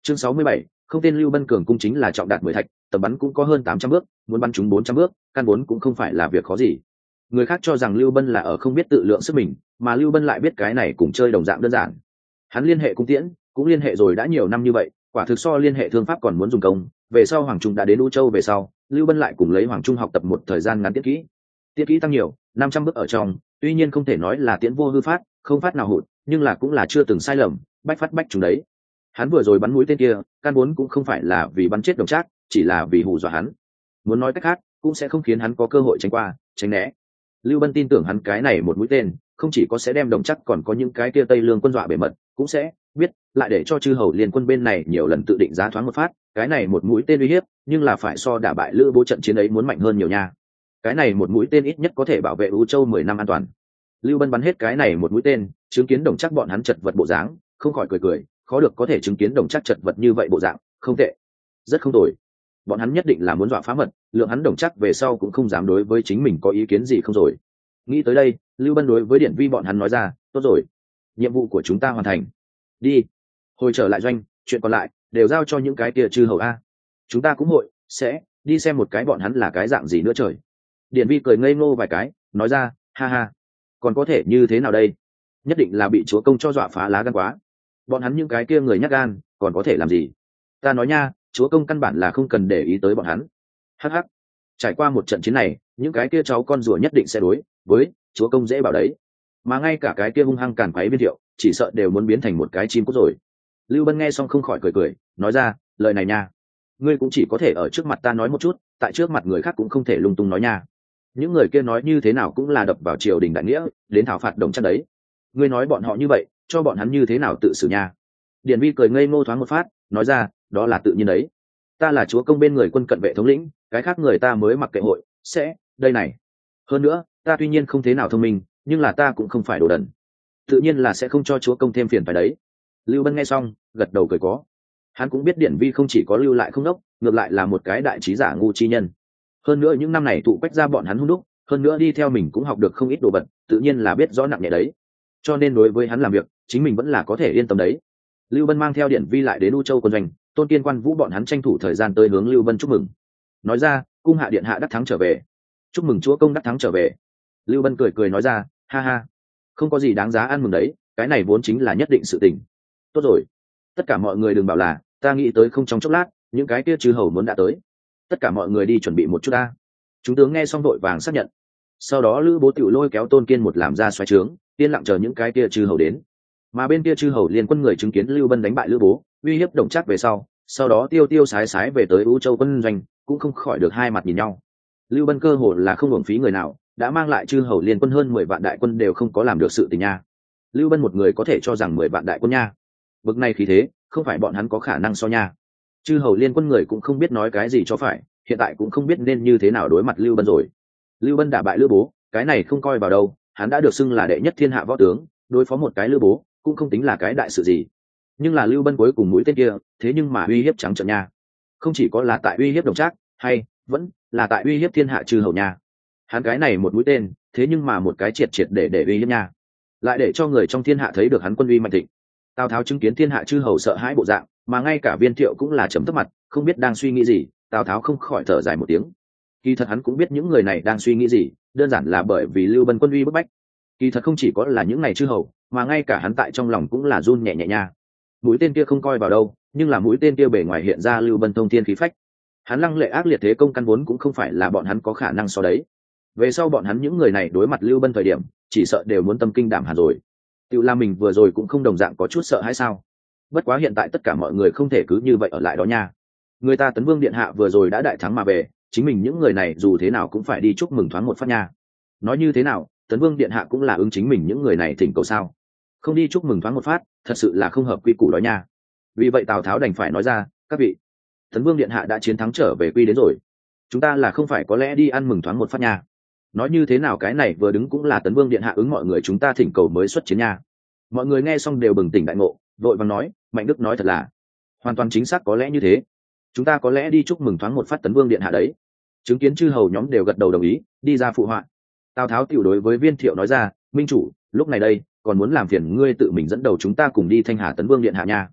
Chương 67, không tên Lưu Bân cường cung chính là trọng đạt 10 thạch, tầm bắn cũng có hơn 800 bước, muốn bắn trúng 400 bước, căn vốn cũng không phải là việc khó gì. Người khác cho rằng Lưu Bân là ở không biết tự lượng sức mình, mà Lưu Bân lại biết cái này cùng chơi đồng dạng đơn giản. Hắn liên hệ cung tiễn, cũng liên hệ rồi đã nhiều năm như vậy, quả thực so liên hệ thương pháp còn muốn dùng công. Về sau Hoàng Trung đã đến U Châu về sau, Lưu Bân lại cùng lấy Hoàng Trung học tập một thời gian ngắn tiết kỹ. Tiết kỹ tăng nhiều, 500 bước ở trong, tuy nhiên không thể nói là tiễn vô hư phát, không phát nào hụt, nhưng là cũng là chưa từng sai lầm, bách phát bách trúng đấy. Hắn vừa rồi bắn mũi tên kia, căn vốn cũng không phải là vì bắn chết Đồng Trác, chỉ là vì hù dọa hắn. Muốn nói cách khác, cũng sẽ không khiến hắn có cơ hội tránh qua, tránh né. Lưu Bân tin tưởng hắn cái này một mũi tên, không chỉ có sẽ đem Đồng Trác còn có những cái kia Tây Lương quân dọa bề mật, cũng sẽ biết lại để cho chư hầu liên quân bên này nhiều lần tự định giá thoáng một phát, cái này một mũi tên uy hiếp, nhưng là phải so đả bại Lữ Bố trận chiến ấy muốn mạnh hơn nhiều nha. Cái này một mũi tên ít nhất có thể bảo vệ U Châu 10 năm an toàn. Lưu Bân bắn hết cái này một mũi tên, chứng kiến Đồng Trác bọn hắn chật vật bộ dáng, không khỏi cười cười, khó được có thể chứng kiến Đồng Trác chật vật như vậy bộ dạng, không tệ, rất không tồi. Bọn hắn nhất định là muốn dọa phá mật, lượng hắn Đồng Trác về sau cũng không dám đối với chính mình có ý kiến gì không rồi. Nghĩ tới đây, Lưu Bân đối với Điển Vi bọn hắn nói ra, tốt rồi, nhiệm vụ của chúng ta hoàn thành, đi, hồi trở lại doanh, chuyện còn lại đều giao cho những cái kia chư hầu a. Chúng ta cũng hội sẽ đi xem một cái bọn hắn là cái dạng gì nữa trời. Điển Vi cười ngây ngô vài cái, nói ra, ha ha, còn có thể như thế nào đây? Nhất định là bị chúa công cho dọa phá lá gan quá. Bọn hắn những cái kia người nhát gan, còn có thể làm gì? Ta nói nha, chúa công căn bản là không cần để ý tới bọn hắn. Hắc hắc. Trải qua một trận chiến này, những cái kia cháu con rùa nhất định sẽ đối với chúa công dễ bảo đấy. Mà ngay cả cái kia hung hăng càn quấy Viên Thiệu, chỉ sợ đều muốn biến thành một cái chim cút rồi. Lưu Bân nghe xong không khỏi cười cười, nói ra, lời này nha, ngươi cũng chỉ có thể ở trước mặt ta nói một chút, tại trước mặt người khác cũng không thể lung tung nói nha. Những người kia nói như thế nào cũng là đập vào triều đình đại nghĩa, đến thảo phạt Đồng Trác đấy. Ngươi nói bọn họ như vậy, cho bọn hắn như thế nào tự xử nha? Điển Vi cười ngây ngô thoáng một phát, nói ra, đó là tự nhiên đấy. Ta là chúa công bên người quân cận vệ thống lĩnh, cái khác người ta mới mặc kệ hội sẽ đây này. Hơn nữa, ta tuy nhiên không thế nào thông minh, nhưng là ta cũng không phải đồ đần, tự nhiên là sẽ không cho chúa công thêm phiền phải đấy. Lưu Bân nghe xong, gật đầu cười có. Hắn cũng biết Điển Vi không chỉ có lưu lại không đốc, ngược lại là một cái đại trí giả ngu chi nhân. Hơn nữa những năm này tụ quách ra bọn hắn hung đúc, hơn nữa đi theo mình cũng học được không ít đồ vật, tự nhiên là biết rõ nặng nhẹ đấy. Cho nên đối với hắn làm việc, chính mình vẫn là có thể yên tâm đấy. Lưu Bân mang theo Điển Vi lại đến U Châu quân doanh, Tôn Kiên Quan Vũ bọn hắn tranh thủ thời gian tới hướng Lưu Bân chúc mừng. Nói ra, cung hạ điện hạ đắc thắng trở về. Chúc mừng chúa công đắc thắng trở về. Lưu Bân cười cười nói ra, ha ha, không có gì đáng giá ăn mừng đấy, cái này vốn chính là nhất định sự tình. Tốt rồi, tất cả mọi người đừng bảo là ta nghĩ tới không trong chốc lát, những cái kia chư hầu muốn đã tới. Tất cả mọi người đi chuẩn bị một chút ta. Chúng tướng nghe xong đội vàng xác nhận. Sau đó Lữ Bố tiểu lôi kéo Tôn Kiên một làm ra xoáy trướng, yên lặng chờ những cái kia chư hầu đến. Mà bên kia chư hầu liên quân người chứng kiến Lưu Bân đánh bại Lữ Bố, uy hiếp Đồng Trác về sau đó tiêu tiêu sái sái về tới U Châu quân doanh, cũng không khỏi được hai mặt nhìn nhau. Lưu Bân cơ hồ là không uổng phí người nào, đã mang lại chư hầu liên quân hơn 10 vạn đại quân đều không có làm được sự tình nha. Lưu Bân một người có thể cho rằng 10 vạn đại quân nha. Bực này khí thế, không phải bọn hắn có khả năng so nha. Chư hầu liên quân người cũng không biết nói cái gì cho phải, hiện tại cũng không biết nên như thế nào đối mặt Lưu Bân rồi. Lưu Bân đả bại Lữ Bố, cái này không coi vào đâu, hắn đã được xưng là đệ nhất thiên hạ võ tướng, đối phó một cái Lữ Bố cũng không tính là cái đại sự gì. Nhưng là Lưu Bân cuối cùng mũi tên kia, thế nhưng mà uy hiếp trắng trợn nha. Không chỉ có là tại uy hiếp Đồng Trác, hay vẫn là tại uy hiếp thiên hạ chư hầu nha. Hắn cái này một mũi tên, thế nhưng mà một cái triệt triệt để uy hiếp nha, lại để cho người trong thiên hạ thấy được hắn quân uy mạnh thịnh. Tào Tháo chứng kiến thiên hạ chư hầu sợ hãi bộ dạng, mà ngay cả Viên Thiệu cũng là chấm thấp mặt, không biết đang suy nghĩ gì. Tào Tháo không khỏi thở dài một tiếng. Kỳ thật hắn cũng biết những người này đang suy nghĩ gì, đơn giản là bởi vì Lưu Bân quân uy bức bách. Kỳ thật không chỉ có là những này chư hầu, mà ngay cả hắn tại trong lòng cũng là run nhẹ nhẹ nha. Mũi tên kia không coi vào đâu, nhưng là mũi tên kia bề ngoài hiện ra Lưu Bân thông thiên khí phách. Hắn lăng lệ ác liệt thế công căn vốn cũng không phải là bọn hắn có khả năng so đấy. Về sau bọn hắn những người này đối mặt Lưu Bân thời điểm, chỉ sợ đều muốn tâm kinh đảm hàn rồi. Tiểu La mình vừa rồi cũng không đồng dạng có chút sợ hãi sao? Bất quá hiện tại tất cả mọi người không thể cứ như vậy ở lại đó nha. Người ta Tấn Vương điện hạ vừa rồi đã đại thắng mà về, chính mình những người này dù thế nào cũng phải đi chúc mừng thoáng một phát nha. Nói như thế nào, Tấn Vương điện hạ cũng là ứng chính mình những người này thỉnh cầu sao? Không đi chúc mừng thoáng một phát, thật sự là không hợp quy củ đó nha. Vì vậy Tào Tháo đành phải nói ra, các vị, Tấn Vương điện hạ đã chiến thắng trở về quy đến rồi, chúng ta là không phải có lẽ đi ăn mừng thoáng một phát nha. Nói như thế nào cái này vừa đứng cũng là Tấn Vương điện hạ ứng mọi người chúng ta thỉnh cầu mới xuất chiến nha. Mọi người nghe xong đều bừng tỉnh đại ngộ, vội vàng nói, Mạnh Đức nói thật là hoàn toàn chính xác, có lẽ như thế, chúng ta có lẽ đi chúc mừng thoáng một phát Tấn Vương điện hạ đấy. Chứng kiến chư hầu nhóm đều gật đầu đồng ý, đi ra phụ họa. Tào Tháo tiểu đối với Viên Thiệu nói ra, minh chủ, lúc này đây còn muốn làm phiền ngươi tự mình dẫn đầu chúng ta cùng đi Thanh Hà Tấn Vương điện hạ nha.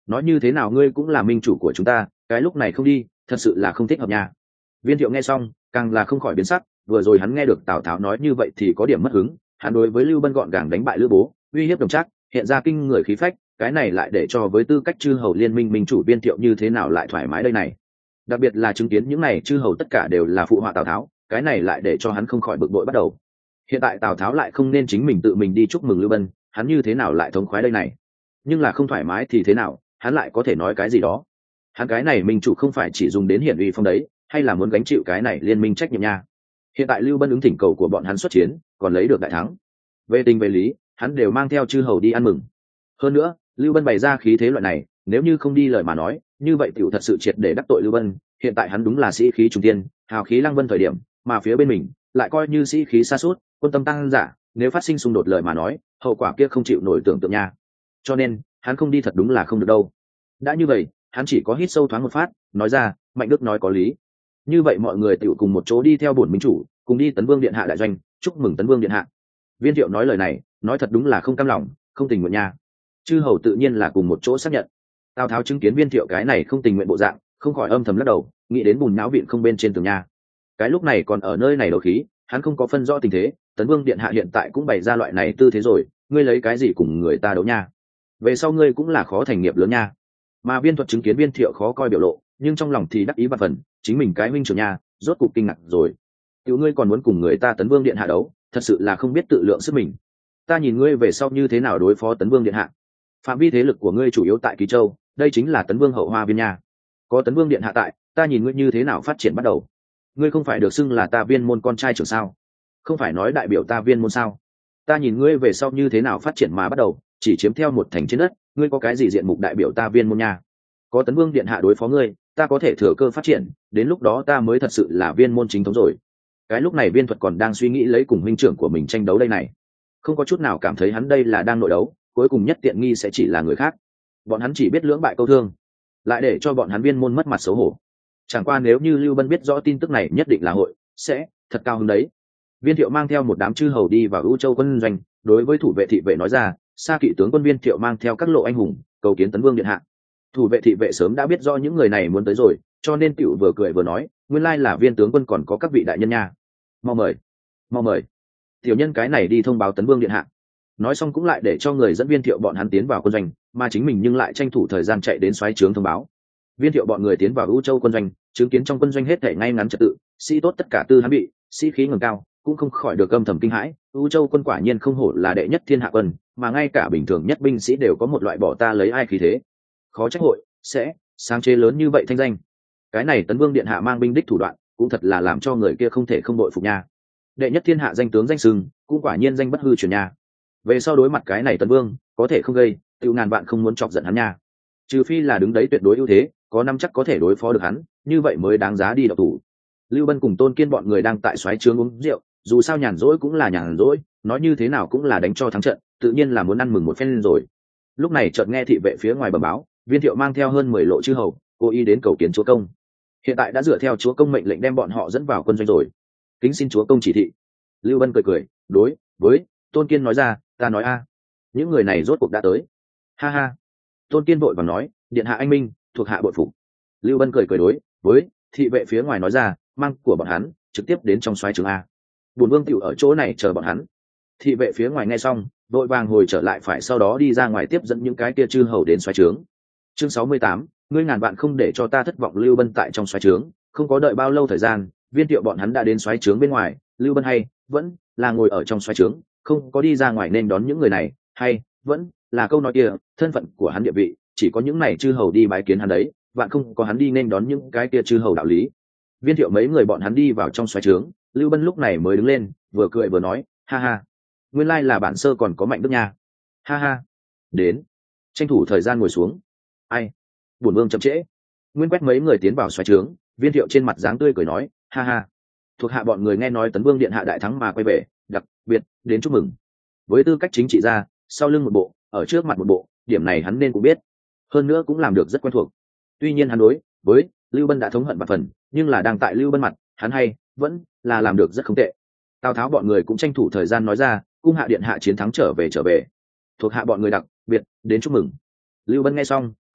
nói như thế nào ngươi cũng là minh chủ của chúng ta, cái lúc này không đi thật sự là không thích hợp nha. Viên Thiệu nghe xong càng là không khỏi biến sắc, vừa rồi hắn nghe được Tào Tháo nói như vậy thì có điểm mất hứng, hắn đối với Lưu Bân gọn gàng đánh bại Lữ Bố, uy hiếp Đồng Trác, hiện ra kinh người khí phách, cái này lại để cho với tư cách chư hầu liên minh minh chủ Viên Thiệu như thế nào lại thoải mái đây này. Đặc biệt là chứng kiến những này chư hầu tất cả đều là phụ họa Tào Tháo, cái này lại để cho hắn không khỏi bực bội bắt đầu. Hiện tại Tào Tháo lại không nên chính mình tự mình đi chúc mừng Lưu Bân, hắn như thế nào lại thống khoái đây này. Nhưng là không thoải mái thì thế nào, hắn lại có thể nói cái gì đó. Hắn cái này minh chủ không phải chỉ dùng đến hiển uy phong đấy, hay là muốn gánh chịu cái này liên minh trách nhiệm nha. Hiện tại Lưu Bân ứng thỉnh cầu của bọn hắn xuất chiến, còn lấy được đại thắng, về tình về lý hắn đều mang theo chư hầu đi ăn mừng. Hơn nữa Lưu Bân bày ra khí thế loại này, nếu như không đi lời mà nói như vậy tiểu thật sự triệt để đắc tội Lưu Bân. Hiện tại hắn đúng là sĩ khí trung tiên, hào khí lăng vân thời điểm, mà phía bên mình lại coi như sĩ khí sa sút, quân tâm tăng giả, nếu phát sinh xung đột lời mà nói hậu quả kia không chịu nổi tưởng tượng nha. Cho nên hắn không đi thật đúng là không được đâu. Đã như vậy hắn chỉ có hít sâu thoáng một phát, nói ra Mạnh Đức nói có lý. Như vậy mọi người tựu cùng một chỗ đi theo bổn minh chủ, cùng đi Tấn Vương điện hạ đại doanh, chúc mừng Tấn Vương điện hạ. Viên Thiệu nói lời này nói thật đúng là không cam lòng, không tình nguyện nha. Chư hầu tự nhiên là cùng một chỗ xác nhận. Tào Tháo chứng kiến Viên Thiệu cái này không tình nguyện bộ dạng, không khỏi âm thầm lắc đầu, nghĩ đến bùn não viện không bên trên tường nha. Cái lúc này còn ở nơi này đấu khí, hắn không có phân rõ tình thế. Tấn Vương điện hạ hiện tại cũng bày ra loại này tư thế rồi, ngươi lấy cái gì cùng người ta đấu nha? Về sau ngươi cũng là khó thành nghiệp lớn nha. Mà Viên Thuật chứng kiến Viên Thiệu khó coi biểu lộ, nhưng trong lòng thì đắc ý vạn phần, chính mình cái huynh trưởng nha, rốt cục kinh ngạc rồi. Tiểu ngươi còn muốn cùng người ta Tấn Vương điện hạ đấu, thật sự là không biết tự lượng sức mình. Ta nhìn ngươi về sau như thế nào đối phó Tấn Vương điện hạ. Phạm vi thế lực của ngươi chủ yếu tại Ký Châu, đây chính là Tấn Vương hậu hoa viên nha. Có Tấn Vương điện hạ tại, ta nhìn ngươi như thế nào phát triển bắt đầu. Ngươi không phải được xưng là ta Viên môn con trai trưởng sao? Không phải nói đại biểu ta Viên môn sao? Ta nhìn ngươi về sau như thế nào phát triển mà bắt đầu, chỉ chiếm theo một thành trên đất, ngươi có cái gì diện mục đại biểu ta Viên môn nha? Có Tấn Vương điện hạ đối phó ngươi, ta có thể thừa cơ phát triển, đến lúc đó ta mới thật sự là Viên môn chính thống rồi. Cái lúc này Viên Thuật còn đang suy nghĩ lấy cùng huynh trưởng của mình tranh đấu đây này, không có chút nào cảm thấy hắn đây là đang nội đấu, cuối cùng nhất tiện nghi sẽ chỉ là người khác. Bọn hắn chỉ biết lưỡng bại câu thương, lại để cho bọn hắn Viên môn mất mặt xấu hổ. Chẳng qua nếu như Lưu Bân biết rõ tin tức này nhất định là hội sẽ thật cao hứng đấy. Viên Thiệu mang theo một đám chư hầu đi vào Ưu Châu quân doanh, đối với thủ vệ thị vệ nói ra, Sa Kỵ tướng quân Viên Thiệu mang theo các lộ anh hùng cầu kiến Tấn Vương điện hạ. Thủ vệ thị vệ sớm đã biết rõ những người này muốn tới rồi, cho nên Tiểu vừa cười vừa nói, nguyên lai là Viên tướng quân còn có các vị đại nhân nha. Mau mời, mau mời. Tiểu nhân cái này đi thông báo Tấn Vương điện hạ. Nói xong cũng lại để cho người dẫn Viên Thiệu bọn hắn tiến vào quân doanh, mà chính mình nhưng lại tranh thủ thời gian chạy đến soái trướng thông báo. Viên Thiệu bọn người tiến vào Ưu Châu quân doanh, chứng kiến trong quân doanh hết thảy ngay ngắn trật tự, sĩ tốt tất cả tư hắn bị, sĩ khí ngẩng cao, cũng không khỏi được âm thầm kinh hãi. Ưu Châu quân quả nhiên không hổ là đệ nhất thiên hạ quân, mà ngay cả bình thường nhất binh sĩ đều có một loại bỏ ta lấy ai khí thế. Khó trách hội sẽ sáng chế lớn như vậy thanh danh. Cái này Tấn Vương điện hạ mang binh đích thủ đoạn, cũng thật là làm cho người kia không thể không đội phục nha. Đệ nhất thiên hạ danh tướng danh sừng, cũng quả nhiên danh bất hư truyền nha. Về sau đối mặt cái này Tấn Vương, có thể không gây, tiêu ngàn bạn không muốn chọc giận hắn nha. Trừ phi là đứng đấy tuyệt đối ưu thế, có năm chắc có thể đối phó được hắn, như vậy mới đáng giá đi độc thủ. Lưu Bân cùng Tôn Kiên bọn người đang tại soái trướng uống rượu, dù sao nhàn rỗi cũng là nhàn rỗi, nói như thế nào cũng là đánh cho thắng trận, tự nhiên là muốn ăn mừng một phen rồi. Lúc này chợt nghe thị vệ phía ngoài bẩm báo, Viên Thiệu mang theo hơn 10 lộ chư hầu, cố ý đến cầu kiến chúa công. Hiện tại đã dựa theo chúa công mệnh lệnh đem bọn họ dẫn vào quân doanh rồi. Kính xin chúa công chỉ thị. Lưu Bân cười cười, đối với Tôn Kiên nói ra, ta nói a, những người này rốt cuộc đã tới. Ha ha. Tôn Kiên vội vàng nói, điện hạ anh minh, thuộc hạ bội phục. Lưu Bân cười cười đối với thị vệ phía ngoài nói ra, mang của bọn hắn trực tiếp đến trong soái trướng a. Bổn vương tiểu ở chỗ này chờ bọn hắn. Thị vệ phía ngoài nghe xong, vội vàng hồi trở lại, phải sau đó đi ra ngoài tiếp dẫn những cái kia chư hầu đến soái trướng. Chương 68, ngươi ngàn vạn không để cho ta thất vọng. Lưu Bân tại trong soái trướng, không có đợi bao lâu thời gian, Viên Thiệu bọn hắn đã đến soái trướng bên ngoài. Lưu Bân hay vẫn là ngồi ở trong soái trướng, không có đi ra ngoài nên đón những người này, hay vẫn là câu nói kia, thân phận của hắn địa vị, chỉ có những này chư hầu đi bái kiến hắn đấy, vạn không có hắn đi nên đón những cái kia chư hầu đạo lý. Viên Thiệu mấy người bọn hắn đi vào trong soái trướng, Lưu Bân lúc này mới đứng lên, vừa cười vừa nói, ha ha, nguyên lai là bản sơ còn có Mạnh Đức nha. Ha ha, đến, tranh thủ thời gian ngồi xuống. Ai, bổn vương chậm trễ. Nguyên quét mấy người tiến vào soái trướng, Viên Thiệu trên mặt dáng tươi cười nói, ha ha, thuộc hạ bọn người nghe nói Tấn Vương điện hạ đại thắng mà quay về, đặc biệt đến chúc mừng. Với tư cách chính trị gia, sau lưng một bộ, ở trước mặt một bộ, điểm này hắn nên cũng biết, hơn nữa cũng làm được rất quen thuộc. Tuy nhiên hắn đối với Lưu Bân đã thống hận bạc phần, nhưng là đang tại Lưu Bân mặt, hắn hay vẫn là làm được rất không tệ. Tào Tháo bọn người cũng tranh thủ thời gian nói ra, cung hạ điện hạ chiến thắng trở về. Thuộc hạ bọn người đặc biệt đến chúc mừng. Lưu Bân nghe xong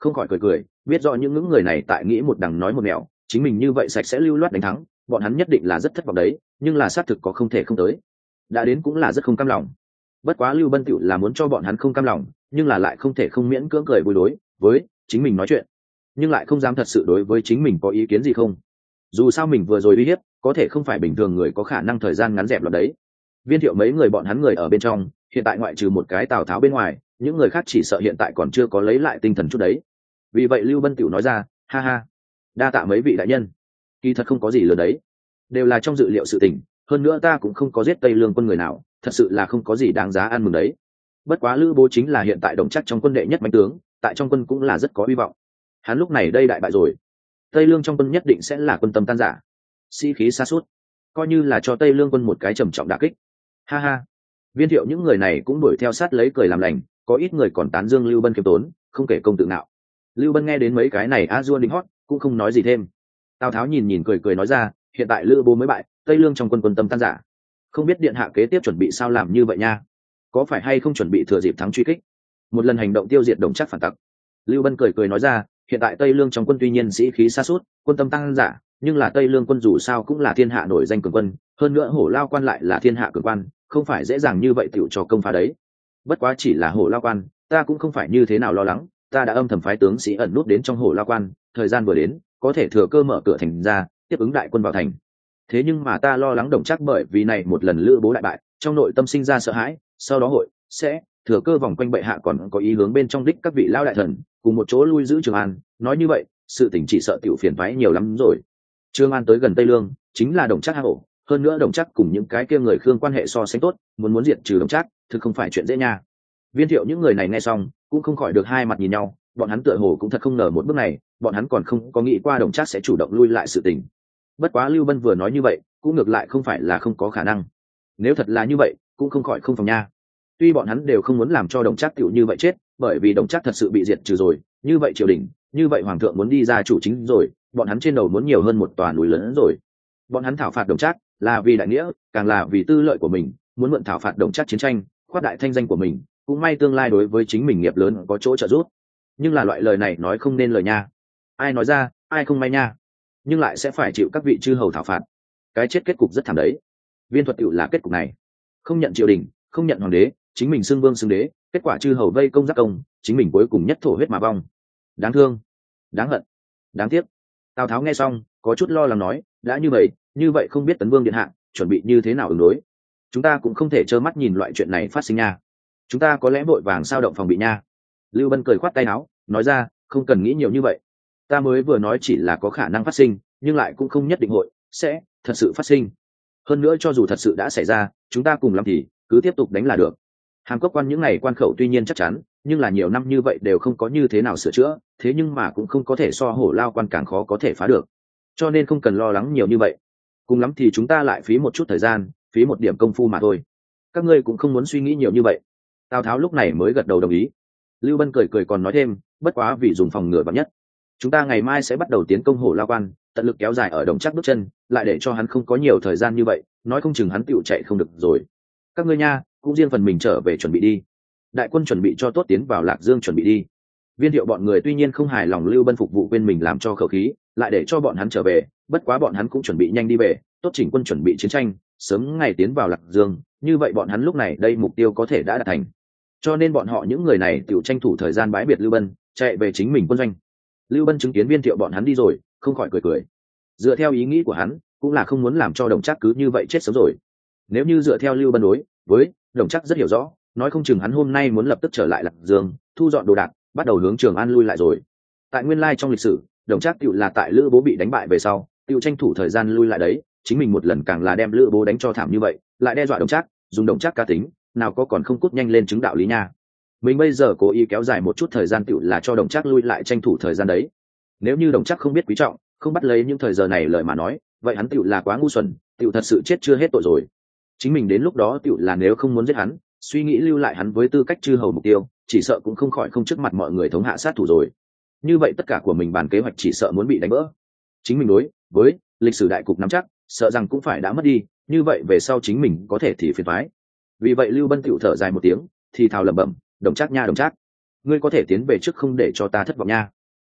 không khỏi cười cười, biết rõ những người này tại nghĩ một đằng nói một nẻo, chính mình như vậy sạch sẽ lưu loát đánh thắng, bọn hắn nhất định là rất thất vọng đấy, nhưng là xác thực có không thể không tới, đã đến cũng là rất không cam lòng. Bất quá Lưu Bân tựu là muốn cho bọn hắn không cam lòng, nhưng là lại không thể không miễn cưỡng cười vui đối với chính mình nói chuyện, nhưng lại không dám thật sự đối với chính mình có ý kiến gì không. Dù sao mình vừa rồi uy hiếp, có thể không phải bình thường người có khả năng thời gian ngắn dẹp lọt đấy. Viên Thiệu mấy người bọn hắn người ở bên trong, hiện tại ngoại trừ một cái Tào Tháo bên ngoài, những người khác chỉ sợ hiện tại còn chưa có lấy lại tinh thần chút đấy. Vì vậy Lưu Bân tiểu nói ra, ha ha, đa tạ mấy vị đại nhân, kỳ thật không có gì lớn đấy, đều là trong dự liệu sự tình, hơn nữa ta cũng không có giết Tây Lương quân người nào, thật sự là không có gì đáng giá ăn mừng đấy. Bất quá Lữ Bố chính là hiện tại đồng chắc trong quân đệ nhất mạnh tướng, tại trong quân cũng là rất có hy vọng. Hắn lúc này đây đại bại rồi, Tây Lương trong quân nhất định sẽ là quân tâm tan rã, sĩ khí sa sút, coi như là cho Tây Lương quân một cái trầm trọng đả kích. Ha ha. Viên Thiệu những người này cũng đuổi theo sát lấy cười làm lành, có ít người còn tán dương Lưu Bân khiêm tốn, không kể công tự ngạo. Lưu Bân nghe đến mấy cái này a dua đính hót, cũng không nói gì thêm. Tào Tháo nhìn cười cười nói ra, hiện tại Lữ Bố mới bại, Tây Lương trong quân quân tâm tan rã, không biết điện hạ kế tiếp chuẩn bị sao làm như vậy nha, có phải hay không chuẩn bị thừa dịp thắng truy kích, một lần hành động tiêu diệt Đồng Trác phản tặc. Lưu Bân cười cười nói ra, hiện tại Tây Lương trong quân tuy nhiên sĩ khí sa sút, quân tâm tăng dã, nhưng là Tây Lương quân dù sao cũng là thiên hạ nổi danh cường quân, hơn nữa Hổ Lao quan lại là thiên hạ cường quan, không phải dễ dàng như vậy tiểu cho công phá đấy. Bất quá chỉ là Hổ Lao quan, ta cũng không phải như thế nào lo lắng, ta đã âm thầm phái tướng sĩ ẩn nút đến trong Hổ Lao quan, thời gian vừa đến, có thể thừa cơ mở cửa thành ra, tiếp ứng đại quân vào thành. Thế nhưng mà ta lo lắng Đồng Trác bởi vì này một lần Lữ Bố đại bại, trong nội tâm sinh ra sợ hãi, sau đó hội sẽ thừa cơ vòng quanh bệ hạ còn có ý hướng bên trong đích các vị lao đại thần cùng một chỗ lui giữ Trường An. Nói như vậy sự tình chỉ sợ tiểu phiền toái nhiều lắm rồi. Trường An tới gần Tây Lương chính là Đồng Trác hang ổ, hơn nữa Đồng Trác cùng những cái kia người Khương quan hệ so sánh tốt, muốn diệt trừ Đồng Trác thực không phải chuyện dễ nha. Viên Thiệu những người này nghe xong cũng không khỏi được hai mặt nhìn nhau, bọn hắn tựa hồ cũng thật không ngờ một bước này, bọn hắn còn không có nghĩ qua Đồng Trác sẽ chủ động lui lại sự tình. Bất quá Lưu Bân vừa nói như vậy cũng ngược lại không phải là không có khả năng, nếu thật là như vậy cũng không khỏi không phòng nha. Tuy bọn hắn đều không muốn làm cho Đồng Trác tiểu như vậy chết, bởi vì Đồng Trác thật sự bị diệt trừ rồi, như vậy triều đình, như vậy hoàng thượng muốn đi ra chủ chính rồi, bọn hắn trên đầu muốn nhiều hơn một tòa núi lớn rồi. Bọn hắn thảo phạt Đồng Trác là vì đại nghĩa, càng là vì tư lợi của mình, muốn mượn thảo phạt Đồng Trác chiến tranh, khoác đại thanh danh của mình, cũng may tương lai đối với chính mình nghiệp lớn có chỗ trợ giúp. Nhưng là loại lời này nói không nên lời nha. Ai nói ra, ai không may nha. Nhưng lại sẽ phải chịu các vị chư hầu thảo phạt. Cái chết kết cục rất thảm đấy. Viên Thuật tiểu là kết cục này. Không nhận triều đình, không nhận hoàng đế, chính mình xưng vương xưng đế, kết quả chư hầu vây công giáp công, chính mình cuối cùng nhất thổ huyết mà vong. Đáng thương, đáng hận, đáng tiếc. Tào Tháo nghe xong có chút lo lắng nói, đã như vậy không biết Tấn Vương điện hạ chuẩn bị như thế nào ứng đối. Chúng ta cũng không thể trơ mắt nhìn loại chuyện này phát sinh nha, chúng ta có lẽ vội vàng sao động phòng bị nha. Lưu Bân cười khoát tay áo nói ra, không cần nghĩ nhiều như vậy, ta mới vừa nói chỉ là có khả năng phát sinh, nhưng lại cũng không nhất định hội sẽ thật sự phát sinh. Hơn nữa cho dù thật sự đã xảy ra, chúng ta cùng làm thì cứ tiếp tục đánh là được. Hàm Cốc quan những ngày quan khẩu tuy nhiên chắc chắn, nhưng là nhiều năm như vậy đều không có như thế nào sửa chữa, thế nhưng mà cũng không có thể so Hổ Lao quan càng khó có thể phá được, cho nên không cần lo lắng nhiều như vậy. Cùng lắm thì chúng ta lại phí một chút thời gian, phí một điểm công phu mà thôi, các ngươi cũng không muốn suy nghĩ nhiều như vậy. Tào Tháo lúc này mới gật đầu đồng ý. Lưu Bân cười còn nói thêm, bất quá vì dùng phòng ngừa vạn nhất, chúng ta ngày mai sẽ bắt đầu tiến công Hổ Lao quan, tận lực kéo dài ở Đồng Trác bước chân, lại để cho hắn không có nhiều thời gian như vậy, nói không chừng hắn tựu chạy không được rồi. Các ngươi nha cũng riêng phần mình trở về chuẩn bị đi, đại quân chuẩn bị cho tốt tiến vào Lạc Dương chuẩn bị đi. Viên Thiệu bọn người tuy nhiên không hài lòng Lưu Bân phục vụ quên mình làm cho khẩu khí, lại để cho bọn hắn trở về, bất quá bọn hắn cũng chuẩn bị nhanh đi về, tốt chỉnh quân chuẩn bị chiến tranh, sớm ngày tiến vào Lạc Dương, như vậy bọn hắn lúc này đây mục tiêu có thể đã đạt thành. Cho nên bọn họ những người này tiểu tranh thủ thời gian bãi biệt Lưu Bân, chạy về chính mình quân doanh. Lưu Bân chứng kiến Viên Thiệu bọn hắn đi rồi, không khỏi cười. Dựa theo ý nghĩ của hắn, cũng là không muốn làm cho Đồng Trác cứ như vậy chết sớm rồi. Nếu như dựa theo Lưu Bân đối với Đồng Trác rất hiểu rõ, nói không chừng hắn hôm nay muốn lập tức trở lại Lạc Dương, thu dọn đồ đạc, bắt đầu hướng Trường An lui lại rồi. Tại nguyên lai trong lịch sử, Đồng Trác tựu là tại Lữ Bố bị đánh bại về sau, tựu tranh thủ thời gian lui lại đấy, chính mình một lần càng là đem Lữ Bố đánh cho thảm như vậy, lại đe dọa Đồng Trác, dùng Đồng Trác cá tính, nào có còn không cút nhanh lên chứng đạo lý nha. Mình bây giờ cố ý kéo dài một chút thời gian tựu là cho Đồng Trác lui lại tranh thủ thời gian đấy. Nếu như Đồng Trác không biết quý trọng, không bắt lấy những thời giờ này lời mà nói, vậy hắn tựu là quá ngu xuẩn, tựu thật sự chết chưa hết tội rồi. Chính mình đến lúc đó tựu là nếu không muốn giết hắn, suy nghĩ lưu lại hắn với tư cách chư hầu mục tiêu, chỉ sợ cũng không khỏi không trước mặt mọi người thống hạ sát thủ rồi. Như vậy tất cả của mình bàn kế hoạch chỉ sợ muốn bị đánh vỡ. Chính mình đối với lịch sử đại cục nắm chắc, sợ rằng cũng phải đã mất đi, như vậy về sau chính mình có thể thì phiền toái. Vì vậy Lưu Bân tựu thở dài một tiếng, thì thào lẩm bẩm, Đồng Trác nha, Đồng Trác, ngươi có thể tiến về trước không để cho ta thất vọng nha.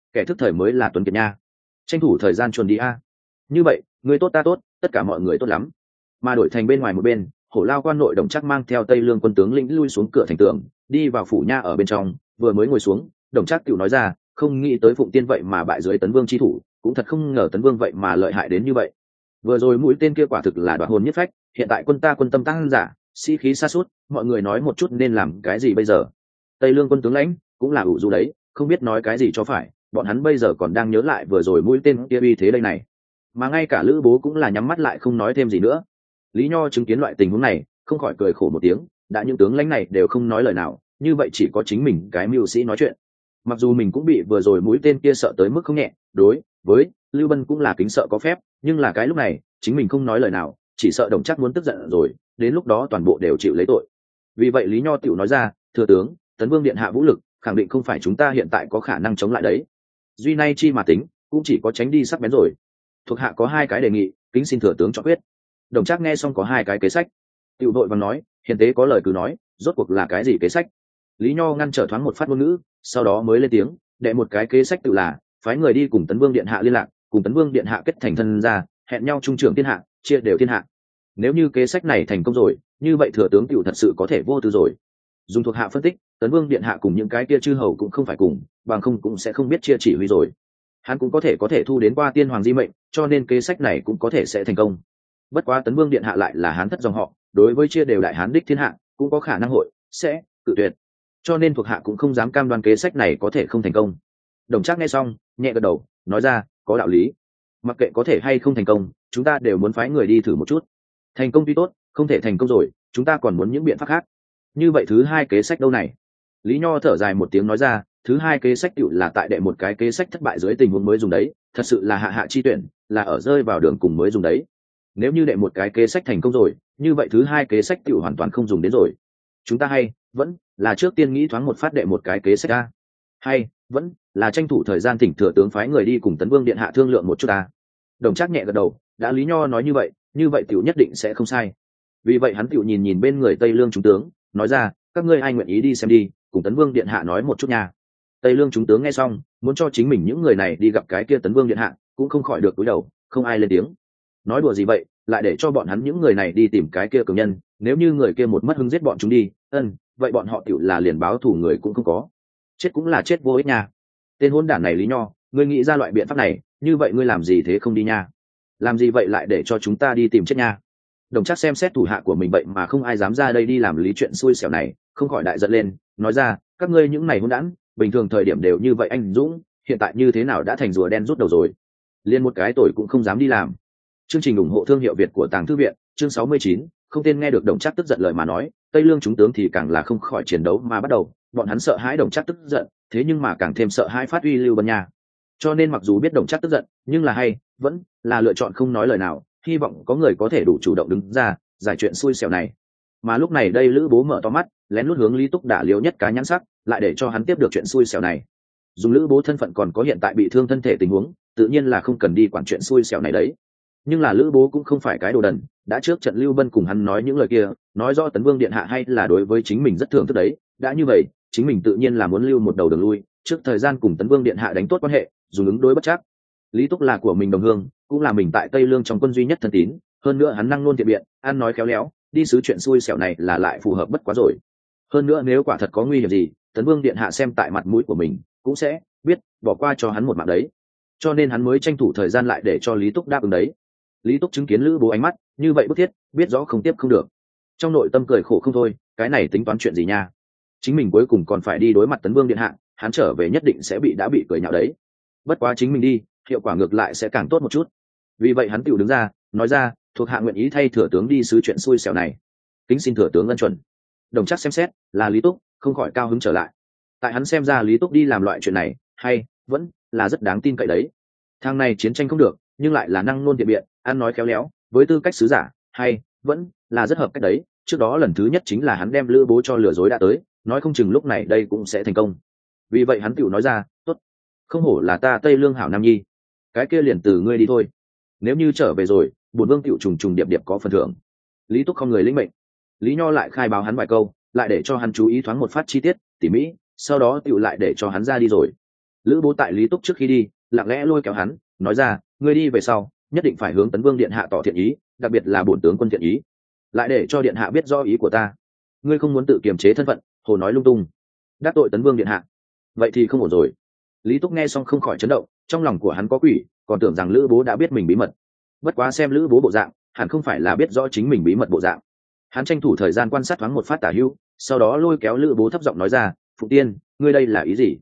kẻ thức thời mới là tuấn kiệt nha, tranh thủ thời gian chuồn đi a. Như vậy người tốt ta tốt, tất cả mọi người tốt lắm. Mà đổi thành bên ngoài một bên, Hổ Lao quan nội Đồng Trác mang theo Tây Lương quân tướng lĩnh lui xuống cửa thành tường, đi vào phủ nha ở bên trong. Vừa mới ngồi xuống, Đồng Trác tiểu nói ra, không nghĩ tới Phụng Tiên vậy mà bại dưới Tấn Vương chi thủ, cũng thật không ngờ Tấn Vương vậy mà lợi hại đến như vậy. Vừa rồi mũi tên kia quả thực là đoạt hồn nhất phách, hiện tại quân ta quân tâm tăng giả, sĩ khí sa sút, mọi người nói một chút nên làm cái gì bây giờ? Tây Lương quân tướng lãnh cũng là ủ rũ đấy, không biết nói cái gì cho phải, bọn hắn bây giờ còn đang nhớ lại vừa rồi mũi tên kia uy thế đây này. Mà ngay cả Lữ Bố cũng là nhắm mắt lại không nói thêm gì nữa. Lý Nho chứng kiến loại tình huống này, không khỏi cười khổ một tiếng, đã những tướng lãnh này đều không nói lời nào, như vậy chỉ có chính mình cái mưu sĩ nói chuyện. Mặc dù mình cũng bị vừa rồi mũi tên kia sợ tới mức không nhẹ, đối với Lưu Bân cũng là kính sợ có phép, nhưng là cái lúc này, chính mình không nói lời nào, chỉ sợ Đồng Trác muốn tức giận rồi, đến lúc đó toàn bộ đều chịu lấy tội. Vì vậy Lý Nho tiểu nói ra, thừa tướng, Tấn Vương điện hạ vũ lực, khẳng định không phải chúng ta hiện tại có khả năng chống lại đấy. Duy nay chi mà tính, cũng chỉ có tránh đi sắc bén rồi. Thuộc hạ có hai cái đề nghị, kính xin thừa tướng cho quyết. Đồng Trác nghe xong có hai cái kế sách, tiểu đội văn nói, hiền tế có lời cứ nói, rốt cuộc là cái gì kế sách? Lý Nho ngăn trở thoáng một phát ngôn ngữ, sau đó mới lên tiếng, đệ một cái kế sách tự là phái người đi cùng Tấn Vương điện hạ liên lạc, cùng Tấn Vương điện hạ kết thành thân ra, hẹn nhau trung trưởng thiên hạ, chia đều thiên hạ. Nếu như kế sách này thành công rồi, như vậy thừa tướng tiểu thật sự có thể vô tư rồi. Dùng thuộc hạ phân tích, Tấn Vương điện hạ cùng những cái kia chư hầu cũng không phải cùng, bằng không cũng sẽ không biết chia chỉ huy rồi. Hắn cũng có thể thu đến qua tiên hoàng di mệnh, cho nên kế sách này cũng có thể sẽ thành công. Bất quá Tấn Vương điện hạ lại là Hán thất dòng họ, đối với chia đều đại Hán đích thiên hạ, cũng có khả năng hội sẽ cự tuyệt. Cho nên thuộc hạ cũng không dám cam đoan kế sách này có thể không thành công. Đồng Trác nghe xong, nhẹ gật đầu, nói ra, có đạo lý. Mặc kệ có thể hay không thành công, chúng ta đều muốn phái người đi thử một chút. Thành công tuy tốt, không thể thành công rồi, chúng ta còn muốn những biện pháp khác. Như vậy thứ hai kế sách đâu này? Lý Nho thở dài một tiếng nói ra, thứ hai kế sách tựu là tại đệ một cái kế sách thất bại dưới tình huống mới dùng đấy, thật sự là hạ chi tuyển, là ở rơi vào đường cùng mới dùng đấy. Nếu như đệ một cái kế sách thành công rồi, như vậy thứ hai kế sách tựu hoàn toàn không dùng đến rồi. Chúng ta vẫn là trước tiên nghĩ thoáng một phát đệ một cái kế sách a. Vẫn là tranh thủ thời gian thỉnh thừa tướng phái người đi cùng Tấn Vương điện hạ thương lượng một chút a. Đồng Trác nhẹ gật đầu, đã Lý Nho nói như vậy tiểu nhất định sẽ không sai. Vì vậy hắn tiểu nhìn bên người Tây Lương chúng tướng, nói ra, các ngươi ai nguyện ý đi xem đi, cùng Tấn Vương điện hạ nói một chút nha. Tây Lương chúng tướng nghe xong, muốn cho chính mình những người này đi gặp cái kia Tấn Vương điện hạ, cũng không khỏi được cúi đầu, không ai lên tiếng. Nói đùa gì vậy, lại để cho bọn hắn những người này đi tìm cái kia cường nhân, nếu như người kia một mất hứng giết bọn chúng đi, vậy bọn họ tiểu là liền báo thù người cũng không có, chết cũng là chết vô ích nha. Tên hỗn đản này Lý Nho, ngươi nghĩ ra loại biện pháp này, như vậy ngươi làm gì thế không đi nha? Làm gì vậy lại để cho chúng ta đi tìm chết nha? Đồng Trác xem xét thủ hạ của mình vậy mà không ai dám ra đây đi làm lý chuyện xui xẻo này, không khỏi đại giận lên, nói ra, các ngươi những này hỗn đản, bình thường thời điểm đều như vậy anh dũng, hiện tại như thế nào đã thành rùa đen rút đầu rồi? Liên một cái tội cũng không dám đi làm. Chương trình ủng hộ thương hiệu Việt của Tàng Thư viện, chương 69, không tên nghe được Đồng Trác tức giận lời mà nói, Tây Lương chúng tướng thì càng là không khỏi chiến đấu mà bắt đầu, bọn hắn sợ hãi Đồng Trác tức giận, thế nhưng mà càng thêm sợ hãi phát uy Lưu Bân nha. Cho nên mặc dù biết Đồng Trác tức giận, nhưng là vẫn là lựa chọn không nói lời nào, hy vọng có người có thể đủ chủ động đứng ra giải chuyện xui xẻo này. Mà lúc này đây Lữ Bố mở to mắt, lén lút hướng Lý Túc đả liếu nhất cá nhãn sắc, lại để cho hắn tiếp được chuyện xui xẻo này. Dùng Lữ Bố thân phận còn có hiện tại bị thương thân thể tình huống, tự nhiên là không cần đi quản chuyện xui xẻo này đấy. Nhưng là Lữ Bố cũng không phải cái đồ đần, đã trước trận Lưu Bân cùng hắn nói những lời kia, nói rõ Tấn Vương điện hạ hay là đối với chính mình rất thưởng thức đấy, đã như vậy, chính mình tự nhiên là muốn lưu một đầu đường lui, trước thời gian cùng Tấn Vương điện hạ đánh tốt quan hệ, dùng ứng đối bất trắc. Lý Túc là của mình đồng hương, cũng là mình tại Tây Lương trong quân duy nhất thân tín, hơn nữa hắn năng luôn thiện biện, ăn nói khéo léo, đi sứ chuyện xui xẻo này là lại phù hợp bất quá rồi. Hơn nữa nếu quả thật có nguy hiểm gì, Tấn Vương điện hạ xem tại mặt mũi của mình, cũng sẽ biết bỏ qua cho hắn một mạng đấy. Cho nên hắn mới tranh thủ thời gian lại để cho Lý Túc đáp ứng đấy. Lý Túc chứng kiến Lữ Bố ánh mắt như vậy bức thiết, biết rõ không tiếp không được, trong nội tâm cười khổ không thôi, cái này tính toán chuyện gì nha? Chính mình cuối cùng còn phải đi đối mặt Tấn Vương điện hạ, hắn trở về nhất định sẽ bị cười nhạo đấy. Bất quá chính mình đi, hiệu quả ngược lại sẽ càng tốt một chút. Vì vậy hắn tự đứng ra, nói ra, thuộc hạ nguyện ý thay thừa tướng đi sứ chuyện xui xẻo này, kính xin thừa tướng ân chuẩn. Đồng Trác xem xét là Lý Túc, không khỏi cao hứng trở lại. Tại hắn xem ra Lý Túc đi làm loại chuyện này, vẫn là rất đáng tin cậy đấy. Thằng này chiến tranh không được, nhưng lại là năng nôn tiện biện, ăn nói khéo léo, với tư cách sứ giả, vẫn là rất hợp cách đấy. Trước đó lần thứ nhất chính là hắn đem Lữ Bố cho lừa dối đã tới, nói không chừng lúc này đây cũng sẽ thành công. Vì vậy hắn tự nói ra, tốt, không hổ là ta Tây Lương hảo nam nhi, cái kia liền từ ngươi đi thôi. Nếu như trở về rồi, bổn vương tiểu trùng điệp điệp có phần thưởng. Lý Túc không người lĩnh mệnh. Lý Nho lại khai báo hắn vài câu, lại để cho hắn chú ý thoáng một phát chi tiết tỉ mỹ, sau đó tiểu lại để cho hắn ra đi rồi. Lữ Bố tại Lý Túc trước khi đi lặng lẽ lôi kéo hắn nói ra, ngươi đi về sau nhất định phải hướng Tấn Vương điện hạ tỏ thiện ý, đặc biệt là bổn tướng quân thiện ý, lại để cho điện hạ biết rõ ý của ta. Ngươi không muốn tự kiềm chế thân phận, hồ nói lung tung, đắc tội Tấn Vương điện hạ, vậy thì không ổn rồi. Lý Túc nghe xong không khỏi chấn động, trong lòng của hắn có quỷ, còn tưởng rằng Lữ Bố đã biết mình bí mật. Bất quá xem Lữ Bố bộ dạng, hẳn không phải là biết rõ chính mình bí mật bộ dạng. Hắn tranh thủ thời gian quan sát thoáng một phát tả hữu, sau đó lôi kéo Lữ Bố thấp giọng nói ra, Phụ Tiên, ngươi đây là ý gì?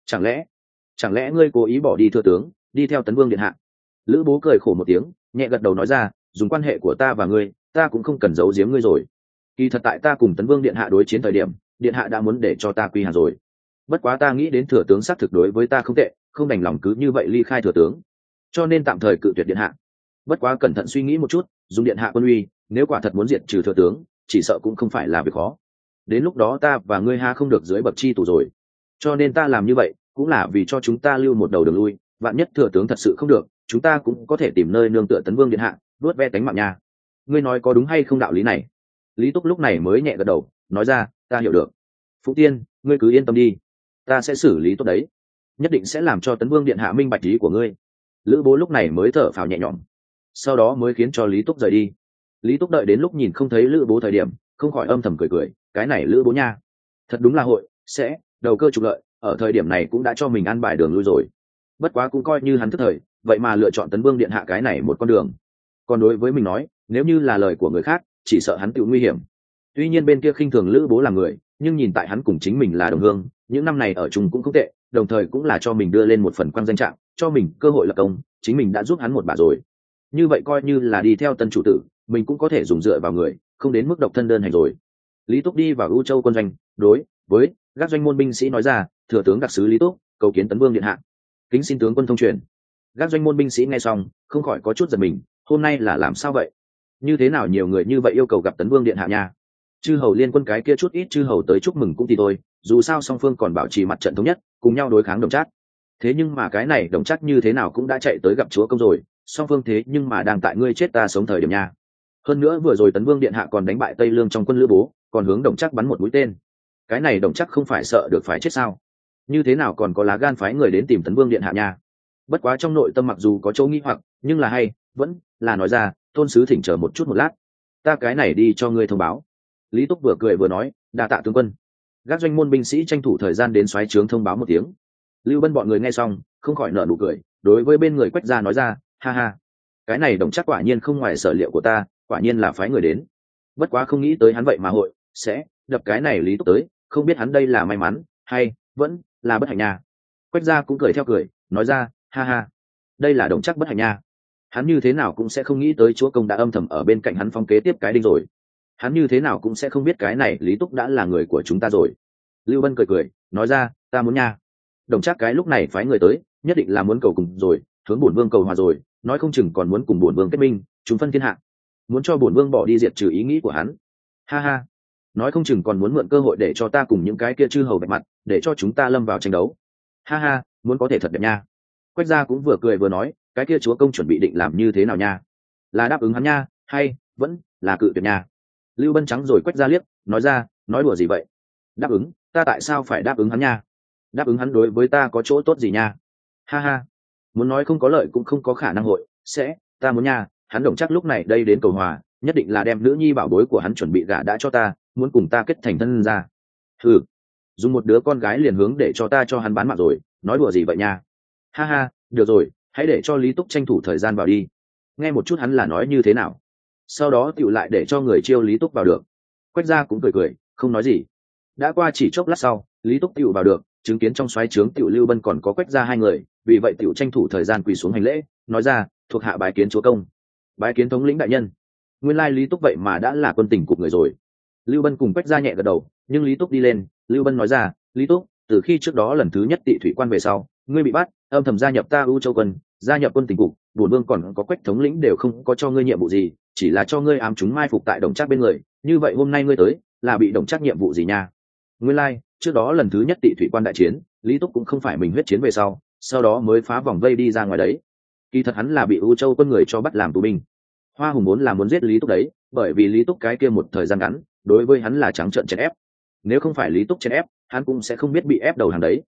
Chẳng lẽ ngươi cố ý bỏ đi thừa tướng, đi theo Tấn Vương điện hạ? Lữ Bố cười khổ một tiếng, nhẹ gật đầu nói ra, dùng quan hệ của ta và ngươi, ta cũng không cần giấu giếm ngươi rồi. Kỳ thật tại ta cùng Tấn Vương điện hạ đối chiến thời điểm, điện hạ đã muốn để cho ta quy hàng rồi. Bất quá ta nghĩ đến thừa tướng xác thực đối với ta không tệ, không đành lòng cứ như vậy ly khai thừa tướng, cho nên tạm thời cự tuyệt điện hạ. Bất quá cẩn thận suy nghĩ một chút, dùng điện hạ quân uy, nếu quả thật muốn diệt trừ thừa tướng, chỉ sợ cũng không phải là việc khó. Đến lúc đó ta và ngươi ha không được dưới bậc chi tù rồi. Cho nên ta làm như vậy cũng là vì cho chúng ta lưu một đầu đường lui, vạn nhất thừa tướng thật sự không được, chúng ta cũng có thể tìm nơi nương tựa Tấn Vương điện hạ, đuốt ve tánh mạng nhà. Ngươi nói có đúng hay không đạo lý này? Lý Túc lúc này mới nhẹ gật đầu, nói ra, ta hiểu được. Phụ Tiên, ngươi cứ yên tâm đi, ta sẽ xử lý tốt đấy, nhất định sẽ làm cho Tấn Vương điện hạ minh bạch ý của ngươi. Lữ Bố lúc này mới thở phào nhẹ nhõm, sau đó mới khiến cho Lý Túc rời đi. Lý Túc đợi đến lúc nhìn không thấy Lữ Bố thời điểm, không khỏi âm thầm cười cười, cái này Lữ Bố nha, thật đúng là hội sẽ đầu cơ trục lợi, ở thời điểm này cũng đã cho mình ăn bài đường lui rồi. Bất quá cũng coi như hắn thức thời, vậy mà lựa chọn Tấn Vương điện hạ cái này một con đường. Còn đối với mình nói, nếu như là lời của người khác, chỉ sợ hắn tự nguy hiểm. Tuy nhiên bên kia khinh thường Lữ Bố là người, nhưng nhìn tại hắn cùng chính mình là đồng hương, những năm này ở chung cũng không tệ, đồng thời cũng là cho mình đưa lên một phần quan danh trạng, cho mình cơ hội lập công, chính mình đã giúp hắn một bà rồi. Như vậy coi như là đi theo tân chủ tử, mình cũng có thể dùng dựa vào người, không đến mức độc thân đơn hành rồi. Lý Túc đi vào U Châu quân doanh, đối với các doanh môn binh sĩ nói ra, thừa tướng đặc sứ Lý Túc cầu kiến Tấn Vương điện hạ, kính xin tướng quân thông truyền. Các doanh môn binh sĩ nghe xong không khỏi có chút giật mình, hôm nay là làm sao vậy? Như thế nào nhiều người như vậy yêu cầu gặp Tấn Vương điện hạ nha? Chư hầu liên quân cái kia chút ít chư hầu tới chúc mừng cũng thì thôi, dù sao song phương còn bảo trì mặt trận thống nhất, cùng nhau đối kháng Đồng Trác. Thế nhưng mà cái này Đồng Trác như thế nào cũng đã chạy tới gặp chúa công rồi, song phương thế nhưng mà đang tại ngươi chết ta sống thời điểm nha. Hơn nữa vừa rồi Tấn Vương điện hạ còn đánh bại Tây Lương trong quân Lữ Bố, còn hướng Đồng Trác bắn một mũi tên. Cái này Đồng Trác không phải sợ được phải chết sao? Như thế nào còn có lá gan phái người đến tìm Tấn Vương điện hạ nha? Bất quá trong nội tâm mặc dù có chỗ nghi hoặc, nhưng là hay vẫn là nói ra, tôn sứ thỉnh chờ một chút một lát, ta cái này đi cho ngươi thông báo. Lý Túc vừa cười vừa nói, đa tạ tướng quân. Các doanh môn binh sĩ tranh thủ thời gian đến soái trướng thông báo một tiếng. Lưu Bân bọn người nghe xong không khỏi nở nụ cười, đối với bên người Quách gia nói ra, ha ha, cái này Đồng Trác quả nhiên không ngoài sở liệu của ta, quả nhiên là phái người đến. Bất quá không nghĩ tới hắn vậy mà hội sẽ đập cái này Lý Túc tới, không biết hắn đây là may mắn hay vẫn là bất hạnh nha. Quách gia cũng cười theo cười, nói ra, ha ha, đây là Đồng Trác bất hạnh nha, hắn như thế nào cũng sẽ không nghĩ tới chúa công đã âm thầm ở bên cạnh hắn phong kế tiếp cái đinh rồi, hắn như thế nào cũng sẽ không biết cái này Lý Túc đã là người của chúng ta rồi. Lưu Bân cười cười nói ra, ta muốn nha. Đồng Trác cái lúc này phái người tới, nhất định là muốn cầu cùng rồi, hướng bổn vương cầu hòa rồi, nói không chừng còn muốn cùng bổn vương kết minh, chúng phân thiên hạ, muốn cho bổn vương bỏ đi diệt trừ ý nghĩ của hắn. Ha ha, nói không chừng còn muốn mượn cơ hội để cho ta cùng những cái kia chư hầu bạch mặt, để cho chúng ta lâm vào tranh đấu. Ha ha, muốn có thể thật đẹp nha. Quách gia cũng vừa cười vừa nói, cái kia chúa công chuẩn bị định làm như thế nào nha? Là đáp ứng hắn nha, hay vẫn là cự tuyệt nha? Lưu Bân trắng rồi Quách gia liếc, nói ra, nói đùa gì vậy? Đáp ứng, ta tại sao phải đáp ứng hắn nha? Đáp ứng hắn đối với ta có chỗ tốt gì nha? Ha ha, muốn nói không có lợi cũng không có khả năng hội sẽ, ta muốn nha. Hắn Đồng Trác lúc này đây đến cầu hòa, nhất định là đem nữ nhi bảo bối của hắn chuẩn bị gả đã cho ta, muốn cùng ta kết thành thân ra. Ừ, dùng một đứa con gái liền hướng để cho ta cho hắn bán mạng rồi, nói đùa gì vậy nha? Ha ha, được rồi, hãy để cho Lý Túc tranh thủ thời gian vào đi, nghe một chút hắn là nói như thế nào, sau đó tựu lại để cho người chiêu Lý Túc vào được. Quách gia cũng cười cười không nói gì. Đã qua chỉ chốc lát sau, Lý Túc tựu vào được, chứng kiến trong soái trướng tựu Lưu Bân còn có Quách gia hai người, vì vậy tựu tranh thủ thời gian quỳ xuống hành lễ, nói ra, thuộc hạ bái kiến chúa công. Bái kiến thống lĩnh đại nhân. Nguyên lai Lý Túc vậy mà đã là quân tình cục người rồi. Lưu Bân cùng Quách gia nhẹ gật đầu, nhưng Lý Túc đi lên, Lưu Bân nói ra, Lý Túc, từ khi trước đó lần thứ nhất Tị thủy quan về sau, ngươi bị bắt, âm thầm gia nhập ta U Châu quân, gia nhập quân tình cục, bổn vương còn có Quách thống lĩnh đều không có cho ngươi nhiệm vụ gì, chỉ là cho ngươi ám chúng mai phục tại Đồng Trác bên người, như vậy hôm nay ngươi tới là bị Đồng Trác nhiệm vụ gì nha? Nguyên lai, trước đó lần thứ nhất Tị thủy quan đại chiến, Lý Túc cũng không phải mình huyết chiến về sau đó mới phá vòng vây đi ra ngoài đấy. Kỳ thật hắn là bị U Châu quân người cho bắt làm tù binh. Hoa Hùng muốn là muốn giết Lý Túc đấy, bởi vì Lý Túc cái kia một thời gian ngắn, đối với hắn là trắng trợn chèn ép. Nếu không phải Lý Túc chèn ép, hắn cũng sẽ không biết bị ép đầu hàng đấy.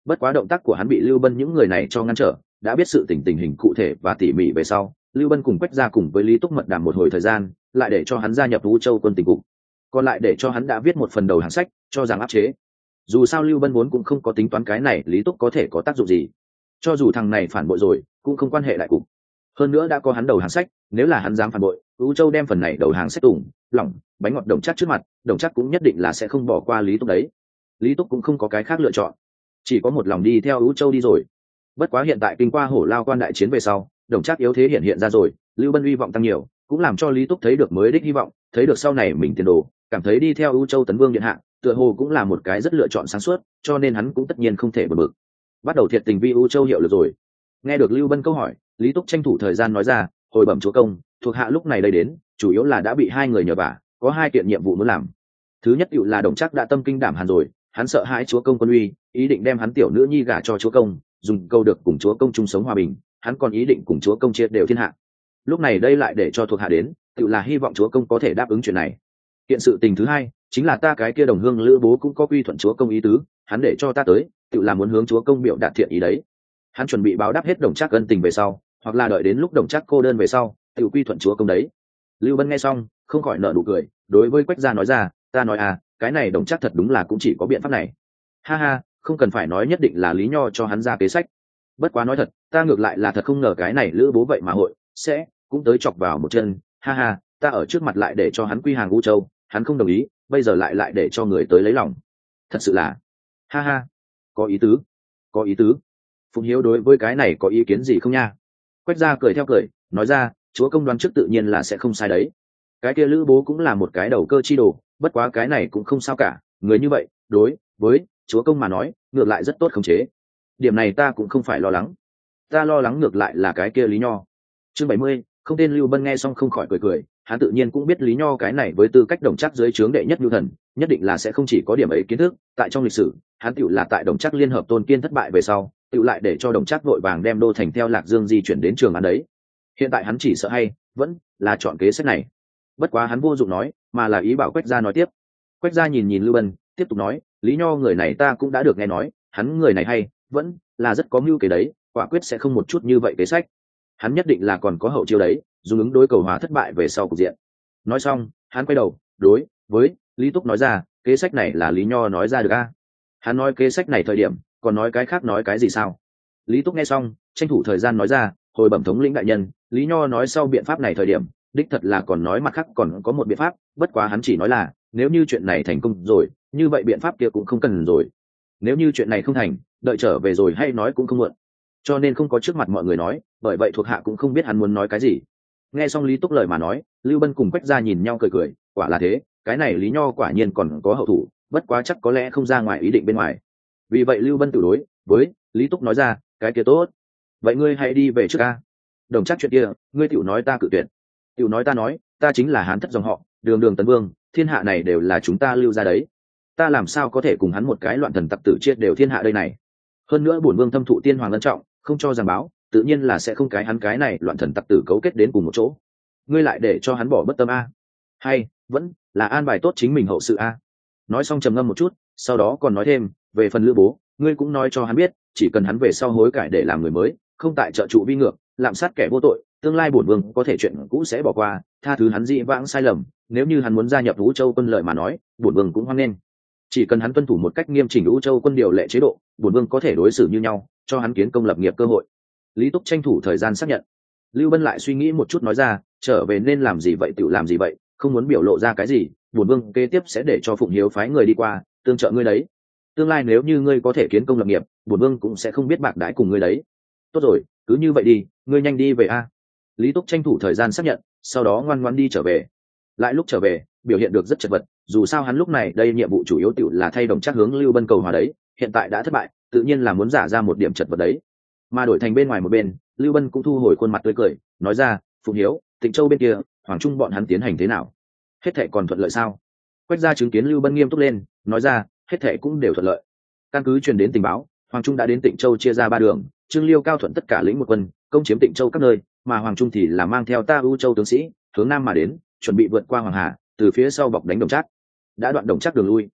Bất quá động tác của hắn bị Lưu Bân những người này cho ngăn trở, đã biết sự tình hình cụ thể và tỉ mỉ về sau, Lưu Bân cùng Quách gia cùng với Lý Túc mật đàm một hồi thời gian, lại để cho hắn gia nhập Vũ Châu quân tình cục, còn lại để cho hắn đã viết một phần đầu hàng sách, cho rằng áp chế. Dù sao Lưu Bân vốn cũng không có tính toán cái này Lý Túc có thể có tác dụng gì, cho dù thằng này phản bội rồi, cũng không quan hệ đại cục. Hơn nữa đã có hắn đầu hàng sách, nếu là hắn dám phản bội, Vũ Châu đem phần này đầu hàng sách tủng, lỏng, bánh ngọt Đồng Trác trước mặt, Đồng Trác cũng nhất định là sẽ không bỏ qua Lý Túc đấy. Lý Túc cũng không có cái khác lựa chọn, chỉ có một lòng đi theo Vũ Châu đi rồi. Bất quá hiện tại kinh qua Hổ Lao Quan đại chiến về sau, Đồng Trác yếu thế hiện ra rồi, Lưu Bân hy vọng tăng nhiều, cũng làm cho Lý Túc thấy được mới đích hy vọng, thấy được sau này mình tiền đồ, cảm thấy đi theo Vũ Châu Tấn Vương điện hạ, tựa hồ cũng là một cái rất lựa chọn sáng suốt, cho nên hắn cũng tất nhiên không thể bực bực. Bắt đầu thiệt tình vi Vũ Châu hiệu lực rồi. Nghe được Lưu Bân câu hỏi, Lý Túc tranh thủ thời gian nói ra, hồi bẩm chúa công, thuộc hạ lúc này đây đến, chủ yếu là đã bị hai người nhờ vả, có hai kiện nhiệm vụ muốn làm. Thứ nhất tựu là Đồng Trác đã tâm kinh đảm hàn rồi, hắn sợ hãi chúa công quân uy, ý định đem hắn tiểu nữ nhi gả cho chúa công, dùng câu được cùng chúa công chung sống hòa bình, hắn còn ý định cùng chúa công chia đều thiên hạ. Lúc này đây lại để cho thuộc hạ đến, tựu là hy vọng chúa công có thể đáp ứng chuyện này. Kiện sự tình thứ hai chính là ta cái kia đồng hương Lữ Bố cũng có quy thuận chúa công ý tứ, hắn để cho ta tới, tựu là muốn hướng chúa công biểu đạt thiện ý đấy. Hắn chuẩn bị báo đáp hết Đồng Trác ân tình về sau, hoặc là đợi đến lúc Đồng Trác cô đơn về sau, tựu quy thuận chúa công đấy. Lưu Bân nghe xong không khỏi nở nụ cười, đối với Quách gia nói ra, ta nói à, cái này Đồng Trác thật đúng là cũng chỉ có biện pháp này. Ha ha, không cần phải nói nhất định là Lý Nho cho hắn ra kế sách. Bất quá nói thật, ta ngược lại là thật không ngờ cái này Lữ Bố vậy mà hội sẽ cũng tới chọc vào một chân. Ha ha, ta ở trước mặt lại để cho hắn quy hàng U Châu, hắn không đồng ý, bây giờ lại để cho người tới lấy lòng. Thật sự là, ha ha, có ý tứ, có ý tứ. Phụng Hiếu đối với cái này có ý kiến gì không nha? Quách gia cười theo cười, nói ra, chúa công đoán trước tự nhiên là sẽ không sai đấy. Cái kia Lữ Bố cũng là một cái đầu cơ chi đồ, bất quá cái này cũng không sao cả, người như vậy, đối với chúa công mà nói, ngược lại rất tốt khống chế. Điểm này ta cũng không phải lo lắng. Ta lo lắng ngược lại là cái kia Lý Nho. Chương 70, không tên Lưu Bân nghe xong không khỏi cười cười, hắn tự nhiên cũng biết Lý Nho cái này với tư cách Đồng Trác dưới trướng đệ nhất nhu thần, nhất định là sẽ không chỉ có điểm ấy kiến thức, tại trong lịch sử, hắn tựu là tại Đồng Trác liên hợp Tôn Kiên thất bại về sau, tựu lại để cho Đồng Trác vội vàng đem đô thành theo Lạc Dương di chuyển đến Trường An đấy. Hiện tại hắn chỉ sợ hay vẫn là chọn kế sách này. Bất quá hắn vô dụng nói, mà là ý bảo Quách gia nói tiếp. Quách gia nhìn nhìn Lưu Bân, tiếp tục nói, Lý Nho người này ta cũng đã được nghe nói, hắn người này hay vẫn là rất có mưu kế đấy, quả quyết sẽ không một chút như vậy kế sách. Hắn nhất định là còn có hậu chiêu đấy, dùng ứng đối cầu hòa thất bại về sau cục diện. Nói xong, hắn quay đầu, đối với Lý Túc nói ra, kế sách này là Lý Nho nói ra được a? Hắn nói kế sách này thời điểm, còn nói cái khác nói cái gì sao? Lý Túc nghe xong, tranh thủ thời gian nói ra, hồi bẩm thống lĩnh đại nhân, Lý Nho nói sau biện pháp này thời điểm, đích thật là còn nói mặt khác còn có một biện pháp, bất quá hắn chỉ nói là, nếu như chuyện này thành công rồi, như vậy biện pháp kia cũng không cần rồi. Nếu như chuyện này không thành, đợi trở về rồi hay nói cũng không muộn. Cho nên không có trước mặt mọi người nói, bởi vậy thuộc hạ cũng không biết hắn muốn nói cái gì. Nghe xong Lý Túc lời mà nói, Lưu Bân cùng Quách gia nhìn nhau cười cười, quả là thế, cái này Lý Nho quả nhiên còn có hậu thủ, bất quá chắc có lẽ không ra ngoài ý định bên ngoài. Vì vậy Lưu Bân tự đối với Lý Túc nói ra, cái kia tốt, vậy ngươi hãy đi về trước ca. Đồng Trác chuyện kia, ngươi tiểu nói ta cự tuyệt. Tiểu nói ta chính là Hán thất dòng họ, đường đường tấn vương, thiên hạ này đều là chúng ta Lưu ra đấy. Ta làm sao có thể cùng hắn một cái loạn thần tặc tử chia đều thiên hạ đây này. Hơn nữa bổn vương thâm thụ tiên hoàng ân trọng, không cho giảng báo, tự nhiên là sẽ không cái hắn cái này loạn thần tặc tử cấu kết đến cùng một chỗ. Ngươi lại để cho hắn bỏ bất tâm a? Hay vẫn là an bài tốt chính mình hậu sự a? Nói xong trầm ngâm một chút, sau đó còn nói thêm, về phần Lữ Bố, ngươi cũng nói cho hắn biết, chỉ cần hắn về sau hối cải để làm người mới, không tại trợ trụ vi ngược, lạm sát kẻ vô tội, tương lai bổn vương có thể chuyện cũ sẽ bỏ qua, tha thứ hắn dị vãng sai lầm. Nếu như hắn muốn gia nhập Vũ Châu quân lợi mà nói, bổn vương cũng hoan nghênh. Chỉ cần hắn tuân thủ một cách nghiêm chỉnh Vũ Châu quân điều lệ chế độ, bổn vương có thể đối xử như nhau, cho hắn kiến công lập nghiệp cơ hội. Lý Túc tranh thủ thời gian xác nhận. Lưu Bân lại suy nghĩ một chút nói ra, trở về nên làm gì vậy tự làm gì vậy, không muốn biểu lộ ra cái gì, bổn vương kế tiếp sẽ để cho Phụng Hiếu phái người đi qua, tương trợ ngươi đấy. Tương lai nếu như ngươi có thể kiến công lập nghiệp, bổn vương cũng sẽ không biết bạc đãi cùng ngươi đấy. Tốt rồi, cứ như vậy đi, ngươi nhanh đi về a. Lý Túc tranh thủ thời gian xác nhận, sau đó ngoan ngoãn đi trở về. Lại lúc trở về, biểu hiện được rất chật vật, dù sao hắn lúc này đây nhiệm vụ chủ yếu tự là thay Đồng Trác hướng Lưu Bân cầu hòa đấy, hiện tại đã thất bại, tự nhiên là muốn giả ra một điểm chật vật đấy. Mà đổi thành bên ngoài một bên, Lưu Bân cũng thu hồi khuôn mặt tươi cười, nói ra, Phụng Hiếu, Tịnh Châu bên kia, Hoàng Trung bọn hắn tiến hành thế nào? Hết thảy còn thuận lợi sao? Quách gia chứng kiến Lưu Bân nghiêm túc lên, nói ra, hết thảy cũng đều thuận lợi. Căn cứ truyền đến tình báo, Hoàng Trung đã đến Tịnh Châu chia ra ba đường, Trương Liêu Cao Thuận tất cả lĩnh một quân, công chiếm Tịnh Châu các nơi, mà Hoàng Trung thì là mang theo ta U Châu tướng sĩ, hướng nam mà đến, chuẩn bị vượt qua Hoàng Hà, từ phía sau bọc đánh Đồng Trác. Đã đoạn Đồng Trác đường lui.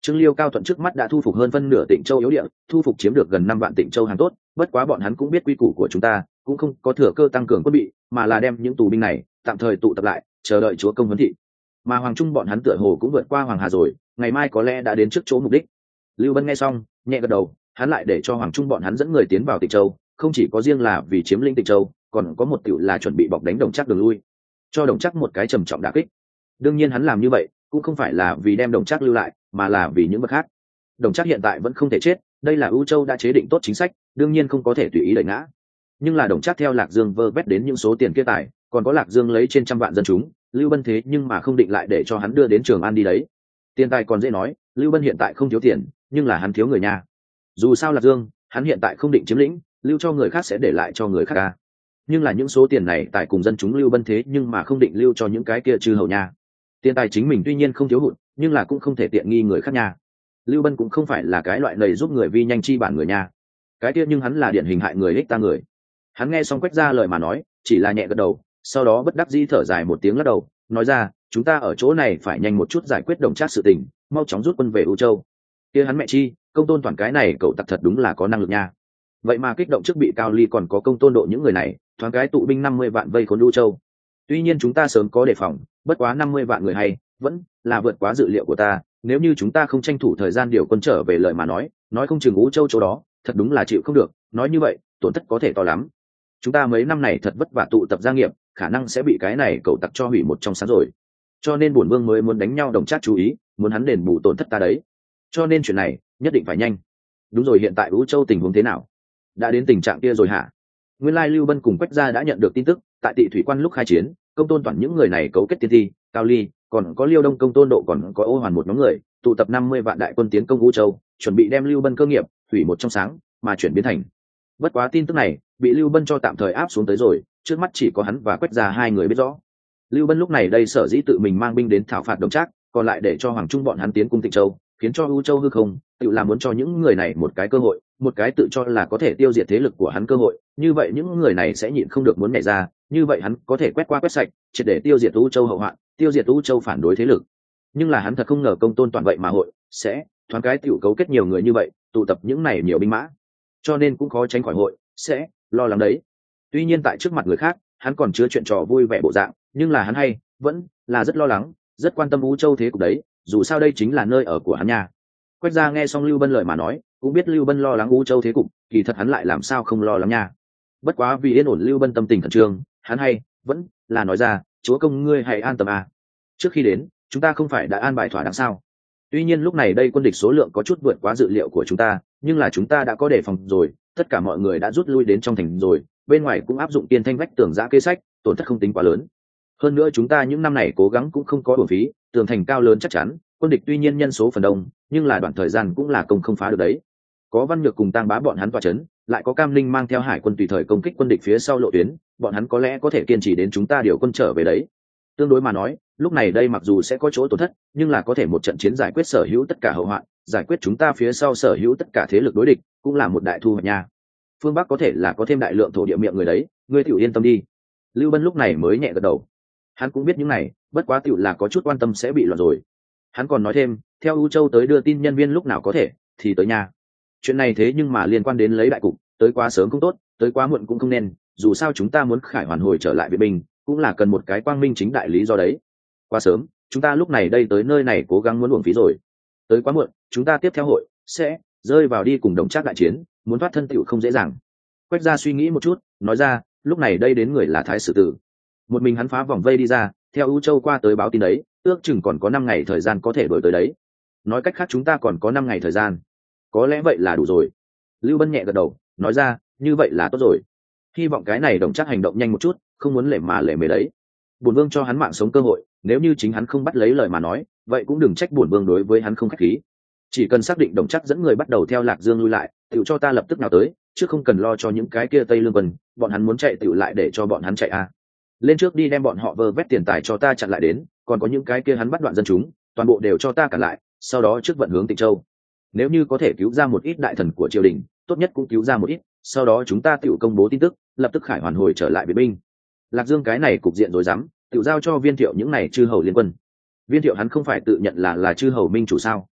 Trương Liêu cao thuận trước mắt đã thu phục hơn phân nửa Tịnh Châu yếu địa, thu phục chiếm được gần 5 vạn Tịnh Châu hàng tốt, bất quá bọn hắn cũng biết quy củ của chúng ta, cũng không có thừa cơ tăng cường quân bị, mà là đem những tù binh này tạm thời tụ tập lại, chờ đợi chúa công huấn thị. Mà Hoàng Trung bọn hắn tựa hồ cũng vượt qua Hoàng Hà rồi, ngày mai có lẽ đã đến trước chỗ mục đích. Lưu Bân nghe xong, nhẹ gật đầu, hắn lại để cho Hoàng Trung bọn hắn dẫn người tiến vào Tịnh Châu, không chỉ có riêng là vì chiếm lĩnh Tịnh Châu, còn có một tiểu là chuẩn bị bọc đánh Đồng Trác đường lui, cho Đồng Trác một cái trầm trọng đả kích. Đương nhiên hắn làm như vậy cũng không phải là vì đem Đồng Trác lưu lại, mà là vì những vật khác. Đồng Trác hiện tại vẫn không thể chết, đây là ưu châu đã chế định tốt chính sách, đương nhiên không có thể tùy ý đẩy ngã. Nhưng là Đồng Trác theo Lạc Dương vơ vét đến những số tiền kia tài, còn có Lạc Dương lấy trên trăm vạn dân chúng, Lưu Bân thế nhưng mà không định lại để cho hắn đưa đến Trường An đi đấy. Tiền tài còn dễ nói, Lưu Bân hiện tại không thiếu tiền, nhưng là hắn thiếu người nhà. Dù sao Lạc Dương, hắn hiện tại không định chiếm lĩnh, lưu cho người khác sẽ để lại cho người khác à. Nhưng là những số tiền này tại cùng dân chúng Lưu Bân thế nhưng mà không định lưu cho những cái kia chư hầu nha. Tiền tài chính mình tuy nhiên không thiếu hụt, nhưng là cũng không thể tiện nghi người khác nha. Lưu Bân cũng không phải là cái loại lầy giúp người vi nhanh chi bản người nha. Cái kia nhưng hắn là điển hình hại người ích ta người. Hắn nghe xong Quách Gia lời mà nói, chỉ là nhẹ gật đầu, sau đó bất đắc dĩ thở dài một tiếng lắc đầu, nói ra, chúng ta ở chỗ này phải nhanh một chút giải quyết Đồng Trác sự tình, mau chóng rút quân về U Châu. Kia hắn mẹ chi, Công Tôn toàn cái này cậu tặc thật đúng là có năng lực nha. Vậy mà kích động trước bị Cao Ly còn có Công Tôn Độ những người này, thoáng cái tụ binh 50 vạn vây khốn U Châu. Tuy nhiên chúng ta sớm có đề phòng, bất quá 50 vạn người hay, vẫn là vượt quá dự liệu của ta, nếu như chúng ta không tranh thủ thời gian điều quân trở về lời mà nói không chừng U Châu chỗ đó, thật đúng là chịu không được, nói như vậy, tổn thất có thể to lắm. Chúng ta mấy năm này thật vất vả tụ tập gia nghiệp, khả năng sẽ bị cái này cậu tặc cho hủy một trong sáng rồi. Cho nên bổn vương mới muốn đánh nhau Đồng Trác chú ý, muốn hắn đền bù tổn thất ta đấy. Cho nên chuyện này nhất định phải nhanh. Đúng rồi, hiện tại U Châu tình huống thế nào? Đã đến tình trạng kia rồi hả? Nguyên lai Lưu Bân cùng Quách Gia đã nhận được tin tức, tại Tị Thủy Quan lúc khai chiến, Công Tôn toàn những người này cấu kết tiên thi, Cao Ly, còn có Liêu Đông Công Tôn Độ còn có Ô Hoàn một nhóm người, tụ tập 50 vạn đại quân tiến công U Châu, chuẩn bị đem Lưu Bân cơ nghiệp hủy một trong sáng, mà chuyển biến thành. Bất quá tin tức này bị Lưu Bân cho tạm thời áp xuống tới rồi, trước mắt chỉ có hắn và Quách Gia hai người biết rõ. Lưu Bân lúc này đây sở dĩ tự mình mang binh đến thảo phạt Đồng Trác, còn lại để cho Hoàng Trung bọn hắn tiến cung Tịnh Châu, khiến cho U Châu hư không, tự là muốn cho những người này một cái cơ hội, một cái tự cho là có thể tiêu diệt thế lực của hắn cơ hội, như vậy những người này sẽ nhịn không được muốn nhảy ra, như vậy hắn có thể quét qua quét sạch, triệt để tiêu diệt U Châu hậu hoạn, tiêu diệt U Châu phản đối thế lực. Nhưng là hắn thật không ngờ Công Tôn toàn vậy mà hội sẽ thoáng cái tiểu cấu kết nhiều người như vậy, tụ tập những này nhiều binh mã, cho nên cũng khó tránh khỏi hội sẽ lo lắng đấy. Tuy nhiên tại trước mặt người khác, hắn còn chứa chuyện trò vui vẻ bộ dạng, nhưng là hắn hay vẫn là rất lo lắng, rất quan tâm U Châu thế cục đấy, dù sao đây chính là nơi ở của hắn nha. Quách Gia nghe xong Lưu Bân lời mà nói, cũng biết Lưu Bân lo lắng U Châu thế cục, kỳ thật hắn lại làm sao không lo lắng nha. Bất quá vì yên ổn Lưu Bân tâm tình khẩn trương, hắn hay vẫn là nói ra, chúa công ngươi hãy an tâm à. Trước khi đến, chúng ta không phải đã an bài thỏa đáng sao? Tuy nhiên lúc này đây quân địch số lượng có chút vượt quá dự liệu của chúng ta, nhưng là chúng ta đã có đề phòng rồi, tất cả mọi người đã rút lui đến trong thành rồi, bên ngoài cũng áp dụng tiên thanh vách tường giã kế sách, tổn thất không tính quá lớn. Hơn nữa chúng ta những năm này cố gắng cũng không có uổng phí, tường thành cao lớn chắc chắn, quân địch tuy nhiên nhân số phần đông, nhưng là đoạn thời gian cũng là công không phá được đấy. Có Văn Nhược cùng Tang Bá bọn hắn tọa chấn, lại có Cam Linh mang theo hải quân tùy thời công kích quân địch phía sau lộ tuyến, bọn hắn có lẽ có thể kiên trì đến chúng ta điều quân trở về đấy. Tương đối mà nói, lúc này đây mặc dù sẽ có chỗ tổn thất, nhưng là có thể một trận chiến giải quyết sở hữu tất cả hậu hoạn, giải quyết chúng ta phía sau sở hữu tất cả thế lực đối địch, cũng là một đại thu hoạch nha. Phương Bắc có thể là có thêm đại lượng thổ địa miệng người đấy, ngươi tiểu yên tâm đi. Lưu Bân lúc này mới nhẹ gật đầu. Hắn cũng biết những này, bất quá tiểu là có chút quan tâm sẽ bị loạn rồi. Hắn còn nói thêm, theo U Châu tới đưa tin nhân viên lúc nào có thể thì tới nhà. Chuyện này thế nhưng mà liên quan đến lấy đại cục, tới quá sớm cũng tốt, tới quá muộn cũng không nên, dù sao chúng ta muốn khải hoàn hồi trở lại viện binh, cũng là cần một cái quang minh chính đại lý do đấy. Quá sớm, chúng ta lúc này đây tới nơi này cố gắng muốn uổng phí rồi. Tới quá muộn, chúng ta tiếp theo hội sẽ rơi vào đi cùng Đồng Trác đại chiến, muốn thoát thân tiểu không dễ dàng. Quách Gia suy nghĩ một chút, nói ra, lúc này đây đến người là Thái Sử Tử. Một mình hắn phá vòng vây đi ra, theo U Châu qua tới báo tin đấy, ước chừng còn có 5 ngày thời gian có thể đuổi tới đấy. Nói cách khác chúng ta còn có 5 ngày thời gian. Có lẽ vậy là đủ rồi. Lưu Bân nhẹ gật đầu, nói ra, như vậy là tốt rồi. Hy vọng cái này Đồng Trác hành động nhanh một chút, không muốn lề mà lề mề đấy. Bổn vương cho hắn mạng sống cơ hội, nếu như chính hắn không bắt lấy lời mà nói, vậy cũng đừng trách bổn vương đối với hắn không khách khí. Chỉ cần xác định Đồng Trác dẫn người bắt đầu theo Lạc Dương lui lại, tự cho ta lập tức nào tới, chứ không cần lo cho những cái kia Tây Lương quân, bọn hắn muốn chạy tự lại để cho bọn hắn chạy à. Lên trước đi đem bọn họ vơ vét tiền tài cho ta chặn lại đến, còn có những cái kia hắn bắt đoạn dân chúng, toàn bộ đều cho ta cản lại, sau đó trước vận hướng Tịnh Châu. Nếu như có thể cứu ra một ít đại thần của triều đình, tốt nhất cũng cứu ra một ít, sau đó chúng ta tự công bố tin tức, lập tức khải hoàn hồi trở lại Việt binh. Lạc Dương cái này cục diện rối rắm, tự giao cho Viên Thiệu những này chư hầu liên quân. Viên Thiệu hắn không phải tự nhận là chư hầu minh chủ sao?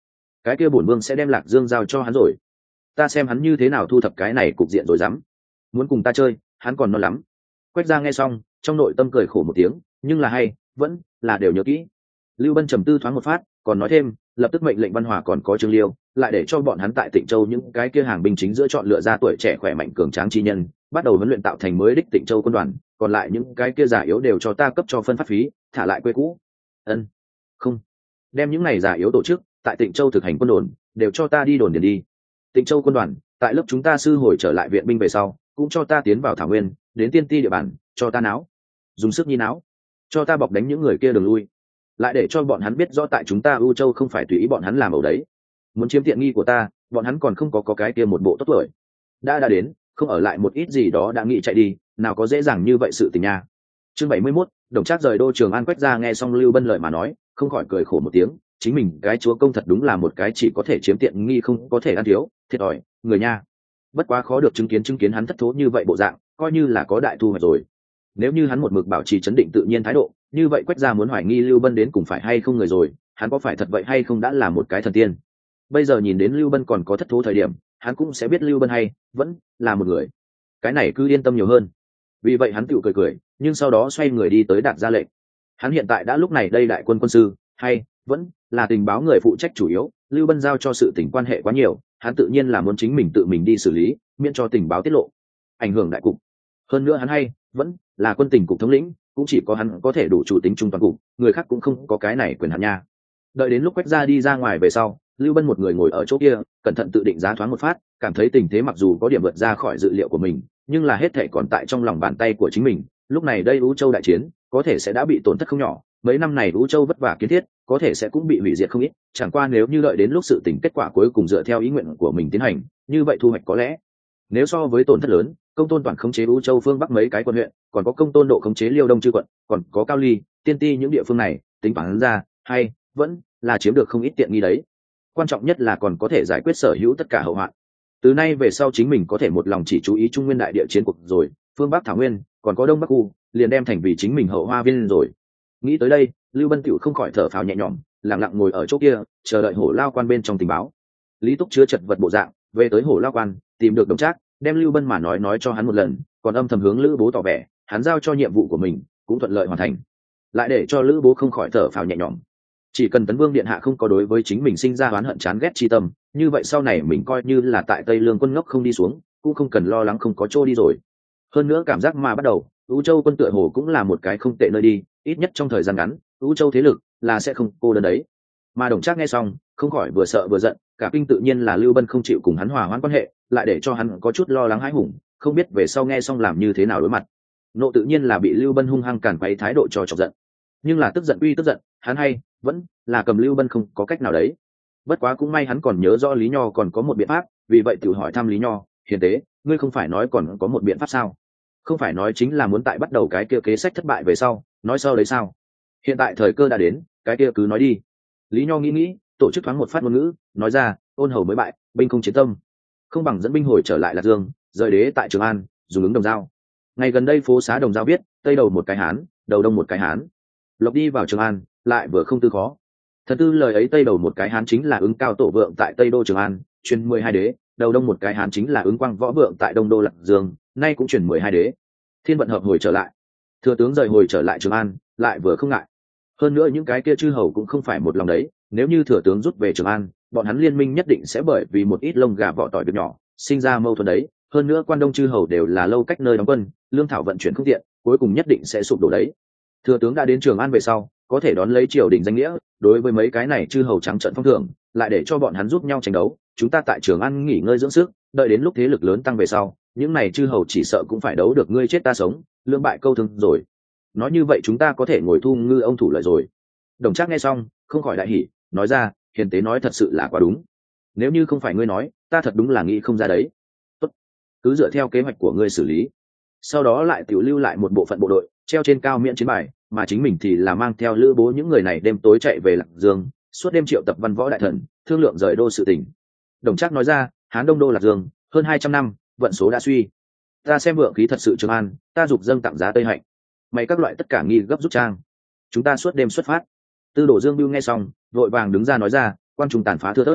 cái kia bổn vương sẽ đem Lạc Dương giao cho hắn rồi, ta xem hắn như thế nào thu thập cái này cục diện rồi dám muốn cùng ta chơi, hắn còn non lắm. Quách Gia nghe xong trong nội tâm cười khổ một tiếng, nhưng là hay vẫn là đều nhớ kỹ. Lưu Bân trầm tư thoáng một phát, còn nói thêm, lập tức mệnh lệnh Văn Hòa còn có Trương Liêu, lại để cho bọn hắn tại Tịnh Châu những cái kia hàng binh chính giữa chọn lựa ra tuổi trẻ khỏe mạnh cường tráng chi nhân, bắt đầu huấn luyện tạo thành mới đích Tịnh Châu quân đoàn, còn lại những cái kia già yếu đều cho ta cấp cho phân phát phí, thả lại quê cũ. Ân, không, đem những này già yếu tổ chức tại Tịnh Châu thực hành quân đồn, đều cho ta đi đồn điền đi. Tịnh Châu quân đoàn, tại lớp chúng ta sư hồi trở lại viện binh về sau, cũng cho ta tiến vào thảo nguyên, đến tiên ti địa bàn, cho ta náo, dùng sức nhi náo, cho ta bọc đánh những người kia đường lui, lại để cho bọn hắn biết rõ tại chúng ta ưu châu không phải tùy ý bọn hắn làm ẩu đấy, muốn chiếm tiện nghi của ta, bọn hắn còn không có cái kia một bộ tốt tuổi, đã đến, không ở lại một ít gì đó đã nghĩ chạy đi, nào có dễ dàng như vậy sự tình nha. Chương 71, Đồng Trác rời đô Trường An. Quách Gia nghe xong Lưu Bân lời mà nói, không khỏi cười khổ một tiếng, chính mình cái chúa công thật đúng là một cái chỉ có thể chiếm tiện nghi không có thể ăn thiếu, thiệt thòi người nha. Bất quá khó được chứng kiến hắn thất thố như vậy bộ dạng, coi như là có đại thu hoạch rồi. Nếu như hắn một mực bảo trì chấn định tự nhiên thái độ, như vậy Quách Gia muốn hoài nghi Lưu Bân đến cùng phải hay không người rồi, hắn có phải thật vậy hay không đã là một cái thần tiên. Bây giờ nhìn đến Lưu Bân còn có thất thố thời điểm, hắn cũng sẽ biết Lưu Bân hay vẫn là một người, cái này cứ yên tâm nhiều hơn. Vì vậy hắn tựu cười, nhưng sau đó xoay người đi tới Đạt ra lệnh. Hắn hiện tại đã lúc này đây đại quân quân sư hay vẫn là tình báo người phụ trách chủ yếu, Lưu Bân giao cho sự tình quan hệ quá nhiều, hắn tự nhiên là muốn chính mình tự mình đi xử lý, miễn cho tình báo tiết lộ ảnh hưởng đại cục. Hơn nữa hắn hay vẫn là quân tình cục thống lĩnh, cũng chỉ có hắn có thể đủ chủ tính trung toàn cục, người khác cũng không có cái này quyền hạn nha. Đợi đến lúc Quách Gia đi ra ngoài về sau, Lưu Bân một người ngồi ở chỗ kia, cẩn thận tự định giá thoáng một phát, cảm thấy tình thế mặc dù có điểm vượt ra khỏi dự liệu của mình, nhưng là hết thảy còn tại trong lòng bàn tay của chính mình. Lúc này đây Vũ Châu đại chiến, có thể sẽ đã bị tổn thất không nhỏ, mấy năm này Vũ Châu vất vả kiến thiết, có thể sẽ cũng bị hủy diệt không ít, chẳng qua nếu như đợi đến lúc sự tình kết quả cuối cùng dựa theo ý nguyện của mình tiến hành, như vậy thu hoạch có lẽ nếu so với tổn thất lớn, Công Tôn toàn khống chế Vũ Châu phương bắc mấy cái quận huyện, còn có Công Tôn Độ khống chế Liêu Đông chư quận, còn có Cao Ly, Tiên Ti những địa phương này, tính toán ra, hay vẫn là chiếm được không ít tiện nghi đấy. Quan trọng nhất là còn có thể giải quyết sở hữu tất cả hậu hoạn. Từ nay về sau chính mình có thể một lòng chỉ chú ý Trung Nguyên đại địa chiến cuộc rồi, phương Bắc Thảo Nguyên, còn có Đông Bắc khu, liền đem thành vì chính mình hậu hoa viên rồi. Nghĩ tới đây, Lưu Bân Tiểu không khỏi thở phào nhẹ nhõm, lặng lặng ngồi ở chỗ kia, chờ đợi Hổ Lao Quan bên trong tình báo. Lý Túc chứa chật vật bộ dạng, về tới Hổ Lao Quan, tìm được Đồng Trác, đem Lưu Bân mà nói cho hắn một lần, còn âm thầm hướng Lữ Bố tỏ vẻ, hắn giao cho nhiệm vụ của mình cũng thuận lợi hoàn thành, lại để cho Lữ Bố không khỏi thở phào nhẹ nhõm. Chỉ cần Tấn Vương điện hạ không có đối với chính mình sinh ra oán hận chán ghét chi tâm, như vậy sau này mình coi như là tại Tây Lương quân ngốc không đi xuống, cũng không cần lo lắng không có chỗ đi rồi. Hơn nữa cảm giác mà bắt đầu, Vũ Châu quân tựa hồ cũng là một cái không tệ nơi đi, ít nhất trong thời gian ngắn, Vũ Châu thế lực là sẽ không cô đơn đấy. Mà Đồng Trác nghe xong, không khỏi vừa sợ vừa giận, cả kinh tự nhiên là Lưu Bân không chịu cùng hắn hòa hoãn quan hệ, lại để cho hắn có chút lo lắng hãi hùng, không biết về sau nghe xong làm như thế nào đối mặt. Nộ tự nhiên là bị Lưu Bân hung hăng càn quấy thái độ cho chọc giận. Nhưng là tức giận uy tức giận, hắn hay vẫn là cầm Lưu Bân không có cách nào đấy. Bất quá cũng may hắn còn nhớ rõ Lý Nho còn có một biện pháp, vì vậy tự hỏi thăm Lý Nho, hiền tế, ngươi không phải nói còn có một biện pháp sao? Không phải nói chính là muốn tại bắt đầu cái kia kế sách thất bại về sau, nói sau đấy sao? Hiện tại thời cơ đã đến, cái kia cứ nói đi. Lý Nho nghĩ, tổ chức thoáng một phát ngôn ngữ, nói ra, ôn hầu mới bại, binh không chiến tâm, không bằng dẫn binh hồi trở lại Lạc Dương, rời đế tại Trường An, dùng ứng Đồng Dao. Ngày gần đây phố xá Đồng Dao biết, tây đầu một cái hán, đầu đông một cái hán, lộc đi vào Trường An, lại vừa không tư khó. Thật tư lời ấy tây đầu một cái hán chính là ứng Cao Tổ Vượng tại Tây Đô Trường An, truyền 12 đế, đầu đông một cái hán chính là ứng Quang Võ Vượng tại Đông Đô Lạc Dương, nay cũng truyền 12 đế. Thiên vận hợp hồi trở lại, thừa tướng rời hồi trở lại Trường An, lại vừa không ngại. Hơn nữa những cái kia chư hầu cũng không phải một lòng đấy, nếu như thừa tướng rút về Trường An, bọn hắn liên minh nhất định sẽ bởi vì một ít lông gà vỏ tỏi việc nhỏ sinh ra mâu thuẫn đấy. Hơn nữa quan đông chư hầu đều là lâu cách nơi đóng quân, lương thảo vận chuyển không tiện, cuối cùng nhất định sẽ sụp đổ đấy. Thừa tướng đã đến Trường An về sau, có thể đón lấy triều đình danh nghĩa, đối với mấy cái này chư hầu trắng trợn phong thưởng, lại để cho bọn hắn giúp nhau tranh đấu, chúng ta tại Trường An nghỉ ngơi dưỡng sức, đợi đến lúc thế lực lớn tăng về sau, những này chư hầu chỉ sợ cũng phải đấu được ngươi chết ta sống, lưỡng bại câu thương rồi. Nói như vậy chúng ta có thể ngồi thu ngư ông thủ lợi rồi. Đồng Trác nghe xong, không khỏi đại hỉ, nói ra, hiền tế nói thật sự là quá đúng. Nếu như không phải ngươi nói, ta thật đúng là nghĩ không ra đấy. Tốt, cứ dựa theo kế hoạch của ngươi xử lý. Sau đó lại tiểu lưu lại một bộ phận bộ đội, treo trên cao miễn chiến bài, mà chính mình thì là mang theo Lữ Bố những người này đêm tối chạy về Lạc Dương, suốt đêm triệu tập văn võ đại thần, thương lượng rời đô sự tỉnh. Đồng Trác nói ra, Hán Đông Đô Lạc Dương, hơn 200 năm, vận số đã suy. Ta xem vượng khí thật sự Trường An, ta dục dâng tặng giá Tây Hạnh. Mày các loại tất cả nghi gấp rút trang. Chúng ta suốt đêm xuất phát. Tư Đồ Dương Bưu nghe xong, vội vàng đứng ra nói ra, quan trung tàn phá thưa thớt,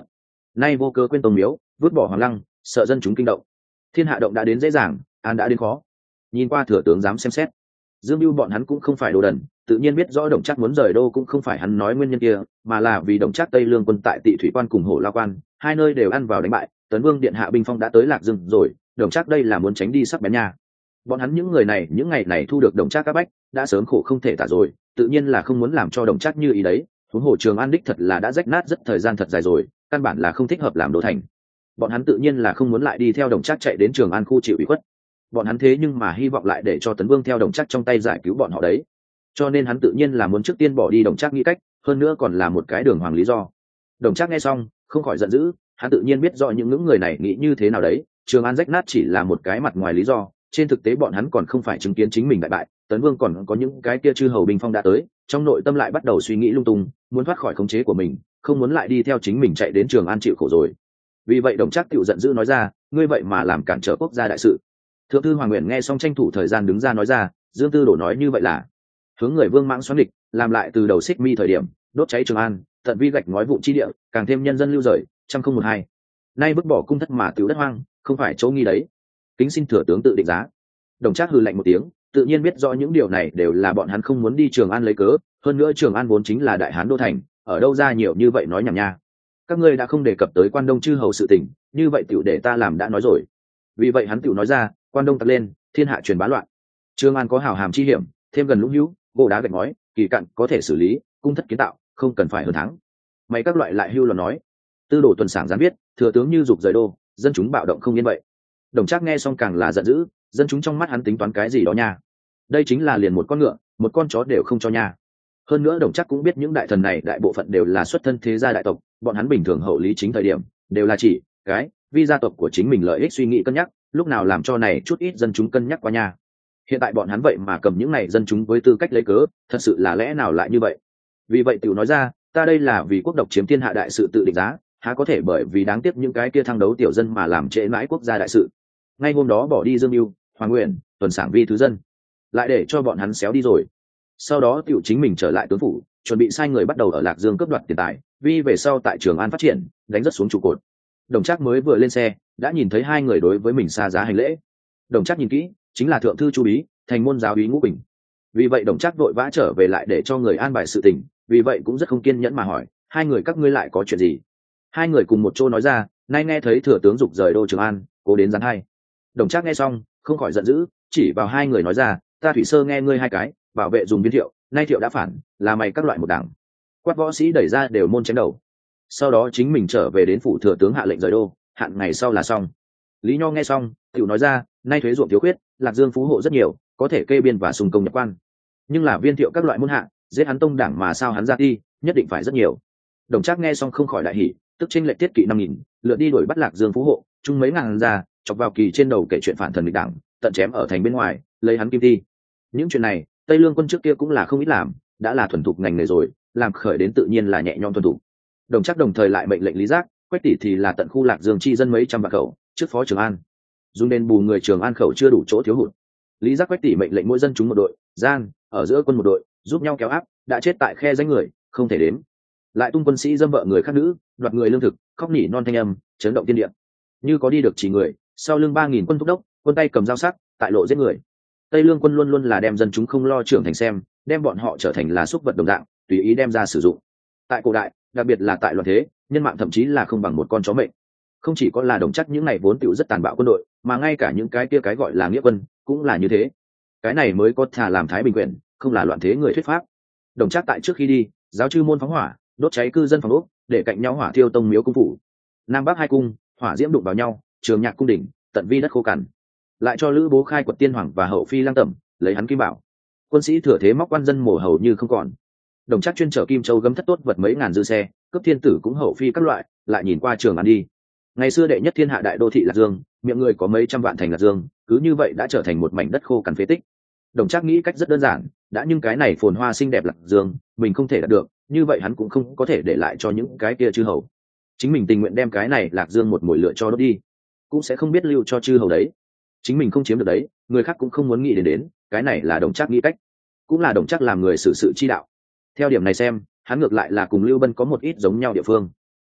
nay vô cơ quên tông miếu, vứt bỏ hoàng lăng, sợ dân chúng kinh động. Thiên hạ động đã đến dễ dàng, an đã đến khó. Nhìn qua thừa tướng dám xem xét, Dương Bưu bọn hắn cũng không phải đồ đần, tự nhiên biết rõ Đồng Trác muốn rời đô cũng không phải hắn nói nguyên nhân kia, mà là vì Đồng Trác Tây Lương quân tại Tị Thủy quan cùng Hổ La quan, hai nơi đều ăn vào đánh bại, Tấn Vương điện hạ binh phong đã tới Lạc Dương rồi, Đồng Trác đây là muốn tránh đi sắc bén nha. Bọn hắn những người này những ngày này thu được Đồng Trác các bách, đã sớm khổ không thể tả rồi, tự nhiên là không muốn làm cho Đồng Trác như ý đấy. Huống hồ Trường An đích thật là đã rách nát rất thời gian thật dài rồi, căn bản là không thích hợp làm đô thành. Bọn hắn tự nhiên là không muốn lại đi theo Đồng Trác chạy đến Trường An khu chịu ủy khuất. Bọn hắn thế nhưng mà hy vọng lại để cho Tấn Vương theo Đồng Trác trong tay giải cứu bọn họ đấy, cho nên hắn tự nhiên là muốn trước tiên bỏ đi Đồng Trác nghĩ cách, hơn nữa còn là một cái đường hoàng lý do. Đồng Trác nghe xong không khỏi giận dữ, hắn tự nhiên biết rõ những người này nghĩ như thế nào đấy. Trường An rách nát chỉ là một cái mặt ngoài lý do, trên thực tế bọn hắn còn không phải chứng kiến chính mình đại bại. Tấn Vương còn có những cái kia chư hầu binh phong đã tới, trong nội tâm lại bắt đầu suy nghĩ lung tung, muốn thoát khỏi khống chế của mình, không muốn lại đi theo chính mình chạy đến Trường An chịu khổ rồi. Vì vậy Đồng Trác tự giận dữ nói ra, ngươi vậy mà làm cản trở quốc gia đại sự. Thượng thư Hoàng Nguyện nghe xong tranh thủ thời gian đứng ra nói ra, Dương Tư Đổ nói như vậy là hướng người Vương Mãng xoắn địch, làm lại từ đầu Xích Mi thời điểm, đốt cháy Trường An, tận vi gạch ngói vụn chi địa, càng thêm nhân dân lưu rời, trăm không một hai. Nay vứt bỏ cung thất mà tiểu đất hoang, không phải chỗ nghi đấy. Kính xin thừa tướng tự định giá. Đồng Trác hừ lạnh một tiếng, tự nhiên biết rõ những điều này đều là bọn hắn không muốn đi Trường An lấy cớ, hơn nữa Trường An vốn chính là đại hán đô thành, ở đâu ra nhiều như vậy nói nhảm nha. Các ngươi đã không đề cập tới Quan Đông chư hầu sự tình, như vậy tiểu để ta làm đã nói rồi. Vì vậy hắn tiểu nói ra, Quan Đông tặc lên, thiên hạ truyền bá loạn. Trường An có hào hàm chi hiểm, thêm gần lũng hữu, gỗ đá gạch ngói, kỳ cạn có thể xử lý, cung thất kiến tạo, không cần phải hơn thắng. Mấy các loại lại hưu luận nói. Tư Đồ tuần sảng gián biết, thừa tướng như dục rời đô, dân chúng bạo động không yên vậy. Đồng Trác nghe xong càng là giận dữ, dân chúng trong mắt hắn tính toán cái gì đó nha. Đây chính là liền một con ngựa, một con chó đều không cho nha. Hơn nữa Đồng Trác cũng biết những đại thần này đại bộ phận đều là xuất thân thế gia đại tộc, bọn hắn bình thường hậu lý chính thời điểm đều là chỉ cái vì gia tộc của chính mình lợi ích suy nghĩ cân nhắc, lúc nào làm cho này chút ít dân chúng cân nhắc qua nha. Hiện tại bọn hắn vậy mà cầm những này dân chúng với tư cách lấy cớ, thật sự là lẽ nào lại như vậy. Vì vậy tiểu nói ra, ta đây là vì quốc độc chiếm thiên hạ đại sự tự định giá, há có thể bởi vì đáng tiếc những cái kia thăng đấu tiểu dân mà làm trễ mãi quốc gia đại sự. Ngay hôm đó bỏ đi Dương Mưu, Hoàng Nguyện, tuần sảng vi thứ dân, lại để cho bọn hắn xéo đi rồi. Sau đó tiểu chính mình trở lại tướng phủ, chuẩn bị sai người bắt đầu ở Lạc Dương cướp đoạt tiền tài, vì về sau tại Trường An phát triển, đánh rất xuống trụ cột. Đồng Trác mới vừa lên xe, đã nhìn thấy hai người đối với mình xa giá hành lễ. Đồng Trác nhìn kỹ, chính là thượng thư Chu Bí, thành môn giáo úy Ngũ Bình. Vì vậy Đồng Trác vội vã trở về lại để cho người an bài sự tình, vì vậy cũng rất không kiên nhẫn mà hỏi, hai người các ngươi lại có chuyện gì? Hai người cùng một chỗ nói ra, nay nghe thấy thừa tướng dục rời đô Trường An, cố đến gián hai. Đồng Trác nghe xong không khỏi giận dữ, chỉ vào hai người nói ra, ta Thủy Sơ nghe ngươi hai cái bảo vệ dùng Viên Thiệu, nay Thiệu đã phản, là mày các loại một đảng. Quát võ sĩ đẩy ra đều môn chém đầu. Sau đó chính mình trở về đến phủ thừa tướng hạ lệnh rời đô, hạn ngày sau là xong. Lý Nho nghe xong Thiệu nói ra, nay thuế ruộng thiếu khuyết, Lạc Dương phú hộ rất nhiều, có thể kê biên và sùng công nhập quan, nhưng là Viên Thiệu các loại môn hạ giết hắn tông đảng mà sao hắn ra đi, nhất định phải rất nhiều. Đồng Trác nghe xong không khỏi đại hỉ, tức chênh lệch tiết kỵ 5.000, lựa đi đuổi bắt Lạc Dương phú hộ, chung mấy ngàn ra, chọc vào kỳ trên đầu kể chuyện phản thần địch đảng, tận chém ở thành bên ngoài, lấy hắn kim ti. Những chuyện này Tây Lương quân trước kia cũng là không ít làm, đã là thuần thục ngành nghề rồi, làm khởi đến tự nhiên là nhẹ nhõm thuần thục. Đồng Trác đồng thời lại mệnh lệnh Lý Giác, Quách Tỷ thì là tận khu Lạc Dương chi dân mấy trăm vạn khẩu, trước phó Trường An, dùng đền bù người Trường An khẩu chưa đủ chỗ thiếu hụt. Lý Giác, Quách Tỷ mệnh lệnh mỗi dân chúng một đội, gian ở giữa quân một đội, giúp nhau kéo áp, đã chết tại khe danh người không thể đếm. Lại tung quân sĩ dâm vợ người khác nữ, đoạt người lương thực, khóc nỉ non thanh âm, chấn động thiên địa. Như có đi được chỉ người, sau lưng 3.000 quân thúc đốc, quân tay cầm dao sắc, tại lộ giết người. Tây Lương quân luôn luôn là đem dân chúng không lo trưởng thành xem, đem bọn họ trở thành là súc vật đồng dạng, tùy ý đem ra sử dụng. Tại cổ đại, đặc biệt là tại loạn thế, nhân mạng thậm chí là không bằng một con chó mệnh. Không chỉ có là Đồng Trác những này vốn tựu rất tàn bạo quân đội, mà ngay cả những cái kia cái gọi là nghĩa quân cũng là như thế. Cái này mới có thà làm thái bình quyền, không là loạn thế người thuyết pháp. Đồng Trác tại trước khi đi, giáo chư môn phóng hỏa, đốt cháy cư dân phòng ốc, để cạnh nhau hỏa thiêu tông miếu cung phủ. Nam Bắc hai cung, hỏa diễm đụng vào nhau, Trường Nhạc cung đỉnh, tận vi đất khô cằn. Lại cho Lữ Bố khai quật tiên hoàng và hậu phi lang tẩm, lấy hắn kim bảo. Quân sĩ thừa thế móc quan dân mổ hầu như không còn. Đồng Trác chuyên chở Kim Châu gấm thất tốt vật mấy ngàn dư xe, cướp thiên tử cũng hậu phi các loại, lại nhìn qua Trường An đi. Ngày xưa đệ nhất thiên hạ đại đô thị Lạc Dương, miệng người có mấy trăm vạn thành Lạc Dương, cứ như vậy đã trở thành một mảnh đất khô cằn phế tích. Đồng Trác nghĩ cách rất đơn giản, đã nhưng cái này phồn hoa xinh đẹp Lạc Dương, mình không thể đạt được, như vậy hắn cũng không có thể để lại cho những cái kia chư hầu. Chính mình tình nguyện đem cái này Lạc Dương một mồi lửa cho đốt đi, cũng sẽ không biết lưu cho chư hầu đấy. Chính mình không chiếm được đấy, người khác cũng không muốn nghĩ đến, cái này là Đồng Trác nghĩ cách, cũng là Đồng Trác làm người xử sự chi đạo. Theo điểm này xem, hắn ngược lại là cùng Lưu Bân có một ít giống nhau địa phương.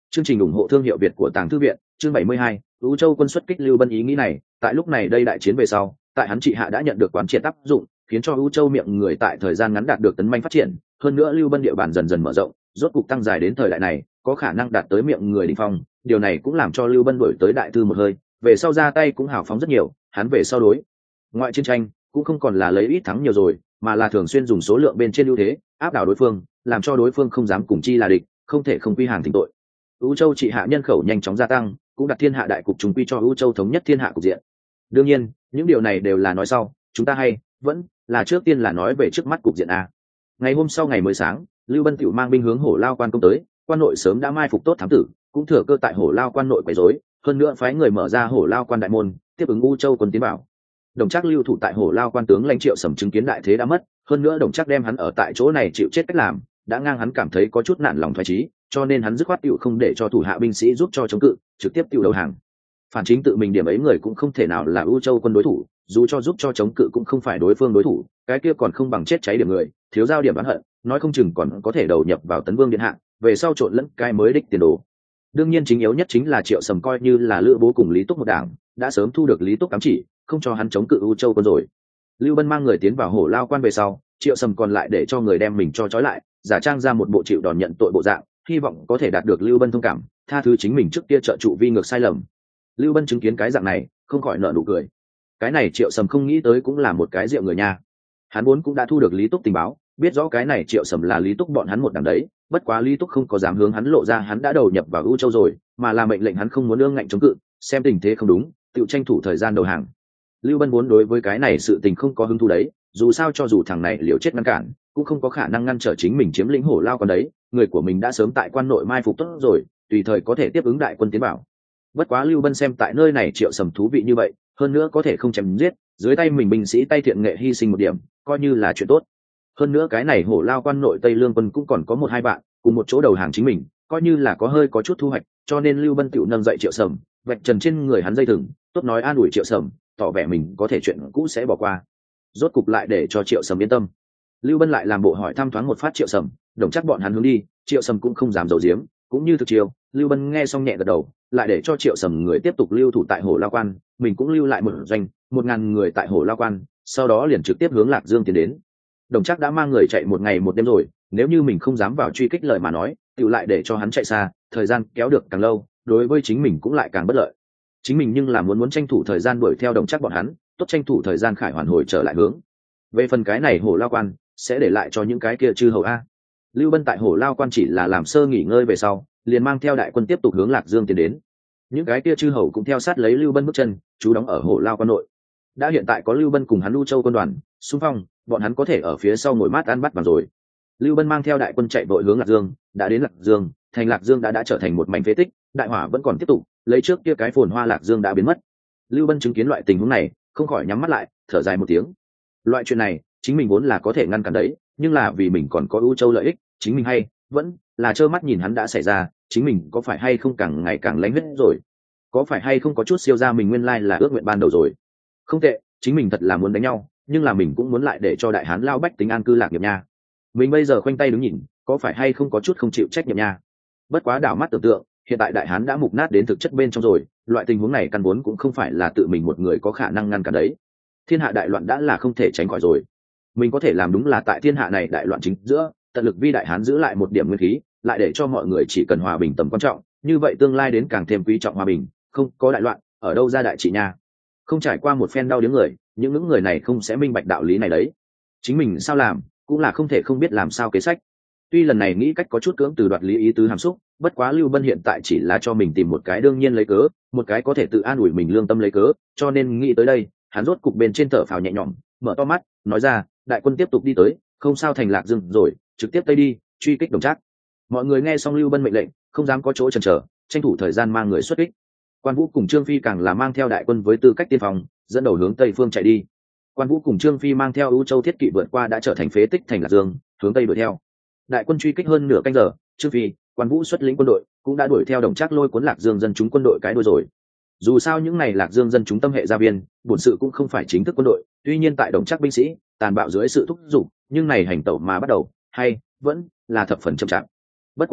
Chương trình ủng hộ thương hiệu Việt của Tàng Thư viện, chương 72, Vũ Châu quân xuất kích Lưu Bân. Ý nghĩ này, tại lúc này đây đại chiến về sau, tại hắn trị hạ đã nhận được quán triệt tác dụng, khiến cho Vũ Châu miệng người tại thời gian ngắn đạt được tấn manh phát triển, hơn nữa Lưu Bân địa bàn dần dần mở rộng, rốt cục tăng dài đến thời đại này, có khả năng đạt tới miệng người đỉnh phong, điều này cũng làm cho Lưu Bân đổi tới đại thư một hơi, về sau ra tay cũng hào phóng rất nhiều, hắn về sau đối ngoại chiến tranh cũng không còn là lấy ít thắng nhiều rồi, mà là thường xuyên dùng số lượng bên trên ưu thế áp đảo đối phương, làm cho đối phương không dám cùng chi là địch, không thể không quy hàng thỉnh tội. Vũ Châu trị hạ nhân khẩu nhanh chóng gia tăng, cũng đặt thiên hạ đại cục trùng quy cho Vũ Châu thống nhất thiên hạ cục diện. Đương nhiên, những điều này đều là nói sau, chúng ta hay vẫn là trước tiên là nói về trước mắt cục diện a. Ngày hôm sau ngày mới sáng, Lưu Bân tiểu mang binh hướng Hổ Lao Quan công tới, quan nội sớm đã mai phục tốt thám tử, cũng thừa cơ tại Hổ Lao Quan nội quấy rối, hơn nữa phái người mở ra Hổ Lao Quan đại môn, tiếp ứng Vũ Châu quân tiến bảo. Đồng Trác lưu thủ tại Hổ Lao Quan tướng lãnh Triệu Sầm chứng kiến đại thế đã mất, hơn nữa Đồng Trác đem hắn ở tại chỗ này chịu chết cách làm, đã ngang hắn cảm thấy có chút nản lòng thoái chí, cho nên hắn dứt khoát tiểu không để cho thủ hạ binh sĩ giúp cho chống cự, trực tiếp tiểu đầu hàng. Phản chính tự mình điểm ấy người cũng không thể nào là Vũ Châu quân đối thủ, dù cho giúp cho chống cự cũng không phải đối phương đối thủ, cái kia còn không bằng chết cháy điểm người, thiếu giao điểm oán hận, nói không chừng còn có thể đầu nhập vào Tấn Vương điện hạ, về sau trộn lẫn cái mới đích tiền đồ. Đương nhiên chính yếu nhất chính là Triệu Sầm coi như là Lữ Bố cùng Lý Túc một đảng, đã sớm thu được Lý Túc ám chỉ, không cho hắn chống cự Vũ Châu quân rồi. Lưu Bân mang người tiến vào Hổ Lao Quan về sau, Triệu Sầm còn lại để cho người đem mình cho trói lại, giả trang ra một bộ chịu đòn nhận tội bộ dạng, hy vọng có thể đạt được Lưu Bân thông cảm, tha thứ chính mình trước kia trợ trụ vi ngược sai lầm. Lưu Bân chứng kiến cái dạng này, không khỏi nở nụ cười. Cái này Triệu Sầm không nghĩ tới cũng là một cái rượu người nha. Hắn vốn cũng đã thu được Lý Túc tình báo, biết rõ cái này Triệu Sầm là Lý Túc bọn hắn một đằng đấy, bất quá Lý Túc không có dám hướng hắn lộ ra hắn đã đầu nhập vào U Châu rồi, mà là mệnh lệnh hắn không muốn ương ngạnh chống cự, xem tình thế không đúng, tự tranh thủ thời gian đầu hàng. Lưu Bân vốn đối với cái này sự tình không có hứng thú đấy, dù sao cho dù thằng này liều chết ngăn cản, cũng không có khả năng ngăn trở chính mình chiếm lĩnh Hổ Lao Quan đấy, người của mình đã sớm tại quan nội mai phục tốt rồi, tùy thời có thể tiếp ứng đại quân tiến bảo. Bất quá Lưu Bân xem tại nơi này Triệu Sầm thú vị như vậy, hơn nữa có thể không chém giết, dưới tay mình binh sĩ tay thiện nghệ hy sinh một điểm, coi như là chuyện tốt. Hơn nữa cái này Hổ Lao Quan nội Tây Lương quân cũng còn có một hai bạn, cùng một chỗ đầu hàng chính mình, coi như là có chút thu hoạch, cho nên Lưu Bân tiểu nâng dậy Triệu Sầm, vạch trần trên người hắn dây thừng, tốt nói an ủi Triệu Sầm, tỏ vẻ mình có thể chuyện cũ sẽ bỏ qua. Rốt cục lại để cho Triệu Sầm yên tâm. Lưu Bân lại làm bộ hỏi thăm thoáng một phát Triệu Sầm, Đồng chắc bọn hắn hướng đi, Triệu Sầm cũng không dám giấu giếm, cũng như thực chiều. Lưu Bân nghe xong nhẹ gật đầu, lại để cho Triệu Sầm người tiếp tục lưu thủ tại Hổ Lao Quan, mình cũng lưu lại một doanh, 1000 người tại Hổ Lao Quan, sau đó liền trực tiếp hướng Lạc Dương tiến đến. Đồng chắc đã mang người chạy một ngày một đêm rồi, nếu như mình không dám vào truy kích lời mà nói, tự lại để cho hắn chạy xa, thời gian kéo được càng lâu, đối với chính mình cũng lại càng bất lợi. Chính mình nhưng là muốn tranh thủ thời gian đuổi theo Đồng chắc bọn hắn, tốt tranh thủ thời gian khải hoàn hồi trở lại hướng. Về phần cái này Hổ Lao Quan sẽ để lại cho những cái kia chư hầu a. Lưu Bân tại Hổ Lao Quan chỉ là làm sơ nghỉ ngơi về sau, liền mang theo đại quân tiếp tục hướng Lạc Dương tiến đến. Những cái kia chư hầu cũng theo sát lấy Lưu Bân bước chân, trú đóng ở Hổ Lao Quan nội. Đã hiện tại có Lưu Bân cùng hắn Lưu Châu quân đoàn xung phong, bọn hắn có thể ở phía sau ngồi mát ăn bắt vàng rồi. Lưu Bân mang theo đại quân chạy vội hướng Lạc Dương, đã đến Lạc Dương, thành Lạc Dương đã trở thành một mảnh phế tích, đại hỏa vẫn còn tiếp tục, lấy trước kia cái phồn hoa Lạc Dương đã biến mất. Lưu Bân chứng kiến loại tình huống này, không khỏi nhắm mắt lại, thở dài một tiếng. Loại chuyện này, chính mình vốn là có thể ngăn cản đấy, nhưng là vì mình còn có U Châu lợi ích, chính mình hay vẫn là trơ mắt nhìn hắn đã xảy ra, chính mình có phải hay không càng ngày càng lánh huyết rồi, có phải hay không có chút siêu ra mình nguyên lai là ước nguyện ban đầu rồi. Không tệ, chính mình thật là muốn đánh nhau, nhưng là mình cũng muốn lại để cho đại hán lao bách tính an cư lạc nghiệp nha. Mình bây giờ khoanh tay đứng nhìn, có phải hay không có chút không chịu trách nhiệm nha. Bất quá đảo mắt tưởng tượng, hiện tại đại hán đã mục nát đến thực chất bên trong rồi, loại tình huống này căn vốn cũng không phải là tự mình một người có khả năng ngăn cản đấy. Thiên hạ đại loạn đã là không thể tránh khỏi rồi, mình có thể làm đúng là tại thiên hạ này đại loạn chính giữa, tận lực vi đại hán giữ lại một điểm nguyên khí, lại để cho mọi người chỉ cần hòa bình tầm quan trọng, như vậy tương lai đến càng thêm quý trọng hòa bình, không có đại loạn, ở đâu ra đại trị nha. Không trải qua một phen đau đớn người, những người này không sẽ minh bạch đạo lý này đấy. Chính mình sao làm, cũng là không thể không biết làm sao kế sách. Tuy lần này nghĩ cách có chút cưỡng từ đoạt lý ý tứ hàm xúc, bất quá Lưu Bân hiện tại chỉ là cho mình tìm một cái đương nhiên lấy cớ, một cái có thể tự an ủi mình lương tâm lấy cớ, cho nên nghĩ tới đây, hắn rốt cục bên trên thở phào nhẹ nhõm, mở to mắt, nói ra, đại quân tiếp tục đi tới, không sao thành Lạc Dương rồi, trực tiếp tây đi, truy kích Đồng Trác. Mọi người nghe xong Lưu Bân mệnh lệnh, không dám có chỗ chần chờ, tranh thủ thời gian mang người xuất kích. Quan Vũ cùng Trương Phi càng là mang theo đại quân với tư cách tiên phong, dẫn đầu hướng tây phương chạy đi. Quan Vũ cùng Trương Phi mang theo U Châu thiết kỵ vượt qua đã trở thành phế tích thành Lạc Dương, hướng tây đuổi theo. Đại quân truy kích hơn nửa canh giờ, Trương Phi, Quan Vũ xuất lĩnh quân đội, cũng đã đuổi theo Đồng Trác lôi cuốn Lạc Dương dân chúng quân đội cái đuôi rồi. Dù sao những này Lạc Dương dân chúng tâm hệ gia viên, bổn sự cũng không phải chính thức quân đội, tuy nhiên tại Đồng Trác binh sĩ tàn bạo dưới sự thúc giục, nhưng này hành tẩu mà bắt đầu hay vẫn là thập phần chậm chạp. Bất quá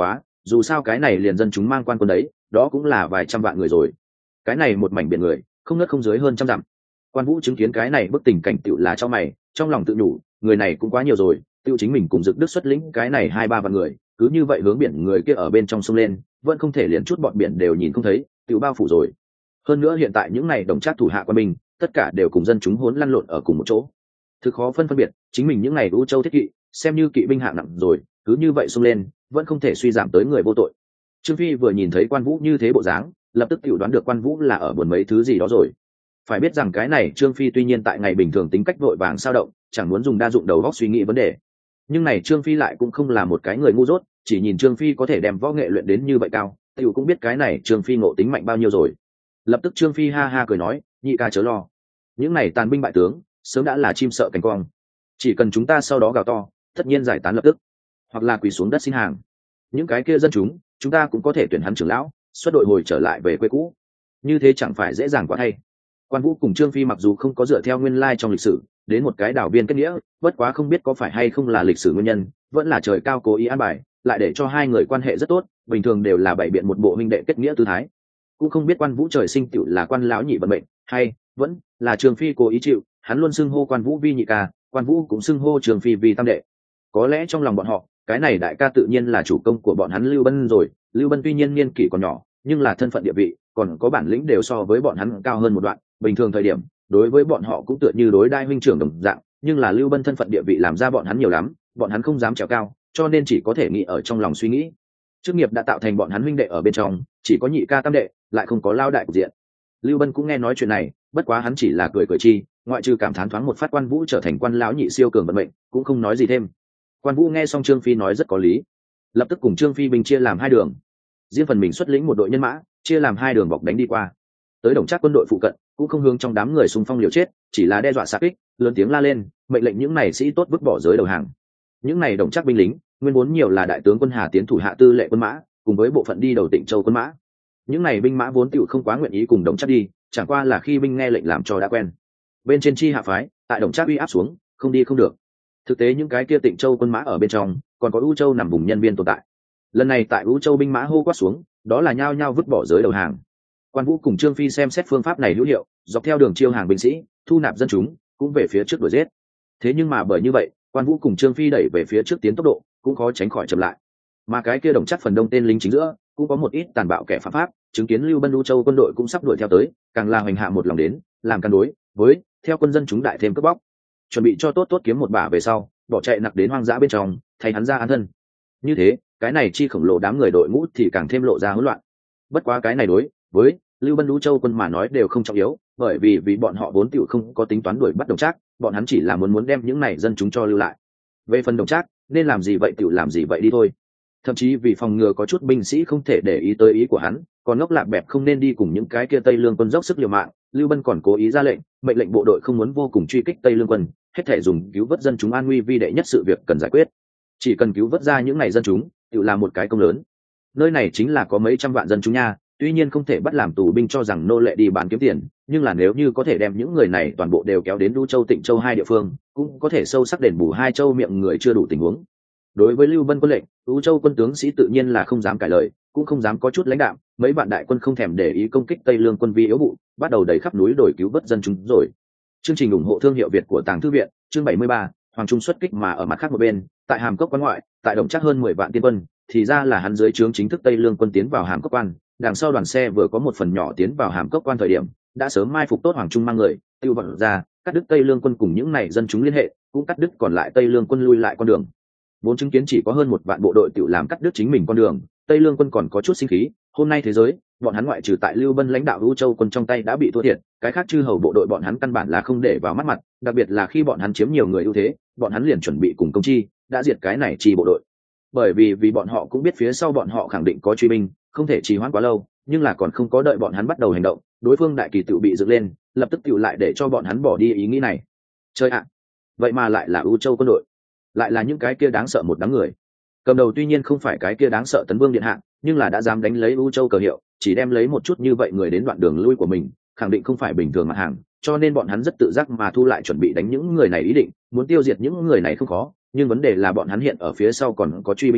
dù sao cái này liền dân chúng mang quan quân đấy, đó cũng là vài trăm vạn người rồi. Cái này một mảnh biển người, không nớt không dưới hơn trăm dặm. Quan Vũ chứng kiến cái này bức tình cảnh tựu là cho mày, trong lòng tự nhủ, người này cũng quá nhiều rồi, tựu chính mình cùng Dực Đức xuất lĩnh cái này 2-3 vạn người, cứ như vậy hướng biển người kia ở bên trong sông lên, vẫn không thể liền chút bọn biển đều nhìn không thấy, tựu bao phủ rồi. Hơn nữa hiện tại những này đồng trác thủ hạ quân mình, tất cả đều cùng dân chúng hỗn lăn lộn ở cùng một chỗ. Thực khó phân biệt, chính mình những này U Châu thiết kỵ, xem như kỵ binh hạng nặng rồi, cứ như vậy xông lên, vẫn không thể suy giảm tới người vô tội. Trương Phi vừa nhìn thấy Quan Vũ như thế bộ dáng, lập tức tự đoán được Quan Vũ là ở buồn mấy thứ gì đó rồi. Phải biết rằng cái này Trương Phi tuy nhiên tại ngày bình thường tính cách vội vàng sao động, chẳng muốn dùng đa dụng đầu óc suy nghĩ vấn đề, nhưng này Trương Phi lại cũng không là một cái người ngu dốt, chỉ nhìn Trương Phi có thể đem võ nghệ luyện đến như vậy cao, tiểu cũng biết cái này Trương Phi ngộ tính mạnh bao nhiêu rồi. Lập tức Trương Phi ha ha cười nói, nhị ca chớ lo, những này tàn binh bại tướng sớm đã là chim sợ cánh quang, chỉ cần chúng ta sau đó gào to, tất nhiên giải tán lập tức, hoặc là quỳ xuống đất xin hàng. Những cái kia dân chúng ta cũng có thể tuyển hắn trưởng lão, xuất đội hồi trở lại về quê cũ, như thế chẳng phải dễ dàng quá thay. Quan Vũ cùng Trương Phi mặc dù không có dựa theo nguyên lai trong lịch sử đến một cái đảo biên kết nghĩa, bất quá không biết có phải hay không là lịch sử nguyên nhân, vẫn là trời cao cố ý an bài, lại để cho hai người quan hệ rất tốt, bình thường đều là bày biện một bộ huynh đệ kết nghĩa tư thái. Cũng không biết Quan Vũ trời sinh tựu là quan lão nhị vận mệnh, hay vẫn là Trương Phi cố ý chịu, hắn luôn xưng hô Quan Vũ vi nhị ca, Quan Vũ cũng xưng hô Trương Phi vi tam đệ. Có lẽ trong lòng bọn họ, cái này đại ca tự nhiên là chủ công của bọn hắn Lưu Bân rồi. Lưu Bân tuy nhiên niên kỷ còn nhỏ, nhưng là thân phận địa vị, còn có bản lĩnh đều so với bọn hắn cao hơn một đoạn. Bình thường thời điểm, đối với bọn họ cũng tựa như đối đai huynh trưởng đồng dạng, nhưng là Lưu Bân thân phận địa vị làm ra bọn hắn nhiều lắm, bọn hắn không dám trèo cao, cho nên chỉ có thể nghĩ ở trong lòng suy nghĩ. Chức nghiệp đã tạo thành bọn hắn huynh đệ ở bên trong, chỉ có nhị ca tam đệ, lại không có lao đại cục diện. Lưu Bân cũng nghe nói chuyện này, bất quá hắn chỉ là cười cười chi, ngoại trừ cảm thán thoáng một phát Quan Vũ trở thành quan lão nhị siêu cường vận mệnh, cũng không nói gì thêm. Quan Vũ nghe xong Trương Phi nói rất có lý, lập tức cùng Trương Phi binh chia làm hai đường, riêng phần mình xuất lĩnh một đội nhân mã, chia làm hai đường bọc đánh đi qua. Tới Đồng Trác quân đội phụ cận, cũng không hướng trong đám người xung phong liều chết, chỉ là đe dọa xạ kích, lớn tiếng la lên, mệnh lệnh những này sĩ tốt vứt bỏ giới đầu hàng. Những này Đồng Trác binh lính, nguyên vốn nhiều là đại tướng quân Hà Tiến thủ hạ tư lệ quân mã, cùng với bộ phận đi đầu Tịnh Châu quân mã. Những này binh mã vốn tựu không quá nguyện ý cùng Đồng Trác đi, chẳng qua là khi binh nghe lệnh làm cho đã quen. Bên trên chi hạ phái, tại Đồng Trác uy áp xuống, không đi không được. Thực tế những cái kia Tịnh Châu quân mã ở bên trong, còn có U Châu nằm vùng nhân viên tồn tại. Lần này tại U Châu binh mã hô quát xuống, đó là nhao nhao vứt bỏ giới đầu hàng. Quan Vũ cùng Trương Phi xem xét phương pháp này hữu hiệu, dọc theo đường chiêu hàng binh sĩ, thu nạp dân chúng, cũng về phía trước đuổi giết. Thế nhưng mà bởi như vậy, Quan Vũ cùng Trương Phi đẩy về phía trước tiến tốc độ, cũng khó tránh khỏi chậm lại. Mà cái kia Đồng Trác phần đông tên lính chính giữa, cũng có một ít tàn bạo kẻ phạm pháp, chứng kiến Lưu Bân U Châu quân đội cũng sắp đuổi theo tới, càng là hoành hạ một lòng đến, làm can đối với theo quân dân chúng đại thêm cướp bóc, chuẩn bị cho tốt kiếm một bả về sau, bỏ chạy nặc đến hoang dã bên trong, thay hắn ra an thân. Như thế, cái này chi khổng lồ đám người đội ngũ thì càng thêm lộ ra hỗn loạn. Bất quá cái này đối với Lưu Bân U Châu quân mà nói đều không trọng yếu, bởi vì bọn họ vốn tựu không có tính toán đuổi bắt Đồng Trác, bọn hắn chỉ là muốn đem những này dân chúng cho lưu lại. Về phần Đồng Trác, nên làm gì vậy tựu làm gì vậy đi thôi. Thậm chí vì phòng ngừa có chút binh sĩ không thể để ý tới ý của hắn, còn ngốc lạp bẹp không nên đi cùng những cái kia Tây Lương quân dốc sức liều mạng, Lưu Bân còn cố ý ra lệnh, mệnh lệnh bộ đội không muốn vô cùng truy kích Tây Lương quân, hết thể dùng cứu vớt dân chúng an nguy vi đệ nhất sự việc cần giải quyết. Chỉ cần cứu vớt ra những này dân chúng, tự là một cái công lớn. Nơi này chính là có mấy trăm vạn dân chúng nha, tuy nhiên không thể bắt làm tù binh cho rằng nô lệ đi bán kiếm tiền, nhưng là nếu như có thể đem những người này toàn bộ đều kéo đến U Châu Tịnh Châu hai địa phương, cũng có thể sâu sắc đền bù hai châu miệng người chưa đủ tình huống. Đối với Lưu Bân quân lệnh, U Châu quân tướng sĩ tự nhiên là không dám cãi lời, cũng không dám có chút lãnh đạm, mấy vạn đại quân không thèm để ý công kích Tây Lương quân vi yếu vụ, bắt đầu đẩy khắp núi đồi cứu vớt dân chúng rồi. Chương trình ủng hộ thương hiệu Việt của Tàng Thư viện, chương 73, Hoàng Trung xuất kích. Mà ở mặt khác một bên, tại Hàm Cốc quan ngoại, tại Đồng Trác hơn 10 vạn tiên quân, thì ra là hắn dưới trướng chính thức Tây Lương quân tiến vào Hàm Cốc quan, đằng sau đoàn xe vừa có một phần nhỏ tiến vào Hàm Cốc quan thời điểm, đã sớm mai phục tốt Hoàng Trung mang người, tiêu vận ra, cắt đứt Tây Lương quân cùng những này dân chúng liên hệ, cũng cắt đứt còn lại Tây Lương quân lui lại con đường. Vốn chứng kiến chỉ có hơn 1 vạn bộ đội tiểu làm cắt đứt chính mình con đường, Tây Lương quân còn có chút sinh khí, hôm nay thế giới, bọn hắn ngoại trừ tại Lưu Bân lãnh đạo U Châu quân trong tay đã bị thua thiệt, cái khác chư hầu bộ đội bọn hắn căn bản là không để vào mắt mặt, đặc biệt là khi bọn hắn chiếm nhiều người ưu thế, bọn hắn liền chuẩn bị cùng công chi, đã diệt cái này chi bộ đội. Bởi vì bọn họ cũng biết phía sau bọn họ khẳng định có truy binh, không thể trì hoãn quá lâu, nhưng là còn không có đợi bọn hắn bắt đầu hành động, đối phương đại kỳ tự bị dựng lên, lập tức tiểu lại để cho bọn hắn bỏ đi ý nghĩ này. Chơi ạ, vậy mà lại là U Châu quân đội, lại là những cái kia đáng sợ một đám người. Cầm đầu tuy nhiên không phải cái kia đáng sợ Tấn Vương điện hạ, nhưng là đã dám đánh lấy U Châu cờ hiệu, chỉ đem lấy một chút như vậy người đến đoạn đường lui của mình, khẳng định không phải bình thường mặt hàng, cho nên bọn hắn rất tự giác mà thu lại chuẩn bị đánh những người này ý định, muốn tiêu diệt những người này không khó, nhưng vấn đề là bọn hắn hiện ở phía sau còn có truy binh nha,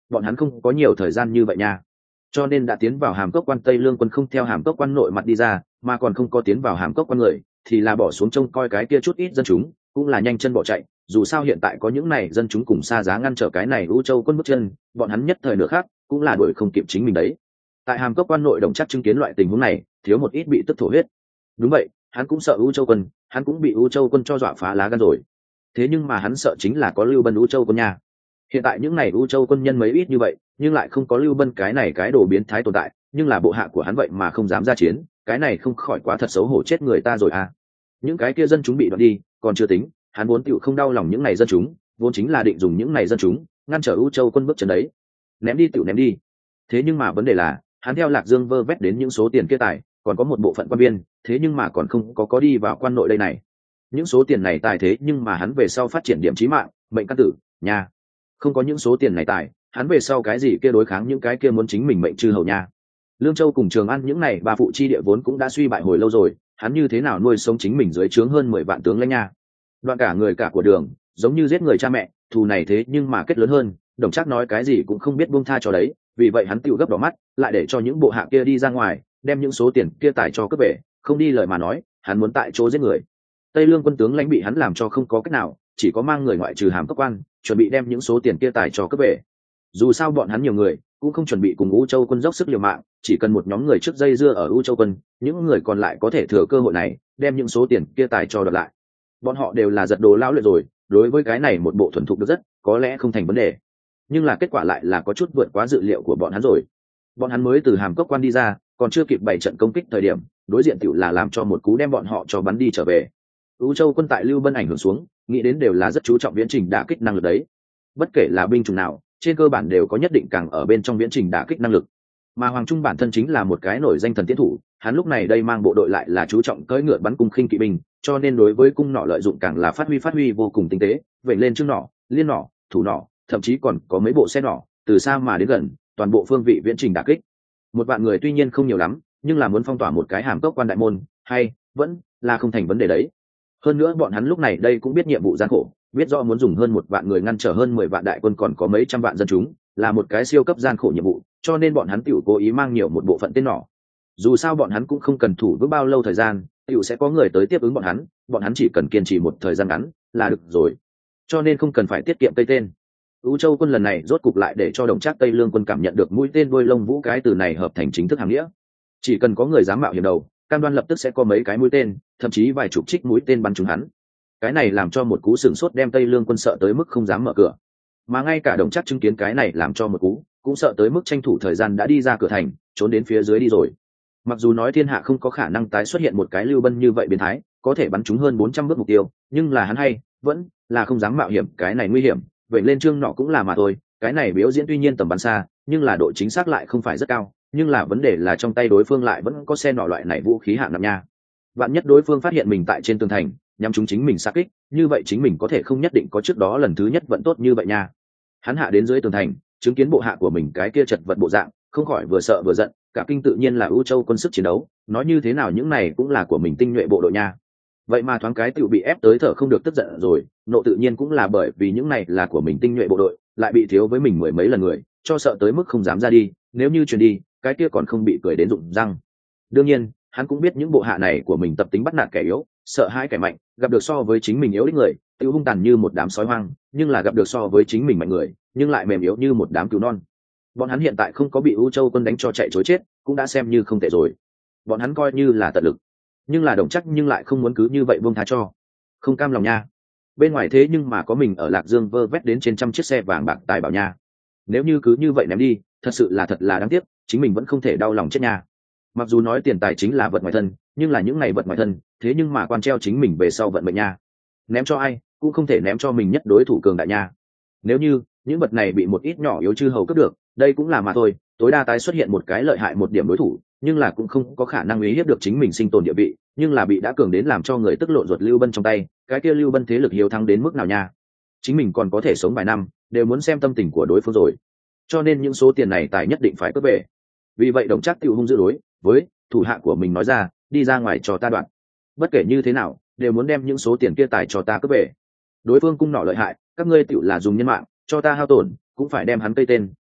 bọn hắn không có nhiều thời gian như vậy nha. Cho nên đã tiến vào hàm cốc quan Tây Lương quân không theo hàm cốc quan nội mặt đi ra, mà còn không có tiến vào hàm cốc quan người thì là bỏ xuống trông coi cái kia chút ít dân chúng, cũng là nhanh chân bỏ chạy. Dù sao hiện tại có những này dân chúng cùng xa giá ngăn trở cái này U Châu quân bước chân, bọn hắn nhất thời nửa khác cũng là đuổi không kịp chính mình đấy. Tại hàm cốc quan nội Đồng Trác chứng kiến loại tình huống này, thiếu một ít bị tức thổ huyết. Đúng vậy, hắn cũng sợ U Châu quân, hắn cũng bị U Châu quân cho dọa phá lá gan rồi. Thế nhưng mà hắn sợ chính là có Lưu Bân U Châu quân nha. Hiện tại những này U Châu quân nhân mấy ít như vậy, nhưng lại không có Lưu Bân cái này cái đồ biến thái tồn tại, nhưng là bộ hạ của hắn vậy mà không dám ra chiến, cái này không khỏi quá thật xấu hổ chết người ta rồi à. Những cái kia dân chúng bị đoạt đi, còn chưa tính, hắn vốn tựu không đau lòng những này dân chúng, vốn chính là định dùng những này dân chúng ngăn trở U Châu quân bước chân đấy. Ném đi tựu ném đi. Thế nhưng mà vấn đề là, hắn theo Lạc Dương vơ vét đến những số tiền kia tài, còn có một bộ phận quan viên, thế nhưng mà còn không có đi vào quan nội đây này. Những số tiền này tài thế nhưng mà hắn về sau phát triển điểm chí mạng, mệnh căn tử, nha. Không có những số tiền này tài, hắn về sau cái gì kia đối kháng những cái kia muốn chính mình mệnh chư hầu nha. Lương Châu cùng Trường An những này ba phụ chi địa vốn cũng đã suy bại hồi lâu rồi, hắn như thế nào nuôi sống chính mình dưới trướng hơn 10 vạn tướng lãnh nha. Đoạn cả người cả của Đường, giống như giết người cha mẹ, thù này thế nhưng mà kết lớn hơn, Đồng Trác nói cái gì cũng không biết buông tha cho đấy, vì vậy hắn tựu gấp đỏ mắt, lại để cho những bộ hạ kia đi ra ngoài, đem những số tiền kia tài cho cướp về, không đi lời mà nói, hắn muốn tại chỗ giết người. Tây Lương quân tướng lãnh bị hắn làm cho không có cách nào, chỉ có mang người ngoại trừ hàm cấp quan, chuẩn bị đem những số tiền kia tài cho cướp về. Dù sao bọn hắn nhiều người, cũng không chuẩn bị cùng U Châu quân dốc sức liều mạng, chỉ cần một nhóm người trước dây dưa ở U Châu quân, những người còn lại có thể thừa cơ hội này, đem những số tiền kia tài cho đoạt lại. Bọn họ đều là giật đồ lão luyện rồi, đối với cái này một bộ thuần thục được rất, có lẽ không thành vấn đề. Nhưng là kết quả lại là có chút vượt quá dự liệu của bọn hắn rồi. Bọn hắn mới từ hàm cốc quan đi ra, còn chưa kịp bày trận công kích thời điểm, đối diện tiểu là làm cho một cú đem bọn họ cho bắn đi trở về. U Châu quân tại Lưu Bân ảnh hưởng xuống, nghĩ đến đều là rất chú trọng viễn trình đả kích năng lực đấy. Bất kể là binh chủng nào, trên cơ bản đều có nhất định càng ở bên trong viễn trình đả kích năng lực. Mà Hoàng Trung bản thân chính là một cái nổi danh thần tiến thủ, hắn lúc này đây mang bộ đội lại là chú trọng cưỡi ngựa bắn cung khinh kỵ binh, cho nên đối với cung nỏ lợi dụng càng là phát huy vô cùng tinh tế, vậy lên chương nỏ, liên nỏ, thủ nỏ, thậm chí còn có mấy bộ xe nỏ, từ xa mà đến gần, toàn bộ phương vị viễn trình đả kích. Một vạn người tuy nhiên không nhiều lắm, nhưng là muốn phong tỏa một cái hàm cốc quan đại môn, hay vẫn là không thành vấn đề đấy. Hơn nữa bọn hắn lúc này đây cũng biết nhiệm vụ gian khổ, biết rõ muốn dùng hơn 1 vạn người ngăn trở hơn 10 vạn đại quân còn có mấy trăm vạn dân chúng, là một cái siêu cấp gian khổ nhiệm vụ, cho nên bọn hắn tiểu cố ý mang nhiều một bộ phận tên nỏ. Dù sao bọn hắn cũng không cần thủ vững bao lâu thời gian, tiểu sẽ có người tới tiếp ứng bọn hắn chỉ cần kiên trì một thời gian ngắn là được rồi. Cho nên không cần phải tiết kiệm cây tên. U Châu quân lần này rốt cục lại để cho Đồng Trác Tây Lương quân cảm nhận được mũi tên đuôi lông vũ cái từ này hợp thành chính thức hàng nghĩa. Chỉ cần có người dám mạo hiểm đầu, cam đoan lập tức sẽ có mấy cái mũi tên, thậm chí vài chục trích mũi tên bắn trúng hắn. Cái này làm cho một cú sửng sốt đem Tây Lương quân sợ tới mức không dám mở cửa. Mà ngay cả Đồng Trác chứng kiến cái này làm cho một cú, cũng sợ tới mức tranh thủ thời gian đã đi ra cửa thành, trốn đến phía dưới đi rồi. Mặc dù nói thiên hạ không có khả năng tái xuất hiện một cái Lưu Bân như vậy biến thái, có thể bắn trúng hơn 400 bước mục tiêu, nhưng là hắn hay vẫn là không dám mạo hiểm cái này nguy hiểm, vậy lên chương nọ cũng là mà thôi. Cái này biểu diễn tuy nhiên tầm bắn xa, nhưng là độ chính xác lại không phải rất cao, nhưng là vấn đề là trong tay đối phương lại vẫn có xe nọ loại này vũ khí hạng nặng nha. Vạn nhất đối phương phát hiện mình tại trên tường thành, nhắm chúng chính mình sát kích, như vậy chính mình có thể không nhất định có trước đó lần thứ nhất vẫn tốt như vậy nha. Hắn hạ đến dưới tường thành, chứng kiến bộ hạ của mình cái kia chật vật bộ dạng, không khỏi vừa sợ vừa giận, cả kinh tự nhiên là U Châu quân sức chiến đấu, nói như thế nào những này cũng là của mình tinh nhuệ bộ đội nha. Vậy mà thoáng cái tiểu bị ép tới thở không được tức giận rồi, nộ tự nhiên cũng là bởi vì những này là của mình tinh nhuệ bộ đội, lại bị thiếu với mình 10 mấy lần người, cho sợ tới mức không dám ra đi, nếu như truyền đi, cái kia còn không bị cười đến rụng răng. Đương nhiên, hắn cũng biết những bộ hạ này của mình tập tính bắt nạt kẻ yếu, sợ hãi kẻ mạnh, gặp được so với chính mình yếu đích người, tiêu hung tàn như một đám sói hoang, nhưng là gặp được so với chính mình mạnh người, nhưng lại mềm yếu như một đám cừu non. Bọn hắn hiện tại không có bị U Châu quân đánh cho chạy trối chết, cũng đã xem như không tệ rồi. Bọn hắn coi như là tận lực, nhưng là Đồng Trác nhưng lại không muốn cứ như vậy buông tha cho, không cam lòng nha. Bên ngoài thế nhưng mà có mình ở Lạc Dương vơ vét đến trên trăm chiếc xe vàng bạc tài bảo nha. Nếu như cứ như vậy ném đi, thật là đáng tiếc, chính mình vẫn không thể đau lòng chết nha. Mặc dù nói tiền tài chính là vật ngoài thân, nhưng là những ngày vật ngoài thân, thế nhưng mà quan treo chính mình về sau vận mệnh nha. Ném cho ai, cũng không thể ném cho mình nhất đối thủ cường đại nha. Nếu như những vật này bị một ít nhỏ yếu chư hầu cướp được, đây cũng là mà thôi, tối đa tái xuất hiện một cái lợi hại một điểm đối thủ, nhưng là cũng không có khả năng uy hiếp được chính mình sinh tồn địa vị, nhưng là bị đã cường đến làm cho người tức lộn ruột Lưu Bân trong tay, cái kia Lưu Bân thế lực hiếu thắng đến mức nào nha. Chính mình còn có thể sống vài năm, đều muốn xem tâm tình của đối phương rồi. Cho nên những số tiền này tài nhất định phải cướp về. Vì vậy Đồng Trác tiểu hung dữ đối với thủ hạ của mình nói ra, đi ra ngoài cho ta đoạn. Bất kể như thế nào, đều muốn đem những số tiền kia tài cho ta cướp về. Đối phương cung nỏ lợi hại, các ngươi tiểu là dùng nhân mạng, cho ta hao tổn, cũng phải đem hắn cây tên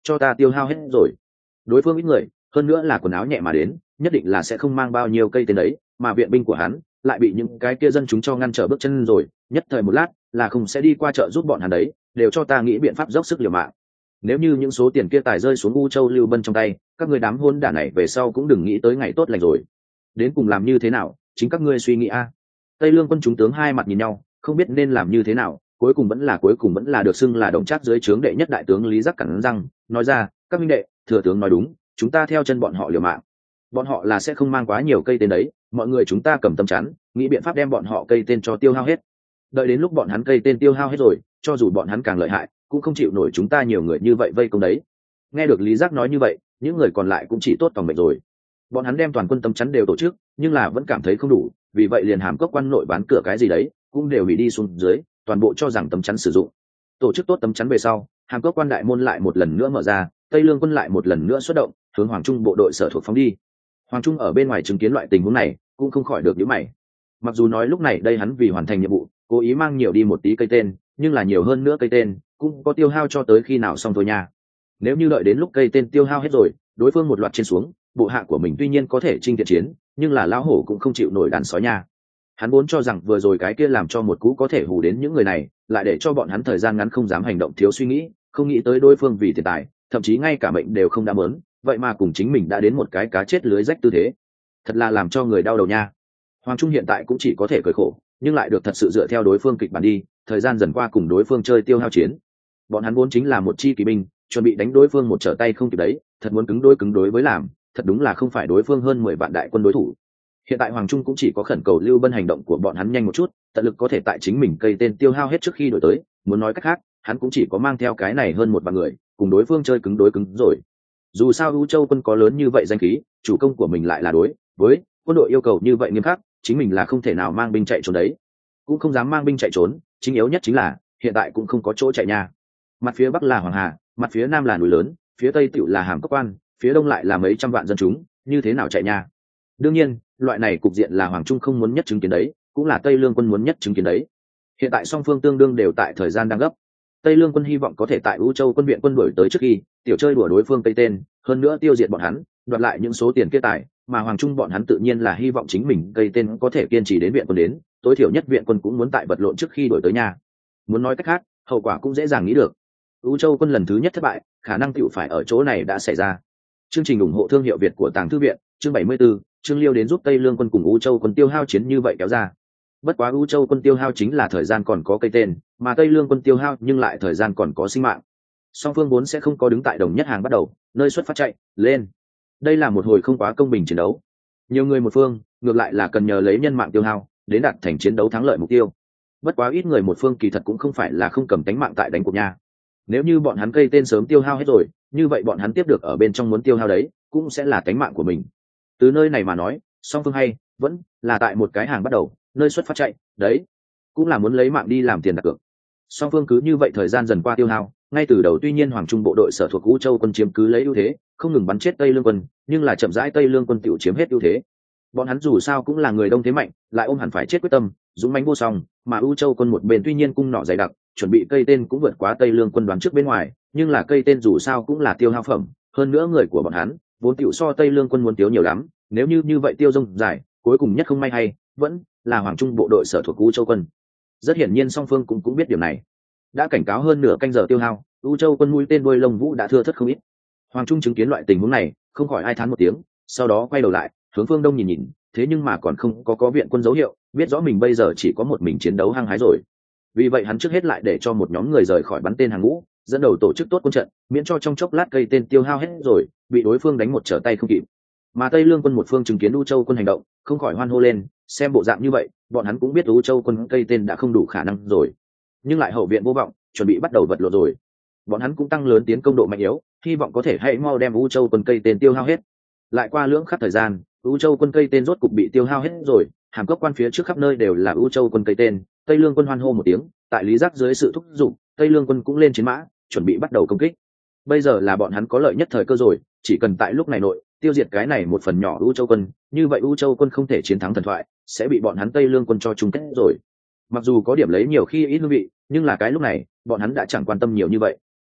cho ta tiêu hao hết rồi. Đối phương ít người, hơn nữa là quần áo nhẹ mà đến, nhất định là sẽ không mang bao nhiêu cây tên đấy, mà viện binh của hắn lại bị những cái kia dân chúng cho ngăn trở bước chân rồi, nhất thời một lát là không sẽ đi qua chợ giúp bọn hắn đấy, đều cho ta nghĩ biện pháp dốc sức liều mạng. Nếu như những số tiền kia tài rơi xuống U Châu Lưu Bân trong tay, các người đám hôn đản này về sau cũng đừng nghĩ tới ngày tốt lành rồi. Đến cùng làm như thế nào, chính các ngươi suy nghĩ a. Tây Lương quân chúng tướng hai mặt nhìn nhau, không biết nên làm như thế nào, cuối cùng vẫn là được xưng là Đồng Trác dưới trướng đệ nhất đại tướng Lý Giác cắn răng nói ra, các minh đệ, thừa tướng nói đúng, chúng ta theo chân bọn họ liều mạng. Bọn họ là sẽ không mang quá nhiều cây tên đấy, mọi người chúng ta cầm tâm chắn, nghĩ biện pháp đem bọn họ cây tên cho tiêu hao hết. Đợi đến lúc bọn hắn cây tên tiêu hao hết rồi, cho dù bọn hắn càng lợi hại, cũng không chịu nổi chúng ta nhiều người như vậy vây công đấy. Nghe được Lý Giác nói như vậy, những người còn lại cũng chỉ tốt phòng mệnh rồi. Bọn hắn đem toàn quân tâm chắn đều tổ chức, nhưng là vẫn cảm thấy không đủ, vì vậy liền hàm cốc quan nội bán cửa cái gì đấy cũng đều hủy đi xuống dưới, toàn bộ cho rằng tấm chắn sử dụng. Tổ chức tốt tấm chắn về sau, hàm cốc quan đại môn lại một lần nữa mở ra, Tây Lương quân lại một lần nữa xuất động, hướng Hoàng Trung bộ đội sở thuộc phóng đi. Hoàng Trung ở bên ngoài chứng kiến loại tình huống này, cũng không khỏi được nhíu mày. Mặc dù nói lúc này đây hắn vì hoàn thành nhiệm vụ, cố ý mang nhiều đi một tí cây tên, nhưng là nhiều hơn nữa cây tên, cũng có tiêu hao cho tới khi nào xong thôi nha. Nếu như đợi đến lúc cây tên tiêu hao hết rồi, đối phương một loạt trên xuống, bộ hạ của mình tuy nhiên có thể chinh thiện chiến, nhưng là lão hổ cũng không chịu nổi đàn sói nha. Hắn vốn cho rằng vừa rồi cái kia làm cho một cú có thể hù đến những người này, lại để cho bọn hắn thời gian ngắn không dám hành động thiếu suy nghĩ, không nghĩ tới đối phương vì tiền tài, thậm chí ngay cả mệnh đều không đã mớn, vậy mà cùng chính mình đã đến một cái cá chết lưới rách tư thế. Thật là làm cho người đau đầu nha. Hoàng Trung hiện tại cũng chỉ có thể cười khổ, nhưng lại được thật sự dựa theo đối phương kịch bản đi, thời gian dần qua cùng đối phương chơi tiêu hao chiến. Bọn hắn vốn chính là một chi kỵ binh, chuẩn bị đánh đối phương một trở tay không kịp đấy, thật muốn cứng đối với làm, thật đúng là không phải đối phương hơn 10 vạn đại quân đối thủ. Hiện tại Hoàng Trung cũng chỉ có khẩn cầu Lưu Bân hành động của bọn hắn nhanh một chút, tận lực có thể tại chính mình cây tên tiêu hao hết trước khi đổi tới, muốn nói cách khác, hắn cũng chỉ có mang theo cái này hơn 1 vạn người, cùng đối phương chơi cứng đối cứng rồi. Dù sao U Châu quân có lớn như vậy danh khí, chủ công của mình lại là đối với quân đội yêu cầu như vậy nghiêm khắc, chính mình là không thể nào mang binh chạy trốn đấy, cũng không dám mang binh chạy trốn, chính yếu nhất chính là hiện tại cũng không có chỗ chạy nha. Mặt phía bắc là Hoàng Hà, mặt phía nam là núi lớn, phía tây tựu là Hàm Cốc Quan, phía đông lại là mấy trăm vạn dân chúng, như thế nào chạy nha. Đương nhiên loại này cục diện là Hoàng Trung không muốn nhất chứng kiến đấy, cũng là Tây Lương quân muốn nhất chứng kiến đấy. Hiện tại song phương tương đương đều tại thời gian đang gấp, Tây Lương quân hy vọng có thể tại U Châu quân viện quân đuổi tới trước khi tiểu chơi đùa đối phương Tây tên, hơn nữa tiêu diệt bọn hắn, đoạt lại những số tiền kia tài, mà Hoàng Trung bọn hắn tự nhiên là hy vọng chính mình Tây tên có thể kiên trì đến viện quân đến, tối thiểu nhất viện quân cũng muốn tại vật lộn trước khi đuổi tới nhà. Muốn nói cách khác, hậu quả cũng dễ dàng nghĩ được. U Châu quân lần thứ nhất thất bại, khả năng tựu phải ở chỗ này đã xảy ra. Chương trình ủng hộ thương hiệu Việt của Tàng Thư viện, chương 74, Trương Liêu đến giúp Tây Lương quân cùng U Châu quân tiêu hao chiến như vậy kéo ra. Bất quá U Châu quân tiêu hao chính là thời gian còn có cây tên, mà Tây Lương quân tiêu hao nhưng lại thời gian còn có sinh mạng. Song phương vốn sẽ không có đứng tại đồng nhất hàng bắt đầu, nơi xuất phát chạy lên. Đây là một hồi không quá công bình chiến đấu. Nhiều người một phương, ngược lại là cần nhờ lấy nhân mạng tiêu hao đến đạt thành chiến đấu thắng lợi mục tiêu. Bất quá ít người một phương kỳ thật cũng không phải là không cầm tánh mạng tại đánh cuộc nha. Nếu như bọn hắn cây tên sớm tiêu hao hết rồi, như vậy bọn hắn tiếp được ở bên trong muốn tiêu hao đấy, cũng sẽ là tánh mạng của mình. Từ nơi này mà nói, song phương hay vẫn là tại một cái hàng bắt đầu, nơi xuất phát chạy đấy, cũng là muốn lấy mạng đi làm tiền đặt cược. Song phương cứ như vậy thời gian dần qua tiêu hao, ngay từ đầu tuy nhiên Hoàng Trung bộ đội sở thuộc U Châu quân chiếm cứ lấy ưu thế, không ngừng bắn chết Tây Lương quân, nhưng là chậm rãi Tây Lương quân tiểu chiếm hết ưu thế. Bọn hắn dù sao cũng là người đông thế mạnh, lại ôm hẳn phải chết quyết tâm, dũng mãnh vô song, mà U Châu quân một bên tuy nhiên cung nỏ dày đặc, chuẩn bị cây tên cũng vượt quá Tây Lương quân đoán trước bên ngoài, nhưng là cây tên dù sao cũng là tiêu hao phẩm, hơn nữa người của bọn hắn vốn tiểu so Tây Lương quân muốn tiêu nhiều lắm, nếu như vậy tiêu rông dài, cuối cùng nhất không may hay vẫn là Hoàng Trung bộ đội sở thuộc U Châu quân. Rất hiển nhiên song phương cũng biết điều này. Đã cảnh cáo hơn nửa canh giờ tiêu hao, U Châu quân mũi tên đuôi lông vũ đã thưa thớt không ít. Hoàng Trung chứng kiến loại tình huống này, không khỏi ai thán một tiếng, sau đó quay đầu lại, hướng phương đông nhìn, thế nhưng mà còn không có viện quân dấu hiệu, biết rõ mình bây giờ chỉ có một mình chiến đấu hăng hái rồi. Vì vậy hắn trước hết lại để cho một nhóm người rời khỏi bắn tên hàng ngũ, dẫn đầu tổ chức tốt quân trận, miễn cho trong chốc lát cây tên tiêu hao hết rồi, bị đối phương đánh một trở tay không kịp. Mà Tây Lương quân một phương chứng kiến U Châu quân hành động, không khỏi hoan hô lên, xem bộ dạng như vậy, bọn hắn cũng biết U Châu quân cây tên đã không đủ khả năng rồi, nhưng lại hậu viện vô vọng, chuẩn bị bắt đầu vật lộn rồi. Bọn hắn cũng tăng lớn tiến công độ mạnh yếu, hy vọng có thể hãy mau đem U Châu quân cây tên tiêu hao hết. Lại qua lưỡng khắc thời gian, U Châu quân cây tên rốt cục bị tiêu hao hết rồi, Hàm Cốc Quan phía trước khắp nơi đều là U Châu quân cây tên. Tây Lương quân hoan hô một tiếng, tại Lý Giác dưới sự thúc giục, Tây Lương quân cũng lên chiến mã, chuẩn bị bắt đầu công kích. Bây giờ là bọn hắn có lợi nhất thời cơ rồi, chỉ cần tại lúc này nội tiêu diệt cái này một phần nhỏ U Châu quân, như vậy U Châu quân không thể chiến thắng thần thoại, sẽ bị bọn hắn Tây Lương quân cho chung kết rồi. Mặc dù có điểm lấy nhiều khi ít hương vị, nhưng là cái lúc này, bọn hắn đã chẳng quan tâm nhiều như vậy.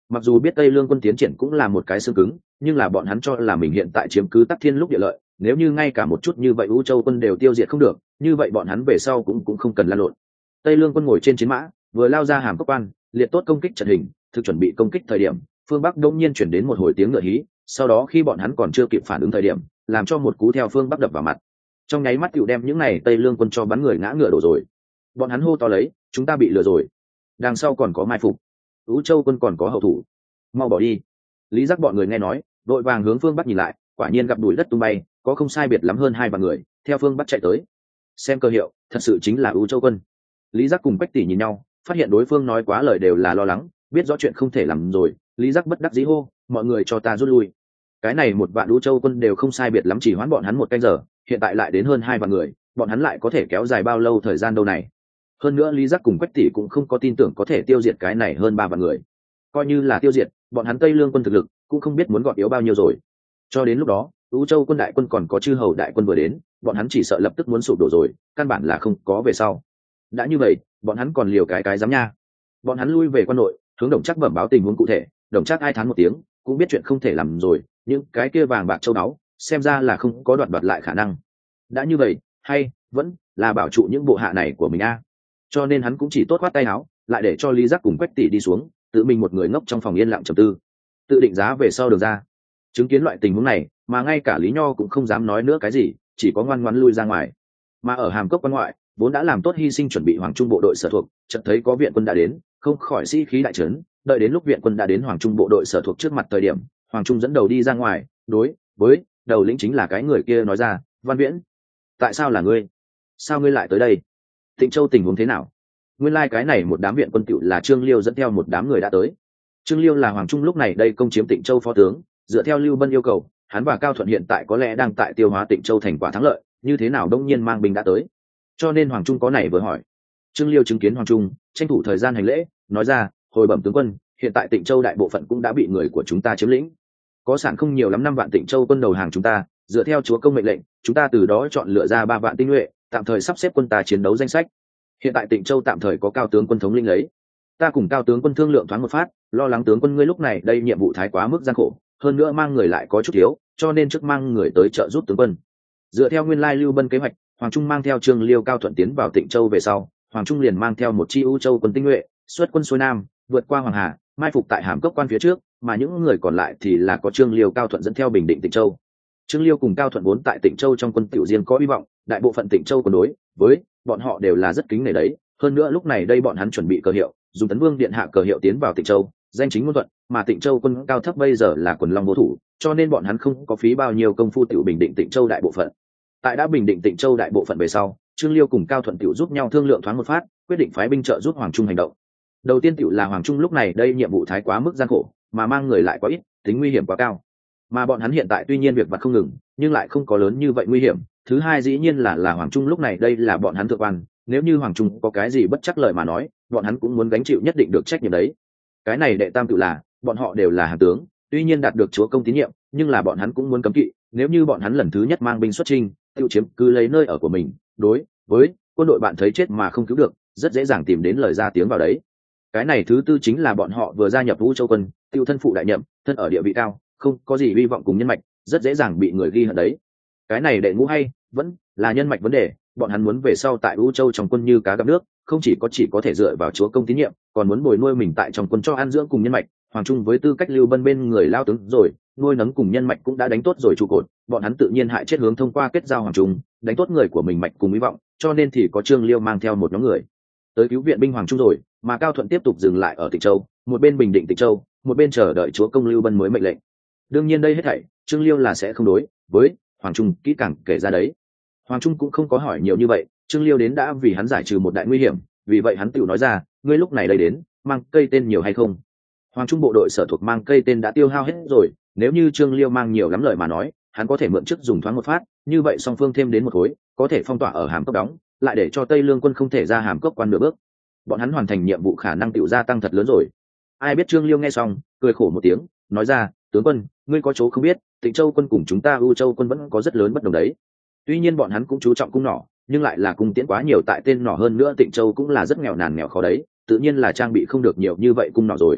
Mặc dù biết Tây Lương quân tiến triển cũng là một cái xương cứng, nhưng là bọn hắn cho là mình hiện tại chiếm cứ Tắc Thiên lúc địa lợi, nếu như ngay cả một chút như vậy U Châu quân đều tiêu diệt không được, như vậy bọn hắn về sau cũng không cần lan lộn. Tây Lương quân ngồi trên chiến mã, vừa lao ra hàm cốc quan, liệt tốt công kích trận hình, thực chuẩn bị công kích thời điểm, phương Bắc đông nhiên chuyển đến một hồi tiếng ngựa hí, sau đó khi bọn hắn còn chưa kịp phản ứng thời điểm, làm cho một cú theo phương Bắc đập vào mặt. Trong nháy mắt tựu đem những này Tây Lương quân cho bắn người ngã ngựa đổ rồi. Bọn hắn hô to lấy, chúng ta bị lừa rồi. Đằng sau còn có mai phục. U Châu quân còn có hậu thủ. Mau bỏ đi. Lý Giác bọn người nghe nói, đội vàng hướng phương Bắc nhìn lại, quả nhiên gặp bụi đất tung bay, có không sai biệt lắm hơn 2 vạn người, theo phương Bắc chạy tới. Xem cơ hiệu, thật sự chính là U Châu quân. Lý Giác cùng Quách Tỷ nhìn nhau, phát hiện đối phương nói quá lời đều là lo lắng, biết rõ chuyện không thể làm rồi, Lý Giác bất đắc dĩ hô, mọi người cho ta rút lui. Cái này 1 vạn U Châu quân đều không sai biệt lắm chỉ hoãn bọn hắn 1 canh giờ, hiện tại lại đến hơn 2 vạn người, bọn hắn lại có thể kéo dài bao lâu thời gian đâu này? Hơn nữa Lý Giác cùng Quách Tỷ cũng không có tin tưởng có thể tiêu diệt cái này hơn 3 vạn người. Coi như là tiêu diệt, bọn hắn Tây Lương quân thực lực cũng không biết muốn gọt yếu bao nhiêu rồi. Cho đến lúc đó, U Châu quân đại quân còn có chư hầu đại quân vừa đến, bọn hắn chỉ sợ lập tức muốn sụp đổ rồi, căn bản là không có về sau. Đã như vậy, bọn hắn còn liều cái dám nha. Bọn hắn lui về quan nội, hướng Đồng Trác bẩm báo tình huống cụ thể, Đồng Trác ai thán một tiếng, cũng biết chuyện không thể làm rồi, những cái kia vàng bạc châu báu, xem ra là không có đoạt lại khả năng. Đã như vậy, hay vẫn là bảo trụ những bộ hạ này của mình a. Cho nên hắn cũng chỉ tốt khoát tay áo, lại để cho Lý Giác cùng Quách Tỷ đi xuống, tự mình một người ngốc trong phòng yên lặng trầm tư, tự định giá về sau đường ra. Chứng kiến loại tình huống này, mà ngay cả Lý Nho cũng không dám nói nữa cái gì, chỉ có ngoan ngoãn lui ra ngoài. Mà ở Hàm Cốc quan ngoại, vốn đã làm tốt hy sinh chuẩn bị Hoàng Trung bộ đội sở thuộc, chợt thấy có viện quân đã đến, không khỏi sĩ khí đại trấn, đợi đến lúc viện quân đã đến Hoàng Trung bộ đội sở thuộc trước mặt thời điểm, Hoàng Trung dẫn đầu đi ra ngoài, đối với đầu lĩnh chính là cái người kia nói ra, Văn Viễn, tại sao là ngươi? Sao ngươi lại tới đây? Tịnh Châu tình huống thế nào? Nguyên lai cái này một đám viện quân tựu là Trương Liêu dẫn theo một đám người đã tới. Trương Liêu là Hoàng Trung lúc này đây công chiếm Tịnh Châu phó tướng, dựa theo Lưu Bân yêu cầu, hắn và Cao Thuận hiện tại có lẽ đang tại tiêu hóa Tịnh Châu thành quả thắng lợi, như thế nào đông nhiên mang binh đã tới. Cho nên Hoàng Trung có này vừa hỏi. Trương Liêu chứng kiến Hoàng Trung, tranh thủ thời gian hành lễ, nói ra, hồi bẩm tướng quân, hiện tại Tịnh Châu đại bộ phận cũng đã bị người của chúng ta chiếm lĩnh. Có sản không nhiều lắm 5 vạn Tịnh Châu quân đầu hàng chúng ta, dựa theo chúa công mệnh lệnh, chúng ta từ đó chọn lựa ra 3 vạn tinh nhuệ, tạm thời sắp xếp quân ta chiến đấu danh sách. Hiện tại Tịnh Châu tạm thời có Cao tướng quân thống lĩnh lấy. Ta cùng Cao tướng quân thương lượng thoáng một phát, lo lắng tướng quân ngươi lúc này đây nhiệm vụ thái quá mức gian khổ, hơn nữa mang người lại có chút thiếu, cho nên trước mang người tới trợ giúp tướng quân. Dựa theo nguyên lai Lưu Bân kế hoạch, Hoàng Trung mang theo Trương Liêu Cao Thuận tiến vào Tịnh Châu về sau, Hoàng Trung liền mang theo một chi U Châu quân tinh nhuệ, xuất quân xuôi nam, vượt qua Hoàng Hà, mai phục tại Hàm Cốc quan phía trước, mà những người còn lại thì là có Trương Liêu Cao Thuận dẫn theo bình định Tịnh Châu. Trương Liêu cùng Cao Thuận vốn tại Tịnh Châu trong quân tiểu riêng có hy vọng, đại bộ phận Tịnh Châu còn đối với bọn họ đều là rất kính nể đấy, hơn nữa lúc này đây bọn hắn chuẩn bị cờ hiệu, dùng Tấn Vương điện hạ cờ hiệu tiến vào Tịnh Châu, danh chính ngôn thuận, mà Tịnh Châu quân cao thấp bây giờ là quần long vô thủ, cho nên bọn hắn không có phí bao nhiêu công phu tiểu bình định Tịnh Châu đại bộ phận. Tại đã bình định Tịnh Châu đại bộ phận về sau, Trương Liêu cùng Cao Thuận tiểu giúp nhau thương lượng thoáng một phát, quyết định phái binh trợ giúp Hoàng Trung hành động. Đầu tiên tiểu là Hoàng Trung lúc này đây nhiệm vụ thái quá mức gian khổ, mà mang người lại quá ít, tính nguy hiểm quá cao. Mà bọn hắn hiện tại tuy nhiên việc vặt không ngừng, nhưng lại không có lớn như vậy nguy hiểm. Thứ hai dĩ nhiên là Hoàng Trung lúc này đây là bọn hắn thượng quan, nếu như Hoàng Trung có cái gì bất chắc lời mà nói, bọn hắn cũng muốn gánh chịu nhất định được trách nhiệm đấy. Cái này đệ tam tự là, bọn họ đều là hàng tướng, tuy nhiên đạt được chúa công tín nhiệm, nhưng là bọn hắn cũng muốn cấm kỵ, nếu như bọn hắn lần thứ nhất mang binh xuất chinh, tiêu chiếm cứ lấy nơi ở của mình, đối với quân đội bạn thấy chết mà không cứu được, rất dễ dàng tìm đến lời ra tiếng vào đấy. Cái này thứ tư chính là bọn họ vừa gia nhập Vũ Châu quân, tiêu thân phụ đại nhậm, thân ở địa vị cao, không có gì hy vọng cùng nhân mạch, rất dễ dàng bị người ghi hận đấy. Cái này đệ ngũ hay vẫn là nhân mạch vấn đề, bọn hắn muốn về sau tại Vũ Châu trong quân như cá gặp nước, không chỉ có thể dựa vào chúa công tín nhiệm, còn muốn bồi nuôi mình tại trong quân cho ăn dưỡng cùng nhân mạch. Hoàng Trung với tư cách Lưu Bân bên người lao tướng rồi, nuôi nấng cùng nhân mạch cũng đã đánh tốt rồi trụ cột, bọn hắn tự nhiên hại chết hướng thông qua kết giao Hoàng Trung, đánh tốt người của mình mạch cùng hy vọng, cho nên thì có Trương Liêu mang theo một nhóm người tới cứu viện binh Hoàng Trung rồi, mà Cao Thuận tiếp tục dừng lại ở Tịnh Châu, một bên bình định Tịnh Châu, một bên chờ đợi chúa công Lưu Bân mới mệnh lệnh. Đương nhiên đây hết thảy, Trương Liêu là sẽ không đối với Hoàng Trung kỹ càng kể ra đấy. Hoàng Trung cũng không có hỏi nhiều như vậy, Trương Liêu đến đã vì hắn giải trừ một đại nguy hiểm, vì vậy hắn tự nói ra, ngươi lúc này đây đến, mang cây tên nhiều hay không? Hoàng Trung bộ đội sở thuộc mang cây tên đã tiêu hao hết rồi, nếu như Trương Liêu mang nhiều lắm lời mà nói, hắn có thể mượn chức dùng thoáng một phát, như vậy song phương thêm đến một khối, có thể phong tỏa ở Hàm Cốc đóng, lại để cho Tây Lương quân không thể ra Hàm Cốc quan nửa bước. Bọn hắn hoàn thành nhiệm vụ khả năng tiểu gia tăng thật lớn rồi. Ai biết Trương Liêu nghe xong, cười khổ một tiếng, nói ra, tướng quân, ngươi có chỗ không biết, Tịnh Châu quân cùng chúng ta U Châu quân vẫn có rất lớn bất đồng đấy. Tuy nhiên bọn hắn cũng chú trọng cung nỏ, nhưng lại là cung tiễn quá nhiều tại tên nỏ, hơn nữa Tịnh Châu cũng là rất nghèo nàn nghèo khó đấy, tự nhiên là trang bị không được nhiều như vậy cung nỏ rồi.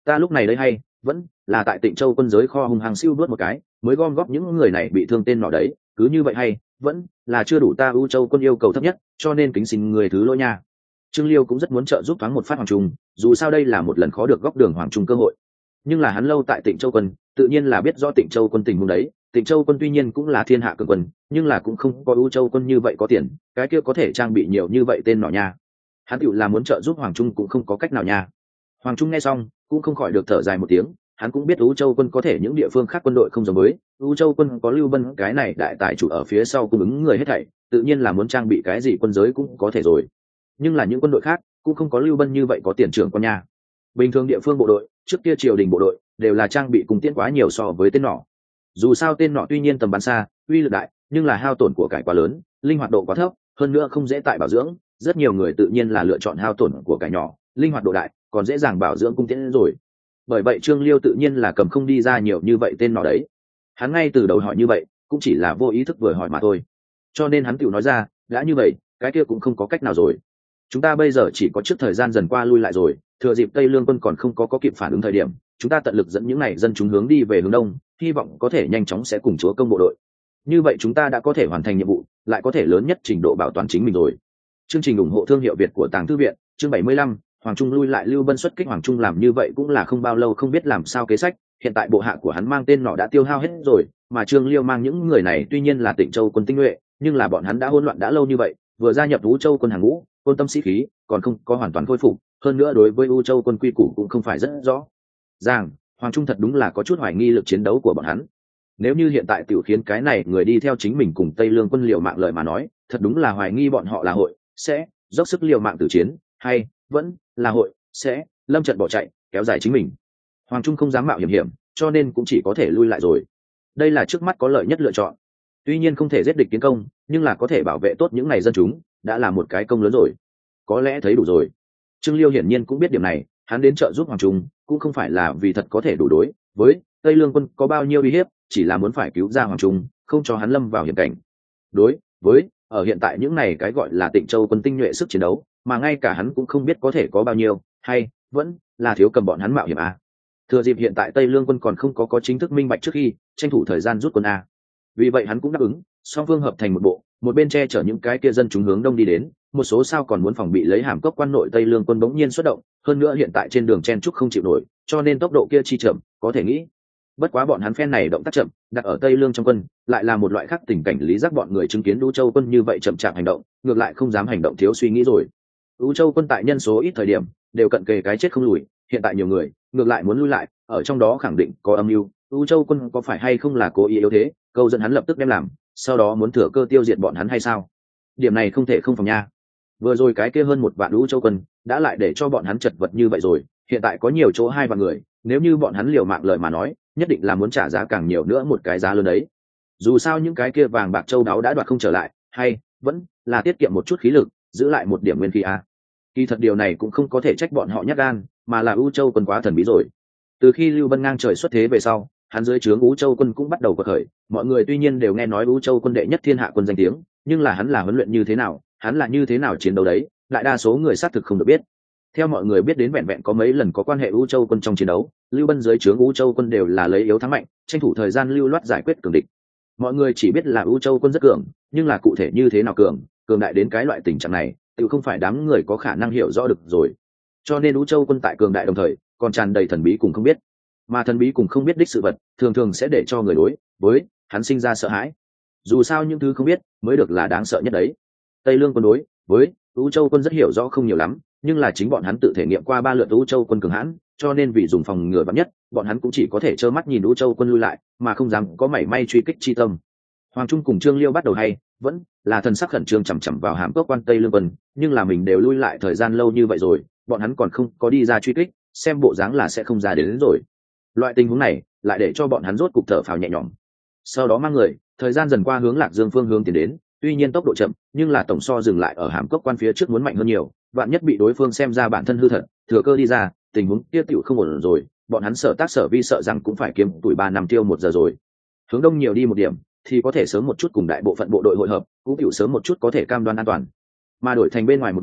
Ta lúc này đây hay vẫn là tại Tịnh Châu quân giới kho hung hăng siêu vớt một cái, mới gom góp những người này bị thương tên nọ đấy, cứ như vậy hay vẫn là chưa đủ ta U Châu quân yêu cầu thấp nhất, cho nên kính xin người thứ lỗi nha. Trương Liêu cũng rất muốn trợ giúp thoáng một phát Hoàng Trung, dù sao đây là một lần khó được góc đường Hoàng Trung cơ hội. Nhưng là hắn lâu tại Tịnh Châu quân, tự nhiên là biết rõ Tịnh Châu quân tình huống đấy. Tịnh Châu quân tuy nhiên cũng là thiên hạ cường quân, nhưng là cũng không có U Châu quân như vậy có tiền, cái kia có thể trang bị nhiều như vậy tên nọ nha. Hắn tựu là muốn trợ giúp Hoàng Trung cũng không có cách nào nha. Hoàng Trung nghe xong cũng không khỏi được thở dài một tiếng, hắn cũng biết U Châu quân có thể những địa phương khác quân đội không giống với, U Châu quân có Lưu Bân cái này đại tài chủ ở phía sau cung ứng người hết thảy, tự nhiên là muốn trang bị cái gì quân giới cũng có thể rồi. Nhưng là những quân đội khác cũng không có Lưu Bân như vậy có tiền trưởng con nha. Bình thường địa phương bộ đội, trước kia triều đình bộ đội đều là trang bị cung tiễn quá nhiều so với tên nỏ. Dù sao tên nọ tuy nhiên tầm bắn xa, uy lực đại, nhưng là hao tổn của cải quá lớn, linh hoạt độ quá thấp, hơn nữa không dễ tại bảo dưỡng, rất nhiều người tự nhiên là lựa chọn hao tổn của cải nhỏ, linh hoạt độ đại, còn dễ dàng bảo dưỡng cung tiễn rồi. Bởi vậy Trương Liêu tự nhiên là cầm không đi ra nhiều như vậy tên nọ đấy. Hắn ngay từ đầu hỏi như vậy, cũng chỉ là vô ý thức vừa hỏi mà thôi. Cho nên hắn tự nói ra, đã như vậy, cái kia cũng không có cách nào rồi. Chúng ta bây giờ chỉ có trước thời gian dần qua lui lại rồi, thừa dịp Tây Lương quân còn không có kịp phản ứng thời điểm, chúng ta tận lực dẫn những này dân chúng hướng đi về hướng đông, hy vọng có thể nhanh chóng sẽ cùng chúa công bộ đội. Như vậy chúng ta đã có thể hoàn thành nhiệm vụ, lại có thể lớn nhất trình độ bảo toàn chính mình rồi. Chương trình ủng hộ thương hiệu Việt của Tàng Thư viện, chương 75, Hoàng Trung lui lại Lưu Bân xuất kích. Hoàng Trung làm như vậy cũng là không bao lâu không biết làm sao kế sách, hiện tại bộ hạ của hắn mang tên nọ đã tiêu hao hết rồi, mà Trương Liêu mang những người này tuy nhiên là Tịnh Châu quân tinh nhuệ, nhưng là bọn hắn đã hỗn loạn đã lâu như vậy, vừa gia nhập U Châu quân hàng ngũ, quân tâm sĩ khí còn không có hoàn toàn khôi phục, hơn nữa đối với U Châu quân quy củ cũng không phải rất rõ ràng. Hoàng Trung thật đúng là có chút hoài nghi lực chiến đấu của bọn hắn. Nếu như hiện tại tiểu khiến cái này người đi theo chính mình cùng Tây Lương quân liều mạng lời mà nói, thật đúng là hoài nghi bọn họ là hội sẽ dốc sức liều mạng tử chiến, hay vẫn là hội sẽ lâm trận bỏ chạy kéo dài chính mình. Hoàng Trung không dám mạo hiểm, cho nên cũng chỉ có thể lui lại rồi. Đây là trước mắt có lợi nhất lựa chọn. Tuy nhiên không thể giết địch tiến công, nhưng là có thể bảo vệ tốt những này dân chúng, đã là một cái công lớn rồi. Có lẽ thấy đủ rồi. Trương Liêu hiển nhiên cũng biết điểm này, hắn đến trợ giúp Hoàng Trung cũng không phải là vì thật có thể đủ đối với Tây Lương quân có bao nhiêu uy hiếp, chỉ là muốn phải cứu ra Hoàng Trung, không cho hắn lâm vào hiểm cảnh. Đối với ở hiện tại những này cái gọi là Tịnh Châu quân tinh nhuệ sức chiến đấu, mà ngay cả hắn cũng không biết có thể có bao nhiêu, hay vẫn là thiếu cầm bọn hắn mạo hiểm à. Thừa dịp hiện tại Tây Lương quân còn không có chính thức minh bạch trước khi tranh thủ thời gian rút quân a. Vì vậy hắn cũng đáp ứng, song phương hợp thành một bộ, một bên che chở những cái kia dân chúng hướng đông đi đến, một số sao còn muốn phòng bị lấy hàm cốc quan nội Tây Lương quân bỗng nhiên xuất động, hơn nữa hiện tại trên đường chen trúc không chịu nổi, cho nên tốc độ kia chi chậm, có thể nghĩ. Bất quá bọn hắn phen này động tác chậm, đặt ở Tây Lương trong quân, lại là một loại khác tình cảnh lý giác bọn người chứng kiến U Châu quân như vậy chậm chạp hành động, ngược lại không dám hành động thiếu suy nghĩ rồi. U Châu quân tại nhân số ít thời điểm, đều cận kề cái chết không lùi, hiện tại nhiều người, ngược lại muốn lui lại, ở trong đó khẳng định có âm mưu. U Châu quân có phải hay không là cố ý yếu thế, câu dẫn hắn lập tức đem làm, sau đó muốn thừa cơ tiêu diệt bọn hắn hay sao? Điểm này không thể không phòng nha. Vừa rồi cái kia hơn 1 vạn U Châu quân đã lại để cho bọn hắn chật vật như vậy rồi, hiện tại có nhiều chỗ 2 vạn người, nếu như bọn hắn liều mạng lời mà nói, nhất định là muốn trả giá càng nhiều nữa một cái giá lớn đấy. Dù sao những cái kia vàng bạc châu báu đã đoạt không trở lại, hay vẫn là tiết kiệm một chút khí lực, giữ lại một điểm nguyên khí a. Kỳ thật điều này cũng không có thể trách bọn họ nhát gan, mà là U Châu quân quá thần bí rồi. Từ khi Lưu Bân ngang trời xuất thế về sau, hắn dưới trướng U Châu quân cũng bắt đầu quật khởi, mọi người tuy nhiên đều nghe nói U Châu quân đệ nhất thiên hạ quân danh tiếng, nhưng là hắn là huấn luyện như thế nào, hắn là như thế nào chiến đấu đấy, lại đa số người xác thực không được biết. Theo mọi người biết đến vẹn vẹn có mấy lần có quan hệ U Châu quân trong chiến đấu, Lưu Bân dưới trướng U Châu quân đều là lấy yếu thắng mạnh, tranh thủ thời gian lưu loát giải quyết cường địch. Mọi người chỉ biết là U Châu quân rất cường, nhưng là cụ thể như thế nào cường đại đến cái loại tình trạng này, tự không phải đám người có khả năng hiểu rõ được rồi. Cho nên U Châu quân tại cường đại đồng thời, còn tràn đầy thần bí cùng không biết. Mà thần bí cùng không biết đích sự vật, thường thường sẽ để cho người đối với hắn sinh ra sợ hãi. Dù sao những thứ không biết mới được là đáng sợ nhất đấy. Tây Lương quân đối với U Châu quân rất hiểu rõ không nhiều lắm, nhưng là chính bọn hắn tự thể nghiệm qua 3 lượt U Châu quân cường hãn, cho nên vì dùng phòng ngừa vạn nhất, bọn hắn cũng chỉ có thể trơ mắt nhìn U Châu quân lui lại, mà không dám có mảy may truy kích chi tâm. Hoàng Trung cùng Trương Liêu bắt đầu hay vẫn là thần sắc khẩn trương chằm chằm vào hàm cốc quan Tây Lương quân, nhưng là mình đều lui lại thời gian lâu như vậy rồi, bọn hắn còn không có đi ra truy kích, xem bộ dáng là sẽ không ra đến rồi. Loại tình huống này lại để cho bọn hắn rốt cục thở phào nhẹ nhõm. Sau đó mang người, thời gian dần qua hướng Lạc Dương phương hướng tiến đến, tuy nhiên tốc độ chậm, nhưng là tổng so dừng lại ở hàm cốc quan phía trước muốn mạnh hơn nhiều, vạn nhất bị đối phương xem ra bản thân hư thật, thừa cơ đi ra, tình huống kia tiểu không ổn rồi, bọn hắn sở tác sở vi sợ rằng cũng phải kiếm tuổi 3 năm tiêu 1 giờ rồi. Hướng đông nhiều đi một điểm, thì có thể sớm một chút cùng đại bộ phận bộ đội hội hợp, cũng tiểu sớm một chút có thể cam đoan an toàn. Mà đổi thành bên ngoài một bên,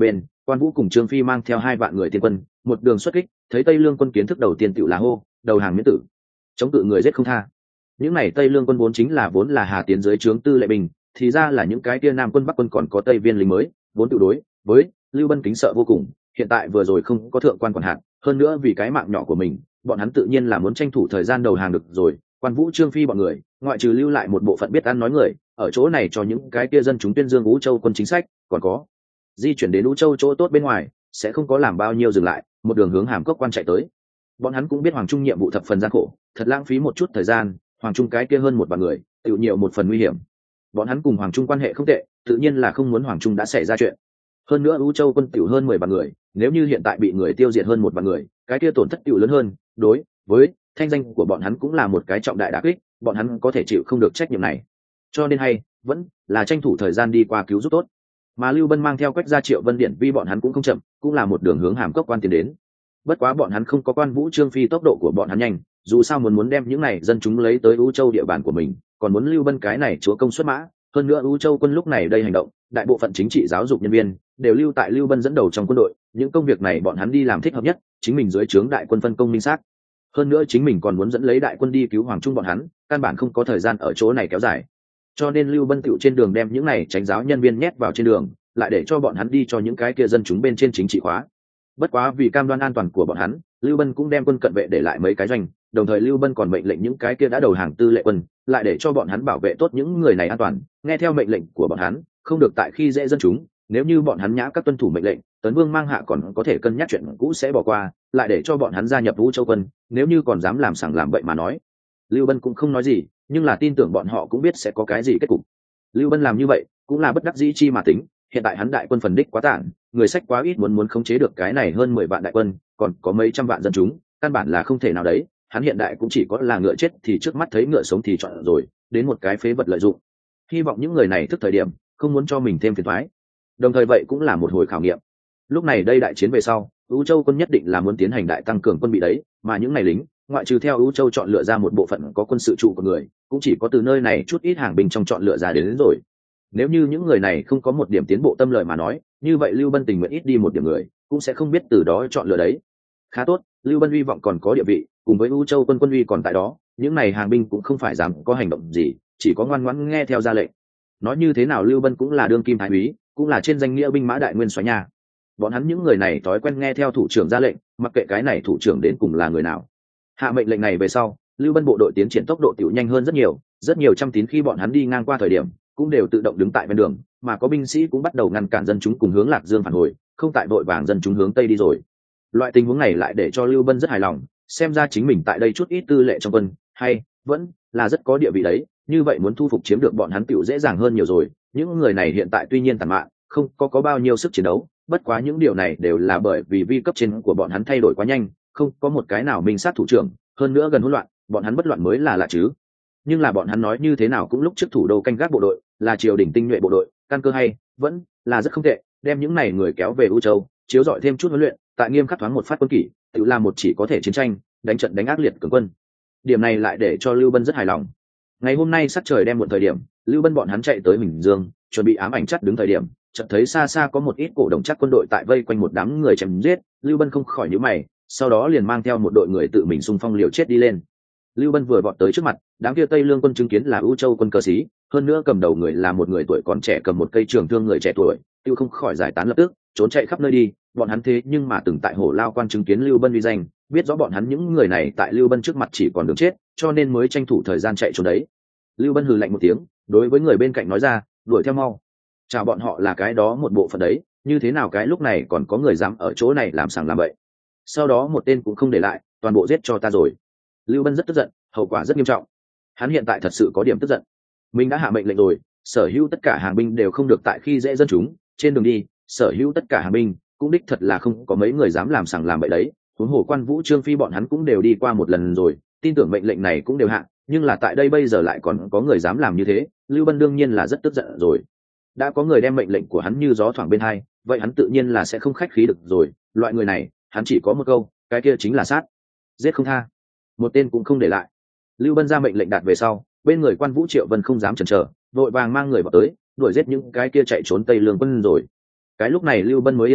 Quan Vũ cùng Trương Phi mang theo 2 vạn người tiên quân, một đường xuất kích, thấy Tây Lương quân kiến thức đầu tiên tựu là hô, đầu hàng miễn tử, chống cự người giết không tha. Những này Tây Lương quân vốn là Hà Tiến dưới trướng Tư Lệ Bình, thì ra là những cái kia Nam quân Bắc quân còn có Tây Viên lính mới, vốn tự đối với Lưu Bân kính sợ vô cùng, hiện tại vừa rồi không có thượng quan quản hạt, hơn nữa vì cái mạng nhỏ của mình, bọn hắn tự nhiên là muốn tranh thủ thời gian đầu hàng được rồi. Quan Vũ Trương Phi bọn người, ngoại trừ lưu lại một bộ phận biết ăn nói người, ở chỗ này cho những cái kia dân chúng tuyên dương Vũ Châu quân chính sách, còn có di chuyển đến Vũ Châu chỗ tốt bên ngoài, sẽ không có làm bao nhiêu dừng lại, một đường hướng Hàm Cốc quan chạy tới. Bọn hắn cũng biết Hoàng Trung nhiệm vụ thập phần gian khổ, thật lãng phí một chút thời gian, Hoàng Trung cái kia hơn 1 vạn người, tự nhiều một phần nguy hiểm. Bọn hắn cùng Hoàng Trung quan hệ không tệ, tự nhiên là không muốn Hoàng Trung đã xảy ra chuyện. Hơn nữa Vũ Châu quân tiểu hơn 10 vạn người, nếu như hiện tại bị người tiêu diệt hơn 1 vạn người, cái kia tổn thất tiểu lớn hơn, đối với thanh danh của bọn hắn cũng là một cái trọng đại đả kích, bọn hắn có thể chịu không được trách nhiệm này. Cho nên hay vẫn là tranh thủ thời gian đi qua cứu giúp tốt. Mà Lưu Bân mang theo Quách Gia Triệu Vân Điện Vi bọn hắn cũng không chậm, cũng là một đường hướng Hàm Cốc quan tiến đến. Bất quá bọn hắn không có Quan Vũ Trương Phi tốc độ của bọn hắn nhanh, dù sao muốn đem những này dân chúng lấy tới Vũ Châu địa bàn của mình, còn muốn Lưu Bân cái này chúa công xuất mã, hơn nữa Vũ Châu quân lúc này đây hành động, đại bộ phận chính trị giáo dục nhân viên đều lưu tại Lưu Bân dẫn đầu trong quân đội, những công việc này bọn hắn đi làm thích hợp nhất, chính mình dưới trướng đại quân phân công minh xác. Hơn nữa chính mình còn muốn dẫn lấy đại quân đi cứu Hoàng Trung bọn hắn, căn bản không có thời gian ở chỗ này kéo dài. Cho nên Lưu Bân tựu trên đường đem những này chánh giáo nhân viên nhét vào trên đường, lại để cho bọn hắn đi cho những cái kia dân chúng bên trên chính trị khóa. Bất quá vì cam đoan an toàn của bọn hắn, Lưu Bân cũng đem quân cận vệ để lại mấy cái doanh, đồng thời Lưu Bân còn mệnh lệnh những cái kia đã đầu hàng Tư Lệ quân, lại để cho bọn hắn bảo vệ tốt những người này an toàn, nghe theo mệnh lệnh của bọn hắn, không được tại khi dễ dân chúng, nếu như bọn hắn nhã các tuân thủ mệnh lệnh, Tấn Vương mang hạ còn có thể cân nhắc chuyện cũ sẽ bỏ qua, lại để cho bọn hắn gia nhập Vũ Châu quân, nếu như còn dám làm sằng làm bậy mà nói. Lưu Bân cũng không nói gì, nhưng là tin tưởng bọn họ cũng biết sẽ có cái gì kết cục. Lưu Bân làm như vậy cũng là bất đắc dĩ chi mà tính, hiện tại hắn đại quân phần đích quá tản, người sách quá ít, muốn khống chế được cái này hơn 10 vạn đại quân, còn có mấy trăm vạn dân chúng, căn bản là không thể nào đấy. Hắn hiện đại cũng chỉ có là ngựa chết thì trước mắt thấy ngựa sống thì chọn rồi, đến một cái phế vật lợi dụng. Hy vọng những người này thức thời điểm, không muốn cho mình thêm phiền toái. Đồng thời vậy cũng là một hồi khảo nghiệm. Lúc này đây đại chiến về sau, Vũ Châu quân nhất định là muốn tiến hành đại tăng cường quân bị đấy, mà những này lính, ngoại trừ theo Vũ Châu chọn lựa ra một bộ phận có quân sự trụ của người, cũng chỉ có từ nơi này chút ít hàng binh trong chọn lựa ra đến rồi. Nếu như những người này không có một điểm tiến bộ tâm lợi mà nói, như vậy Lưu Bân tình nguyện ít đi một điểm người, cũng sẽ không biết từ đó chọn lựa đấy. Khá tốt, Lưu Bân hy vọng còn có địa vị, cùng với Vũ Châu quân uy còn tại đó, những này hàng binh cũng không phải dám có hành động gì, chỉ có ngoan ngoãn nghe theo ra lệnh. Nói như thế nào Lưu Bân cũng là đương kim thái úy, cũng là trên danh nghĩa binh mã đại nguyên soái nhà. Bọn hắn những người này thói quen nghe theo thủ trưởng ra lệnh, mặc kệ cái này thủ trưởng đến cùng là người nào. Hạ mệnh lệnh này về sau, Lưu Bân bộ đội tiến triển tốc độ tiểu nhanh hơn rất nhiều trăm tín khi bọn hắn đi ngang qua thời điểm, cũng đều tự động đứng tại bên đường, mà có binh sĩ cũng bắt đầu ngăn cản dân chúng cùng hướng Lạc Dương phản hồi, không tại vội vàng dân chúng hướng tây đi rồi. Loại tình huống này lại để cho Lưu Bân rất hài lòng, xem ra chính mình tại đây chút ít tư lệ trong quân, hay vẫn là rất có địa vị đấy, như vậy muốn thu phục chiếm được bọn hắn tiểu dễ dàng hơn nhiều rồi. Những người này hiện tại tuy nhiên tàn mạn, không có bao nhiêu sức chiến đấu, bất quá những điều này đều là bởi vì vi cấp trên của bọn hắn thay đổi quá nhanh, không có một cái nào minh sát thủ trưởng, hơn nữa gần hỗn loạn, bọn hắn bất loạn mới là lạ chứ. Nhưng là bọn hắn nói như thế nào cũng lúc trước thủ đô canh gác bộ đội là triều đình tinh nhuệ bộ đội, căn cơ hay vẫn là rất không tệ, đem những này người kéo về U Châu, chiếu dọi thêm chút huấn luyện, tại nghiêm khắc thoáng một phát quân kỷ, tự làm một chỉ có thể chiến tranh, đánh trận đánh ác liệt cường quân. Điểm này lại để cho Lưu Bân rất hài lòng. Ngày hôm nay sắc trời đem muộn thời điểm, Lưu Bân bọn hắn chạy tới Bình Dương, chuẩn bị ám ảnh chắc đứng thời điểm, chợt thấy xa xa có một ít cổ đồng chắc quân đội tại vây quanh một đám người chém giết. Lưu Bân không khỏi nhíu mày, sau đó liền mang theo một đội người tự mình xung phong liều chết đi lên. Lưu Bân vừa vọt tới trước mặt, đám kia Tây Lương quân chứng kiến là U Châu quân cơ sĩ, hơn nữa cầm đầu người là một người tuổi còn trẻ cầm một cây trường thương người trẻ tuổi, Tiêu không khỏi giải tán lập tức, trốn chạy khắp nơi đi. Bọn hắn thế nhưng mà từng tại Hổ Lao quan chứng kiến Lưu Bân uy danh, biết rõ bọn hắn những người này tại Lưu Bân trước mặt chỉ còn đường chết, cho nên mới tranh thủ thời gian chạy trốn đấy. Lưu Bân hừ lạnh một tiếng, đối với người bên cạnh nói ra, đuổi theo mau. Chào bọn họ là cái đó một bộ phận đấy, như thế nào cái lúc này còn có người dám ở chỗ này làm sằng làm bậy. Sau đó một tên cũng không để lại, toàn bộ giết cho ta rồi. Lưu Bân rất tức giận, hậu quả rất nghiêm trọng. Hắn hiện tại thật sự có điểm tức giận. Mình đã hạ mệnh lệnh rồi, sở hữu tất cả hàng binh đều không được tại khi dễ dân chúng, trên đường đi, sở hữu tất cả hàng binh cũng đích thật là không có mấy người dám làm sằng làm bậy đấy. Huống hồ Quan Vũ Trương Phi bọn hắn cũng đều đi qua một lần rồi, tin tưởng mệnh lệnh này cũng đều hạ, nhưng là tại đây bây giờ lại còn có người dám làm như thế, Lưu Bân đương nhiên là rất tức giận rồi. Đã có người đem mệnh lệnh của hắn như gió thoảng bên hai, vậy hắn tự nhiên là sẽ không khách khí được rồi. Loại người này, hắn chỉ có một câu, cái kia chính là sát, giết không tha, một tên cũng không để lại. Lưu Bân ra mệnh lệnh đạt về sau, bên người Quan Vũ Triệu Vân không dám chần chờ, vội vàng mang người vào tới, đuổi giết những cái kia chạy trốn Tây Lương quân rồi. Cái lúc này Lưu Bân mới yên tĩnh,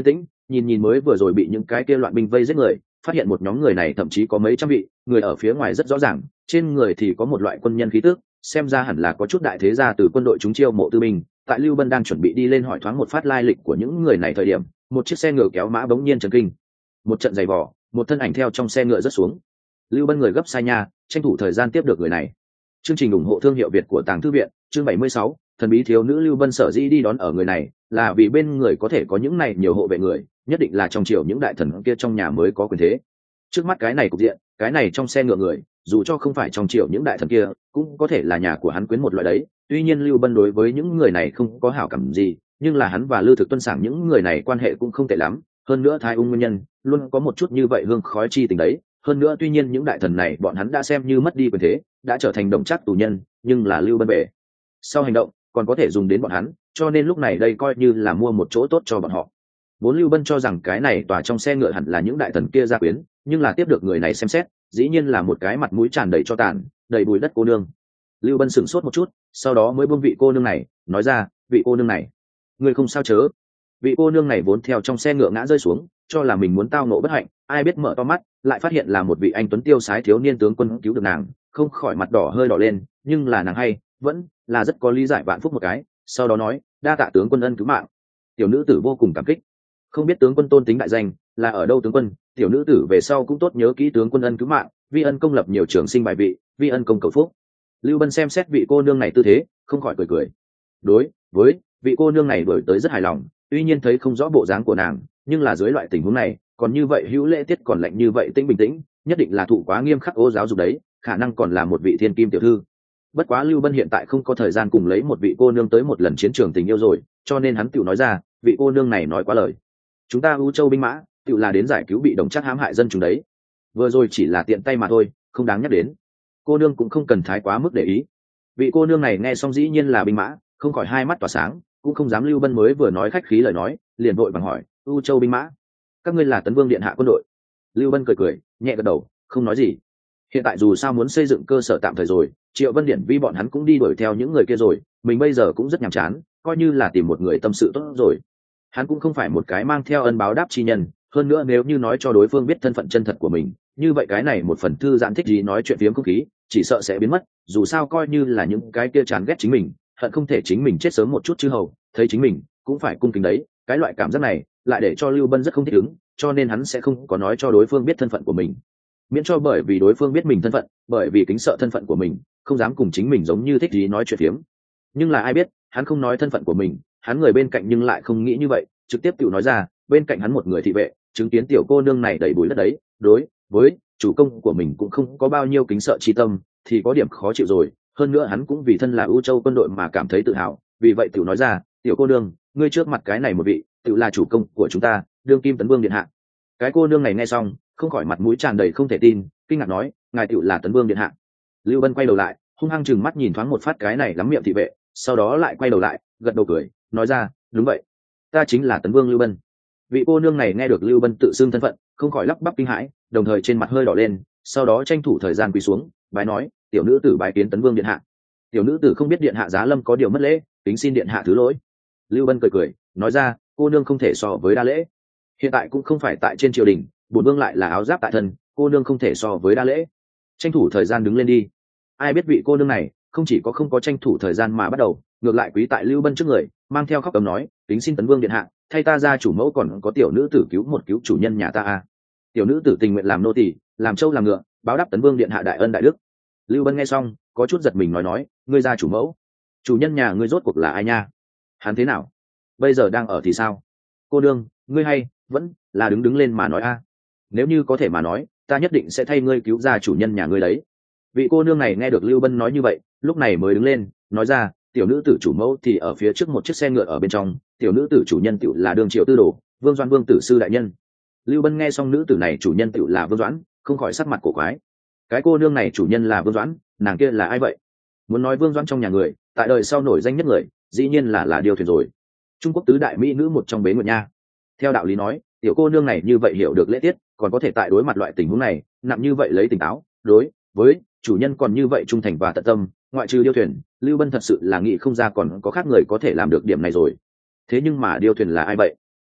nhìn nhìn mới vừa rồi bị những cái kia loạn binh vây giết người, phát hiện một nhóm người này thậm chí có mấy trăm vị người ở phía ngoài rất rõ ràng, trên người thì có một loại quân nhân khí tức, xem ra hẳn là có chút đại thế gia từ quân đội chúng chiêu mộ tư binh. Tại Lưu Bân đang chuẩn bị đi lên hỏi thoáng một phát lai lịch của những người này thời điểm, một chiếc xe ngựa kéo mã bỗng nhiên chấn kinh, một trận giày vò, một thân ảnh theo trong xe ngựa rớt xuống. Lưu Bân người gấp sai nha, tranh thủ thời gian tiếp được người này. Chương trình ủng hộ thương hiệu Việt của Tàng Thư viện, chương 76, thần bí thiếu nữ Lưu Bân sở dĩ đi đón ở người này, là vì bên người có thể có những này nhiều hộ vệ người, nhất định là trong triều những đại thần kia trong nhà mới có quyền thế. Trước mắt cái này cục diện, cái này trong xe ngựa người, dù cho không phải trong triều những đại thần kia, cũng có thể là nhà của hắn quyến một loại đấy. Tuy nhiên Lưu Bân đối với những người này không có hảo cảm gì, nhưng là hắn và Lưu Thực Tuân Sảng những người này quan hệ cũng không tệ lắm. Hơn nữa Thái Ung nguyên nhân, luôn có một chút như vậy hương khói chi tình đấy. Hơn nữa tuy nhiên những đại thần này bọn hắn đã xem như mất đi quyền thế, đã trở thành đồng trác tù nhân, nhưng là Lưu Bân bể sau hành động còn có thể dùng đến bọn hắn, cho nên lúc này đây coi như là mua một chỗ tốt cho bọn họ. Vốn Lưu Bân cho rằng cái này tòa trong xe ngựa hẳn là những đại thần kia gia quyến, nhưng là tiếp được người này xem xét, dĩ nhiên là một cái mặt mũi tràn đầy cho tàn, đầy bụi đất cô nương. Lưu Bân sửng sốt một chút, sau đó mới buông vị cô nương này, nói ra, vị cô nương này, người không sao chớ. Vị cô nương này vốn theo trong xe ngựa ngã rơi xuống, cho là mình muốn tao nộ bất hạnh, ai biết mở to mắt, lại phát hiện là một vị anh tuấn tiêu sái thiếu niên tướng quân cứu được nàng, không khỏi mặt đỏ hơi đỏ lên, nhưng là nàng hay, vẫn là rất có lý giải vạn phúc một cái, sau đó nói, đa tạ tướng quân ân cứu mạng. Tiểu nữ tử vô cùng cảm kích. Không biết tướng quân tôn tính đại danh là ở đâu tướng quân, tiểu nữ tử về sau cũng tốt nhớ kỹ tướng quân ân cứu mạng, vi ân công lập nhiều trường sinh bài vị, vi ân công cầu phúc. Lưu Bân xem xét vị cô nương này tư thế, không khỏi cười cười. Đối với vị cô nương này đổi tới rất hài lòng, tuy nhiên thấy không rõ bộ dáng của nàng, nhưng là dưới loại tình huống này, còn như vậy hữu lễ tiết còn lạnh như vậy tĩnh bình tĩnh, nhất định là thụ quá nghiêm khắc ô giáo dục đấy, khả năng còn là một vị thiên kim tiểu thư. Bất quá Lưu Bân hiện tại không có thời gian cùng lấy một vị cô nương tới một lần chiến trường tình yêu rồi, cho nên hắn tiểu nói ra, vị cô nương này nói quá lời. Chúng ta U Châu binh mã, tiểu là đến giải cứu bị đồng trác hãm hại dân chúng đấy. Vừa rồi chỉ là tiện tay mà thôi, không đáng nhắc đến. Cô nương cũng không cần thái quá mức để ý. Vị cô nương này nghe xong dĩ nhiên là binh mã, không khỏi hai mắt tỏa sáng, cũng không dám Lưu Bân mới vừa nói khách khí lời nói, liền vội vàng hỏi, U Châu binh mã, các ngươi là Tấn Vương điện hạ quân đội? Lưu Bân cười cười, nhẹ gật đầu, không nói gì. Hiện tại dù sao muốn xây dựng cơ sở tạm thời rồi, Triệu Vân Điển vi bọn hắn cũng đi đuổi theo những người kia rồi, mình bây giờ cũng rất nhàm chán, coi như là tìm một người tâm sự tốt rồi. Hắn cũng không phải một cái mang theo ân báo đáp chi nhân, hơn nữa nếu như nói cho đối phương biết thân phận chân thật của mình, như vậy cái này một phần thư giãn thích gì nói chuyện phiếm không khí, chỉ sợ sẽ biến mất. Dù sao coi như là những cái kia chán ghét chính mình, hận không thể chính mình chết sớm một chút chứ hầu, thấy chính mình cũng phải cung kính đấy. Cái loại cảm giác này lại để cho Lưu Bân rất không thích ứng, cho nên hắn sẽ không có nói cho đối phương biết thân phận của mình, miễn cho bởi vì đối phương biết mình thân phận, bởi vì kính sợ thân phận của mình, không dám cùng chính mình giống như thích gì nói chuyện phiếm. Nhưng là ai biết, hắn không nói thân phận của mình, hắn người bên cạnh nhưng lại không nghĩ như vậy, trực tiếp tự nói ra, bên cạnh hắn một người thị vệ chứng kiến tiểu cô nương này đầy bụi đất đấy, đối với chủ công của mình cũng không có bao nhiêu kính sợ chi tâm, thì có điểm khó chịu rồi. Hơn nữa hắn cũng vì thân là U Châu quân đội mà cảm thấy tự hào, vì vậy tiểu nói ra, tiểu cô nương, ngươi trước mặt cái này một vị, tiểu là chủ công của chúng ta, đương kim Tấn Vương điện hạ. Cái cô nương này nghe xong, không khỏi mặt mũi tràn đầy không thể tin, kinh ngạc nói, ngài tiểu là Tấn Vương điện hạ. Lưu Bân quay đầu lại, hung hăng chừng mắt nhìn thoáng một phát cái này lắm miệng thị vệ, sau đó lại quay đầu lại, gật đầu cười, nói ra, đúng vậy, ta chính là Tấn Vương Lưu Bân. Vị cô nương này nghe được Lưu Bân tự xưng thân phận, không khỏi lắp bắp kinh hãi, đồng thời trên mặt hơi đỏ lên, sau đó tranh thủ thời gian quỳ xuống, bái nói, tiểu nữ tử bái kiến Tấn Vương điện hạ. Tiểu nữ tử không biết điện hạ giá lâm có điều mất lễ, kính xin điện hạ thứ lỗi. Lưu Bân cười cười, nói ra, cô nương không thể so với đa lễ. Hiện tại cũng không phải tại trên triều đình, bổn vương lại là áo giáp tại thân, cô nương không thể so với đa lễ. Tranh thủ thời gian đứng lên đi. Ai biết vị cô nương này không chỉ có không có tranh thủ thời gian mà bắt đầu, ngược lại quý tại Lưu Bân trước người, mang theo khóc ấm nói, kính xin Tấn Vương điện hạ, thay ta ra chủ mẫu còn có tiểu nữ tử cứu một cứu chủ nhân nhà ta a. Tiểu nữ tử tình nguyện làm nô tỳ, làm trâu làm ngựa, báo đáp Tấn Vương điện hạ đại ân đại đức. Lưu Bân nghe xong, có chút giật mình nói, ngươi ra chủ mẫu, chủ nhân nhà ngươi rốt cuộc là ai nha? Hắn thế nào? Bây giờ đang ở thì sao? Cô nương, ngươi hay vẫn là đứng lên mà nói a. Nếu như có thể mà nói, ta nhất định sẽ thay ngươi cứu ra chủ nhân nhà ngươi đấy. Vị cô nương này nghe được Lưu Bân nói như vậy, lúc này mới đứng lên, nói ra, tiểu nữ tử chủ mẫu thì ở phía trước một chiếc xe ngựa ở bên trong, tiểu nữ tử chủ nhân tiểu là Đường Triệu Tư Đồ, Vương Doãn Vương tử sư đại nhân. Lưu Bân nghe xong nữ tử này chủ nhân tiểu là Vương Doãn, không khỏi sắc mặt cổ quái. Cái cô nương này chủ nhân là Vương Doãn, nàng kia là ai vậy? Muốn nói Vương Doãn trong nhà người, tại đời sau nổi danh nhất người, dĩ nhiên là Điêu Thuyền rồi. Trung Quốc tứ đại mỹ nữ một trong Bế Nguyệt Nha. Theo đạo lý nói, tiểu cô nương này như vậy hiểu được lễ tiết, còn có thể tại đối mặt loại tình huống này, nặng như vậy lấy tỉnh táo, đối với chủ nhân còn như vậy trung thành và tận tâm, ngoại trừ Điêu Thuyền, Lưu Bân thật sự là nghĩ không ra còn có khác người có thể làm được điểm này rồi. Thế nhưng mà Điêu Thuyền là ai vậy?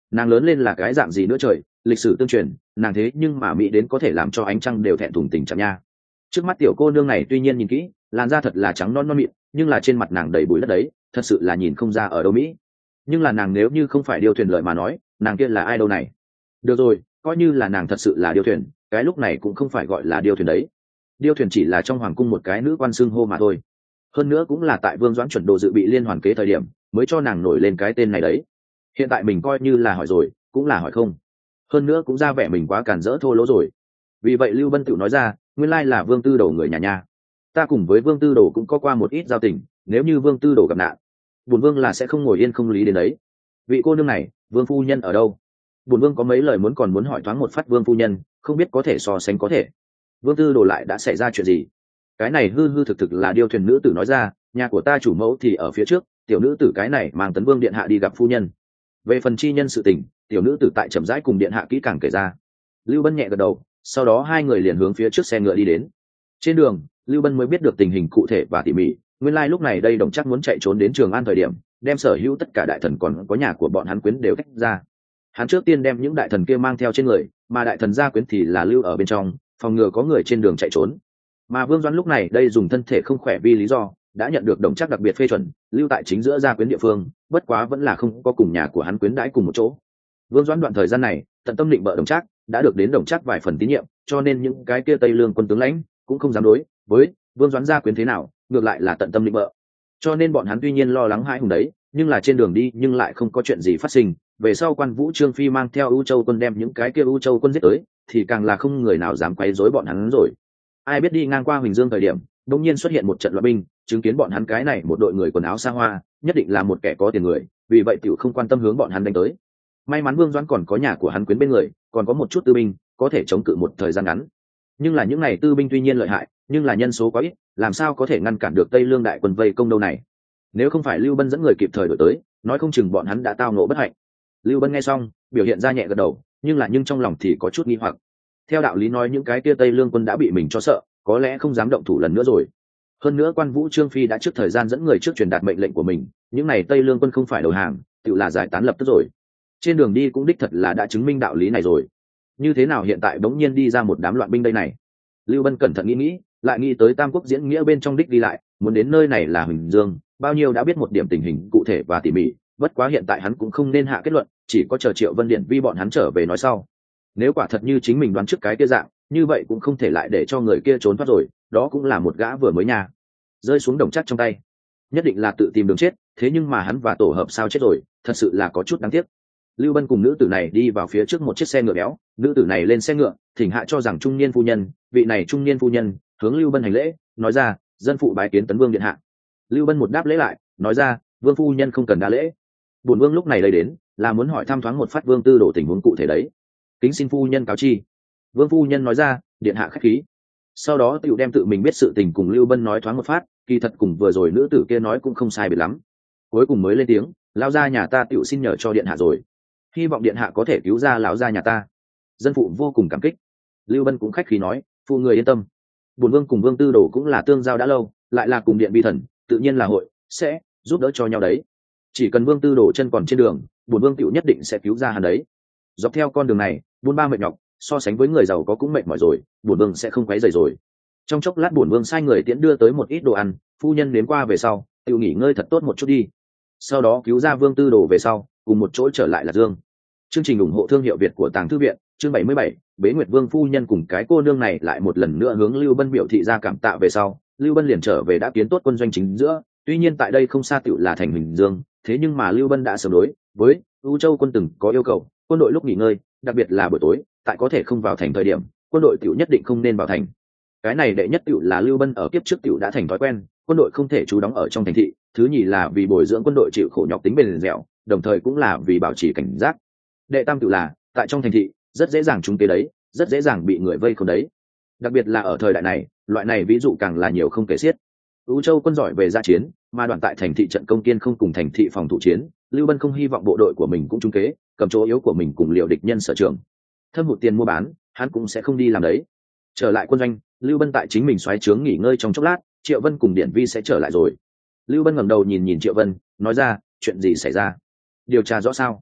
nàng lớn lên là cái dạng gì nữa trời, lịch sử tương truyền, nàng thế nhưng mà mỹ đến có thể làm cho ánh trăng đều thẹn thùng tình trạng nha. Trước mắt tiểu cô nương này tuy nhiên nhìn kỹ làn da thật là trắng non non mịn, nhưng là trên mặt nàng đầy bụi đất đấy, thật sự là nhìn không ra ở đâu mỹ. Nhưng là nàng nếu như không phải điêu thuyền lợi mà nói, nàng kia là ai đâu này. Được rồi, coi như là nàng thật sự là điêu thuyền, cái lúc này cũng không phải gọi là điêu thuyền đấy. Điêu thuyền chỉ là trong hoàng cung một cái nữ quan xưng hô mà thôi. Hơn nữa cũng là tại Vương Doãn chuẩn đồ dự bị liên hoàn kế thời điểm mới cho nàng nổi lên cái tên này đấy. Hiện tại mình coi như là hỏi rồi cũng là hỏi không, hơn nữa cũng ra vẻ mình quá cản rỡ thô lỗ rồi. Vì vậy Lưu Bân tự nói ra, nguyên lai là Vương Tư Đồ người nhà nha. Ta cùng với Vương Tư Đồ cũng có qua một ít giao tình, nếu như Vương Tư Đồ gặp nạn, bổn vương là sẽ không ngồi yên không lý đến đấy. Vị cô nương này, Vương phu nhân ở đâu? Bổn vương có mấy lời còn muốn hỏi thoáng một phát Vương phu nhân, không biết có thể so sánh có thể. Vương Tư Đồ lại đã xảy ra chuyện gì? Cái này hư hư thực thực là điêu thuyền nữ tử nói ra, nhà của ta chủ mẫu thì ở phía trước, tiểu nữ tử cái này mang Tấn Vương điện hạ đi gặp phu nhân. Về phần chi nhân sự tình, tiểu nữ tử tại chậm rãi cùng điện hạ kỹ càng kể ra. Lưu Bân nhẹ gật đầu, sau đó hai người liền hướng phía trước xe ngựa đi đến. Trên đường, Lưu Bân mới biết được tình hình cụ thể và tỉ mỉ, nguyên lai lúc này đây Đồng Trác muốn chạy trốn đến Trường An thời điểm, đem sở hữu tất cả đại thần còn có nhà của bọn hắn quyến đều tách ra. Hắn trước tiên đem những đại thần kia mang theo trên người, mà đại thần gia quyến thì là lưu ở bên trong, phòng ngừa có người trên đường chạy trốn. Mà Vương Doãn lúc này đây dùng thân thể không khỏe vì lý do, đã nhận được Đồng Trác đặc biệt phê chuẩn, lưu tại chính giữa gia quyến địa phương, bất quá vẫn là không có cùng nhà của hắn quyến đãi cùng một chỗ. Vương Doãn đoạn thời gian này, tận tâm định bợ Đồng Trác, đã được đến Đồng Trác vài phần tín nhiệm, cho nên những cái kia Tây Lương quân tướng lãnh cũng không dám đối với Vương Doãn gia quyến thế nào, ngược lại là tận tâm định bợ. Cho nên bọn hắn tuy nhiên lo lắng hãi hùng đấy, nhưng là trên đường đi nhưng lại không có chuyện gì phát sinh. Về sau Quan Vũ Trương Phi mang theo U Châu quân đem những cái kia U Châu quân giết tới, thì càng là không người nào dám quấy rối bọn hắn rồi. Ai biết đi ngang qua Huỳnh Dương thời điểm, đột nhiên xuất hiện một trận loạn binh, chứng kiến bọn hắn cái này một đội người quần áo xa hoa, nhất định là một kẻ có tiền người, vì vậy tiểu không quan tâm hướng bọn hắn đánh tới. May mắn Vương Doãn còn có nhà của hắn quyến bên người, còn có một chút tư binh, có thể chống cự một thời gian ngắn. Nhưng là những này tư binh tuy nhiên lợi hại, nhưng là nhân số quá ít, làm sao có thể ngăn cản được Tây Lương đại quân vây công đâu này. Nếu không phải Lưu Bân dẫn người kịp thời đổi tới, nói không chừng bọn hắn đã tao ngộ bất hạnh. Lưu Bân nghe xong, biểu hiện ra nhẹ gật đầu, nhưng trong lòng thì có chút nghi hoặc. Theo đạo lý nói những cái kia Tây Lương quân đã bị mình cho sợ, có lẽ không dám động thủ lần nữa rồi. Hơn nữa Quan Vũ Trương Phi đã trước thời gian dẫn người trước truyền đạt mệnh lệnh của mình, những này Tây Lương quân không phải đầu hàng, tự là giải tán lập tức rồi. Trên đường đi cũng đích thật là đã chứng minh đạo lý này rồi. Như thế nào hiện tại bỗng nhiên đi ra một đám loạn binh đây này? Lưu Bân cẩn thận nghĩ, lại nghĩ tới Tam Quốc diễn nghĩa bên trong đích đi lại, muốn đến nơi này là Huỳnh Dương, bao nhiêu đã biết một điểm tình hình cụ thể và tỉ mỉ, bất quá hiện tại hắn cũng không nên hạ kết luận, chỉ có chờ Triệu Vân Điện vi bọn hắn trở về nói sau. Nếu quả thật như chính mình đoán trước cái kia dạng, như vậy cũng không thể lại để cho người kia trốn thoát rồi, đó cũng là một gã vừa mới nhà rơi xuống Đồng Trác trong tay, nhất định là tự tìm đường chết, thế nhưng mà hắn và tổ hợp sao chết rồi, thật sự là có chút đáng tiếc. Lưu Bân cùng nữ tử này đi vào phía trước một chiếc xe ngựa béo, nữ tử này lên xe ngựa, thỉnh hạ cho rằng trung niên phu nhân, vị này trung niên phu nhân hướng Lưu Bân hành lễ, nói ra, dân phụ bái kiến Tấn Vương điện hạ. Lưu Bân một đáp lễ lại, nói ra, Vương phu nhân không cần đa lễ, bổn vương lúc này lấy đến là muốn hỏi thăm thoáng một phát Vương Tư Đồ tình huống cụ thể đấy, kính xin phu nhân cáo chi. Vương phu nhân nói ra, điện hạ khách khí. Sau đó tiểu đem tự mình biết sự tình cùng Lưu Bân nói thoáng một phát, kỳ thật cùng vừa rồi nữ tử kia nói cũng không sai biệt lắm. Cuối cùng mới lên tiếng, lão gia nhà ta tiểu xin nhờ cho điện hạ rồi, hy vọng điện hạ có thể cứu ra lão gia nhà ta, dân phụ vô cùng cảm kích. Lưu Bân cũng khách khí nói, phụ người yên tâm, bổn vương cùng Vương Tư Đồ cũng là tương giao đã lâu, lại là cùng điện vi thần, tự nhiên là hội sẽ giúp đỡ cho nhau đấy. Chỉ cần Vương Tư Đồ chân còn trên đường, bổn vương tiểu nhất định sẽ cứu ra hắn đấy. Dọc theo con đường này, buôn ba mệt nhọc, so sánh với người giàu có cũng mệt mỏi rồi, bổn vương sẽ không quấy rầy rồi. Trong chốc lát bổn vương sai người tiễn đưa tới một ít đồ ăn, phu nhân nếm qua về sau, tiểu nghỉ ngơi thật tốt một chút đi. Sau đó cứu ra Vương Tư Đồ về sau, cùng một chỗ trở lại Lạc Dương. Chương trình ủng hộ thương hiệu Việt của Tàng Thư viện, chương 77, Bế Nguyệt Vương phu nhân cùng cái cô nương này lại một lần nữa hướng Lưu Bân biểu thị ra cảm tạ về sau, Lưu Bân liền trở về đã kiến tốt quân doanh chính giữa, tuy nhiên tại đây không xa tiểu là thành Huỳnh Dương, thế nhưng mà Lưu Bân đã sớm đối với U Châu quân từng có yêu cầu, quân đội lúc nghỉ ngơi, đặc biệt là buổi tối, tại có thể không vào thành thời điểm, quân đội tiểu nhất định không nên vào thành. Cái này đệ nhất tiểu là Lưu Bân ở kiếp trước tiểu đã thành thói quen, quân đội không thể trú đóng ở trong thành thị, thứ nhì là vì bồi dưỡng quân đội chịu khổ nhọc tính bền dẻo, đồng thời cũng là vì bảo trì cảnh giác. Đệ tam tiểu là tại trong thành thị rất dễ dàng trúng kế đấy, rất dễ dàng bị người vây khốn đấy, đặc biệt là ở thời đại này, loại này ví dụ càng là nhiều không kể xiết. U Châu quân giỏi về gia chiến, mà đoàn tại thành thị trận công kiên không cùng thành thị phòng thủ chiến, Lưu Bân không hy vọng bộ đội của mình cũng trúng kế, cầm chỗ yếu của mình cùng liệu địch nhân sở trường, thâm hụt tiền mua bán, hắn cũng sẽ không đi làm đấy. Trở lại quân doanh, Lưu Bân tại chính mình xoáy trướng nghỉ ngơi trong chốc lát, Triệu Vân cùng Điển Vi sẽ trở lại rồi. Lưu Bân ngẩng đầu nhìn Triệu Vân, nói ra, chuyện gì xảy ra? Điều tra rõ sao?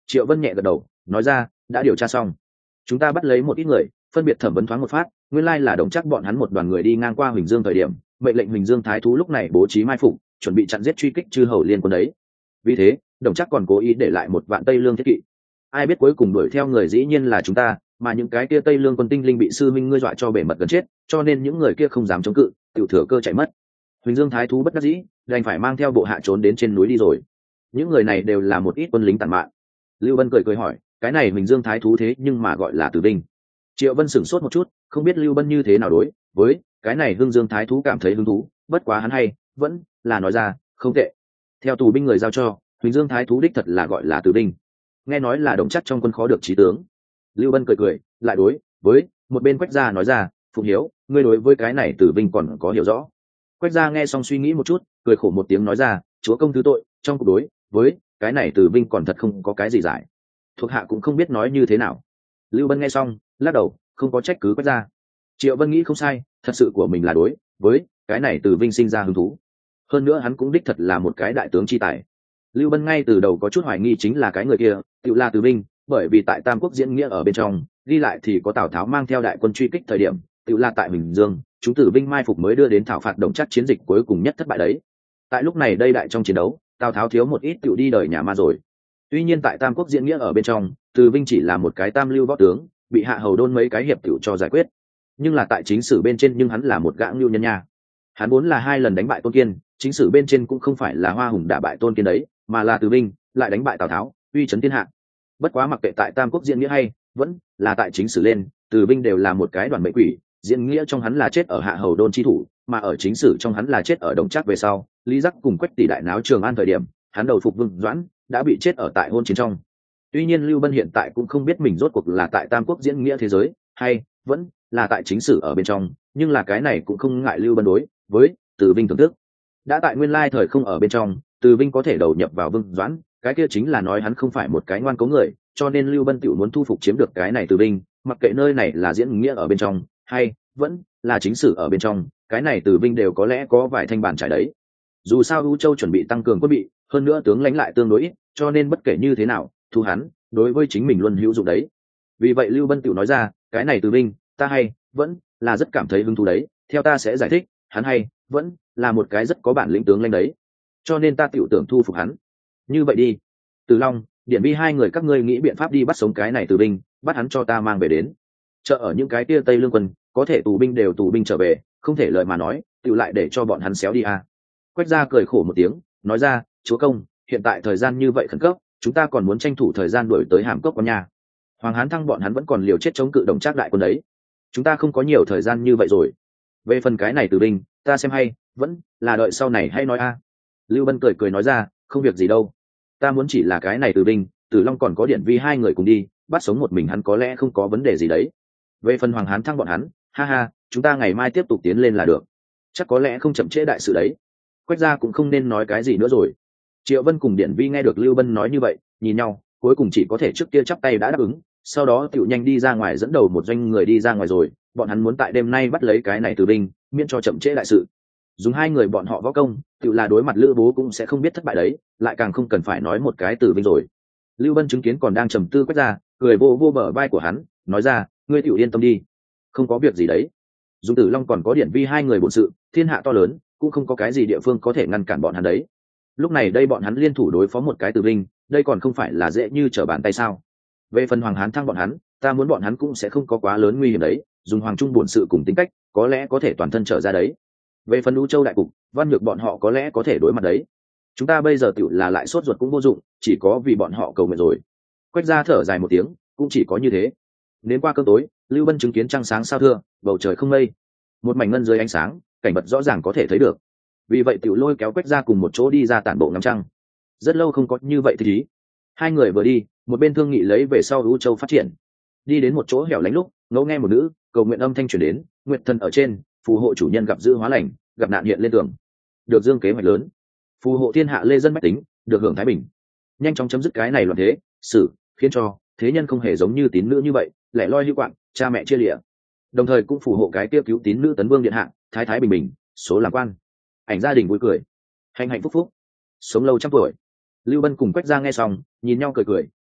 Triệu Vân nhẹ gật đầu nói ra đã điều tra xong, chúng ta bắt lấy một ít người phân biệt thẩm vấn thoáng một phát, nguyên lai là Đồng Trác bọn hắn một đoàn người đi ngang qua Huỳnh Dương thời điểm, mệnh lệnh Huỳnh Dương thái thú lúc này bố trí mai phục, chuẩn bị chặn giết truy kích chư hầu liên quân đấy. Vì thế Đồng Trác còn cố ý để lại một vạn Tây Lương thiết kỵ. Ai biết cuối cùng đuổi theo người dĩ nhiên là chúng ta, mà những cái kia Tây Lương quân tinh linh bị sư minh ngươi dọa cho bể mật gần chết, cho nên những người kia không dám chống cự, tiểu thừa cơ chạy mất. Huỳnh Dương thái thú bất đắc dĩ, đành phải mang theo bộ hạ trốn đến trên núi đi rồi. Những người này đều là một ít quân lính tàn mạn. Lưu Bân cười cười hỏi, cái này Huỳnh Dương thái thú thế nhưng mà gọi là tử binh. Triệu Vân sửng sốt một chút, không biết Lưu Bân như thế nào đối với cái này Hưng Dương thái thú cảm thấy hứng thú, bất quá hắn hay vẫn là nói ra, không tệ. Theo tù binh người giao cho, Huỳnh Dương thái thú đích thật là gọi là tử binh. Nghe nói là Đồng Trác trong quân khó được chí tướng. Lưu Bân cười cười, lại đối với một bên Quách Gia nói ra, Phụng Hiếu, ngươi đối với cái này tử binh còn có hiểu rõ. Quách Gia nghe xong suy nghĩ một chút, cười khổ một tiếng nói ra, chúa công thứ tội, trong cuộc đối với cái này tử binh còn thật không có cái gì giải. Thuộc hạ cũng không biết nói như thế nào. Lưu Bân nghe xong lắc đầu, không có trách cứ Quách Gia. Triệu Vân nghĩ không sai, thật sự của mình là đối với cái này tử binh sinh ra hứng thú. Hơn nữa hắn cũng đích thật là một cái đại tướng chi tài. Lưu Bân ngay từ đầu có chút hoài nghi chính là cái người kia tự là tử binh, bởi vì tại Tam Quốc diễn nghĩa ở bên trong ghi lại thì có Tào Tháo mang theo đại quân truy kích thời điểm tự là tại Bình Dương, chúng tử binh mai phục mới đưa đến thảo phạt Đồng Trác chiến dịch cuối cùng nhất thất bại đấy. Tại lúc này đây đại trong chiến đấu, Tào Tháo thiếu một ít tự đi đời nhà ma rồi. Tuy nhiên tại Tam Quốc diễn nghĩa ở bên trong, Từ Vinh chỉ là một cái tam lưu võ tướng, bị hạ hầu đôn mấy cái hiệp tiểu cho giải quyết. Nhưng là tại chính sử bên trên nhưng hắn là một gã lưu nhân nha. Hắn vốn là 2 lần đánh bại Tôn Kiên, chính sử bên trên cũng không phải là Hoa Hùng đả bại Tôn Kiên đấy, mà là Từ Vinh lại đánh bại Tào Tháo, uy chấn thiên hạ. Bất quá mặc kệ tại Tam Quốc diễn nghĩa hay vẫn là tại chính sử lên, Từ Vinh đều là một cái đoàn mệnh quỷ, diễn nghĩa trong hắn là chết ở hạ hầu đôn chi thủ, mà ở chính sử trong hắn là chết ở Đồng Trác về sau. Lý Giác cùng Quách tỷ đại náo Trường An thời điểm, hắn đầu phục Vương Doãn, đã bị chết ở tại hôn chiến trong. Tuy nhiên Lưu Bân hiện tại cũng không biết mình rốt cuộc là tại Tam Quốc diễn nghĩa thế giới hay vẫn là tại chính sử ở bên trong, nhưng là cái này cũng không ngại Lưu Bân đối với Từ Vinh thưởng thức. Đã tại nguyên lai thời không ở bên trong, Từ Vinh có thể đầu nhập vào Vương Doãn, cái kia chính là nói hắn không phải một cái ngoan cố người, cho nên Lưu Bân tiểu muốn thu phục chiếm được cái này Từ Vinh, mặc kệ nơi này là diễn nghĩa ở bên trong hay vẫn là chính sử ở bên trong, cái này Từ Vinh đều có lẽ có vài thanh bản trải đấy. Dù sao U Châu chuẩn bị tăng cường quân bị, hơn nữa tướng lãnh lại tương đối ít, cho nên bất kể như thế nào, thu hắn đối với chính mình luôn hữu dụng đấy. Vì vậy Lưu Bân tiểu nói ra, cái này Từ Vinh, ta hay vẫn là rất cảm thấy hứng thú đấy, theo ta sẽ giải thích, hắn hay vẫn là một cái rất có bản lĩnh tướng lãnh đấy, cho nên ta tiểu tưởng thu phục hắn. Như vậy đi, Từ Long, Điển Vi hai người các ngươi nghĩ biện pháp đi bắt sống cái này Từ Vinh, bắt hắn cho ta mang về đến. Chợ ở những cái kia Tây Lương quân, có thể tù binh đều tù binh trở về, không thể lời mà nói, tiểu lại để cho bọn hắn xéo đi à. Quách Gia cười khổ một tiếng, nói ra, chúa công, hiện tại thời gian như vậy khẩn cấp, chúng ta còn muốn tranh thủ thời gian đuổi tới Hàm Cốc con nhà. Hoàng Hán Thăng bọn hắn vẫn còn liều chết chống cự Đồng Trác đại quân đấy, chúng ta không có nhiều thời gian như vậy rồi. Về phần cái này Từ Vinh, ta xem hay vẫn là đợi sau này hay nói a. Lưu Bân cười cười nói ra, không việc gì đâu, ta muốn chỉ là cái này Từ Vinh, Tử Long còn có Điển Vi hai người cùng đi, bắt sống một mình hắn có lẽ không có vấn đề gì đấy. Về phần Hoàng Hán Thăng bọn hắn, ha ha, chúng ta ngày mai tiếp tục tiến lên là được, chắc có lẽ không chậm trễ đại sự đấy. Quách Gia cũng không nên nói cái gì nữa rồi. Triệu Vân cùng Điển Vi nghe được Lưu Bân nói như vậy, nhìn nhau, cuối cùng chỉ có thể trước kia chắp tay đã đáp ứng, sau đó tiểu nhanh đi ra ngoài dẫn đầu một doanh người đi ra ngoài rồi. Bọn hắn muốn tại đêm nay bắt lấy cái này Từ Vinh, miễn cho chậm trễ đại sự. Dùng hai người bọn họ võ công, tự là đối mặt Lữ Bố cũng sẽ không biết thất bại đấy, lại càng không cần phải nói một cái Từ Vinh rồi. Lưu Bân chứng kiến còn đang trầm tư Quách Gia, cười vô vô bờ vai của hắn, nói ra, ngươi tiểu yên tâm đi, không có việc gì đấy. Dùng Tử Long còn có Điển Vi hai người bổn sự, thiên hạ to lớn, cũng không có cái gì địa phương có thể ngăn cản bọn hắn đấy. Lúc này đây bọn hắn liên thủ đối phó một cái Từ Vinh, đây còn không phải là dễ như trở bàn tay sao? Về phần Hoàng Hán Thăng bọn hắn, ta muốn bọn hắn cũng sẽ không có quá lớn nguy hiểm đấy, dùng Hoàng Trung bổn sự cùng tính cách, có lẽ có thể toàn thân trở ra đấy. Về phần U Châu đại cục, Văn Nhược bọn họ có lẽ có thể đối mặt đấy. Chúng ta bây giờ tiểu là lại sốt ruột cũng vô dụng, chỉ có vì bọn họ cầu nguyện rồi. Quách Gia thở dài một tiếng, cũng chỉ có như thế. Đến qua cơn tối, Lưu Bân chứng kiến trăng sáng sao thưa, bầu trời không mây, một mảnh ngân dưới ánh sáng, cảnh vật rõ ràng có thể thấy được. Vì vậy tiểu lôi kéo Quách Gia cùng một chỗ đi ra tản bộ ngắm trăng. Rất lâu không có như vậy thì ý. Hai người vừa đi, một bên thương nghị lấy về sau U Châu phát triển. Đi đến một chỗ hẻo lánh lúc, ngẫu nghe một nữ cầu nguyện âm thanh truyền đến, nguyện thần ở trên, phù hộ chủ nhân gặp dữ hóa lành, gặp nạn hiện lên tường, được dương kế hoạch lớn, phù hộ thiên hạ lê dân bách tính, được hưởng thái bình. Nhanh chóng chấm dứt cái này loạn thế xử, khiến cho thế nhân không hề giống như tín nữ như vậy lẻ loi hữu quạng, cha mẹ chia lìa. Đồng thời cũng phù hộ cái tiêu cứu tín nữ tấn vương điện hạ, thái thái bình bình, số làm quan, ảnh gia đình vui cười, hạnh hạnh phúc phúc, sống lâu trăm tuổi. Lưu Bân cùng Quách Gia nghe xong, nhìn nhau cười cười,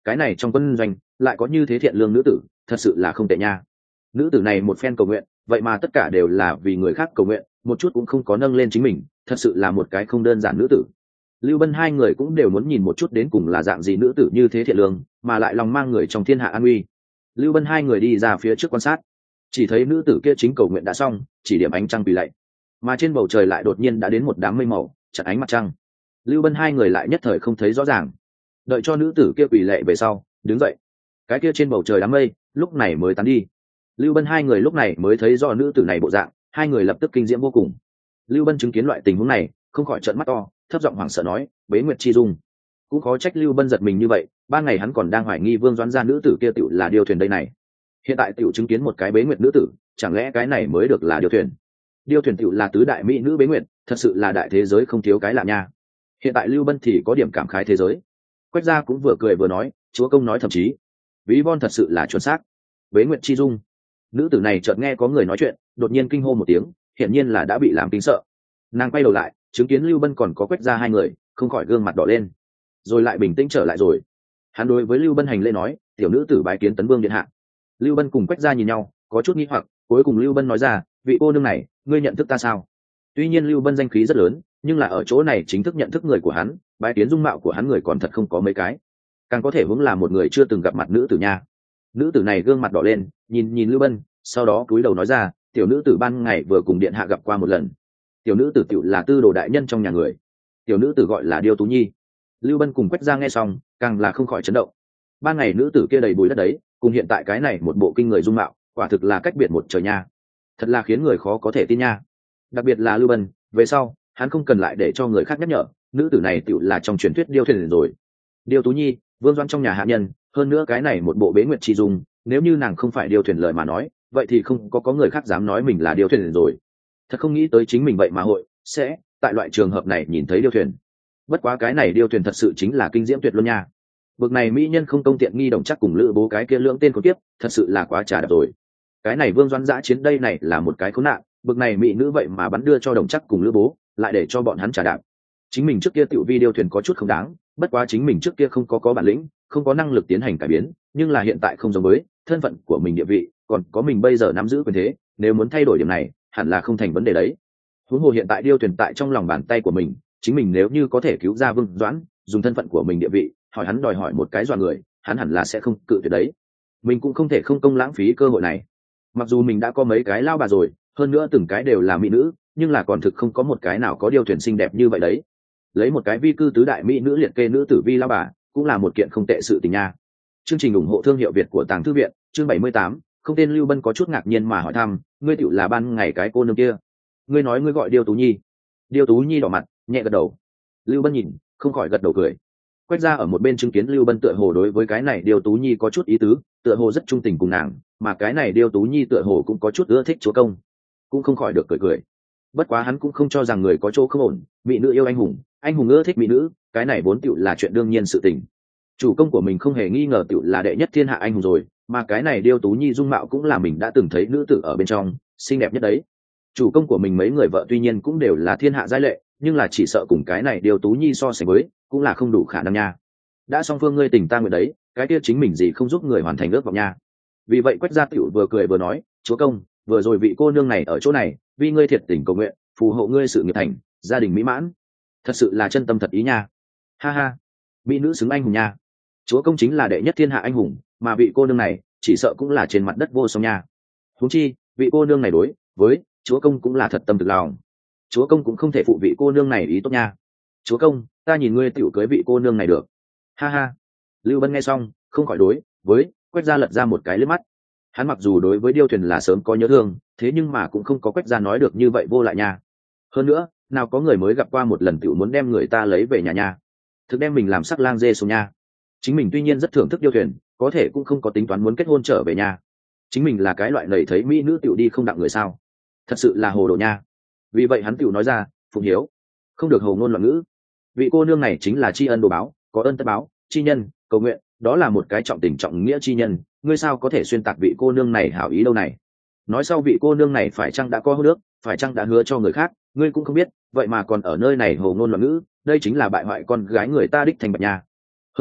cái này trong quân doanh lại có như thế thiện lương nữ tử, thật sự là không tệ nha. Nữ tử này một phen cầu nguyện, vậy mà tất cả đều là vì người khác cầu nguyện, một chút cũng không có nâng lên chính mình, thật sự là một cái không đơn giản nữ tử. Lưu Bân hai người cũng đều muốn nhìn một chút đến cùng là dạng gì nữ tử như thế thiện lương, mà lại lòng mang người trong thiên hạ an uy. Lưu Bân hai người đi ra phía trước quan sát, chỉ thấy nữ tử kia chính cầu nguyện đã xong, chỉ điểm ánh trăng quỳ lạy, mà trên bầu trời lại đột nhiên đã đến một đám mây màu chặn ánh mặt trăng. Lưu Bân hai người lại nhất thời không thấy rõ ràng, đợi cho nữ tử kia quỳ lạy về sau đứng dậy, cái kia trên bầu trời đám mây lúc này mới tán đi. Lưu Bân hai người lúc này mới thấy rõ nữ tử này bộ dạng, hai người lập tức kinh diễm vô cùng. Lưu Bân chứng kiến loại tình huống này không khỏi trợn mắt to, thấp giọng hoảng sợ nói: Bế Nguyệt Chi Dung. Cũng khó trách Lưu Bân giật mình như vậy, ban ngày hắn còn đang hoài nghi Vương Doãn gia nữ tử kia tựu là điêu thuyền đây này, hiện tại tựu chứng kiến một cái Bế Nguyệt nữ tử, chẳng lẽ cái này mới được là điêu thuyền? Điêu thuyền tựu là tứ đại mỹ nữ Bế Nguyệt, thật sự là đại thế giới không thiếu cái lạ nha. Hiện tại Lưu Bân thì có điểm cảm khái thế giới. Quách gia cũng vừa cười vừa nói: chúa công nói thậm chí ví von thật sự là chuẩn xác. Bế Nguyệt Chi Dung. Nữ tử này chợt nghe có người nói chuyện, đột nhiên kinh hô một tiếng, hiển nhiên là đã bị làm kinh sợ. Nàng quay đầu lại, chứng kiến Lưu Bân còn có Quách gia hai người, không khỏi gương mặt đỏ lên, rồi lại bình tĩnh trở lại rồi. Hắn đối với Lưu Bân hành lễ nói: tiểu nữ tử bái kiến Tấn Vương điện hạ. Lưu Bân cùng Quách gia nhìn nhau, có chút nghi hoặc, cuối cùng Lưu Bân nói ra: vị cô nương này, ngươi nhận thức ta sao? Tuy nhiên Lưu Bân danh khí rất lớn, nhưng là ở chỗ này chính thức nhận thức người của hắn, bái kiến dung mạo của hắn người còn thật không có mấy cái, càng có thể hướng là một người chưa từng gặp mặt nữ tử nha. Nữ tử này gương mặt đỏ lên, nhìn Lưu Bân, sau đó cúi đầu nói ra: tiểu nữ tử ban ngày vừa cùng điện hạ gặp qua một lần. Tiểu nữ tử tiểu là tư đồ đại nhân trong nhà người, tiểu nữ tử gọi là Điêu Tú Nhi. Lưu Bân cùng Quách gia nghe xong, càng là không khỏi chấn động. Ban ngày nữ tử kia đầy bụi đất đấy, cùng hiện tại cái này một bộ kinh người dung mạo, quả thực là cách biệt một trời nha, thật là khiến người khó có thể tin nha. Đặc biệt là Lưu Bân, về sau hắn không cần lại để cho người khác nhắc nhở, nữ tử này tiểu là trong truyền thuyết điêu thuyền rồi. Điêu Tú Nhi, Vương Doãn trong nhà hạ nhân, hơn nữa cái này một bộ Bế Nguyệt Chi Dung, nếu như nàng không phải điêu thuyền lời mà nói, vậy thì không có người khác dám nói mình là điêu thuyền rồi. Thật không nghĩ tới chính mình vậy mà hội sẽ tại loại trường hợp này nhìn thấy điêu thuyền. Bất quá cái này điêu thuyền thật sự chính là kinh diễm tuyệt luôn nha. Bực này mỹ nhân không công tiện nghi đồng chắc cùng lữ bố cái kia lưỡng tên con tiếp, thật sự là quá trà đạp rồi. Cái này Vương Doãn dã chiến đây này là một cái khốn nạn, bực này mỹ nữ vậy mà bắn đưa cho đồng chắc cùng lữ bố, lại để cho bọn hắn trà đạp. Chính mình trước kia tiểu vi điêu thuyền có chút không đáng, bất quá chính mình trước kia không có bản lĩnh, không có năng lực tiến hành cải biến, nhưng là hiện tại không giống với thân phận của mình địa vị, còn có mình bây giờ nắm giữ quyền thế, nếu muốn thay đổi điểm này, hẳn là không thành vấn đề đấy. Huống hồ hiện tại điêu thuyền tại trong lòng bàn tay của mình, chính mình nếu như có thể cứu ra Vương Doãn, dùng thân phận của mình địa vị, hỏi hắn đòi hỏi một cái dọa người, hắn hẳn là sẽ không cự tuyệt đấy. Mình cũng không thể không công lãng phí cơ hội này. Mặc dù mình đã có mấy cái lao bà rồi, hơn nữa từng cái đều là mỹ nữ, nhưng là còn thực không có một cái nào có điêu thuyền xinh đẹp như vậy đấy. Lấy một cái vi cư tứ đại mỹ nữ liệt kê nữ tử vi lao bà, cũng là một kiện không tệ sự tình nha. Chương trình ủng hộ thương hiệu Việt của Tàng Thư viện, chương 78, không tên Lưu Bân có chút ngạc nhiên mà hỏi thăm: ngươi tiểu là ban ngày cái cô nương kia? Ngươi nói ngươi gọi Điêu Tú Nhi? Điêu Tú Nhi đỏ mặt, nhẹ gật đầu. Lưu Bân nhìn, không khỏi gật đầu cười. Quách gia ở một bên chứng kiến Lưu Bân tựa hồ đối với cái này Điêu Tú Nhi có chút ý tứ, tựa hồ rất trung tình cùng nàng, mà cái này Điêu Tú Nhi tựa hồ cũng có chút ưa thích chúa công, cũng không khỏi được cười. Bất quá hắn cũng không cho rằng người có chỗ không ổn, mỹ nữ yêu anh hùng ưa thích mỹ nữ, cái này vốn tựu là chuyện đương nhiên sự tình. Chủ công của mình không hề nghi ngờ tựu là đệ nhất thiên hạ anh hùng rồi, mà cái này Điêu Tú Nhi dung mạo cũng là mình đã từng thấy nữ tử ở bên trong xinh đẹp nhất đấy. Chủ công của mình mấy người vợ tuy nhiên cũng đều là thiên hạ giai lệ, nhưng là chỉ sợ cùng cái này Điêu Tú Nhi so sánh với, cũng là không đủ khả năng nha. Đã song phương ngươi tình ta nguyện đấy, cái kia chính mình gì không giúp người hoàn thành ước vọng nha. Vì vậy Quách gia tiểu vừa cười vừa nói: chúa công, vừa rồi vị cô nương này ở chỗ này, vì ngươi thiệt tình cầu nguyện, phù hộ ngươi sự nghiệp thành, gia đình mỹ mãn, thật sự là chân tâm thật ý nha. Ha ha, mỹ nữ xứng anh hùng nha. Chúa công chính là đệ nhất thiên hạ anh hùng, mà vị cô nương này chỉ sợ cũng là trên mặt đất vô song nha. Huống chi vị cô nương này đối với chúa công cũng là thật tâm thực lòng, chúa công cũng không thể phụ vị cô nương này ý tốt nha. Chúa công, ta nhìn ngươi tiểu cưới vị cô nương này được. Ha ha. Lưu Bân nghe xong, không khỏi đối với Quách gia lật ra một cái liếc mắt. Hắn mặc dù đối với điêu thuyền là sớm có nhớ thương, thế nhưng mà cũng không có Quách gia nói được như vậy vô lại nha. Hơn nữa, nào có người mới gặp qua một lần tiểu muốn đem người ta lấy về nhà nha, thực đem mình làm sắc lang dê xuống nha. Chính mình tuy nhiên rất thưởng thức điêu thuyền, có thể cũng không có tính toán muốn kết hôn trở về nhà. Chính mình là cái loại lầy thấy mỹ nữ tiểu đi không đặng người sao, thật sự là hồ đồ nha. Vì vậy hắn tiểu nói ra: Phụng Hiếu, không được hồ ngôn loạn ngữ. Vị cô nương này chính là tri ân đồ báo, có ơn tất báo, chi nhân cầu nguyện, đó là một cái trọng tình trọng nghĩa chi nhân, ngươi sao có thể xuyên tạc vị cô nương này hảo ý đâu này. Nói sau vị cô nương này phải chăng đã có hôn ước, phải chăng đã hứa cho người khác, ngươi cũng không biết, vậy mà còn ở nơi này hồ ngôn loạn ngữ, đây chính là bại hoại con gái người ta đích thành bạch nha. Hơn nữa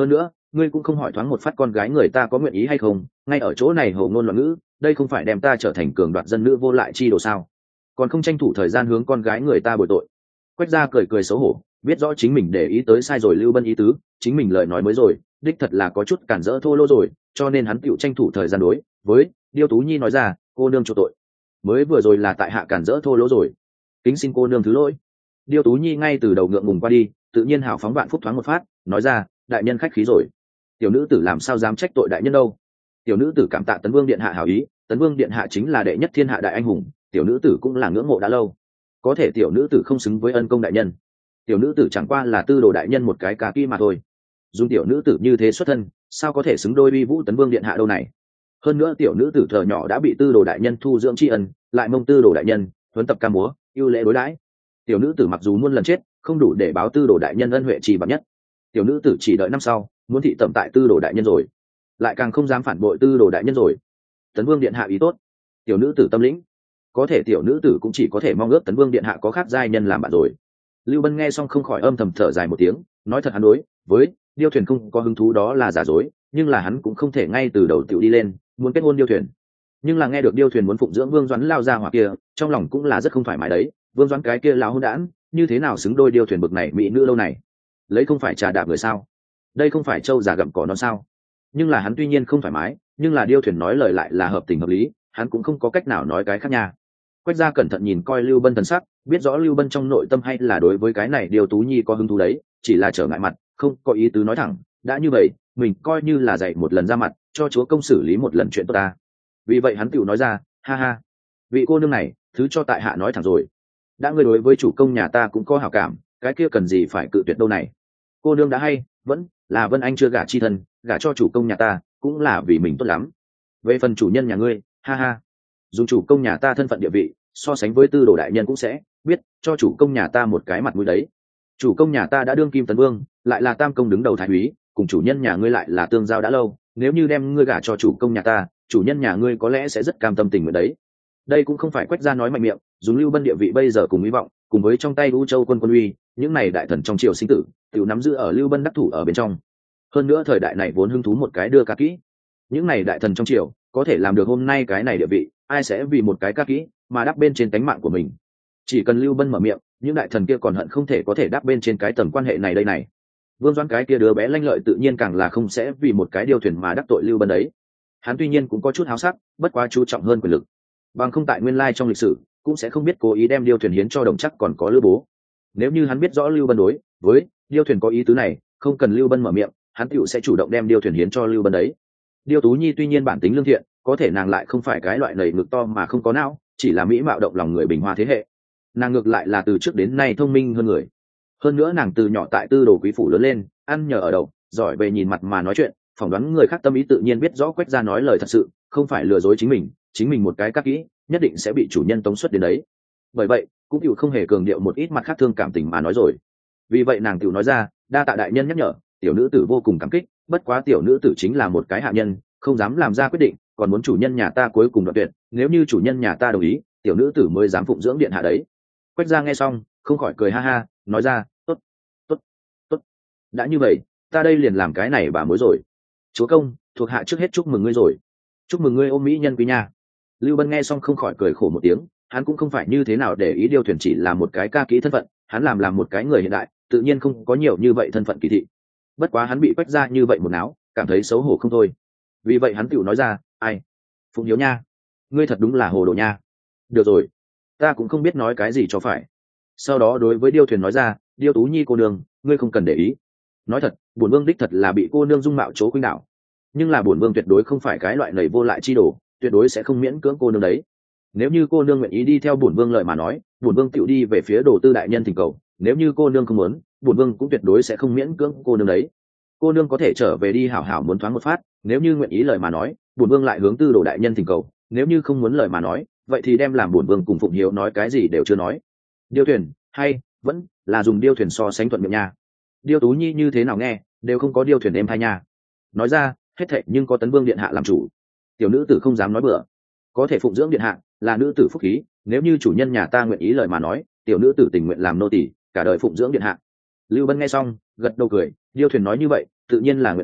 ngươi cũng không hỏi thoáng một phát con gái người ta có nguyện ý hay không, ngay ở chỗ này hầu ngôn loạn ngữ, đây không phải đem ta trở thành cường đoạt dân nữ vô lại chi đồ sao? Còn không tranh thủ thời gian hướng con gái người ta bồi tội. Quách gia cười cười xấu hổ, biết rõ chính mình để ý tới sai rồi Lưu Bân ý tứ, chính mình lời nói mới rồi đích thật là có chút cản rỡ thô lỗ rồi, cho nên hắn tựu tranh thủ thời gian đối với Điêu Tú Nhi nói ra, cô nương chỗ tội, mới vừa rồi là tại hạ cản rỡ thô lỗ rồi, kính xin cô nương thứ lỗi. Điêu Tú Nhi ngay từ đầu ngượng ngùng qua đi, tự nhiên hào phóng vạn phúc thoáng một phát, nói ra, đại nhân khách khí rồi, tiểu nữ tử làm sao dám trách tội đại nhân đâu. Tiểu nữ tử cảm tạ Tấn Vương điện hạ hảo ý, Tấn Vương điện hạ chính là đệ nhất thiên hạ đại anh hùng, tiểu nữ tử cũng là ngưỡng mộ đã lâu, có thể tiểu nữ tử không xứng với ân công đại nhân, tiểu nữ tử chẳng qua là tư đồ đại nhân một cái cà kỹ mà thôi, dùng tiểu nữ tử như thế xuất thân sao có thể xứng đôi uy vũ Tấn Vương điện hạ đâu này. Hơn nữa tiểu nữ tử thờ nhỏ đã bị tư đồ đại nhân thu dưỡng tri ân, lại mong tư đồ đại nhân huấn tập ca múa ưu lễ đối đãi, tiểu nữ tử mặc dù muôn lần chết không đủ để báo tư đồ đại nhân ân huệ trì bậc nhất, tiểu nữ tử chỉ đợi năm sau muốn thị tẩm tại tư đồ đại nhân rồi, lại càng không dám phản bội tư đồ đại nhân rồi. Tấn Vương điện hạ ý tốt, tiểu nữ tử tâm lĩnh, có thể tiểu nữ tử cũng chỉ có thể mong ước Tấn Vương điện hạ có khác giai nhân làm bạn rồi. Lưu Bân nghe xong không khỏi âm thầm thở dài một tiếng, nói thật hắn đối với Điêu Thuyền không có hứng thú đó là giả dối, nhưng là hắn cũng không thể ngay từ đầu tiểu đi lên muốn kết hôn Điêu Thuyền. Nhưng là nghe được Điêu Thuyền muốn phụng dưỡng Vương Doãn lao ra hỏa kia, trong lòng cũng là rất không thoải mái đấy, Vương Doãn cái kia lão hôn đản, như thế nào xứng đôi Điêu Thuyền bực này mỹ nữ lâu này, lấy không phải trà đạp người sao, đây không phải trâu già gặm cỏ non sao. Nhưng là hắn tuy nhiên không thoải mái, nhưng là Điêu Thuyền nói lời lại là hợp tình hợp lý, hắn cũng không có cách nào nói cái khác nha. Quách gia cẩn thận nhìn coi Lưu Bân thần sắc, biết rõ Lưu Bân trong nội tâm hay là đối với cái này Điêu Tú Nhi có hứng thú đấy, chỉ là trở ngại mặt, không có ý tứ nói thẳng, đã như vậy mình coi như là dạy một lần ra mặt cho chúa công xử lý một lần chuyện tốt ta. Vì vậy hắn tựu nói ra, ha ha, vị cô nương này thứ cho tại hạ nói thẳng rồi, đã ngươi đối với chủ công nhà ta cũng có hảo cảm, cái kia cần gì phải cự tuyệt đâu này. Cô nương đã hay vẫn là Vân Anh chưa gả chi thân, gả cho chủ công nhà ta cũng là vì mình tốt lắm. Về phần chủ nhân nhà ngươi, ha ha, dùng chủ công nhà ta thân phận địa vị so sánh với tư đồ đại nhân cũng sẽ biết cho chủ công nhà ta một cái mặt mũi đấy. Chủ công nhà ta đã đương kim tấn vương, lại là tam công đứng đầu thái úy, cùng chủ nhân nhà ngươi lại là tương giao đã lâu, nếu như đem ngươi gả cho chủ công nhà ta, chủ nhân nhà ngươi có lẽ sẽ rất cam tâm tình nguyện đấy. Đây cũng không phải Quách gia nói mạnh miệng, dùng Lưu Bân địa vị bây giờ cùng hy vọng, cùng với trong tay U Châu quân quân uy, những này đại thần trong triều sinh tử tiểu nắm giữ ở Lưu Bân đắc thủ ở bên trong. Hơn nữa thời đại này vốn hứng thú một cái đưa ca kỹ, những này đại thần trong triều có thể làm được hôm nay cái này địa vị, ai sẽ vì một cái ca kỹ mà đắp bên trên tánh mạng của mình. Chỉ cần Lưu Bân mở miệng, những đại thần kia còn hận không thể có thể đắp bên trên cái tầm quan hệ này đây này. Vương Doãn cái kia đứa bé lanh lợi tự nhiên càng là không sẽ vì một cái Điêu Thuyền mà đắc tội Lưu Bân đấy. Hắn tuy nhiên cũng có chút háo sắc, bất quá chú trọng hơn quyền lực, bằng không tại nguyên lai trong lịch sử cũng sẽ không biết cố ý đem Điêu Thuyền hiến cho Đồng Chắc còn có Lữ Bố. Nếu như hắn biết rõ Lưu Bân đối với Điêu Thuyền có ý tứ này, không cần Lưu Bân mở miệng, hắn tựu sẽ chủ động đem Điêu Thuyền hiến cho Lưu Bân đấy. Điêu Tú Nhi tuy nhiên bản tính lương thiện, có thể nàng lại không phải cái loại nầy ngực to mà không có não, chỉ là mỹ mạo động lòng người bình hoa thế hệ. Nàng ngược lại là từ trước đến nay thông minh hơn người. Hơn nữa nàng từ nhỏ tại tư đồ quý phủ lớn lên, ăn nhờ ở đậu, giỏi về nhìn mặt mà nói chuyện, phỏng đoán người khác tâm ý tự nhiên biết rõ Quách gia nói lời thật sự, không phải lừa dối chính mình một cái các kỹ nhất định sẽ bị chủ nhân tống xuất đến đấy. Bởi vậy cũng chịu không hề cường điệu một ít mặt khác thương cảm tình mà nói rồi. Vì vậy nàng tiểu nói ra, đa tạ đại nhân nhắc nhở, tiểu nữ tử vô cùng cảm kích, bất quá tiểu nữ tử chính là một cái hạ nhân, không dám làm ra quyết định, còn muốn chủ nhân nhà ta cuối cùng đoạn tuyệt, nếu như chủ nhân nhà ta đồng ý, tiểu nữ tử mới dám phụng dưỡng điện hạ đấy. Quách gia nghe xong không khỏi cười ha ha, nói ra, tốt tốt tốt, đã như vậy ta đây liền làm cái này bà mối rồi. Chúa công, thuộc hạ trước hết chúc mừng ngươi rồi. Chúc mừng ngươi ôm mỹ nhân quý nha. Lưu Bân nghe xong không khỏi cười khổ một tiếng, hắn cũng không phải như thế nào để ý Điêu Thuyền chỉ là một cái ca kỹ thân phận, hắn làm một cái người hiện đại tự nhiên không có nhiều như vậy thân phận kỳ thị. Bất quá hắn bị Quách gia như vậy một náo, cảm thấy xấu hổ không thôi. Vì vậy hắn tựu nói ra, ai, Phụng Hiếu nha, ngươi thật đúng là hồ đồ nha. Được rồi, ta cũng không biết nói cái gì cho phải. Sau đó đối với Điêu Thuyền nói ra, Điêu Tú Nhi cô nương, ngươi không cần để ý. Nói thật, bổn vương đích thật là bị cô nương dung mạo chỗ khuynh đảo, nhưng là bổn vương tuyệt đối không phải cái loại lầy vô lại chi đồ, tuyệt đối sẽ không miễn cưỡng cô nương đấy. Nếu như cô nương nguyện ý đi theo bổn vương lời mà nói, bổn vương tựu đi về phía Đồ Tư đại nhân thỉnh cầu, nếu như cô nương không muốn, bổn vương cũng tuyệt đối sẽ không miễn cưỡng cô nương đấy. Cô nương có thể trở về đi hảo hảo muốn thoáng một phát, nếu như nguyện ý lời mà nói, bổn vương lại hướng Tư Đồ đại nhân thỉnh cầu, nếu như không muốn lời mà nói, vậy thì đem làm bổn vương cùng Phụng Hiếu nói cái gì đều chưa nói. Điêu Thuyền hay vẫn là dùng Điêu Thuyền so sánh thuận miệng nha. Điêu Tú Nhi như thế nào nghe đều không có Điêu Thuyền êm hay nha. Nói ra hết thệ nhưng có Tấn Vương điện hạ làm chủ, tiểu nữ tử không dám nói bừa, có thể phụng dưỡng điện hạ là nữ tử phúc khí, nếu như chủ nhân nhà ta nguyện ý lời mà nói, tiểu nữ tử tình nguyện làm nô tỳ cả đời phụng dưỡng điện hạ. Lưu Bân nghe xong gật đầu cười, Điêu Thuyền nói như vậy tự nhiên là nguyện ý,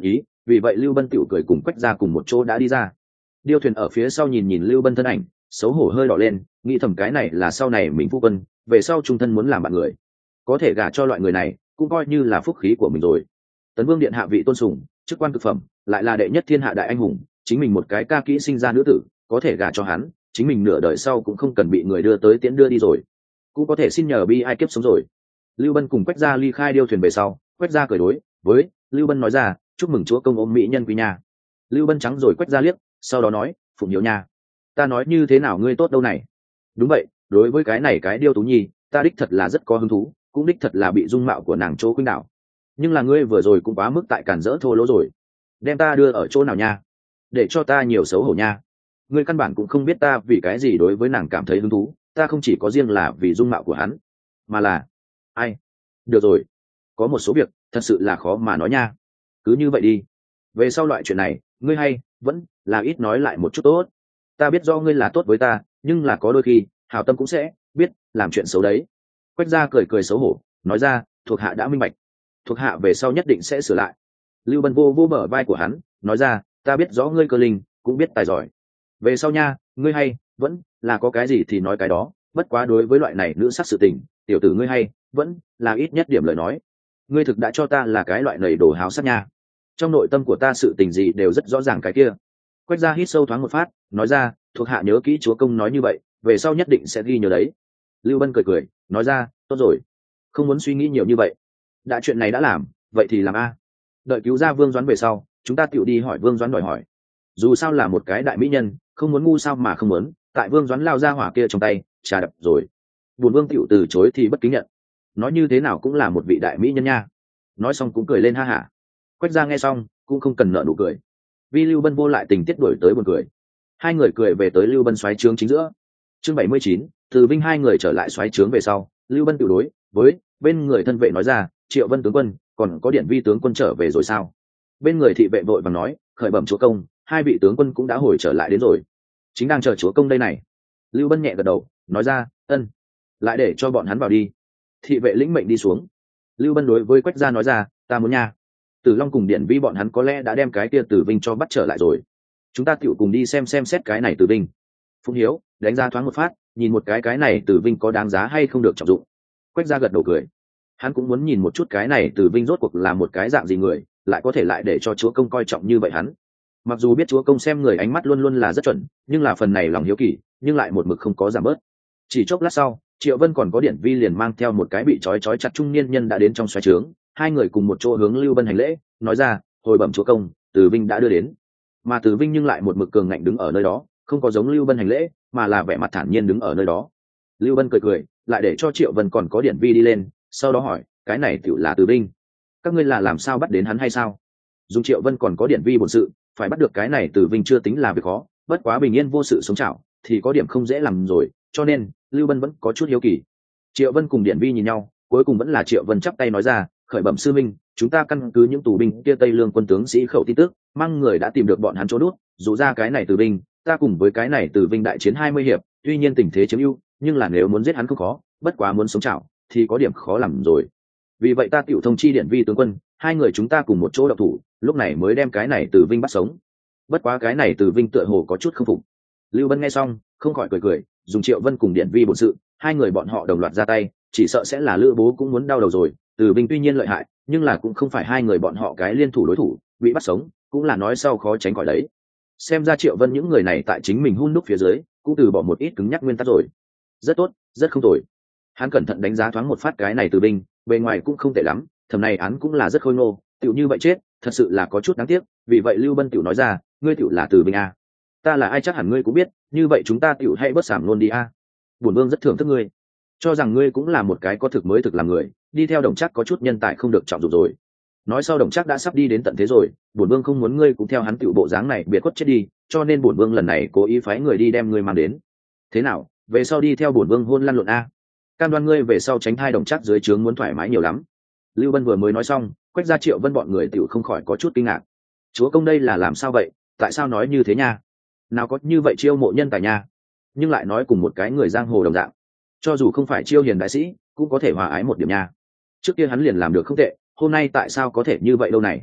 vì vậy lưu bân tựu cười cùng quách gia cùng một chỗ đã đi ra. Điêu thuyền ở phía sau nhìn nhìn lưu bân thân ảnh, xấu hổ hơi đỏ lên, nghĩ thầm cái này là sau này mình phu quân, về sau trung thân muốn làm bạn người, có thể gả cho loại người này cũng coi như là phúc khí của mình rồi. Tấn Vương điện hạ vị tôn sùng, chức quan cực phẩm, lại là đệ nhất thiên hạ đại anh hùng, chính mình một cái ca kỹ sinh ra nữ tử, có thể gả cho hắn, chính mình nửa đời sau cũng không cần bị người đưa tới tiễn đưa đi rồi, cũng có thể xin nhờ bi ai kiếp sống rồi. Lưu Bân cùng Quách gia ly khai điêu thuyền về sau, Quách gia cười đối với Lưu Bân nói ra, chúc mừng chúa công ôm mỹ nhân quý nhà. Lưu Bân trắng rồi Quách gia liếc, sau đó nói, phụng hiếu nha, ta nói như thế nào ngươi tốt đâu này. Đúng vậy, đối với cái này cái điêu tú nhi, ta đích thật là rất có hứng thú, cũng đích thật là bị dung mạo của nàng chỗ khuynh đảo, nhưng là ngươi vừa rồi cũng quá mức tại cản rỡ thô lỗ rồi, đem ta đưa ở chỗ nào nha, để cho ta nhiều xấu hổ nha. Ngươi căn bản cũng không biết ta vì cái gì đối với nàng cảm thấy hứng thú, ta không chỉ có riêng là vì dung mạo của hắn, mà là ai. Được rồi, có một số việc thật sự là khó mà nói nha, cứ như vậy đi, về sau loại chuyện này ngươi hay vẫn là ít nói lại một chút tốt. Ta biết do ngươi là tốt với ta, nhưng là có đôi khi hảo tâm cũng sẽ biết làm chuyện xấu đấy. Quách gia cười cười xấu hổ nói ra, thuộc hạ đã minh bạch, thuộc hạ về sau nhất định sẽ sửa lại. Lưu Bân vô vô bờ vai của hắn nói ra, ta biết rõ ngươi cơ linh, cũng biết tài giỏi, về sau nha, ngươi hay vẫn là có cái gì thì nói cái đó, bất quá đối với loại này nữ sắc sự tình, tiểu tử ngươi hay vẫn là ít nhất điểm lời nói. Ngươi thực đã cho ta là cái loại nầy đồ háo sắc nha, trong nội tâm của ta sự tình gì đều rất rõ ràng cái kia. Quách gia hít sâu thoáng một phát nói ra, thuộc hạ nhớ kỹ chúa công nói như vậy, về sau nhất định sẽ ghi nhớ đấy. Lưu Bân cười cười nói ra, tốt rồi, không muốn suy nghĩ nhiều như vậy, đã chuyện này đã làm, vậy thì làm a. Đợi cứu ra Vương Doãn về sau, chúng ta tựu đi hỏi Vương Doãn đòi hỏi, dù sao là một cái đại mỹ nhân, không muốn ngu sao mà không muốn, tại Vương Doãn lao ra hỏa kia trong tay trà đập rồi, bùn Vương tựu từ chối thì bất kính nhận, nói như thế nào cũng là một vị đại mỹ nhân nha. Nói xong cũng cười lên ha hả. Quách gia nghe xong cũng không cần nợ nụ cười, vì Lưu Bân vô lại tình tiết đuổi tới buồn cười. Hai người cười về tới Lưu Bân xoáy trướng chính giữa. Chương 79, từ Vinh hai người trở lại xoáy trướng về sau, Lưu Bân tự đối với bên người thân vệ nói ra, Triệu Vân tướng quân, còn có Điển Vi tướng quân trở về rồi sao? Bên người thị vệ vội vàng nói, khởi bẩm chúa công, hai vị tướng quân cũng đã hồi trở lại đến rồi, chính đang chờ chúa công đây này. Lưu Bân nhẹ gật đầu nói ra, ân, lại để cho bọn hắn vào đi. Thị vệ lĩnh mệnh đi xuống. Lưu Bân đối với Quách gia nói ra, ta muốn nha, Tử Long cùng Điển Vi bọn hắn có lẽ đã đem cái kia Tử Vinh cho bắt trở lại rồi, chúng ta tựu cùng đi xem xét cái này Tử Vinh. Phụng Hiếu đánh ra thoáng một phát, nhìn một cái này Tử Vinh có đáng giá hay không được trọng dụng. Quách gia gật đầu cười, hắn cũng muốn nhìn một chút cái này Tử Vinh rốt cuộc là một cái dạng gì người, lại có thể lại để cho chúa công coi trọng như vậy hắn. Mặc dù biết chúa công xem người ánh mắt luôn luôn là rất chuẩn, nhưng là phần này lòng hiếu kỳ nhưng lại một mực không có giảm bớt. Chỉ chốc lát sau, Triệu Vân còn có Điển Vi liền mang theo một cái bị trói chặt trung niên nhân đã đến trong xoáy trướng. Hai người cùng một chỗ hướng Lưu Bân hành lễ nói ra, hồi bẩm chúa công, Từ Vinh đã đưa đến. Mà Từ Vinh nhưng lại một mực cường ngạnh đứng ở nơi đó, không có giống Lưu Bân hành lễ, mà là vẻ mặt thản nhiên đứng ở nơi đó. Lưu Bân cười cười lại để cho Triệu Vân còn có Điển Vi đi lên, sau đó hỏi, cái này tựu là Từ Vinh, các ngươi là làm sao bắt đến hắn hay sao? Dùng Triệu Vân còn có Điển Vi bổn sự, phải bắt được cái này Từ Vinh chưa tính là việc khó, bất quá bình yên vô sự sống chảo thì có điểm không dễ làm rồi, cho nên Lưu Bân vẫn có chút hiếu kỳ. Triệu Vân cùng Điển Vi nhìn nhau, cuối cùng vẫn là Triệu Vân chắp tay nói ra, khởi bẩm sư minh, chúng ta căn cứ những tù binh kia Tây Lương quân tướng sĩ khẩu tin tức, mang người đã tìm được bọn hắn chỗ đốt, dụ ra cái này Từ Vinh, ta cùng với cái này Từ Vinh đại chiến 20 hiệp, tuy nhiên tình thế chiếm ưu, nhưng là nếu muốn giết hắn không khó, bất quá muốn sống chảo thì có điểm khó làm rồi. Vì vậy ta tiểu thông chi Điển Vi tướng quân, hai người chúng ta cùng một chỗ động thủ, lúc này mới đem cái này Từ Vinh bắt sống. Bất quá cái này Từ Vinh tựa hồ có chút không phục. Lưu Bân nghe xong không khỏi cười cười, dùng Triệu Vân cùng Điển Vi bổn sự, hai người bọn họ đồng loạt ra tay, chỉ sợ sẽ là Lữ Bố cũng muốn đau đầu rồi. Từ Vinh tuy nhiên lợi hại, nhưng là cũng không phải hai người bọn họ cái liên thủ đối thủ, bị bắt sống cũng là nói sau khó tránh khỏi đấy. Xem ra Triệu Vân những người này tại chính mình hun đúc phía dưới, cũng từ bỏ một ít cứng nhắc nguyên tắc rồi. Rất tốt, rất không tồi. Hắn cẩn thận đánh giá thoáng một phát cái này Từ Vinh, bề ngoài cũng không tệ lắm, thầm này án cũng là rất khôi ngô, tiểu như vậy chết, thật sự là có chút đáng tiếc. Vì vậy Lưu Bân tiểu nói ra, ngươi tiểu là Từ Vinh a? Ta là ai chắc hẳn ngươi cũng biết, như vậy chúng ta tiểu hãy bớt sảng luôn đi a. Bổn Vương rất thưởng thức ngươi, cho rằng ngươi cũng là một cái có thực mới thực làm người, đi theo Đồng Trác có chút nhân tài không được trọng dụng rồi. Nói sau Đồng Trác đã sắp đi đến tận thế rồi, bổn Vương không muốn ngươi cũng theo hắn tiểu bộ dáng này biệt khuất chết đi, cho nên bổn Vương lần này cố ý phái người đi đem ngươi mang đến. Thế nào, về sau đi theo bổn Vương hôn lăn lộn a? Cam đoan ngươi về sau tránh thai Đồng Trác dưới trướng muốn thoải mái nhiều lắm. Lưu Bân vừa mới nói xong, Quách gia Triệu Vân bọn người tiểu không khỏi có chút kinh ngạc. Chúa công đây là làm sao vậy, tại sao nói như thế nha? Nào có như vậy chiêu mộ nhân tài nha, nhưng lại nói cùng một cái người giang hồ đồng dạng, cho dù không phải chiêu hiền đại sĩ cũng có thể hòa ái một điểm nha. Trước kia hắn liền làm được không tệ, hôm nay tại sao có thể như vậy đâu này?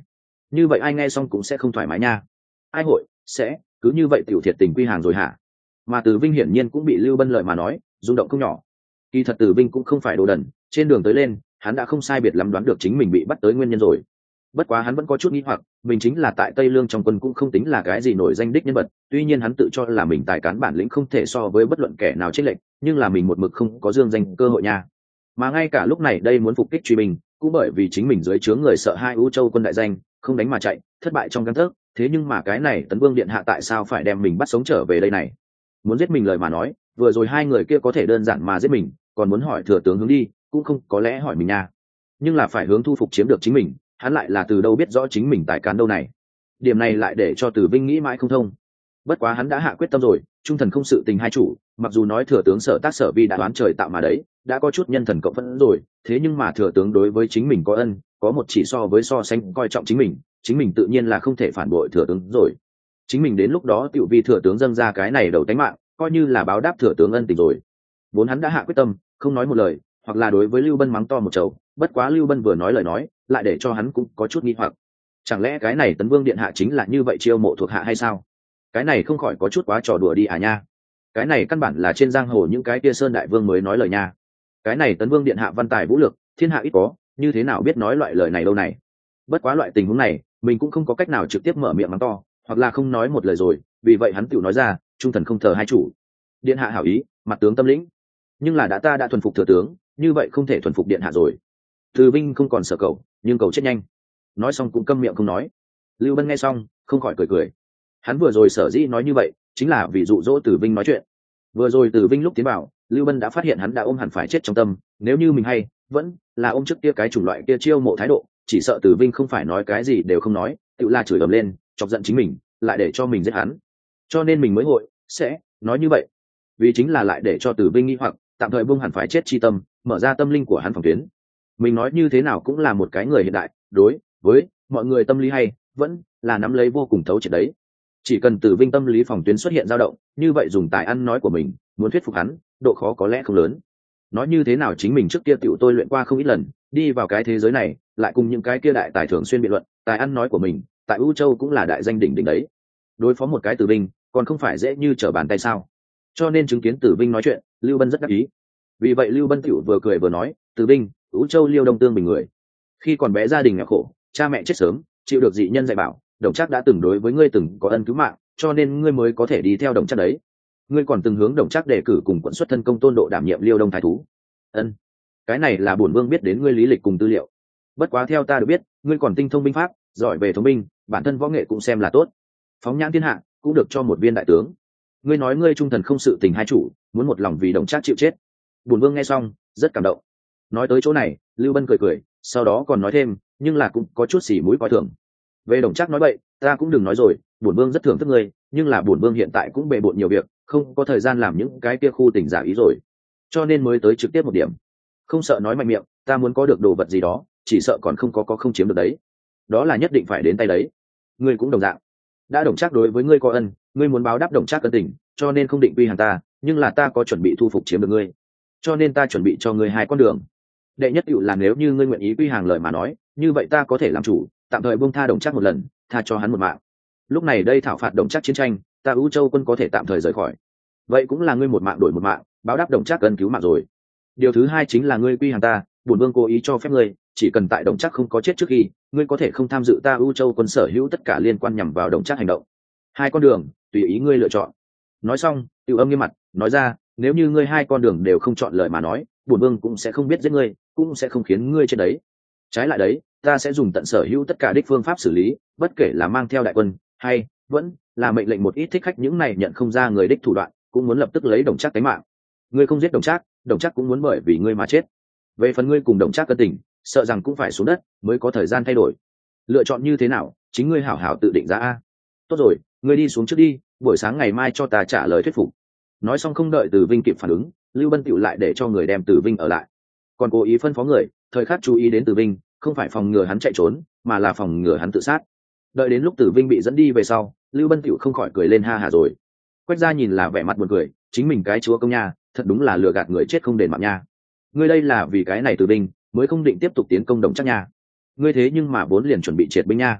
như vậy ai nghe xong cũng sẽ không thoải mái nha. Ai hội sẽ cứ như vậy tiểu thiệt tình quy hàng rồi hả? Mà Từ Vinh hiển nhiên cũng bị Lưu Bân lời mà nói rung động không nhỏ. Kỳ thật Từ Vinh cũng không phải đồ đần, trên đường tới lên hắn đã không sai biệt lắm đoán được chính mình bị bắt tới nguyên nhân rồi. Bất quá hắn vẫn có chút nghi hoặc, mình chính là tại Tây Lương trong quân cũng không tính là cái gì nổi danh đích nhân vật, tuy nhiên hắn tự cho là mình tài cán bản lĩnh không thể so với bất luận kẻ nào chênh lệch, nhưng là mình một mực không có dương danh cơ hội nha. Mà ngay cả lúc này đây muốn phục kích truy mình, cũng bởi vì chính mình dưới trướng người sợ hai U Châu quân đại danh, không đánh mà chạy, thất bại trong gang tấc, thế nhưng mà cái này Tấn Vương điện hạ tại sao phải đem mình bắt sống trở về đây này? Muốn giết mình lời mà nói, vừa rồi hai người kia có thể đơn giản mà giết mình, còn muốn hỏi thừa tướng hướng đi, cũng không có lẽ hỏi mình nha. Nhưng là phải hướng thu phục chiếm được chính mình, hắn lại là từ đâu biết rõ chính mình tài cán đâu này? Điểm này lại để cho Từ Vinh nghĩ mãi không thông. Bất quá hắn đã hạ quyết tâm rồi, trung thần không sự tình hai chủ, mặc dù nói thừa tướng Sở Tác Sở Vi đã đoán trời tạo mà đấy, đã có chút nhân thần cộng phẫn rồi, thế nhưng mà thừa tướng đối với chính mình có ân, có một chỉ so với so sánh coi trọng chính mình tự nhiên là không thể phản bội thừa tướng rồi. Chính mình đến lúc đó tiểu vi thừa tướng dâng ra cái này đầu tánh mạng, coi như là báo đáp thừa tướng ân tình rồi. Vốn hắn đã hạ quyết tâm, không nói một lời, hoặc là đối với Lưu Bân mắng to một chầu, bất quá Lưu Bân vừa nói lời nói, lại để cho hắn cũng có chút nghi hoặc. Chẳng lẽ cái này Tấn Vương điện hạ chính là như vậy chiêu mộ thuộc hạ hay sao? Cái này không khỏi có chút quá trò đùa đi à nha. Cái này căn bản là trên giang hồ những cái kia sơn đại vương mới nói lời nha. Cái này Tấn Vương điện hạ văn tài vũ lược, thiên hạ ít có, như thế nào biết nói loại lời này đâu này. Bất quá loại tình huống này, mình cũng không có cách nào trực tiếp mở miệng mắng to, hoặc là không nói một lời rồi, vì vậy hắn tiểu nói ra, trung thần không thờ hai chủ. Điện hạ hảo ý, mặt tướng tâm lĩnh. Nhưng là ta đã thuần phục thừa tướng, như vậy không thể thuần phục điện hạ rồi. Từ Vinh không còn sợ cậu, nhưng cậu chết nhanh. Nói xong cũng câm miệng không nói. Lưu Bân nghe xong, không khỏi cười cười. Hắn vừa rồi sở dĩ nói như vậy, chính là vì dụ dỗ Từ Vinh nói chuyện. Vừa rồi Từ Vinh lúc tiến vào, Lưu Bân đã phát hiện hắn đã ôm hẳn phải chết trong tâm, nếu như mình hay vẫn là ôm trước kia cái chủng loại kia chiêu mộ thái độ, chỉ sợ Từ Vinh không phải nói cái gì đều không nói, tự la chửi ầm lên, chọc giận chính mình, lại để cho mình giết hắn. Cho nên mình mới sẽ nói như vậy, vì chính là lại để cho Từ Vinh nghi hoặc, tạm thời buông hẳn phải chết chi tâm, mở ra tâm linh của hắn phòng tuyến. Mình nói như thế nào cũng là một cái người hiện đại, đối với mọi người tâm lý hay vẫn là nắm lấy vô cùng thấu triệt đấy. Chỉ cần Từ Vinh tâm lý phòng tuyến xuất hiện dao động, như vậy dùng tài ăn nói của mình muốn thuyết phục hắn, độ khó có lẽ không lớn. Nói như thế nào chính mình trước kia tiểu tôi luyện qua không ít lần, đi vào cái thế giới này, lại cùng những cái kia đại tài thường xuyên biện luận, tài ăn nói của mình tại U Châu cũng là đại danh đỉnh đỉnh đấy. Đối phó một cái Từ Vinh, còn không phải dễ như trở bàn tay sao? Cho nên chứng kiến Từ Vinh nói chuyện, Lưu Bân rất đắc ý. Vì vậy Lưu Bân tiểu vừa cười vừa nói, Từ Vinh, U Châu Liêu Đông Tương bình người, khi còn bé gia đình nghèo khổ, cha mẹ chết sớm, chịu được dị nhân dạy bảo, Đồng Trác đã từng đối với ngươi từng có ân cứu mạng, cho nên ngươi mới có thể đi theo Đồng Trác đấy. Ngươi còn từng hướng Đồng Trác đề cử cùng quận xuất thân công tôn độ đảm nhiệm Liêu Đông thái thú. Ân, cái này là bổn vương biết đến ngươi lý lịch cùng tư liệu. Bất quá theo ta được biết, ngươi còn tinh thông binh pháp, giỏi về thống binh, bản thân võ nghệ cũng xem là tốt. Phóng nhãn thiên hạ, cũng được cho một viên đại tướng. Ngươi nói ngươi trung thần không sự tình hai chủ, muốn một lòng vì Đồng Trác chịu chết. Bổn vương nghe xong, rất cảm động. Nói tới chỗ này, Lưu Bân cười cười, sau đó còn nói thêm, nhưng là cũng có chút xỉ mũi coi thường. Về Đồng Trác nói vậy, ta cũng đừng nói rồi, bổn vương rất thưởng thức ngươi, nhưng là bổn vương hiện tại cũng bề bộn nhiều việc, không có thời gian làm những cái kia khu tình giả ý rồi, cho nên mới tới trực tiếp một điểm. Không sợ nói mạnh miệng, ta muốn có được đồ vật gì đó, chỉ sợ còn không không chiếm được đấy, đó là nhất định phải đến tay đấy. Ngươi cũng đồng dạng, đã Đồng Trác đối với ngươi có ân, ngươi muốn báo đáp Đồng Trác ân tình, cho nên không định quy hàng ta, nhưng là ta có chuẩn bị thu phục chiếm được ngươi, cho nên ta chuẩn bị cho ngươi hai con đường. Đệ nhất tựu là nếu như ngươi nguyện ý quy hàng lời mà nói, như vậy ta có thể làm chủ, tạm thời buông tha Đồng Trác một lần, tha cho hắn một mạng. Lúc này đây thảo phạt Đồng Trác chiến tranh, ta U Châu quân có thể tạm thời rời khỏi, vậy cũng là ngươi một mạng đổi một mạng, báo đáp Đồng Trác ân cứu mạng rồi. Điều thứ hai chính là ngươi quy hàng ta, bổn vương cố ý cho phép ngươi, chỉ cần tại Đồng Trác không có chết trước khi, ngươi có thể không tham dự ta U Châu quân sở hữu tất cả liên quan nhằm vào Đồng Trác hành động. Hai con đường, tùy ý ngươi lựa chọn. Nói xong, Tiểu Âm nghiêm mặt, nói ra, nếu như ngươi hai con đường đều không chọn lời mà nói, bổn vương cũng sẽ không biết giết ngươi, cũng sẽ không khiến ngươi chết đấy. Trái lại đấy, ta sẽ dùng tận sở hữu tất cả đích phương pháp xử lý, bất kể là mang theo đại quân hay vẫn là mệnh lệnh một ít thích khách những này nhận không ra người đích thủ đoạn, cũng muốn lập tức lấy Đồng Trác tính mạng. Ngươi không giết Đồng Trác cũng muốn bởi vì ngươi mà chết. Về phần ngươi cùng Đồng Trác cân tình, sợ rằng cũng phải xuống đất mới có thời gian thay đổi. Lựa chọn như thế nào, chính ngươi hảo hảo tự định ra a. Tốt rồi, ngươi đi xuống trước đi, buổi sáng ngày mai cho ta trả lời thuyết phục. Nói xong không đợi Từ Vinh kịp phản ứng, Lưu Bân tựu lại để cho người đem Từ Vinh ở lại, còn cố ý phân phó người thời khắc chú ý đến Từ Vinh, không phải phòng ngừa hắn chạy trốn, mà là phòng ngừa hắn tự sát. Đợi đến lúc Từ Vinh bị dẫn đi về sau, Lưu Bân tựu không khỏi cười lên ha hả rồi. Quách gia nhìn là vẻ mặt buồn cười, chính mình cái chúa công nha, thật đúng là lừa gạt người chết không đền mạng nha. Ngươi đây là vì cái này Từ Vinh mới không định tiếp tục tiến công Đồng Trác nha. Ngươi thế nhưng mà vốn liền chuẩn bị triệt binh nha.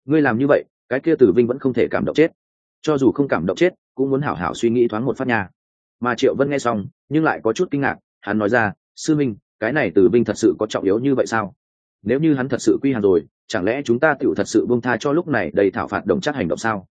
ngươi làm như vậy cái kia Tử Vinh vẫn không thể cảm động chết, cho dù không cảm động chết cũng muốn hảo hảo suy nghĩ thoáng một phát nha. Mà Triệu Vân nghe xong nhưng lại có chút kinh ngạc, hắn nói ra, sư minh, cái này Tử Vinh thật sự có trọng yếu như vậy sao? Nếu như hắn thật sự quy hàng rồi, chẳng lẽ chúng ta tựu thật sự buông tha cho lúc này đầy thảo phạt Đồng Trác hành động sao?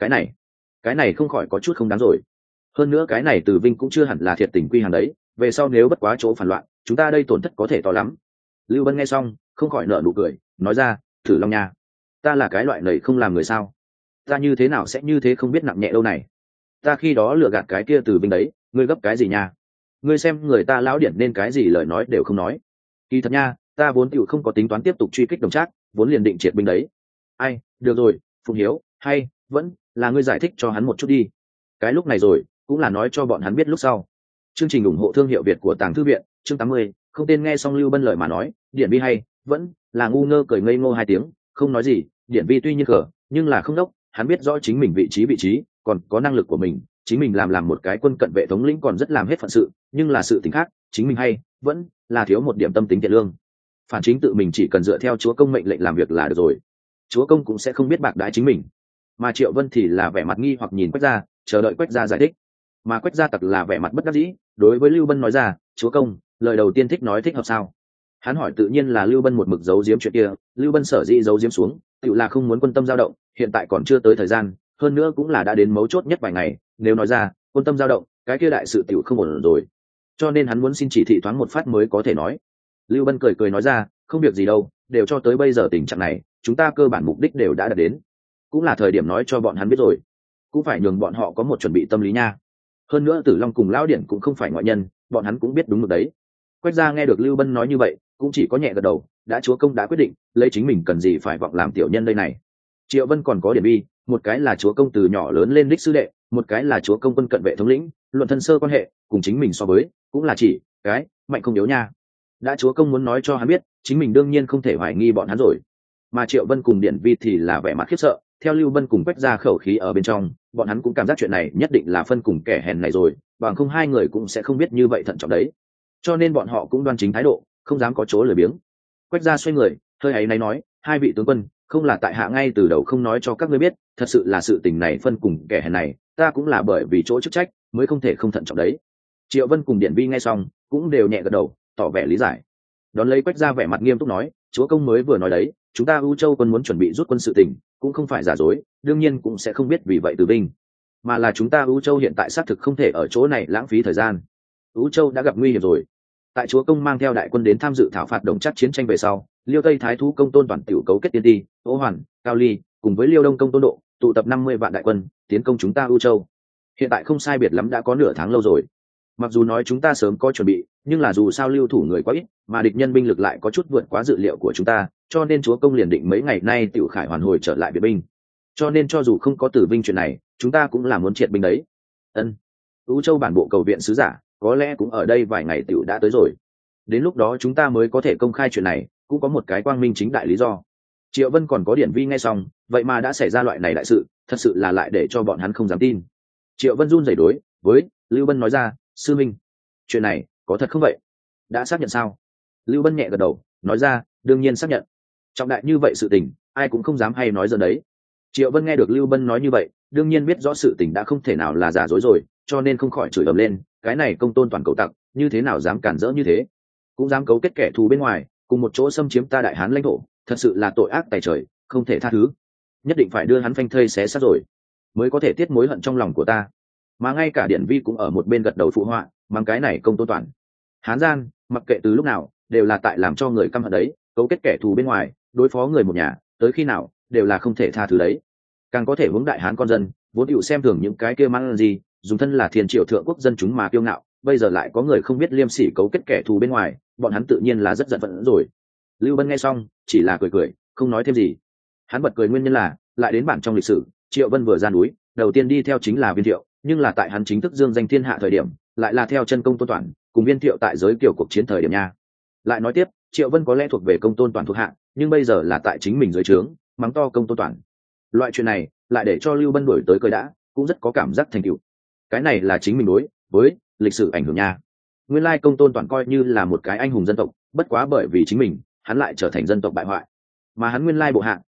Cái này không khỏi có chút không đáng rồi. Hơn nữa cái này Tử Vinh cũng chưa hẳn là thiệt tình quy hàng đấy, về sau nếu bất quá chỗ phản loạn, chúng ta đây tổn thất có thể to lắm. Lưu Bân nghe xong không khỏi nở nụ cười, nói ra, Thử Long nha, ta là cái loại này không làm người sao? Ta như thế nào sẽ như thế không biết nặng nhẹ đâu này? Ta khi đó lừa gạt cái kia Tử Vinh đấy, ngươi gấp cái gì nha? Ngươi xem người ta lão điển nên cái gì lời nói đều không nói. Kỳ thật nha, ta vốn tựu không có tính toán tiếp tục truy kích Đồng Trác, vốn liền định triệt binh đấy. Ai, được rồi, Phùng Hiếu, hay vẫn là ngươi giải thích cho hắn một chút đi. Cái lúc này rồi, cũng là nói cho bọn hắn biết lúc sau. Chương trình ủng hộ thương hiệu Việt của Tàng Thư viện, chương 80, không tên nghe xong Lưu Bân lời mà nói, Điển Vi hay vẫn là ngu ngơ cười ngây ngô hai tiếng, không nói gì. Điển Vi tuy nhiên cờ, nhưng là không đốc, hắn biết rõ chính mình vị trí, còn có năng lực của mình, chính mình làm một cái quân cận vệ thống lĩnh còn rất làm hết phận sự, nhưng là sự tình khác, chính mình hay vẫn là thiếu một điểm tâm tính thiện lương. Phản chính tự mình chỉ cần dựa theo chúa công mệnh lệnh làm việc là được rồi, chúa công cũng sẽ không biết bạc đãi chính mình. Mà Triệu Vân thì là vẻ mặt nghi hoặc nhìn Quách Gia, chờ đợi Quách Gia giải thích. Mà Quách Gia tặc là vẻ mặt bất đắc dĩ, đối với Lưu Bân nói ra, chúa công, lời đầu tiên thích nói thích hợp sao? Hắn hỏi tự nhiên là Lưu Bân một mực giấu giếm chuyện kia, Lưu Bân sở dĩ giấu giếm xuống, tự là không muốn quân tâm dao động, hiện tại còn chưa tới thời gian, hơn nữa cũng là đã đến mấu chốt nhất vài ngày, nếu nói ra quân tâm dao động, cái kia đại sự tiểu không ổn rồi, cho nên hắn muốn xin chỉ thị thoáng một phát mới có thể nói. Lưu Bân cười cười nói ra, không việc gì đâu, đều cho tới bây giờ tình trạng này, chúng ta cơ bản mục đích đều đã đạt đến, cũng là thời điểm nói cho bọn hắn biết rồi, cũng phải nhường bọn họ có một chuẩn bị tâm lý nha. Hơn nữa Tử Long cùng Lão Điển cũng không phải ngoại nhân, bọn hắn cũng biết đúng được đấy. Quách Gia nghe được Lưu Bân nói như vậy, cũng chỉ có nhẹ gật đầu, đã chúa công đã quyết định, lấy chính mình cần gì phải vọng làm tiểu nhân đây này. Triệu Vân còn có Điển Vi, một cái là chúa công từ nhỏ lớn lên đích sư đệ, một cái là chúa công quân cận vệ thống lĩnh, luận thân sơ quan hệ cùng chính mình so với, cũng là chỉ cái mạnh không yếu nha. Đã chúa công muốn nói cho hắn biết, chính mình đương nhiên không thể hoài nghi bọn hắn rồi. Mà Triệu Vân cùng Điển Vi thì là vẻ mặt khiếp sợ, theo Lưu Bân cùng Quách Gia khẩu khí ở bên trong, bọn hắn cũng cảm giác chuyện này nhất định là phân cùng kẻ hèn này rồi, bằng không hai người cũng sẽ không biết như vậy thận trọng đấy. Cho nên bọn họ cũng đoan chính thái độ, không dám có chỗ lười biếng. Quách Gia xoay người, hơi ấy náy nói, hai vị tướng quân, không là tại hạ ngay từ đầu không nói cho các ngươi biết, thật sự là sự tình này phân cùng kẻ hèn này, ta cũng là bởi vì chỗ chức trách mới không thể không thận trọng đấy. Triệu Vân cùng Điển Vi nghe xong cũng đều nhẹ gật đầu, tỏ vẻ lý giải. Đón lấy Quách Gia vẻ mặt nghiêm túc nói, chúa công mới vừa nói đấy, chúng ta U Châu quân muốn chuẩn bị rút quân sự tình, cũng không phải giả dối, đương nhiên cũng sẽ không biết vì vậy Tử Vinh, mà là chúng ta U Châu hiện tại xác thực không thể ở chỗ này lãng phí thời gian. U Châu đã gặp nguy hiểm rồi. Tại chúa công mang theo đại quân đến tham dự thảo phạt Đồng Trác chiến tranh về sau, Liêu Tây Thái Thú công tôn toàn tiểu cấu kết tiên ti, Ô Hoàn, Cao Ly cùng với Liêu Đông công tôn độ, tụ tập 50 vạn đại quân tiến công chúng ta U Châu. Hiện tại không sai biệt lắm đã có nửa tháng lâu rồi. Mặc dù nói chúng ta sớm có chuẩn bị, nhưng là dù sao lưu thủ người quá ít, mà địch nhân binh lực lại có chút vượt quá dự liệu của chúng ta, cho nên chúa công liền định mấy ngày nay tiểu khải hoàn hồi trở lại viện binh. Cho nên cho dù không có Tử Vinh chuyện này, chúng ta cũng là muốn triệt binh đấy. Ân. U Châu bản bộ cầu viện sứ giả, có lẽ cũng ở đây vài ngày tiểu đã tới rồi. Đến lúc đó chúng ta mới có thể công khai chuyện này, cũng có một cái quang minh chính đại lý do. Triệu Vân còn có Điển Vi nghe xong, vậy mà đã xảy ra loại này đại sự, thật sự là lại để cho bọn hắn không dám tin. Triệu Vân run rẩy đối với Lưu Bân nói ra, sư minh, chuyện này có thật không vậy? Đã xác nhận sao? Lưu Bân nhẹ gật đầu, nói ra, đương nhiên xác nhận. Trọng đại như vậy sự tình, ai cũng không dám hay nói giờ đấy. Triệu Vân nghe được Lưu Bân nói như vậy, đương nhiên biết rõ sự tình đã không thể nào là giả dối rồi, cho nên không khỏi chửi ầm lên, cái này công tôn toàn cầu tặc, như thế nào dám cản rỡ như thế, cũng dám cấu kết kẻ thù bên ngoài, cùng một chỗ xâm chiếm ta Đại Hán lãnh thổ, thật sự là tội ác tày trời, không thể tha thứ, nhất định phải đưa hắn phanh thây xé xác rồi, mới có thể tiết mối hận trong lòng của ta. Mà ngay cả Điển Vi cũng ở một bên gật đầu phụ họa, mang cái này công tôn toàn hán gian, mặc kệ từ lúc nào đều là tại làm cho người căm hận đấy, cấu kết kẻ thù bên ngoài, đối phó người một nhà, tới khi nào đều là không thể tha thứ đấy. Càng có thể hướng Đại Hán con dân vốn dĩ xem thường những cái kia mang gì, dùng thân là thiên triều thượng quốc dân chúng mà kiêu ngạo, bây giờ lại có người không biết liêm sỉ cấu kết kẻ thù bên ngoài, bọn hắn tự nhiên là rất giận phẫn rồi. Lưu Bân nghe xong chỉ là cười cười, không nói thêm gì. Hắn bật cười nguyên nhân là lại đến bản trong lịch sử, Triệu Vân vừa ra núi, đầu tiên đi theo chính là Viên Thiệu, nhưng là tại hắn chính thức dương danh thiên hạ thời điểm, lại là theo chân công tôn toàn cùng Viên Thiệu tại giới kiều cuộc chiến thời điểm nha. Lại nói tiếp, Triệu Vân có lẽ thuộc về công tôn toàn thuộc hạ, nhưng bây giờ là tại chính mình dưới trướng, mắng to công tôn toàn. Loại chuyện này lại để cho Lưu Bân đổi tới cười đã, cũng rất có cảm giác thành tựu. Cái này là chính mình đối với lịch sử ảnh hưởng nha. Nguyên lai công tôn toàn coi như là một cái anh hùng dân tộc, bất quá bởi vì chính mình, hắn lại trở thành dân tộc bại hoại. Mà hắn nguyên lai bộ hạ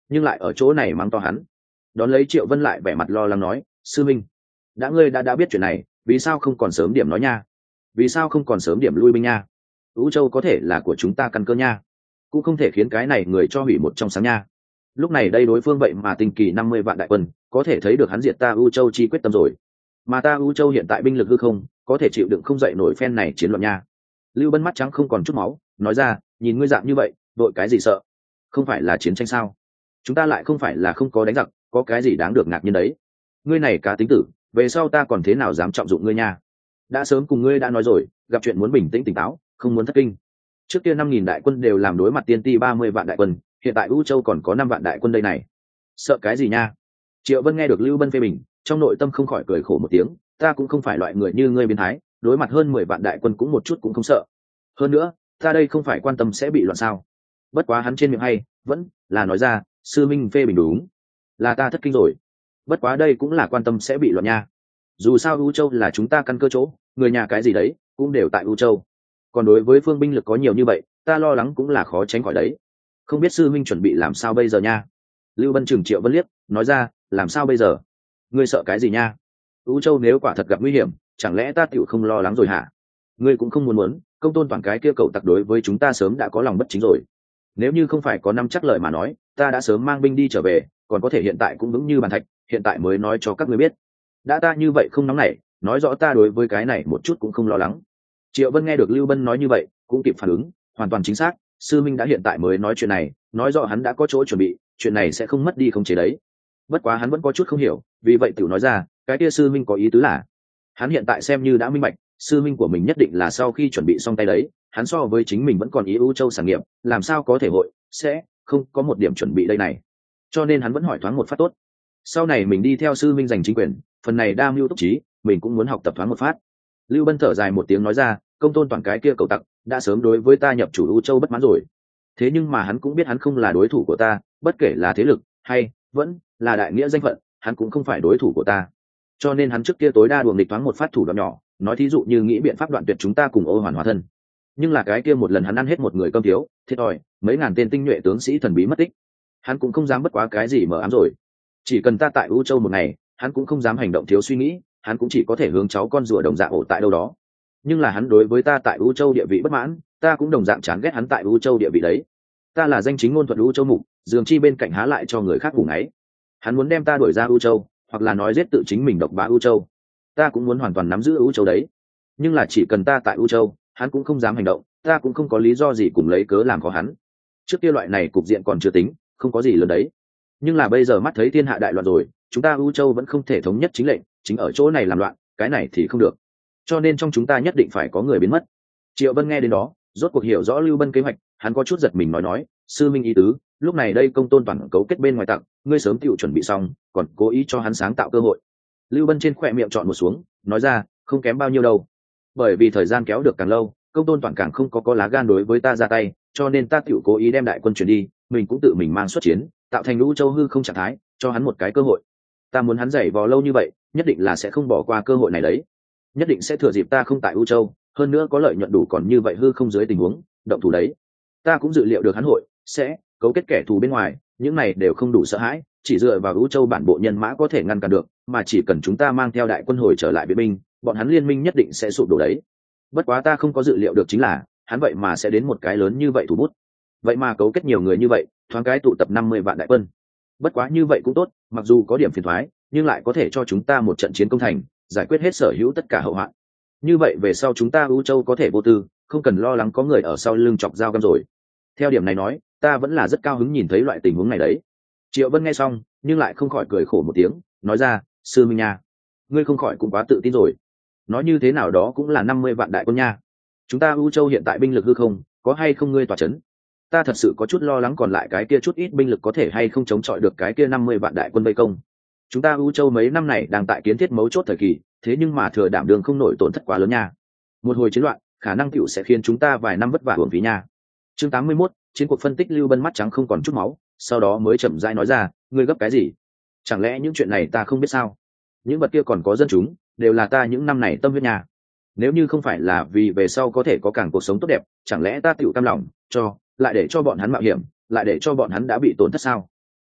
nhưng lại ở chỗ này mắng to hắn. Đón lấy Triệu Vân lại vẻ mặt lo lắng nói, sư minh, ngươi đã biết chuyện này, vì sao không còn sớm điểm nói nha, vì sao không còn sớm điểm lui binh nha, U Châu có thể là của chúng ta căn cơ nha, cũng không thể khiến cái này người cho hủy một trong sáng nha. Lúc này đây đối phương vậy mà tinh kỳ 50 vạn đại quân, có thể thấy được hắn diệt ta U Châu chi quyết tâm rồi, mà ta U Châu hiện tại binh lực hư không, có thể chịu đựng không dậy nổi phen này chiến loạn nha. Lưu Bân mắt trắng không còn chút máu, nói ra, nhìn ngươi dạng như vậy, đội cái gì sợ, không phải là chiến tranh sao, chúng ta lại không phải là không có đánh giặc, có cái gì đáng được ngạc nhiên đấy. Ngươi này cá tính tử, về sau ta còn thế nào dám trọng dụng ngươi nha. Đã sớm cùng ngươi đã nói rồi, gặp chuyện muốn bình tĩnh tỉnh táo, không muốn thất kinh. Trước kia 5.000 đại quân đều làm đối mặt tiên ti 30 vạn đại quân, hiện tại U Châu còn có 5 vạn đại quân đây này, sợ cái gì nha. Triệu Vân nghe được Lưu Bân phê bình, trong nội tâm không khỏi cười khổ một tiếng, ta cũng không phải loại người như ngươi biến thái, đối mặt hơn 10 vạn đại quân cũng một chút cũng không sợ. Hơn nữa, ta đây không phải quan tâm sẽ bị loạn sao. Bất quá hắn trên miệng hay vẫn là nói ra, sư minh phê bình đúng, là ta thất kinh rồi. Bất quá đây cũng là quan tâm sẽ bị loạn nha. Dù sao U Châu là chúng ta căn cơ chỗ, người nhà cái gì đấy cũng đều tại U Châu. Còn đối với phương binh lực có nhiều như vậy, ta lo lắng cũng là khó tránh khỏi đấy. Không biết sư minh chuẩn bị làm sao bây giờ nha. Lưu Bân chừng Triệu Vân liếc, nói ra, làm sao bây giờ, ngươi sợ cái gì nha. U Châu nếu quả thật gặp nguy hiểm, chẳng lẽ ta tựu không lo lắng rồi hả? Ngươi cũng không muốn Công Tôn Toàn cái kia cậu tặc đối với chúng ta sớm đã có lòng bất chính rồi. Nếu như không phải có năm chắc lời mà nói, ta đã sớm mang binh đi trở về, còn có thể hiện tại cũng vững như bàn thạch, hiện tại mới nói cho các ngươi biết. Đã ta như vậy không nóng nảy, nói rõ ta đối với cái này một chút cũng không lo lắng. Triệu Vân nghe được Lưu Bân nói như vậy, cũng kịp phản ứng, hoàn toàn chính xác, sư minh đã hiện tại mới nói chuyện này, nói rõ hắn đã có chỗ chuẩn bị, chuyện này sẽ không mất đi không chế đấy. Bất quá hắn vẫn có chút không hiểu, vì vậy tiểu nói ra, cái kia sư minh có ý tứ là, hắn hiện tại xem như đã minh bạch, sư minh của mình nhất định là sau khi chuẩn bị xong tay đấy, hắn so với chính mình vẫn còn ý U Châu sản nghiệp, làm sao có thể sẽ không có một điểm chuẩn bị đây này. Cho nên hắn vẫn hỏi thoáng một phát tốt. Sau này mình đi theo sư minh giành chính quyền, phần này đa mưu túc trí, mình cũng muốn học tập thoáng một phát. Lưu Bân thở dài một tiếng nói ra, Công Tôn Toàn cái kia cầu tặc đã sớm đối với ta nhập chủ U Châu bất mãn rồi. Thế nhưng mà hắn cũng biết hắn không là đối thủ của ta, bất kể là thế lực hay vẫn là đại nghĩa danh phận, hắn cũng không phải đối thủ của ta. Cho nên hắn trước kia tối đa đuồng địch thoáng một phát thủ đoạn nhỏ, nói thí dụ như nghĩ biện pháp đoạn tuyệt chúng ta cùng Ô Hoàn hóa thân. Nhưng là cái kia một lần hắn ăn hết một người cơm thiếu, thiệt thòi, mấy ngàn tên tinh nhuệ tướng sĩ thần bí mất tích. Hắn cũng không dám bất quá cái gì mờ ám rồi. Chỉ cần ta tại U Châu một ngày, hắn cũng không dám hành động thiếu suy nghĩ, hắn cũng chỉ có thể hướng cháu con rùa đồng dạng ổ tại đâu đó. Nhưng là hắn đối với ta tại U Châu địa vị bất mãn, ta cũng đồng dạng chán ghét hắn tại U Châu địa vị đấy. Ta là danh chính ngôn thuận U Châu mục, dường chi bên cạnh há lại cho người khác cùng ấy. Hắn muốn đem ta đuổi ra U Châu, hoặc là nói giết tự chính mình độc bá U Châu. Ta cũng muốn hoàn toàn nắm giữ U Châu đấy. Nhưng là chỉ cần ta tại U Châu, hắn cũng không dám hành động, ta cũng không có lý do gì cùng lấy cớ làm khó hắn. Trước kia loại này cục diện còn chưa tính, không có gì lớn đấy. Nhưng là bây giờ mắt thấy thiên hạ đại loạn rồi, chúng ta U Châu vẫn không thể thống nhất chính lệnh, chính ở chỗ này làm loạn, cái này thì không được. Cho nên trong chúng ta nhất định phải có người biến mất. Triệu Vân nghe đến đó, rốt cuộc hiểu rõ Lưu Bân kế hoạch, hắn có chút giật mình nói, sư minh ý tứ, lúc này đây Công Tôn Toàn cấu kết bên ngoài tặng, ngươi sớm tựu chuẩn bị xong, còn cố ý cho hắn sáng tạo cơ hội. Lưu Bân trên khỏe miệng chọn một xuống, nói ra, không kém bao nhiêu đâu. Bởi vì thời gian kéo được càng lâu, Công Tôn Toàn càng không có lá gan đối với ta ra tay, cho nên ta tựu cố ý đem đại quân chuyển đi, mình cũng tự mình mang xuất chiến, tạo thành U Châu hư không trạng thái, cho hắn một cái cơ hội. Ta muốn hắn giày vò lâu như vậy, nhất định là sẽ không bỏ qua cơ hội này đấy, nhất định sẽ thừa dịp ta không tại U Châu, hơn nữa có lợi nhuận đủ còn như vậy hư không dưới tình huống động thủ đấy. Ta cũng dự liệu được hắn sẽ cấu kết kẻ thù bên ngoài, những này đều không đủ sợ hãi, chỉ dựa vào U Châu bản bộ nhân mã có thể ngăn cản được, mà chỉ cần chúng ta mang theo đại quân hồi trở lại viện binh, bọn hắn liên minh nhất định sẽ sụp đổ đấy. Bất quá ta không có dự liệu được chính là, hắn vậy mà sẽ đến một cái lớn như vậy thủ bút, vậy mà cấu kết nhiều người như vậy, thoáng cái tụ tập 50 vạn đại quân. Bất quá như vậy cũng tốt, mặc dù có điểm phiền toái, nhưng lại có thể cho chúng ta một trận chiến công thành, giải quyết hết sở hữu tất cả hậu hoạn. Như vậy về sau chúng ta U Châu có thể vô tư, không cần lo lắng có người ở sau lưng chọc dao găm rồi. Theo điểm này nói, ta vẫn là rất cao hứng nhìn thấy loại tình huống này đấy. Triệu Vân nghe xong, nhưng lại không khỏi cười khổ một tiếng, nói ra, sư minh nha, ngươi không khỏi cũng quá tự tin rồi. Nói như thế nào đó cũng là 50 vạn đại quân nha. Chúng ta U Châu hiện tại binh lực hư không, có hay không ngươi tỏa chấn? Ta thật sự có chút lo lắng còn lại cái kia chút ít binh lực có thể hay không chống chọi được cái kia 50 vạn đại quân vây công. Chúng ta U Châu mấy năm này đang tại kiến thiết mấu chốt thời kỳ, thế nhưng mà thừa đảm đường không nổi tổn thất quá lớn nha. Một hồi chiến loạn, khả năng tiểu sẽ khiến chúng ta vài năm vất vả uổng phí nha. Chương 81, chiến cuộc phân tích. Lưu Bân mắt trắng không còn chút máu, sau đó mới chậm rãi nói ra, ngươi gấp cái gì? Chẳng lẽ những chuyện này ta không biết sao? Những vật kia còn có dân chúng, đều là ta những năm này tâm huyết nha. Nếu như không phải là vì về sau có thể có càng cuộc sống tốt đẹp, chẳng lẽ ta tiểu cam lòng lại để cho bọn hắn mạo hiểm, lại để cho bọn hắn đã bị tổn thất sao?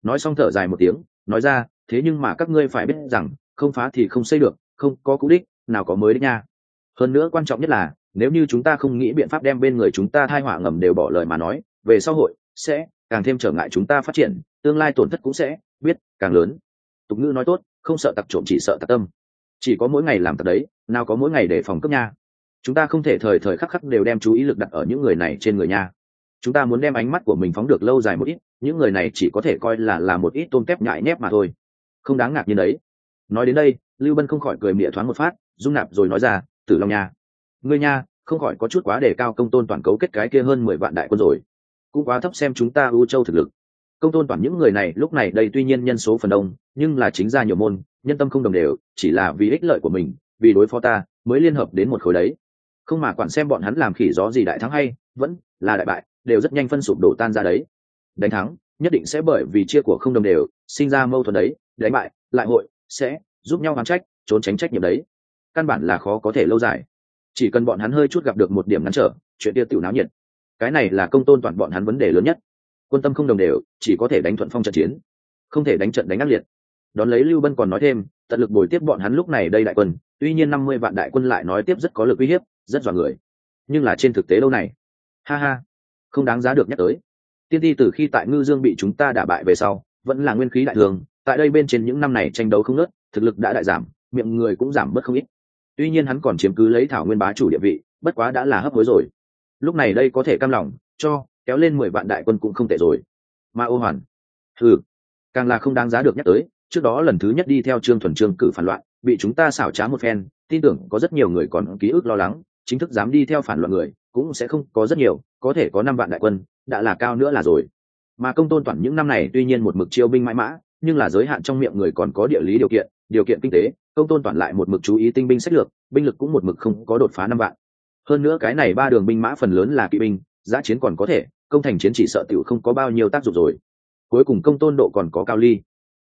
nói xong thở dài một tiếng, nói ra, thế nhưng mà các ngươi phải biết rằng không phá thì không xây được, không có cũ đích nào có mới đích nha. Hơn nữa quan trọng nhất là nếu như chúng ta không nghĩ biện pháp đem bên người chúng ta thai họa ngầm đều bỏ lời mà nói, về sau hội sẽ càng thêm trở ngại chúng ta phát triển, tương lai tổn thất cũng sẽ biết càng lớn. Tục ngữ nói tốt, không sợ tặc trộm chỉ sợ tặc tâm, chỉ có mỗi ngày làm tặc đấy, nào có mỗi ngày để phòng cướp nha. Chúng ta không thể thời thời khắc khắc đều đem chú ý lực đặt ở những người này trên người nha. Chúng ta muốn đem ánh mắt của mình phóng được lâu dài một ít, những người này chỉ có thể coi là một ít tôm tép nhại nhép mà thôi, không đáng ngạc nhiên đấy. Nói đến đây, Lưu Bân không khỏi cười mỉa thoáng một phát, dung nạp rồi nói ra, Tử Long nha, ngươi nha, không khỏi có chút quá đề cao Công Tôn toàn cấu kết cái kia hơn 10 vạn đại quân rồi, cũng quá thấp xem chúng ta ưu châu thực lực. Công Tôn toàn những người này lúc này đây tuy nhiên nhân số phần đông, nhưng là chính ra nhiều môn, nhân tâm không đồng đều, chỉ là vì ích lợi của mình, vì đối phó ta mới liên hợp đến một khối đấy, không mà quản xem bọn hắn làm khỉ gió gì đại thắng hay vẫn là đại bại, đều rất nhanh phân sụp đổ tan ra đấy. Đánh thắng nhất định sẽ bởi vì chia của không đồng đều sinh ra mâu thuẫn đấy, đánh bại lại hội sẽ giúp nhau oán trách trốn tránh trách nhiệm đấy, căn bản là khó có thể lâu dài. Chỉ cần bọn hắn hơi chút gặp được một điểm ngăn trở, chuyện kia tiểu náo nhiệt. Cái này là Công Tôn toàn bọn hắn vấn đề lớn nhất. Quân tâm không đồng đều, chỉ có thể đánh thuận phong trận chiến, không thể đánh trận đánh ác liệt. Đón lấy Lưu Bân còn nói thêm, tận lực bồi tiếp bọn hắn lúc này đây đại quân, tuy nhiên 50 vạn đại quân lại nói tiếp rất có lực uy hiếp, rất dọa người, nhưng là trên thực tế lâu này, ha ha, không đáng giá được nhắc tới. Tiên ti từ khi tại Ngư Dương bị chúng ta đả bại về sau, vẫn là nguyên khí đại thường, tại đây bên trên những năm này tranh đấu không ngớt, thực lực đã đại giảm, miệng người cũng giảm bớt không ít. Tuy nhiên hắn còn chiếm cứ lấy thảo nguyên bá chủ địa vị, bất quá đã là hấp hối rồi. Lúc này đây có thể cam lòng cho kéo lên 10 vạn đại quân cũng không tệ rồi. Mà Ô Hoàn, càng là không đáng giá được nhắc tới. Trước đó lần thứ nhất đi theo Trương Thuần Trương cử phản loạn, bị chúng ta xảo trá một phen, tin tưởng có rất nhiều người còn ký ức lo lắng, chính thức dám đi theo phản loạn người cũng sẽ không có rất nhiều, có thể có 5 vạn đại quân đã là cao nữa là rồi. Mà Công Tôn toàn những năm này tuy nhiên một mực chiêu binh mãi mã, nhưng là giới hạn trong miệng người còn có địa lý điều kiện kinh tế, Công Tôn toàn lại một mực chú ý tinh binh sách lược, binh lực cũng một mực không có đột phá 5 vạn. Hơn nữa cái này 3 đường binh mã phần lớn là kỵ binh, giá chiến còn có thể, công thành chiến chỉ sợ tiểu không có bao nhiêu tác dụng rồi. Cuối cùng Công Tôn độ còn có Cao Ly.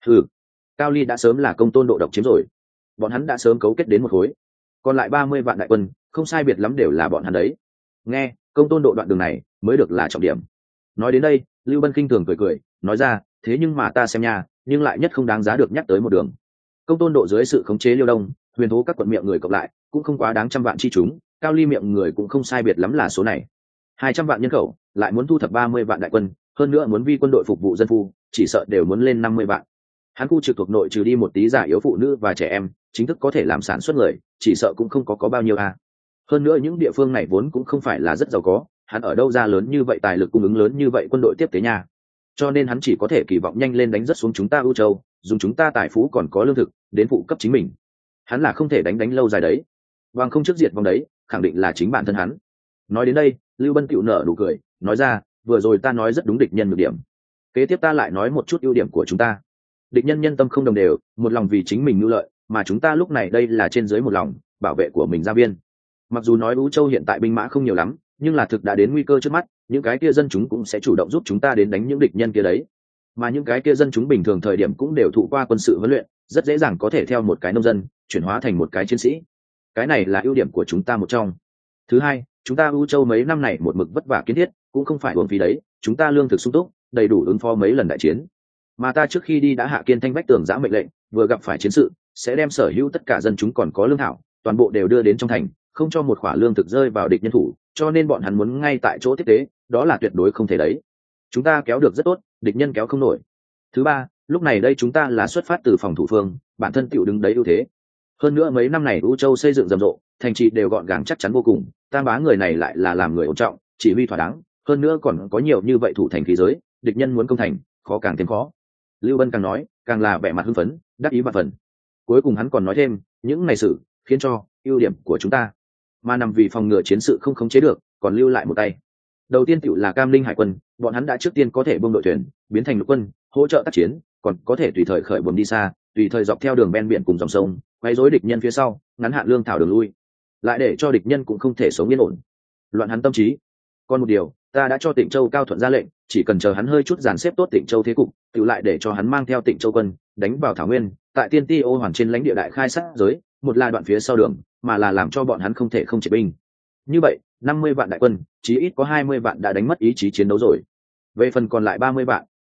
Cao Ly đã sớm là Công Tôn độ độc chiếm rồi, bọn hắn đã sớm cấu kết đến một khối, còn lại 30 vạn đại quân không sai biệt lắm đều là bọn hắn đấy. Nghe, Công Tôn độ đoạn đường này mới được là trọng điểm. Nói đến đây, Lưu Bân khinh thường cười, nói ra, thế nhưng mà ta xem nha, nhưng lại nhất không đáng giá được nhắc tới một đường. Công Tôn độ dưới sự khống chế Liêu Đông, Huyền Thố các quận miệng người cộng lại cũng không quá đáng trăm vạn chi chúng, Cao Ly miệng người cũng không sai biệt lắm là số này. 200 vạn nhân khẩu, lại muốn thu thập 30 vạn đại quân, hơn nữa muốn vi quân đội phục vụ dân phu, chỉ sợ đều muốn lên 50 vạn. Hắn khu trực thuộc nội trừ đi một tí già yếu phụ nữ và trẻ em, chính thức có thể làm sản xuất người, chỉ sợ cũng không có bao nhiêu a. Hơn nữa những địa phương này vốn cũng không phải là rất giàu có, hắn ở đâu ra lớn như vậy tài lực cung ứng lớn như vậy quân đội tiếp tế nhà. Cho nên hắn chỉ có thể kỳ vọng nhanh lên đánh rất xuống chúng ta ưu châu, dùng chúng ta tài phú còn có lương thực đến phụ cấp chính mình. Hắn là không thể đánh lâu dài đấy, vàng không trước diệt vòng đấy, khẳng định là chính bản thân hắn. Nói đến đây, Lưu Bân tựu nở nụ cười, nói ra, vừa rồi ta nói rất đúng địch nhân nhược điểm, kế tiếp ta lại nói một chút ưu điểm của chúng ta. Địch nhân nhân tâm không đồng đều, một lòng vì chính mình mưu lợi, mà chúng ta lúc này đây là trên dưới một lòng bảo vệ của mình gia viên. Mặc dù nói Ú Châu hiện tại binh mã không nhiều lắm, nhưng là thực đã đến nguy cơ trước mắt, những cái kia dân chúng cũng sẽ chủ động giúp chúng ta đến đánh những địch nhân kia đấy. Mà những cái kia dân chúng bình thường thời điểm cũng đều thụ qua quân sự huấn luyện, rất dễ dàng có thể theo một cái nông dân chuyển hóa thành một cái chiến sĩ. Cái này là ưu điểm của chúng ta một trong. Thứ hai, chúng ta Ú Châu mấy năm này một mực vất vả kiến thiết, cũng không phải uổng phí đấy, chúng ta lương thực sung túc, đầy đủ ứng phó mấy lần đại chiến. Mà ta trước khi đi đã hạ Kiên Thanh vách tường giã mệnh lệnh, vừa gặp phải chiến sự sẽ đem sở hữu tất cả dân chúng còn có lương thảo toàn bộ đều đưa đến trong thành, không cho một khoả lương thực rơi vào địch nhân thủ, cho nên bọn hắn muốn ngay tại chỗ tiếp tế, đó là tuyệt đối không thể đấy. Chúng ta kéo được rất tốt, địch nhân kéo không nổi. Thứ ba, lúc này đây chúng ta là xuất phát từ phòng thủ phương, bản thân tiểu đứng đấy ưu thế. Hơn nữa mấy năm này U Châu xây dựng rầm rộ, thành trì đều gọn gàng chắc chắn vô cùng, Tam Bá người này lại là làm người ổn trọng, chỉ huy thỏa đáng, hơn nữa còn có nhiều như vậy thủ thành khí giới, địch nhân muốn công thành, khó càng thêm khó. Lưu Bân càng nói, càng là vẻ mặt hưng phấn, đắc ý vạn phần. Cuối cùng hắn còn nói thêm, những này sự khiến cho ưu điểm của chúng ta, mà nằm vì phòng ngừa chiến sự không khống chế được, còn lưu lại một tay. Đầu tiên tiểu là Cam Linh Hải quân, bọn hắn đã trước tiên có thể bơm đội thuyền, biến thành lục quân, hỗ trợ tác chiến, còn có thể tùy thời khởi buồm đi xa, tùy thời dọc theo đường ven biển cùng dòng sông, quấy rối địch nhân phía sau, ngắn hạn lương thảo đường lui, lại để cho địch nhân cũng không thể sống yên ổn, loạn hắn tâm trí. Còn một điều, ta đã cho Tịnh Châu Cao Thuận ra lệnh, chỉ cần chờ hắn hơi chút dàn xếp tốt Tịnh Châu thế cục, tự lại để cho hắn mang theo Tịnh Châu quân đánh vào Thảo Nguyên, tại Tiên Ti Ô Hoàn trên lãnh địa đại khai sát giới, một là đoạn phía sau đường, mà là làm cho bọn hắn không thể không triệt binh. Như vậy, 50 vạn đại quân, chí ít có 20 vạn đã đánh mất ý chí chiến đấu rồi. Về phần còn lại 30 vạn,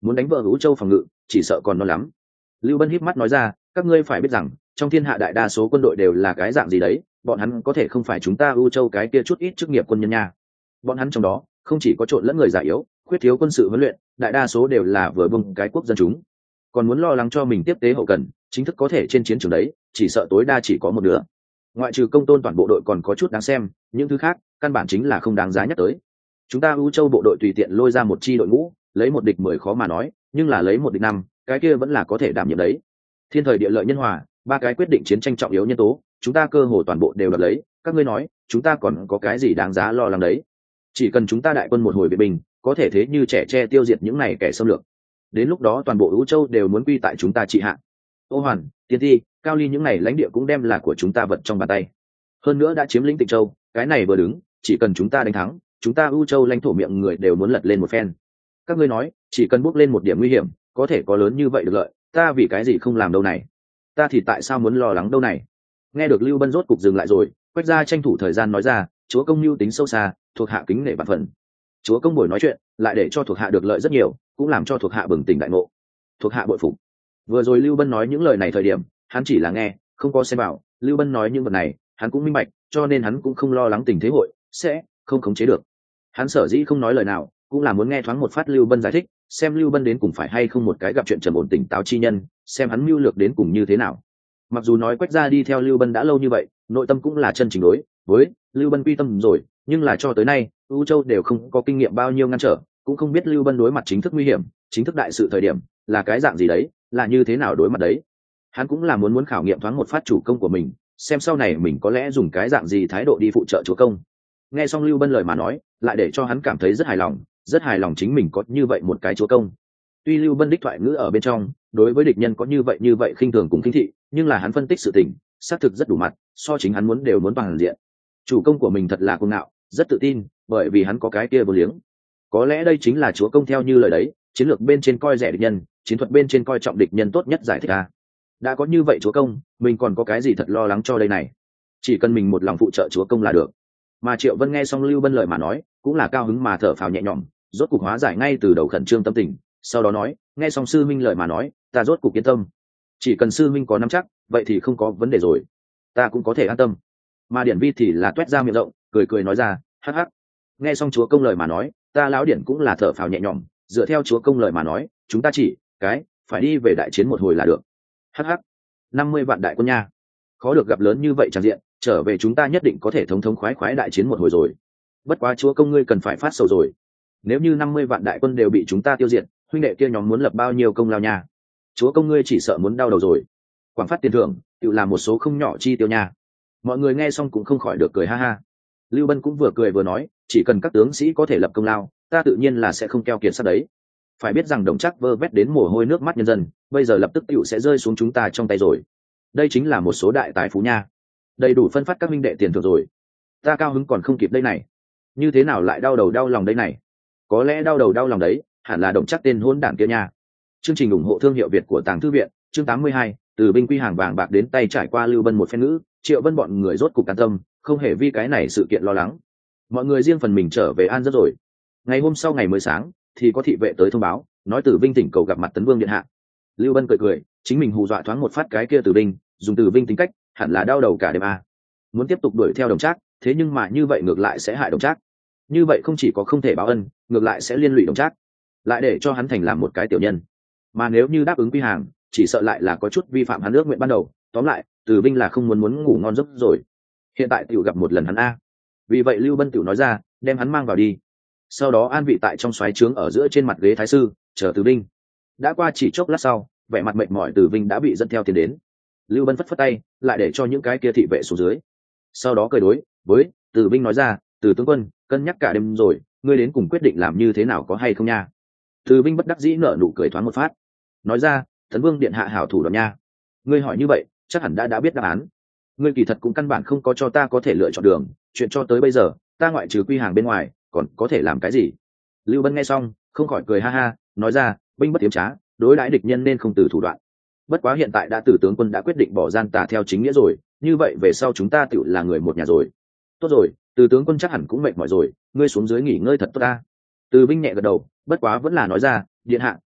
muốn đánh vỡ Vũ Châu phòng ngự chỉ sợ còn non lắm. Lưu Bân híp mắt nói ra, các ngươi phải biết rằng trong thiên hạ đại đa số quân đội đều là cái dạng gì đấy, bọn hắn có thể không phải chúng ta Vũ Châu cái kia chút ít chức nghiệp quân nhân nha. Bọn hắn trong đó không chỉ có trộn lẫn người già yếu, khuyết thiếu quân sự huấn luyện, đại đa số đều là vừa bưng cái quốc dân chúng, còn muốn lo lắng cho mình tiếp tế hậu cần, chính thức có thể trên chiến trường đấy, chỉ sợ tối đa chỉ có một nửa. Ngoại trừ Công Tôn toàn bộ đội còn có chút đáng xem, những thứ khác căn bản chính là không đáng giá nhắc tới. Chúng ta Vũ Châu bộ đội tùy tiện lôi ra một chi đội ngũ, lấy một địch 10 khó mà nói, nhưng là lấy một địch 5, cái kia vẫn là có thể đảm nhiệm đấy. Thiên thời địa lợi nhân hòa, ba cái quyết định chiến tranh trọng yếu nhân tố, chúng ta cơ hồ toàn bộ đều đoạt lấy, các ngươi nói, chúng ta còn có cái gì đáng giá lo lắng đấy? Chỉ cần chúng ta đại quân một hồi vệ binh, có thể thế như trẻ tre tiêu diệt những này kẻ xâm lược. Đến lúc đó toàn bộ Vũ Châu đều muốn quy tại chúng ta trị hạ. Ô Hoàn, Tiên Ti, Cao Ly những này lãnh địa cũng đem là của chúng ta vật trong bàn tay. Hơn nữa đã chiếm lĩnh Tịnh Châu, cái này vừa đứng, chỉ cần chúng ta đánh thắng, chúng ta Vũ Châu lãnh thổ miệng người đều muốn lật lên một phen. Các ngươi nói, chỉ cần bước lên một điểm nguy hiểm, có thể có lớn như vậy được lợi, ta vì cái gì không làm đâu này? Ta thì tại sao muốn lo lắng đâu này? Nghe được Lưu Bân rốt cục dừng lại rồi, Quách gia tranh thủ thời gian nói ra, chúa công mưu tính sâu xa, thuộc hạ kính nể vạn phần. Chúa công buổi nói chuyện, lại để cho thuộc hạ được lợi rất nhiều, cũng làm cho thuộc hạ bừng tỉnh đại ngộ. Thuộc hạ bội phục. Vừa rồi Lưu Bân nói những lời này thời điểm, hắn chỉ là nghe, không có xem vào. Lưu Bân nói những vật này, hắn cũng minh bạch, cho nên hắn cũng không lo lắng tình thế hội sẽ không khống chế được. Hắn sở dĩ không nói lời nào, cũng là muốn nghe thoáng một phát Lưu Bân giải thích, xem Lưu Bân đến cùng phải hay không một cái gặp chuyện trầm ổn tỉnh táo chi nhân, xem hắn mưu lược đến cùng như thế nào. Mặc dù nói Quách gia đi theo Lưu Bân đã lâu như vậy, nội tâm cũng là chân chính đối với Lưu Bân quy tâm rồi, nhưng là cho tới nay U Châu đều không có kinh nghiệm bao nhiêu ngăn trở, cũng không biết Lưu Bân đối mặt chính thức nguy hiểm, chính thức đại sự thời điểm là cái dạng gì đấy, là như thế nào đối mặt đấy. Hắn cũng là muốn khảo nghiệm thoáng một phát chủ công của mình, xem sau này mình có lẽ dùng cái dạng gì thái độ đi phụ trợ chúa công. Nghe xong Lưu Bân lời mà nói, lại để cho hắn cảm thấy rất hài lòng chính mình có như vậy một cái chúa công. Tuy Lưu Bân đích thoại ngữ ở bên trong đối với địch nhân có như vậy khinh thường cùng khinh thị, nhưng là hắn phân tích sự tình xác thực rất đủ mặt, so chính hắn muốn đều muốn toàn diện. Chủ công của mình thật là cuồng ngạo, rất tự tin, bởi vì hắn có cái kia vô liếng. Có lẽ đây chính là chúa công theo như lời đấy, chiến lược bên trên coi rẻ địch nhân, chiến thuật bên trên coi trọng địch nhân tốt nhất giải thích a. Đã có như vậy chúa công, mình còn có cái gì thật lo lắng cho đây này? Chỉ cần mình một lòng phụ trợ chúa công là được. Mà Triệu Vân nghe xong Lưu Bân lời mà nói, cũng là cao hứng mà thở phào nhẹ nhõm, rốt cục hóa giải ngay từ đầu khẩn trương tâm tình, sau đó nói, nghe xong sư minh lời mà nói, ta rốt cục yên tâm. Chỉ cần sư minh có nắm chắc, vậy thì không có vấn đề rồi, ta cũng có thể an tâm. Mà Điển Vi thì là tuét ra miệng rộng, cười nói ra, hắc hắc. Nghe xong chúa công lời mà nói, ta lão Điển cũng là thở phào nhẹ nhõm, dựa theo chúa công lời mà nói, chúng ta chỉ phải đi về đại chiến một hồi là được. Hắc hắc. 50 vạn đại quân nha, khó được gặp lớn như vậy tràn diện, trở về chúng ta nhất định có thể thống khoái đại chiến một hồi rồi. Bất quá chúa công ngươi cần phải phát sầu rồi, nếu như 50 vạn đại quân đều bị chúng ta tiêu diệt, huynh đệ kia nhóm muốn lập bao nhiêu công lao nha. Chúa công ngươi chỉ sợ muốn đau đầu rồi, quảng phát tiền thưởng tự làm một số không nhỏ chi tiêu nha. Mọi người nghe xong cũng không khỏi được cười ha ha. Lưu Bân cũng vừa cười vừa nói, chỉ cần các tướng sĩ có thể lập công lao, ta tự nhiên là sẽ không keo kiệt sát đấy. Phải biết rằng Đồng Trác vơ vét đến mồ hôi nước mắt nhân dân, bây giờ lập tức tựu sẽ rơi xuống chúng ta trong tay rồi. Đây chính là một số đại tài phú nha, đầy đủ phân phát các minh đệ tiền thưởng rồi. Ta cao hứng còn không kịp đây này, như thế nào lại đau đầu đau lòng đây này? Có lẽ đau đầu đau lòng đấy, hẳn là Đồng Trác tên hôn đản kia nha. Chương trình ủng hộ thương hiệu Việt của Tàng Thư viện, chương 82, từ binh quy hàng vàng bạc đến tay trải qua Lưu Bân một phen ngữ, Triệu Vân bọn người rốt cục an tâm, không hề vì cái này sự kiện lo lắng. Mọi người riêng phần mình trở về an giấc rồi. Ngày hôm sau ngày mới sáng, thì có thị vệ tới thông báo, nói Tử Vinh tỉnh cầu gặp mặt Tấn Vương điện hạ. Lưu Bân cười, chính mình hù dọa thoáng một phát cái kia Tử Vinh, dùng Tử Vinh tính cách, hẳn là đau đầu cả đêm à. Muốn tiếp tục đuổi theo Đồng Trác, thế nhưng mà như vậy ngược lại sẽ hại Đồng Trác. Như vậy không chỉ có không thể báo ân, ngược lại sẽ liên lụy Đồng Trác, lại để cho hắn thành làm một cái tiểu nhân. Mà nếu như đáp ứng quy hàng, chỉ sợ lại là có chút vi phạm hắn ước nguyện ban đầu. Tóm lại, Tử Vinh là không muốn ngủ ngon giấc rồi. Hiện tại tiểu gặp một lần hắn a. Vì vậy Lưu Bân tiểu nói ra, đem hắn mang vào đi. Sau đó an vị tại trong xoáy trướng ở giữa trên mặt ghế thái sư, chờ Tử Vinh. Đã qua chỉ chốc lát sau, vẻ mặt mệt mỏi Tử Vinh đã bị dẫn theo tiến đến. Lưu Bân phất tay, lại để cho những cái kia thị vệ xuống dưới. Sau đó cười đối với Tử Vinh nói ra, Từ tướng quân, cân nhắc cả đêm rồi, ngươi đến cùng quyết định làm như thế nào có hay không nha? Tử Vinh bất đắc dĩ nở nụ cười thoáng một phát, nói ra, Tấn Vương điện hạ hảo thủ đoạn nha. Ngươi hỏi như vậy, chắc hẳn đã biết đáp án. Ngươi kỳ thật cũng căn bản không có cho ta có thể lựa chọn đường, chuyện cho tới bây giờ, ta ngoại trừ quy hàng bên ngoài, còn có thể làm cái gì? Lưu Bân nghe xong, không khỏi cười ha ha, nói ra, binh bất tiếm trá, đối đãi địch nhân nên không từ thủ đoạn. Bất quá hiện tại đã Từ tướng quân đã quyết định bỏ gian tà theo chính nghĩa rồi, như vậy về sau chúng ta tự là người một nhà rồi. Tốt rồi, Từ tướng quân chắc hẳn cũng mệt mỏi rồi, ngươi xuống dưới nghỉ ngơi thật tốt ta. Từ Vinh nhẹ gật đầu, bất quá vẫn là nói ra, điện hạ,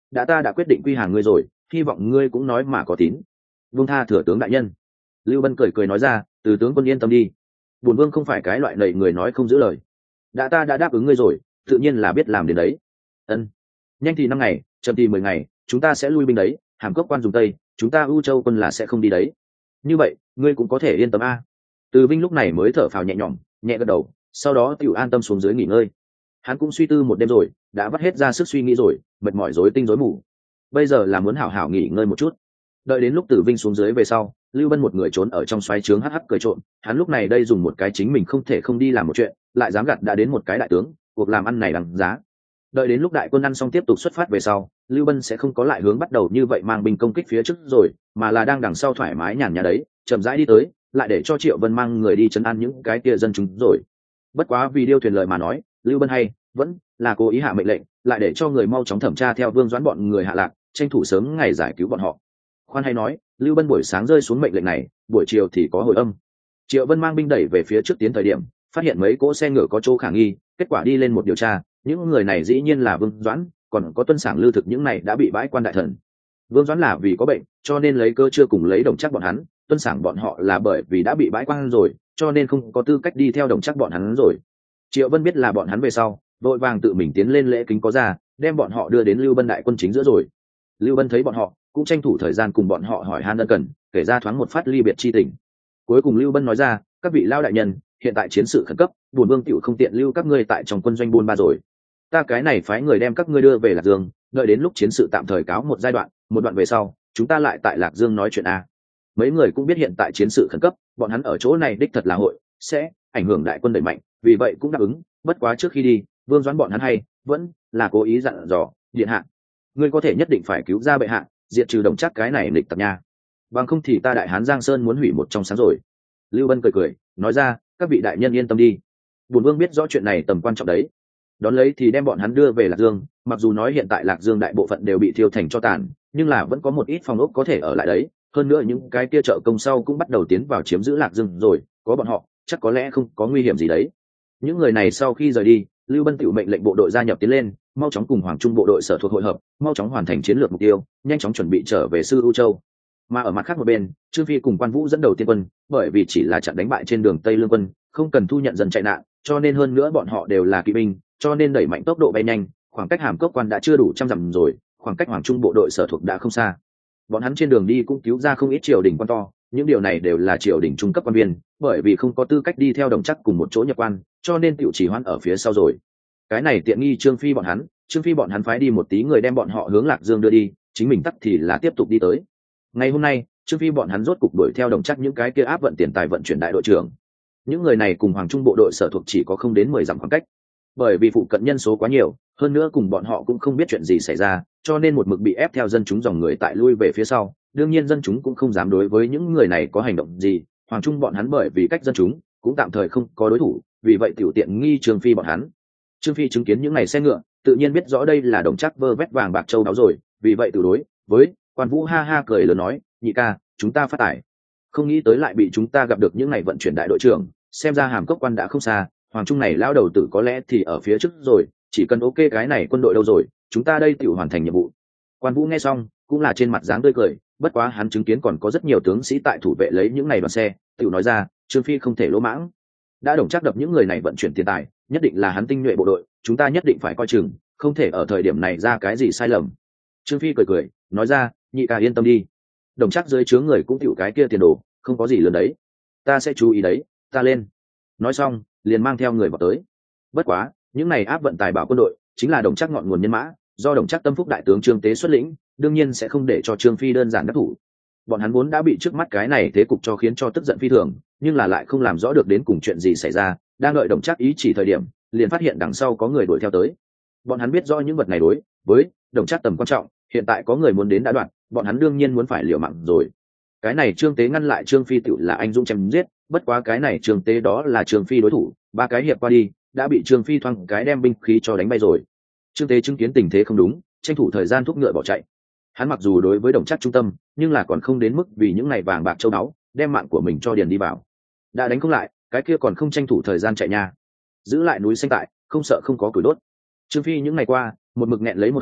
đã ta đã quyết định quy hàng ngươi rồi, hy vọng ngươi cũng nói mà có tín. Vương tha thừa tướng đại nhân. Lưu Bân cười cười nói ra, từ tướng quân yên tâm đi, bổn vương không phải cái loại lầy người nói không giữ lời. Đã ta đã đáp ứng ngươi rồi, tự nhiên là biết làm đến đấy. Ân, nhanh thì 5 ngày, chậm thì 10 ngày, chúng ta sẽ lui binh đấy. Hàm Cốc quan dùng tây, chúng ta ưu châu quân là sẽ không đi đấy. Như vậy ngươi cũng có thể yên tâm a. Từ Vinh lúc này mới thở phào nhẹ nhõm, nhẹ gật đầu, sau đó tiểu an tâm xuống dưới nghỉ ngơi. Hắn cũng suy tư một đêm rồi, đã vắt hết ra sức suy nghĩ rồi, mệt mỏi rối tinh rối mù. Bây giờ là muốn hảo hảo nghỉ ngơi một chút. Đợi đến lúc Tử Vinh xuống dưới về sau, Lưu Bân một người trốn ở trong xoáy trướng hắc hắc cười trộm. Hắn lúc này đây dùng một cái chính mình không thể không đi làm một chuyện, lại dám gạt đã đến một cái đại tướng, cuộc làm ăn này đằng giá. Đợi đến lúc đại quân ăn xong tiếp tục xuất phát về sau, Lưu Bân sẽ không có lại hướng bắt đầu như vậy mang binh công kích phía trước rồi, mà là đang đằng sau thoải mái nhàn nhã đấy, chậm rãi đi tới, lại để cho Triệu Vân mang người đi trấn an những cái kia dân chúng rồi. Bất quá vì điêu thuyền lời mà nói, Lưu Bân hay vẫn là cố ý hạ mệnh lệnh, lại để cho người mau chóng thẩm tra theo Vương Doãn bọn người hạ lạc, tranh thủ sớm ngày giải cứu bọn họ. Khoan hay nói, Lưu Bân buổi sáng rơi xuống mệnh lệnh này, buổi chiều thì có hồi âm. Triệu Vân mang binh đẩy về phía trước tiến thời điểm, phát hiện mấy cỗ xe ngựa có chỗ khả nghi, kết quả đi lên một điều tra, những người này dĩ nhiên là Vương Doãn, còn có Tuân Sảng Lưu Thực những này đã bị bãi quan đại thần. Vương Doãn là vì có bệnh, cho nên lấy cơ chưa cùng lấy Đồng Trác bọn hắn, Tuân Sảng bọn họ là bởi vì đã bị bãi quan rồi, cho nên không có tư cách đi theo Đồng Trác bọn hắn rồi. Triệu Vân biết là bọn hắn về sau, vội vàng tự mình tiến lên lễ kính có ra, đem bọn họ đưa đến Lưu Bân đại quân chính giữa rồi. Lưu Bân thấy bọn họ, cũng tranh thủ thời gian cùng bọn họ hỏi han ân cần, kể ra thoáng một phát ly biệt chi tình. Cuối cùng Lưu Bân nói ra, các vị lao đại nhân, hiện tại chiến sự khẩn cấp, bổn vương tiểu không tiện lưu các ngươi tại trong quân doanh buôn ba rồi. Ta cái này phái người đem các ngươi đưa về Lạc Dương, đợi đến lúc chiến sự tạm thời cáo một giai đoạn, một đoạn về sau, chúng ta lại tại Lạc Dương nói chuyện a. Mấy người cũng biết hiện tại chiến sự khẩn cấp, bọn hắn ở chỗ này đích thật là hội sẽ ảnh hưởng đại quân đẩy mạnh, vì vậy cũng đáp ứng. Bất quá trước khi đi, Vương Doãn bọn hắn hay vẫn là cố ý dặn dò, điện hạ, ngươi có thể nhất định phải cứu ra bệ hạ, diệt trừ Đồng Trác cái này nghịch tập nha, bằng không thì ta Đại Hán Giang Sơn muốn hủy một trong sáng rồi. Lưu Bân cười cười nói ra, các vị đại nhân yên tâm đi, bổn vương biết rõ chuyện này tầm quan trọng đấy. Đón lấy thì đem bọn hắn đưa về Lạc Dương, mặc dù nói hiện tại Lạc Dương đại bộ phận đều bị thiêu thành tro tàn, nhưng là vẫn có một ít phòng ốc có thể ở lại đấy. Hơn nữa những cái kia trợ công sau cũng bắt đầu tiến vào chiếm giữ Lạc Dương rồi, có bọn họ chắc có lẽ không có nguy hiểm gì đấy. Những người này sau khi rời đi, Lưu Bân tự mệnh lệnh bộ đội gia nhập tiến lên, mau chóng cùng Hoàng Trung bộ đội sở thuộc hội hợp, mau chóng hoàn thành chiến lược mục tiêu, nhanh chóng chuẩn bị trở về Sư U Châu. Mà ở mặt khác một bên, Trương Phi cùng Quan Vũ dẫn đầu tiên quân, bởi vì chỉ là chặn đánh bại trên đường Tây Lương quân, không cần thu nhận dần chạy nạn, cho nên hơn nữa bọn họ đều là kỵ binh, cho nên đẩy mạnh tốc độ bay nhanh, khoảng cách Hàm Cốc quan đã chưa đủ 100 dặm rồi, khoảng cách Hoàng Trung bộ đội sở thuộc đã không xa. Bọn hắn trên đường đi cũng cứu ra không ít triều đình quan to, những điều này đều là triều đình trung cấp quan viên, bởi vì không có tư cách đi theo Đồng Trác cùng một chỗ nhập quan, cho nên tiểu chỉ hoãn ở phía sau rồi. Cái này tiện nghi Trương Phi bọn hắn phái đi một tí người đem bọn họ hướng Lạc Dương đưa đi, chính mình tắc thì là tiếp tục đi tới. Ngày hôm nay, Trương Phi bọn hắn rốt cục đuổi theo Đồng Trác những cái kia áp vận tiền tài vận chuyển đại đội trưởng. Những người này cùng Hoàng Trung bộ đội sở thuộc chỉ có không đến 10 dặm khoảng cách. Bởi vì phụ cận nhân số quá nhiều, hơn nữa cùng bọn họ cũng không biết chuyện gì xảy ra, cho nên một mực bị ép theo dân chúng dòng người tại lui về phía sau. Đương nhiên dân chúng cũng không dám đối với những người này có hành động gì, Hoàng Trung bọn hắn bởi vì cách dân chúng cũng tạm thời không có đối thủ, vì vậy tiểu tiện nghi Trương Phi bọn hắn. Trương Phi chứng kiến những ngày xe ngựa, tự nhiên biết rõ đây là Đồng Trác vơ vét vàng bạc châu báu rồi, vì vậy từ đối với Quan Vũ ha ha cười lớn nói, nhị ca, chúng ta phát tải. Không nghĩ tới lại bị chúng ta gặp được những ngày vận chuyển đại đội trưởng, xem ra Hàm Cốc quan đã không xa, Hoàng Trung này lao đầu tử có lẽ thì ở phía trước rồi, chỉ cần ok cái này quân đội đâu rồi, chúng ta đây tiểu hoàn thành nhiệm vụ. Quan Vũ nghe xong, cũng là trên mặt dáng tươi cười, bất quá hắn chứng kiến còn có rất nhiều tướng sĩ tại thủ vệ lấy những ngày đoàn xe, tiểu nói ra, Trương Phi không thể lỗ mãng. Đã Đồng Trác đập những người này vận chuyển tiền tài, nhất định là hắn tinh nhuệ bộ đội, chúng ta nhất định phải coi chừng, không thể ở thời điểm này ra cái gì sai lầm. Trương Phi cười cười nói ra, nhị ca yên tâm đi, Đồng Trác dưới trướng người cũng tiểu cái kia tiền đồ, không có gì lớn đấy, ta sẽ chú ý đấy, ta lên. Nói xong liền mang theo người vào tới. Bất quá những này áp vận tài bảo quân đội chính là Đồng Trác ngọn nguồn nhân mã, do Đồng Trác tâm phúc đại tướng Trương Tế xuất lĩnh, đương nhiên sẽ không để cho Trương Phi đơn giản đắc thủ. Bọn hắn vốn đã bị trước mắt cái này thế cục cho khiến cho tức giận phi thường, nhưng là lại không làm rõ được đến cùng chuyện gì xảy ra, đang đợi Đồng Trác ý chỉ thời điểm, liền phát hiện đằng sau có người đuổi theo tới. Bọn hắn biết rõ những vật này đối với Đồng Trác tầm quan trọng, hiện tại có người muốn đến đã đoạn, bọn hắn đương nhiên muốn phải liều mạng rồi. Cái này Trương Tế ngăn lại Trương Phi tựu là anh dũng chém giết, bất quá cái này Trương Tế đó là Trương Phi đối thủ, 3 cái hiệp qua đi, đã bị Trương Phi thoang cái đem binh khí cho đánh bay rồi. Trương Tế chứng kiến tình thế không đúng, tranh thủ thời gian thúc ngựa bỏ chạy. Hắn mặc dù đối với Đồng Trác trung tâm, nhưng là còn không đến mức vì những ngày vàng bạc châu báu, đem mạng của mình cho điền đi vào. Đã đánh không lại, cái kia còn không tranh thủ thời gian chạy nha. Giữ lại núi xanh tại, không sợ không có củi đốt. Trương Phi những ngày qua, một mực nghẹn lấy một hơi,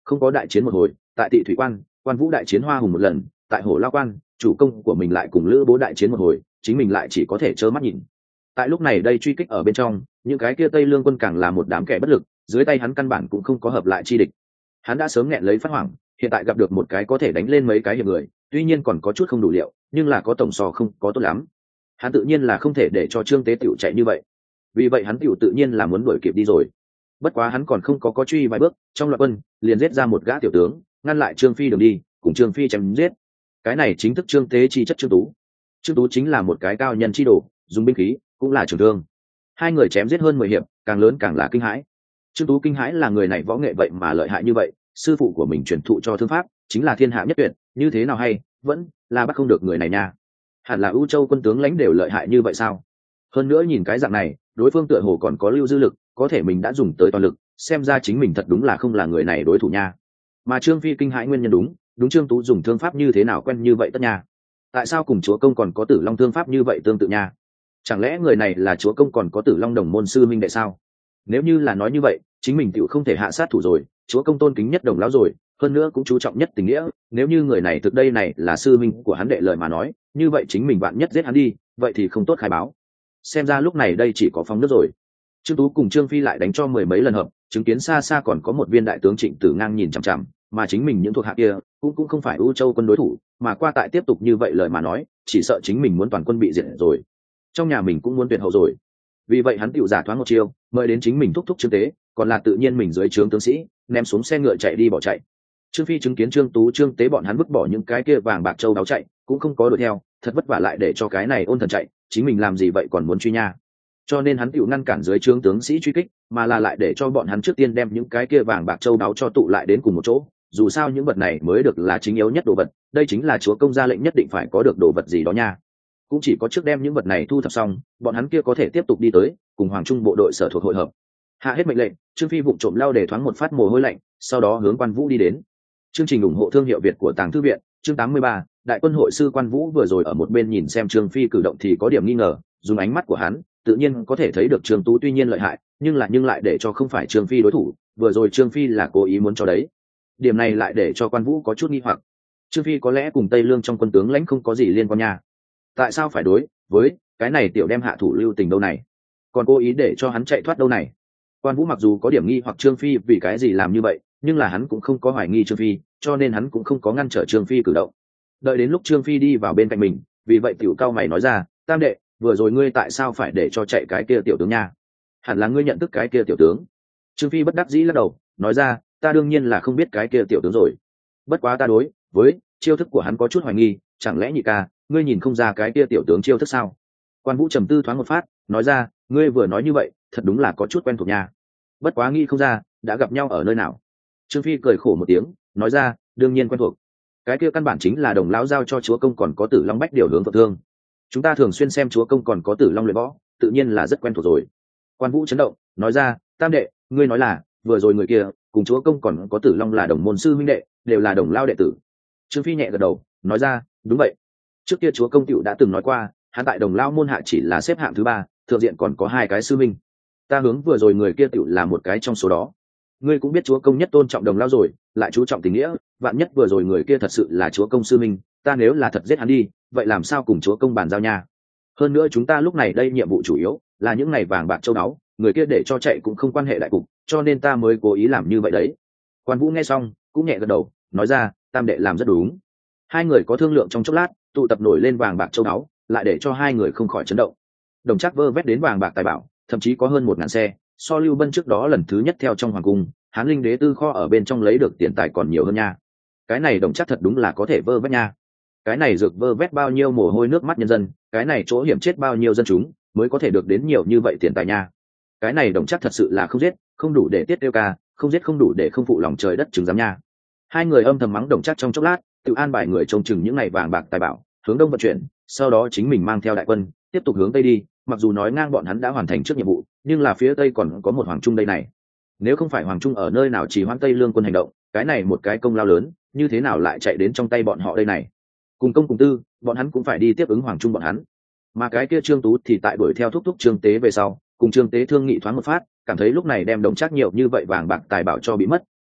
không có đại chiến một hồi, tại Tị Thủy Quan, Quan Vũ đại chiến Hoa Hùng một lần, tại Hổ Lao Quan, chủ công của mình lại cùng Lữ Bố đại chiến một hồi, chính mình lại chỉ có thể trơ mắt nhìn. Tại lúc này đây truy kích ở bên trong, những cái kia Tây Lương quân càng là một đám kẻ bất lực, dưới tay hắn căn bản cũng không có hợp lại chi địch. Hắn đã sớm nghẹn lấy phát hoảng, hiện tại gặp được một cái có thể đánh lên mấy cái hiệp người, tuy nhiên còn có chút không đủ liệu, nhưng là có tổng so không có tốt lắm. Hắn tự nhiên là không thể để cho Trương Tế tiểu chạy như vậy, vì vậy hắn tiểu tự nhiên là muốn đuổi kịp đi rồi. Bất quá hắn còn không có truy vài bước, trong loạt quân liền giết ra một gã tiểu tướng, ngăn lại Trương Phi đường đi, cùng Trương Phi chém giết. Cái này chính thức Trương Tế chi chất Trương Tú. Trương Tú chính là một cái cao nhân chi đồ, dùng binh khí cũng là trường thương. Hai người chém giết hơn 10 hiệp, càng lớn càng là kinh hãi. Trương Tú kinh hãi là người này võ nghệ vậy mà lợi hại như vậy, sư phụ của mình truyền thụ cho thương pháp chính là thiên hạ nhất tuyệt, như thế nào hay, vẫn là bắt không được người này nha. Hẳn là ưu châu quân tướng lãnh đều lợi hại như vậy sao? Hơn nữa nhìn cái dạng này, đối phương tựa hồ còn có lưu dư lực, có thể mình đã dùng tới toàn lực, xem ra chính mình thật đúng là không là người này đối thủ nha. Mà Trương Phi kinh hãi nguyên nhân đúng Trương Tú dùng thương pháp như thế nào quen như vậy tất nha. Tại sao cùng chúa công còn có Tử Long thương pháp như vậy tương tự nha? Chẳng lẽ người này là chúa công còn có Tử Long đồng môn sư minh đệ sao? Nếu như là nói như vậy, chính mình tựu không thể hạ sát thủ rồi, chúa công tôn kính nhất đồng lão rồi, hơn nữa cũng chú trọng nhất tình nghĩa, nếu như người này thực đây này là sư minh của hắn đệ lời mà nói, như vậy chính mình bạn nhất giết hắn đi, vậy thì không tốt khai báo. Xem ra lúc này đây chỉ có phóng nước rồi. Trương Tú cùng Trương Phi lại đánh cho 10 mấy lần hợp, chứng kiến xa xa còn có một viên đại tướng Trịnh Tử ngang nhìn chằm chằm, mà chính mình những thuộc hạ kia cũng không phải ưu châu quân đối thủ, mà qua tại tiếp tục như vậy lời mà nói, chỉ sợ chính mình muốn toàn quân bị diệt rồi, trong nhà mình cũng muốn tuyệt hậu rồi. Vì vậy hắn tựu giả thoáng một chiêu, mời đến chính mình thúc thúc Trương Tế, còn là tự nhiên mình dưới trướng tướng sĩ ném xuống xe ngựa chạy đi bỏ chạy. Trương Phi chứng kiến Trương Tú Trương Tế bọn hắn vứt bỏ những cái kia vàng bạc châu đáo chạy, cũng không có đuổi theo, thật vất vả lại để cho cái này ôn thần chạy, chính mình làm gì vậy còn muốn truy nha. Cho nên hắn tựu ngăn cản dưới trướng tướng sĩ truy kích, mà là lại để cho bọn hắn trước tiên đem những cái kia vàng bạc châu đáo cho tụ lại đến cùng một chỗ, dù sao những vật này mới được là chính yếu nhất đồ vật, đây chính là chúa công ra lệnh nhất định phải có được đồ vật gì đó nha. Cũng chỉ có trước đem những vật này thu thập xong, bọn hắn kia có thể tiếp tục đi tới cùng Hoàng Trung bộ đội sở thuộc hội hợp. Hạ hết mệnh lệnh, Trương Phi vụng trộm lao để thoáng một phát mồ hôi lạnh, sau đó hướng Quan Vũ đi đến. Chương trình ủng hộ thương hiệu Việt của Tàng Thư viện, chương 83, Đại quân hội sư Quan Vũ vừa rồi ở một bên nhìn xem Trương Phi cử động thì có điểm nghi ngờ, dùng ánh mắt của hắn, tự nhiên có thể thấy được Trương Tú tuy nhiên lợi hại, nhưng lại để cho không phải Trương Phi đối thủ, vừa rồi Trương Phi là cố ý muốn cho đấy. Điểm này lại để cho Quan Vũ có chút nghi hoặc. Trương Phi có lẽ cùng Tây Lương trong quân tướng lãnh không có gì liên quan nha. Tại sao phải đối với cái này tiểu đem hạ thủ lưu tình đâu này, còn cố ý để cho hắn chạy thoát đâu này? Quan Vũ mặc dù có điểm nghi hoặc Trương Phi vì cái gì làm như vậy, nhưng là hắn cũng không có hoài nghi Trương Phi, cho nên hắn cũng không có ngăn trở Trương Phi cử động. Đợi đến lúc Trương Phi đi vào bên cạnh mình, vì vậy tiểu cao mày nói ra, Tam đệ, vừa rồi ngươi tại sao phải để cho chạy cái kia tiểu tướng nha? Hẳn là ngươi nhận thức cái kia tiểu tướng. Trương Phi bất đắc dĩ lắc đầu, nói ra, ta đương nhiên là không biết cái kia tiểu tướng rồi. Bất quá ta đối với chiêu thức của hắn có chút hoài nghi, chẳng lẽ nhị ca, ngươi nhìn không ra cái kia tiểu tướng chiêu thức sao? Quan Vũ trầm tư thoáng một phát, nói ra, ngươi vừa nói như vậy, thật đúng là có chút quen thuộc nha. Bất quá nghĩ không ra, đã gặp nhau ở nơi nào? Trương Phi cười khổ một tiếng, nói ra, đương nhiên quen thuộc. Cái kia căn bản chính là đồng lão giao cho chúa công còn có Tử Long Bách điều hướng Phượng Thương. Chúng ta thường xuyên xem chúa công còn có Tử Long luyện võ, tự nhiên là rất quen thuộc rồi. Quan Vũ chấn động, nói ra, Tam đệ, ngươi nói là vừa rồi người kia cùng chúa công còn có Tử Long là đồng môn sư huynh đệ, đều là đồng lao đệ tử. Trương Phi nhẹ gật đầu, nói ra, đúng vậy. Trước kia chúa công tiểu đã từng nói qua, hắn tại đồng lao môn hạ chỉ là xếp hạng thứ 3, thượng diện còn có 2 cái sư minh. Ta hướng vừa rồi người kia tiểu là một cái trong số đó. Ngươi cũng biết chúa công nhất tôn trọng đồng lao rồi, lại chú trọng tình nghĩa, vạn nhất vừa rồi người kia thật sự là chúa công sư minh, ta nếu là thật giết hắn đi, vậy làm sao cùng chúa công bàn giao nha? Hơn nữa chúng ta lúc này đây nhiệm vụ chủ yếu là những ngày vàng bạc châu báu, người kia để cho chạy cũng không quan hệ đại cục, cho nên ta mới cố ý làm như vậy đấy. Quan Vũ nghe xong cũng nhẹ gật đầu, nói ra, Tam đệ làm rất đúng. Hai người có thương lượng trong chốc lát, tụ tập nổi lên vàng bạc châu báu, lại để cho hai người không khỏi chấn động. Đồng Trác vơ vét đến vàng bạc tài bảo, thậm chí có hơn 1000 xe, so Lưu Bân trước đó lần thứ nhất theo trong hoàng cung, Hán Linh đế tư kho ở bên trong lấy được tiền tài còn nhiều hơn nha. Cái này Đồng Trác thật đúng là có thể vơ vét nha. Cái này dược vơ vét bao nhiêu mồ hôi nước mắt nhân dân, cái này chỗ hiểm chết bao nhiêu dân chúng, mới có thể được đến nhiều như vậy tiền tài nha. Cái này Đồng Trác thật sự là không giết, không đủ để tiết tiêu ca, không giết không đủ để không phụ lòng trời đất chứng giám nha. Hai người âm thầm mắng Đồng Trác trong chốc lát, tự an bài người trông chừng những ngày vàng bạc tài bảo, hướng đông vận chuyển, sau đó chính mình mang theo đại quân tiếp tục hướng tây đi. Mặc dù nói ngang bọn hắn đã hoàn thành trước nhiệm vụ, nhưng là phía tây còn có một Hoàng Trung đây này. Nếu không phải Hoàng Trung ở nơi nào chỉ hoãn Tây Lương quân hành động, cái này một cái công lao lớn, như thế nào lại chạy đến trong tay bọn họ đây này? Cùng công cùng tư, bọn hắn cũng phải đi tiếp ứng Hoàng Trung bọn hắn. Mà cái kia Trương Tú thì tại đuổi theo thúc thúc Trương Tế về sau, cùng Trương Tế thương nghị thoáng một phát, cảm thấy lúc này đem Đồng Trác nhiều như vậy vàng bạc tài bảo cho bị mất,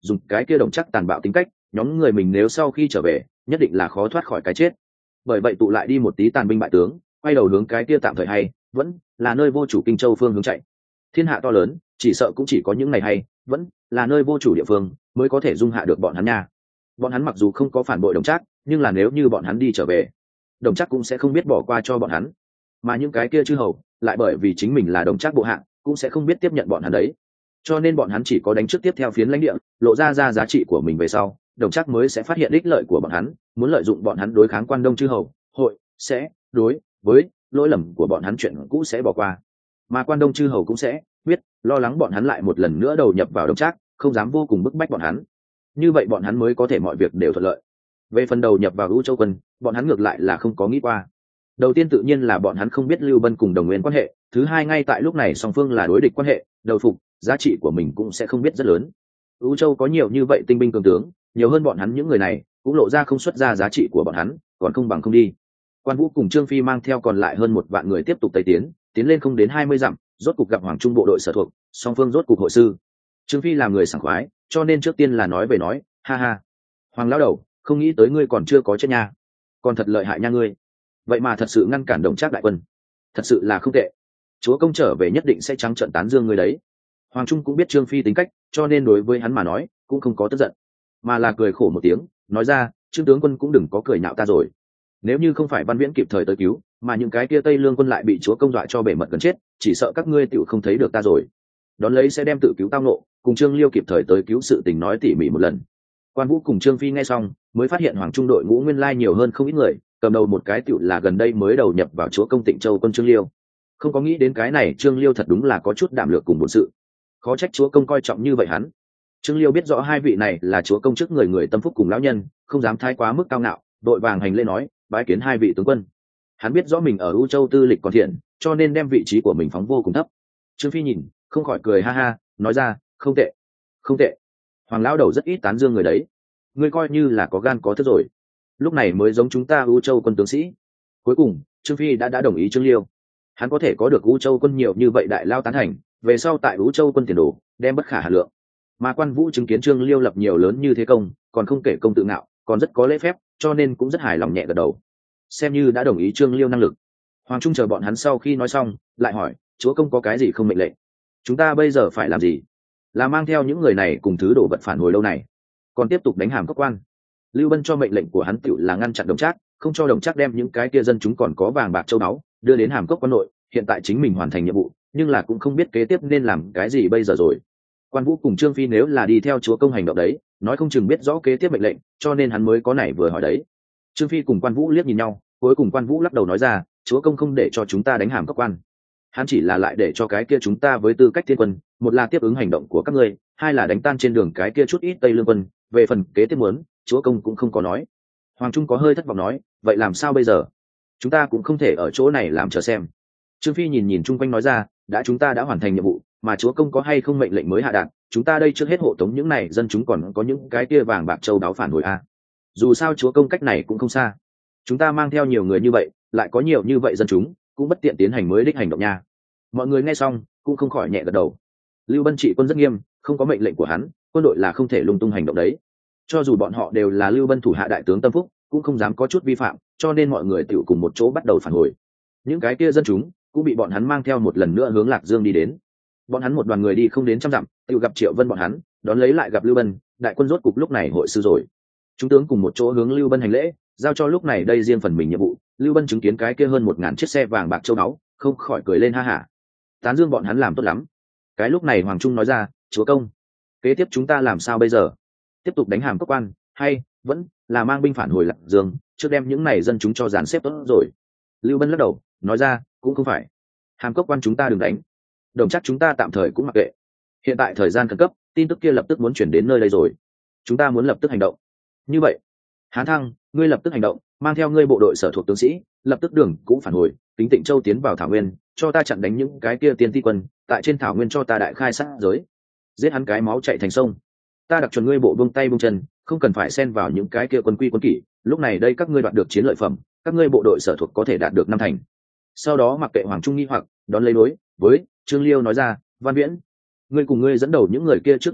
dùng cái kia Đồng Trác tàn bạo tính cách, nhóm người mình nếu sau khi trở về nhất định là khó thoát khỏi cái chết. Bởi vậy tụ lại đi một tí tàn binh bại tướng, quay đầu hướng cái kia tạm thời hay vẫn là nơi vô chủ Kinh Châu phương hướng chạy. Thiên hạ to lớn, chỉ sợ cũng chỉ có những ngày hay vẫn là nơi vô chủ địa phương mới có thể dung hạ được bọn hắn nha. Bọn hắn mặc dù không có phản bội Đồng Trác, nhưng là nếu như bọn hắn đi trở về, Đồng Trác cũng sẽ không biết bỏ qua cho bọn hắn, mà những cái kia chư hầu lại bởi vì chính mình là Đồng Trác bộ hạ, cũng sẽ không biết tiếp nhận bọn hắn đấy. Cho nên bọn hắn chỉ có đánh trước tiếp theo phiến lãnh địa, lộ ra giá trị của mình về sau, Đồng Trác mới sẽ phát hiện ích lợi của bọn hắn, muốn lợi dụng bọn hắn đối kháng Quan Đông chư hầu, hội sẽ đối với lỗi lầm của bọn hắn chuyện cũ sẽ bỏ qua, mà Quan Đông chư hầu cũng sẽ biết lo lắng bọn hắn lại một lần nữa đầu nhập vào Đồng Trác, không dám vô cùng bức bách bọn hắn. Như vậy bọn hắn mới có thể mọi việc đều thuận lợi. Về phần đầu nhập vào U Châu quân, bọn hắn ngược lại là không có nghĩ qua. Đầu tiên tự nhiên là bọn hắn không biết Lưu Bân cùng Đồng Nguyên quan hệ, thứ hai ngay tại lúc này song phương là đối địch quan hệ, đầu phục giá trị của mình cũng sẽ không biết rất lớn. U Châu có nhiều như vậy tinh binh cường tướng, nhiều hơn bọn hắn những người này, cũng lộ ra không xuất ra giá trị của bọn hắn, còn không bằng không đi. Quan Vũ cùng Trương Phi mang theo còn lại hơn 1 vạn người tiếp tục tây tiến lên không đến 20 dặm, rốt cục gặp Hoàng Trung bộ đội sở thuộc, song phương rốt cục hội sư. Trương Phi làm người sảng khoái, cho nên trước tiên là nói về nói, ha ha, Hoàng lão đầu, không nghĩ tới ngươi còn chưa có chết nha, còn thật lợi hại nha ngươi, vậy mà thật sự ngăn cản Đồng Trác đại quân, thật sự là không tệ, chúa công trở về nhất định sẽ trắng trợn tán dương ngươi đấy. Hoàng Trung cũng biết Trương Phi tính cách, cho nên đối với hắn mà nói cũng không có tức giận, mà là cười khổ một tiếng, nói ra, Trương tướng quân cũng đừng có cười nhạo ta rồi. Nếu như không phải Văn Viễn kịp thời tới cứu, mà những cái kia Tây Lương quân lại bị chúa công dọa cho bể mật gần chết, chỉ sợ các ngươi tựu không thấy được ta rồi. Đón lấy sẽ đem tự cứu tao nộ, cùng Trương Liêu kịp thời tới cứu sự tình nói tỉ mỉ một lần. Quan Vũ cùng Trương Phi nghe xong, mới phát hiện Hoàng Trung đội ngũ nguyên lai nhiều hơn không ít người, cầm đầu một cái tựu là gần đây mới đầu nhập vào chúa công Tịnh Châu quân Trương Liêu. Không có nghĩ đến cái này Trương Liêu thật đúng là có chút đảm lược cùng một sự. Khó trách chúa công coi trọng như vậy hắn. Trương Liêu biết rõ hai vị này là chúa công trước người tâm phúc cùng lão nhân, không dám thái quá mức cao ngạo, đội vàng hành lễ nói, bái kiến hai vị tướng quân. Hắn biết rõ mình ở U Châu tư lịch còn thiện, cho nên đem vị trí của mình phóng vô cùng thấp. Trương Phi nhìn, không khỏi cười ha ha, nói ra, không tệ, không tệ. Hoàng lão đầu rất ít tán dương người đấy, ngươi coi như là có gan có thức rồi. Lúc này mới giống chúng ta U Châu quân tướng sĩ. Cuối cùng, Trương Phi đã đồng ý Trương Liêu. Hắn có thể có được U Châu quân nhiều như vậy đại lao tán thành, về sau tại U Châu quân tiền đồ đem bất khả hà lượng. Mà Quan Vũ chứng kiến Trương Liêu lập nhiều lớn như thế công, còn không kể công tự ngạo, còn rất có lễ phép, cho nên cũng rất hài lòng nhẹ gật đầu, xem như đã đồng ý Trương Liêu năng lực. Hoàng Trung chờ bọn hắn sau khi nói xong, lại hỏi, chúa công có cái gì không mệnh lệnh? Chúng ta bây giờ phải làm gì? Là mang theo những người này cùng thứ đổ vật phản hồi lâu này, còn tiếp tục đánh Hàm Cốc quan? Lưu Bân cho mệnh lệnh của hắn tựu là ngăn chặn Đồng Trác, không cho Đồng Trác đem những cái kia dân chúng còn có vàng bạc châu báu đưa đến Hàm Cốc quan nội. Hiện tại chính mình hoàn thành nhiệm vụ, nhưng là cũng không biết kế tiếp nên làm cái gì bây giờ rồi. Quan Vũ cùng Trương Phi nếu là đi theo chúa công hành động đấy, nói không chừng biết rõ kế tiếp mệnh lệnh, cho nên hắn mới có này vừa hỏi đấy. Trương Phi cùng Quan Vũ liếc nhìn nhau, cuối cùng Quan Vũ lắc đầu nói ra, chúa công không để cho chúng ta đánh Hàm Cốc quan, hắn chỉ là lại để cho cái kia chúng ta với tư cách thiên quân, một là tiếp ứng hành động của các ngươi, hai là đánh tan trên đường cái kia chút ít Tây Lương quân. Về phần kế tiếp muốn, chúa công cũng không có nói. Hoàng Trung có hơi thất vọng nói, vậy làm sao bây giờ? Chúng ta cũng không thể ở chỗ này làm chờ xem. Trương Phi nhìn nhìn chung quanh nói ra, chúng ta đã hoàn thành nhiệm vụ, mà chúa công có hay không mệnh lệnh mới hạ đạt, chúng ta đây trước hết hộ tống những này dân chúng còn có những cái kia vàng bạc châu đáo phản hồi a. Dù sao chúa công cách này cũng không xa, chúng ta mang theo nhiều người như vậy, lại có nhiều như vậy dân chúng, cũng bất tiện tiến hành mới đích hành động nha. Mọi người nghe xong cũng không khỏi nhẹ gật đầu. Lưu Bân trị quân rất nghiêm, không có mệnh lệnh của hắn, quân đội là không thể lung tung hành động đấy. Cho dù bọn họ đều là Lưu Bân thủ hạ đại tướng tâm phúc, cũng không dám có chút vi phạm, cho nên mọi người tụ cùng một chỗ bắt đầu phản hồi. Những cái kia dân chúng cũng bị bọn hắn mang theo một lần nữa hướng Lạc Dương đi đến. Bọn hắn một đoàn người đi không đến 100 dặm, tự gặp Triệu Vân bọn hắn, đón lấy lại gặp Lưu Bân, đại quân rốt cục lúc này hội sư rồi. Chúng tướng cùng một chỗ hướng Lưu Bân hành lễ, giao cho lúc này đây riêng phần mình nhiệm vụ. Lưu Bân chứng kiến cái kia hơn 1000 chiếc xe vàng bạc châu báu, không khỏi cười lên ha hả, tán dương bọn hắn làm tốt lắm. Cái lúc này Hoàng Trung nói ra, chúa công, kế tiếp chúng ta làm sao bây giờ? Tiếp tục đánh Hàm Cốc quan, hay vẫn là mang binh phản hồi Lạc Dương, trước đem những này dân chúng cho dàn xếp tốt rồi? Lưu Bân lắc đầu, nói ra, cũng không phải. Hàm Cốc quan chúng ta đừng đánh, Đồng Trác chúng ta tạm thời cũng mặc kệ. Hiện tại thời gian khẩn cấp, tin tức kia lập tức muốn chuyển đến nơi đây rồi, chúng ta muốn lập tức hành động. Như vậy, Hán Thăng, ngươi lập tức hành động, mang theo ngươi bộ đội sở thuộc tướng sĩ, lập tức đường cũng phản hồi, Kính Tịnh Châu tiến vào Thảo Nguyên, cho ta chặn đánh những cái kia tiên ti quân, tại trên Thảo Nguyên cho ta đại khai sát giới, giết hắn cái máu chảy thành sông. Ta đặc chuẩn ngươi bộ buông tay buông chân, không cần phải xen vào những cái kia quân quy quân kỷ. Lúc này đây các ngươi đoạt được chiến lợi phẩm, các ngươi bộ đội sở thuộc có thể đạt được 5 thành. Sau đó mặc kệ Hoàng Trung nghi hoặc, đón lấy đối với Trương Liêu nói ra, Văn Viễn, ngươi cùng ngươi dẫn đầu những người kia trước lưu lại,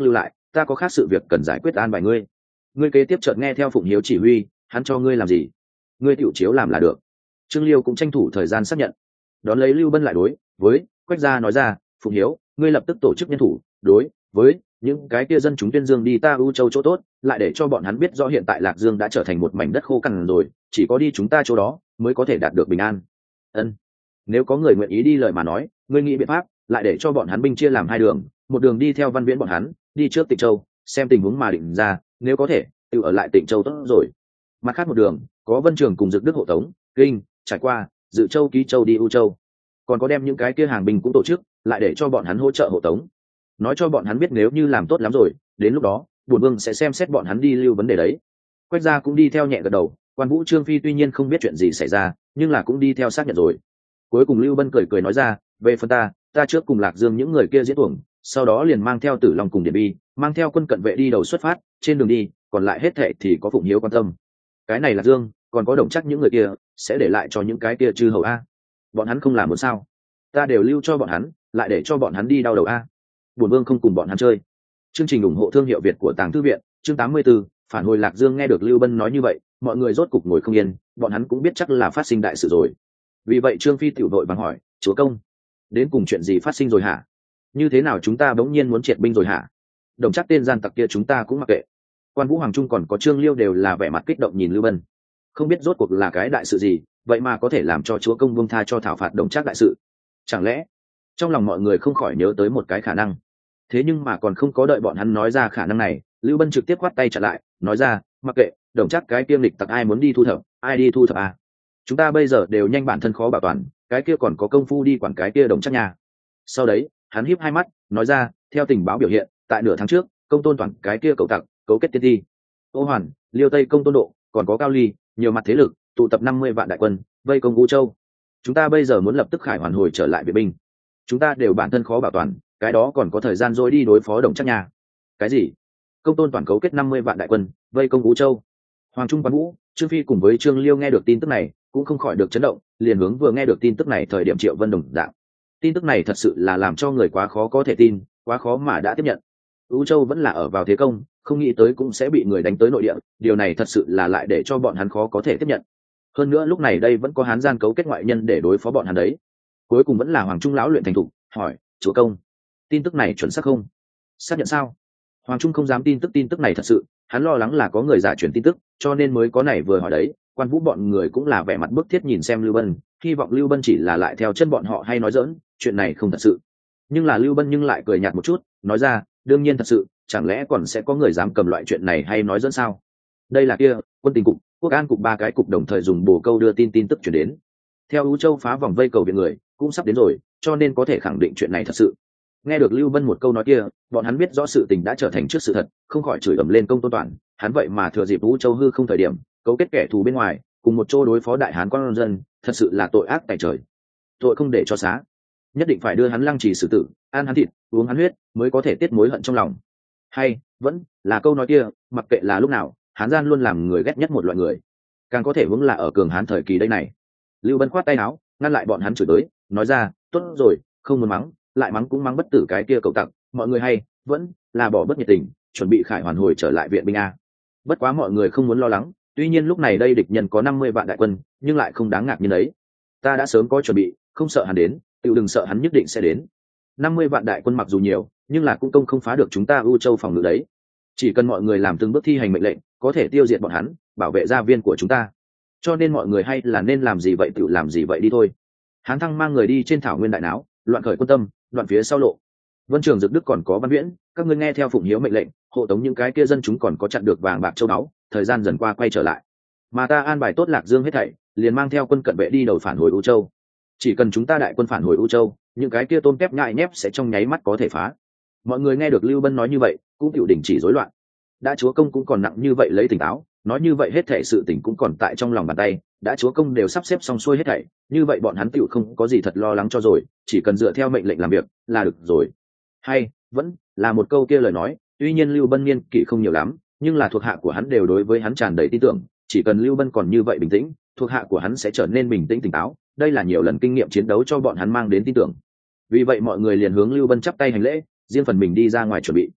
ta có khác sự việc cần giải quyết, an bài ngươi. Ngươi kế tiếp chợt nghe theo Phụng Hiếu chỉ huy, hắn cho ngươi làm gì ngươi tiểu chiếu làm là được. Trương Liêu cũng tranh thủ thời gian xác nhận. Đón lấy Lưu Bân lại đối với Quách Gia nói ra, Phụng Hiếu, ngươi lập tức tổ chức nhân thủ đối với những cái kia dân chúng tuyên dương đi ta U Châu chỗ tốt, lại để cho bọn hắn biết rõ hiện tại Lạc Dương đã trở thành một mảnh đất khô cằn rồi, chỉ có đi chúng ta chỗ đó mới có thể đạt được bình an. Ân, nếu có người nguyện ý đi lời mà nói, ngươi nghĩ biện pháp, lại để cho bọn hắn binh chia làm hai đường, một đường đi theo Văn Viễn bọn hắn, đi trước Tịnh Châu, xem tình huống mà định ra, nếu có thể, tự ở lại Tịnh Châu tốt rồi. Mặt khác một đường, có Vân Trường cùng Dực Đức hộ tống, kinh, trải qua, Dự Châu, Ký Châu đi U Châu, còn có đem những cái kia hàng binh cũng tổ chức, lại để cho bọn hắn hỗ trợ hộ tống. Nói cho bọn hắn biết nếu như làm tốt lắm rồi, đến lúc đó, bổn vương sẽ xem xét bọn hắn đi lưu vấn đề đấy. Quách Gia cũng đi theo nhẹ gật đầu, Quan Vũ Trương Phi tuy nhiên không biết chuyện gì xảy ra, nhưng là cũng đi theo xác nhận rồi. Cuối cùng Lưu Bân cười cười nói ra, về phần ta trước cùng Lạc Dương những người kia diễn tuồng, sau đó liền mang theo Tử Long cùng Điện Bi, mang theo quân cận vệ đi đầu xuất phát, trên đường đi, còn lại hết thệ thì có Phụng Hiếu quan tâm. Cái này Lạc Dương, còn có Đồng Chắc những người kia, sẽ để lại cho những cái kia chư hầu a. Bọn hắn không làm muốn sao? Ta đều lưu cho bọn hắn, lại để cho bọn hắn đi đau đầu a. Bổn vương không cùng bọn hắn chơi. Chương trình ủng hộ thương hiệu Việt của Tàng Thư viện, chương 84, phản hồi Lạc Dương. Nghe được Lưu Bân nói như vậy, mọi người rốt cục ngồi không yên, bọn hắn cũng biết chắc là phát sinh đại sự rồi. Vì vậy Trương Phi tiểu đội vàng hỏi, chúa công, đến cùng chuyện gì phát sinh rồi hả? Như thế nào chúng ta bỗng nhiên muốn triệt binh rồi hả? Đồng Chắc tên gian tặc kia chúng ta cũng mặc kệ. Quan Vũ Hoàng Trung còn có Trương Liêu đều là vẻ mặt kích động nhìn Lưu Bân, không biết rốt cuộc là cái đại sự gì, vậy mà có thể làm cho chúa công buông tha cho thảo phạt Đồng Chắc đại sự. Chẳng lẽ trong lòng mọi người không khỏi nhớ tới một cái khả năng. Thế nhưng mà còn không có đợi bọn hắn nói ra khả năng này, Lưu Bân trực tiếp khoát tay chặn lại, nói ra, mặc kệ, Đồng Chắc cái kiêm lịch tặc ai muốn đi thu thập, ai đi thu thập à? Chúng ta bây giờ đều nhanh bản thân khó bảo toàn, cái kia còn có công phu đi quản cái kia Đồng Chắc nhà. Sau đấy, hắn híp hai mắt, nói ra, theo tình báo biểu hiện, tại nửa tháng trước, Công Tôn Toàn cái kia cậu tặc cấu kết tiên thi, Ô Hoàn, Liêu Tây Công Tôn Độ, còn có Cao Ly, nhiều mặt thế lực, tụ tập 50 vạn đại quân, vây công U Châu. Chúng ta bây giờ muốn lập tức khải hoàn hồi trở lại viện binh. Chúng ta đều bản thân khó bảo toàn, cái đó còn có thời gian rồi đi đối phó Đồng Chắc nhà. Cái gì? Công Tôn Toàn cấu kết 50 vạn đại quân, vây công U Châu. Hoàng Trung, Quan Vũ, Trương Phi cùng với Trương Liêu nghe được tin tức này, cũng không khỏi được chấn động, liền hướng vừa nghe được tin tức này thời điểm Triệu Vân đồng dạng. Tin tức này thật sự là làm cho người quá khó có thể tin, quá khó mà đã tiếp nhận. U Châu vẫn là ở vào thế công, không nghĩ tới cũng sẽ bị người đánh tới nội địa, điều này thật sự là lại để cho bọn hắn khó có thể tiếp nhận. Hơn nữa lúc này đây vẫn có Hán gian cấu kết ngoại nhân để đối phó bọn hắn đấy. Cuối cùng vẫn là Hoàng Trung lão luyện thành thục, hỏi, chúa công, tin tức này chuẩn xác không? Xác nhận sao? Hoàng Trung không dám tin tức này thật sự, hắn lo lắng là có người giả truyền tin tức, cho nên mới có này vừa hỏi đấy. Quan Vũ bọn người cũng là vẻ mặt bức thiết nhìn xem Lưu Bân, hy vọng Lưu Bân chỉ là lại theo chân bọn họ hay nói giỡn, chuyện này không thật sự. Nhưng là Lưu Bân nhưng lại cười nhạt một chút, nói ra, đương nhiên thật sự, chẳng lẽ còn sẽ có người dám cầm loại chuyện này hay nói dẫn sao? Đây là kia, quân tình cục, quốc an cục, ba cái cục đồng thời dùng bồ câu đưa tin tức chuyển đến. Theo U Châu phá vòng vây cầu viện người, cũng sắp đến rồi, cho nên có thể khẳng định chuyện này thật sự. Nghe được Lưu Bân một câu nói kia, bọn hắn biết rõ sự tình đã trở thành trước sự thật, không khỏi chửi ầm lên Công Tôn Toàn, hắn vậy mà thừa dịp U Châu hư không thời điểm, cấu kết kẻ thù bên ngoài, cùng một chỗ đối phó đại hán con dân, thật sự là tội ác tày trời. Tội không để cho xá, nhất định phải đưa hắn lăng trì xử tử, ăn hắn thịt, uống hắn huyết, mới có thể tiết mối hận trong lòng. Hay vẫn là câu nói kia, mặc kệ là lúc nào, hán gian luôn làm người ghét nhất một loại người, càng có thể vững là ở cường hán thời kỳ đây này. Lưu Bân khoát tay áo, ngăn lại bọn hắn chửi tới, nói ra, tốt rồi, không muốn mắng, lại mắng cũng mắng bất tử cái kia cậu tặc, mọi người hay vẫn là bỏ bất nhiệt tình, chuẩn bị khải hoàn hồi trở lại viện binh a. Bất quá mọi người không muốn lo lắng, tuy nhiên lúc này đây địch nhân có 50 vạn đại quân, nhưng lại không đáng ngạc nhiên đấy. Ta đã sớm có chuẩn bị, không sợ hắn đến, tự đừng sợ hắn nhất định sẽ đến. 50 vạn đại quân mặc dù nhiều, nhưng là cũng không phá được chúng ta U Châu phòng ngự đấy. Chỉ cần mọi người làm từng bước thi hành mệnh lệnh, có thể tiêu diệt bọn hắn, bảo vệ gia viên của chúng ta. Cho nên mọi người hay là nên làm gì vậy tự làm gì vậy đi thôi. Hán Thăng mang người đi trên thảo nguyên đại náo, loạn khởi quân tâm, đoạn phía sau lộ. Vân Trường, Dực Đức còn có Văn Viễn, các ngươi nghe theo Phụng Hiếu mệnh lệnh, hộ tống những cái kia dân chúng còn có chặn được vàng bạc châu báu, thời gian dần qua quay trở lại. Mà ta an bài tốt Lạc Dương hết thảy, liền mang theo quân cận vệ đi đầu phản hồi U Châu. Chỉ cần chúng ta đại quân phản hồi U Châu, những cái kia tôm tép nhại nhép sẽ trong nháy mắt có thể phá. Mọi người nghe được Lưu Bân nói như vậy, cũng chịu đình chỉ rối loạn. Đã chúa công cũng còn nặng như vậy lấy tỉnh táo, nói như vậy hết thảy sự tình cũng còn tại trong lòng bàn tay, đã chúa công đều sắp xếp xong xuôi hết thảy, như vậy bọn hắn tựu không có gì thật lo lắng cho rồi, chỉ cần dựa theo mệnh lệnh làm việc là được rồi. Hay vẫn là một câu kia lời nói, tuy nhiên Lưu Bân niên kỷ không nhiều lắm, nhưng là thuộc hạ của hắn đều đối với hắn tràn đầy tin tưởng, chỉ cần Lưu Bân còn như vậy bình tĩnh, thuộc hạ của hắn sẽ trở nên bình tĩnh tỉnh táo, đây là nhiều lần kinh nghiệm chiến đấu cho bọn hắn mang đến tin tưởng. Vì vậy mọi người liền hướng Lưu Bân chắp tay hành lễ, riêng phần mình đi ra ngoài chuẩn bị.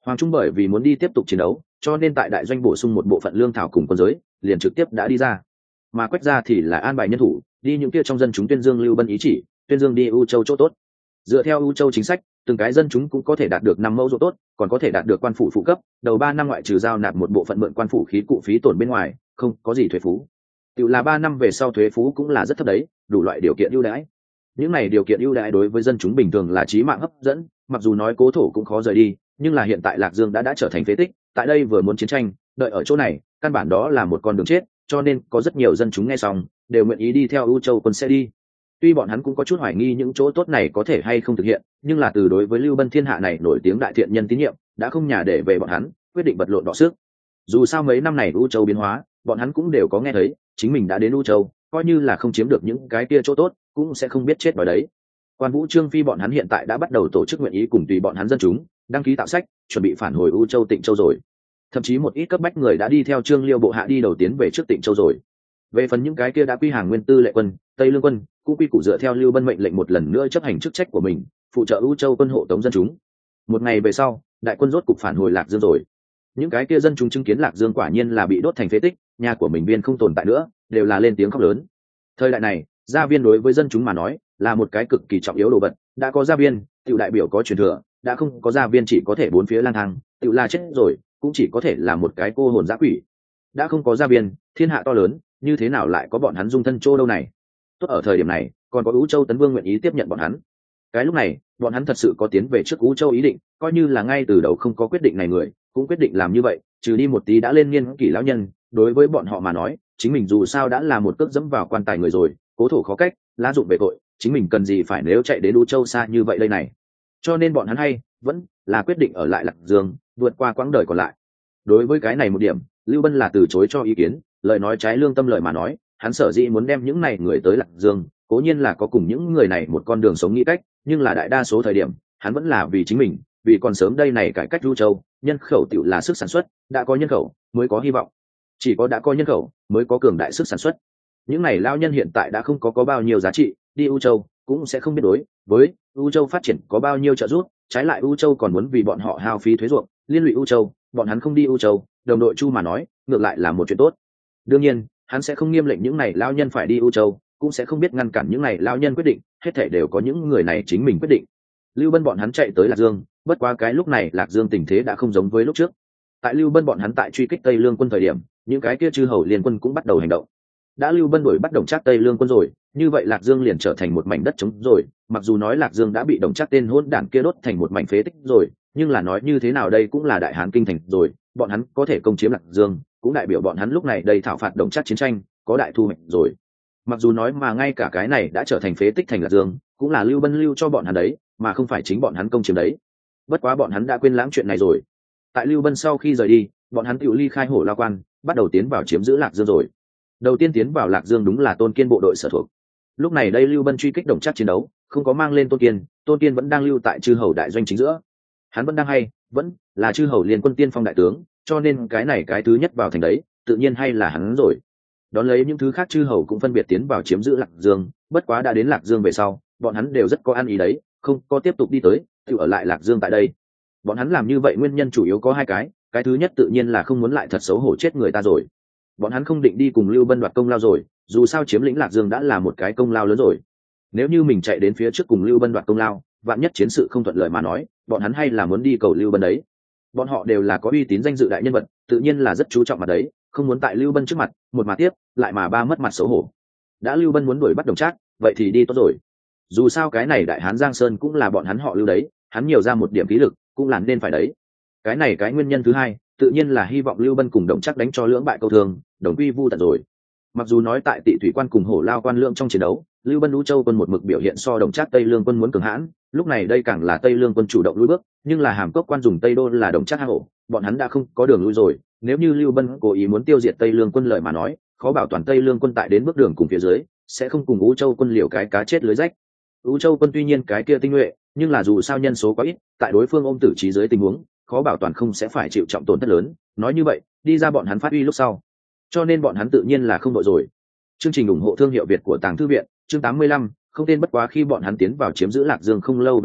Hoàng Trung bởi vì muốn đi tiếp tục chiến đấu, cho nên tại đại doanh bổ sung một bộ phận lương thảo cùng quân giới, liền trực tiếp đã đi ra. Mà Quách gia thì là an bài nhân thủ, đi những kia trong dân chúng tuyên dương Lưu Bân ý chỉ, tuyên dương đi U Châu chỗ tốt. Dựa theo U Châu chính sách, từng cái dân chúng cũng có thể đạt được 5 mẫu ruộng tốt, còn có thể đạt được quan phủ phụ cấp, đầu 3 năm ngoại trừ giao nạp một bộ phận mượn quan phủ khí cụ phí tổn bên ngoài, không có gì thuế phú. Tự là 3 năm về sau thuế phú cũng là rất thấp đấy, đủ loại điều kiện ưu đãi. Những này điều kiện ưu đãi đối với dân chúng bình thường là chí mạng hấp dẫn, mặc dù nói cố thổ cũng khó rời đi, nhưng là hiện tại Lạc Dương đã trở thành phế tích, tại đây vừa muốn chiến tranh, đợi ở chỗ này, căn bản đó là một con đường chết, cho nên có rất nhiều dân chúng nghe xong, đều nguyện ý đi theo U Châu quân sẽ đi. Tuy bọn hắn cũng có chút hoài nghi những chỗ tốt này có thể hay không thực hiện, nhưng là từ đối với Lưu Bân thiên hạ này nổi tiếng đại thiện nhân tín nhiệm, đã không nhà để về bọn hắn, quyết định vật lộn đọ sức. Dù sao mấy năm này U Châu biến hóa, bọn hắn cũng đều có nghe thấy, chính mình đã đến U Châu, coi như là không chiếm được những cái kia chỗ tốt, cũng sẽ không biết chết đói đấy. Quan Vũ Trương Phi bọn hắn hiện tại đã bắt đầu tổ chức nguyện ý cùng tùy bọn hắn dân chúng, đăng ký tạo sách, chuẩn bị phản hồi U Châu Tịnh Châu rồi. Thậm chí một ít cấp bách người đã đi theo Trương Liêu bộ hạ đi đầu tiến về trước Tịnh Châu rồi. Về phần những cái kia đã quy hàng nguyên tư lệ quân, Tây Lương quân, cũng quy củ dựa theo Lưu Bân mệnh lệnh một lần nữa chấp hành chức trách của mình, phụ trợ U Châu quân hộ tống dân chúng. Một ngày về sau, đại quân rốt cục phản hồi Lạc Dương rồi. Những cái kia dân chúng chứng kiến Lạc Dương quả nhiên là bị đốt thành phế tích, nhà của mình viên không tồn tại nữa, đều là lên tiếng khóc lớn. Thời đại này, gia viên đối với dân chúng mà nói là một cái cực kỳ trọng yếu đồ vật, đã có gia viên, tiểu đại biểu có truyền thừa, đã không có gia viên chỉ có thể bốn phía lang thang, tiểu là chết rồi, cũng chỉ có thể là một cái cô hồn dã quỷ. Đã không có gia viên, thiên hạ to lớn, như thế nào lại có bọn hắn dung thân chỗ đâu này? Tốt ở thời điểm này, còn có Vũ Châu Tấn Vương nguyện ý tiếp nhận bọn hắn. Cái lúc này, bọn hắn thật sự có tiến về trước Vũ Châu ý định, coi như là ngay từ đầu không có quyết định này người, cũng quyết định làm như vậy, trừ đi một tí đã lên niên kỷ lão nhân, đối với bọn họ mà nói, chính mình dù sao đã là một cước dẫm vào quan tài người rồi, cố thổ khó cách, lá dụng về tội, chính mình cần gì phải nếu chạy đến Vũ Châu xa như vậy đây này. Cho nên bọn hắn vẫn là quyết định ở lại Lạc Dương, vượt qua quãng đời còn lại. Đối với cái này một điểm, Lưu Bân là từ chối cho ý kiến, lời nói trái lương tâm lời mà nói, hắn sở dĩ muốn đem những này người tới Lạc Dương, cố nhiên là có cùng những người này một con đường sống nghĩ cách, nhưng là đại đa số thời điểm, hắn vẫn là vì chính mình, vì còn sớm đây này cải cách Vũ Châu, nhân khẩu tiểu là sức sản xuất, đã có nhân khẩu mới có hy vọng. Chỉ có đã có nhân khẩu mới có cường đại sức sản xuất. Những này lao nhân hiện tại đã không có bao nhiêu giá trị, đi U Châu cũng sẽ không biết đối với U Châu phát triển có bao nhiêu trợ giúp, trái lại U Châu còn muốn vì bọn họ hao phí thuế ruộng, liên lụy U Châu, bọn hắn không đi U Châu, đồng đội Chu mà nói, ngược lại là một chuyện tốt. Đương nhiên, hắn sẽ không nghiêm lệnh những này lao nhân phải đi U Châu, cũng sẽ không biết ngăn cản những này lao nhân quyết định, hết thảy đều có những người này chính mình quyết định. Lưu Bân bọn hắn chạy tới Lạc Dương, bất quá cái lúc này Lạc Dương tình thế đã không giống với lúc trước. Tại Lưu Bân bọn hắn tại truy kích Tây Lương quân thời điểm, những cái kia chư hầu liên quân cũng bắt đầu hành động. Đã Lưu Bân đuổi bắt Đồng Trác Tây Lương quân rồi, như vậy Lạc Dương liền trở thành một mảnh đất trống rồi. Mặc dù nói Lạc Dương đã bị Đồng Trác tên hỗn đản kia đốt thành một mảnh phế tích rồi, nhưng là nói như thế nào đây cũng là đại hán kinh thành rồi, bọn hắn có thể công chiếm Lạc Dương, cũng đại biểu bọn hắn lúc này đây thảo phạt Đồng Trác chiến tranh có đại thu hoạch rồi. Mặc dù nói mà ngay cả cái này đã trở thành phế tích thành Lạc Dương, cũng là Lưu Bân lưu cho bọn hắn đấy, mà không phải chính bọn hắn công chiếm đấy. Bất quá bọn hắn đã quên lãng chuyện này rồi. Tại Lưu Bân sau khi rời đi, bọn hắn tự ly khai Hổ La Quan, bắt đầu tiến vào chiếm giữ Lạc Dương rồi. Đầu tiên tiến vào Lạc Dương đúng là Tôn Kiên bộ đội sở thuộc. Lúc này đây Lưu Bân truy kích Đồng Trác chiến đấu, không có mang lên Tôn Kiên vẫn đang lưu tại chư hầu đại doanh chính giữa. Hắn vẫn đang vẫn là chư hầu liên quân tiên phong đại tướng, cho nên cái này cái thứ nhất vào thành đấy, tự nhiên hay là hắn rồi. Đón lấy những thứ khác chư hầu cũng phân biệt tiến vào chiếm giữ Lạc Dương, bất quá đã đến Lạc Dương về sau, bọn hắn đều rất có ăn ý đấy, không có tiếp tục đi tới, tự ở lại Lạc Dương tại đây. Bọn hắn làm như vậy nguyên nhân chủ yếu có hai cái thứ nhất tự nhiên là không muốn lại thật xấu hổ chết người ta rồi. Bọn hắn không định đi cùng Lưu Bân đoạt công lao rồi, dù sao chiếm lĩnh Lạc Dương đã là một cái công lao lớn rồi. Nếu như mình chạy đến phía trước cùng Lưu Bân đoạt công lao, vạn nhất chiến sự không thuận lợi mà nói, bọn hắn hay là muốn đi cầu Lưu Bân đấy. Bọn họ đều là có uy tín danh dự đại nhân vật, tự nhiên là rất chú trọng mặt đấy, không muốn tại Lưu Bân trước mặt, một mà tiếp, lại mà ba mất mặt xấu hổ. Đã Lưu Bân muốn đuổi bắt Đồng Trác, vậy thì đi tốt rồi. Dù sao cái này đại hán Giang Sơn cũng là bọn hắn họ Lưu đấy, hắn nhiều ra một điểm khí lực, cũng là nên phải đấy. Cái này cái nguyên nhân thứ hai, tự nhiên là hy vọng Lưu Bân cùng Đồng Trác đánh cho lưỡng bại câu thương, đồng quy vu tận rồi. Mặc dù nói tại Tị Thủy Quan cùng Hổ Lao Quan lượng trong chiến đấu, Lưu Bân Vũ Châu quân một mực biểu hiện so Đồng Trác Tây Lương quân muốn cường hãn, lúc này đây càng là Tây Lương quân chủ động lùi bước, nhưng là Hàm Cốc Quan dùng Tây Đô là Đồng Trác hang ổ, bọn hắn đã không có đường lui rồi. Nếu như Lưu Bân cố ý muốn tiêu diệt Tây Lương quân lợi mà nói, khó bảo toàn Tây Lương quân tại đến bước đường cùng phía dưới, sẽ không cùng Vũ Châu quân liều cái cá chết lưới rách. Vũ Châu quân tuy nhiên cái kia tinh nhuệ, nhưng là dù sao nhân số quá ít, tại đối phương ôm tử trí dưới tình huống, khó bảo toàn không sẽ phải chịu trọng tổn thất lớn. Nói như vậy, đi ra bọn hắn phát uy lúc sau, cho nên bọn hắn tự nhiên là không đội rồi. Chương trình ủng hộ thương hiệu Việt của Tàng Thư viện, chương 85, không tên bất quá khi bọn hắn tiến vào chiếm giữ Lạc Dương không lâu về sau,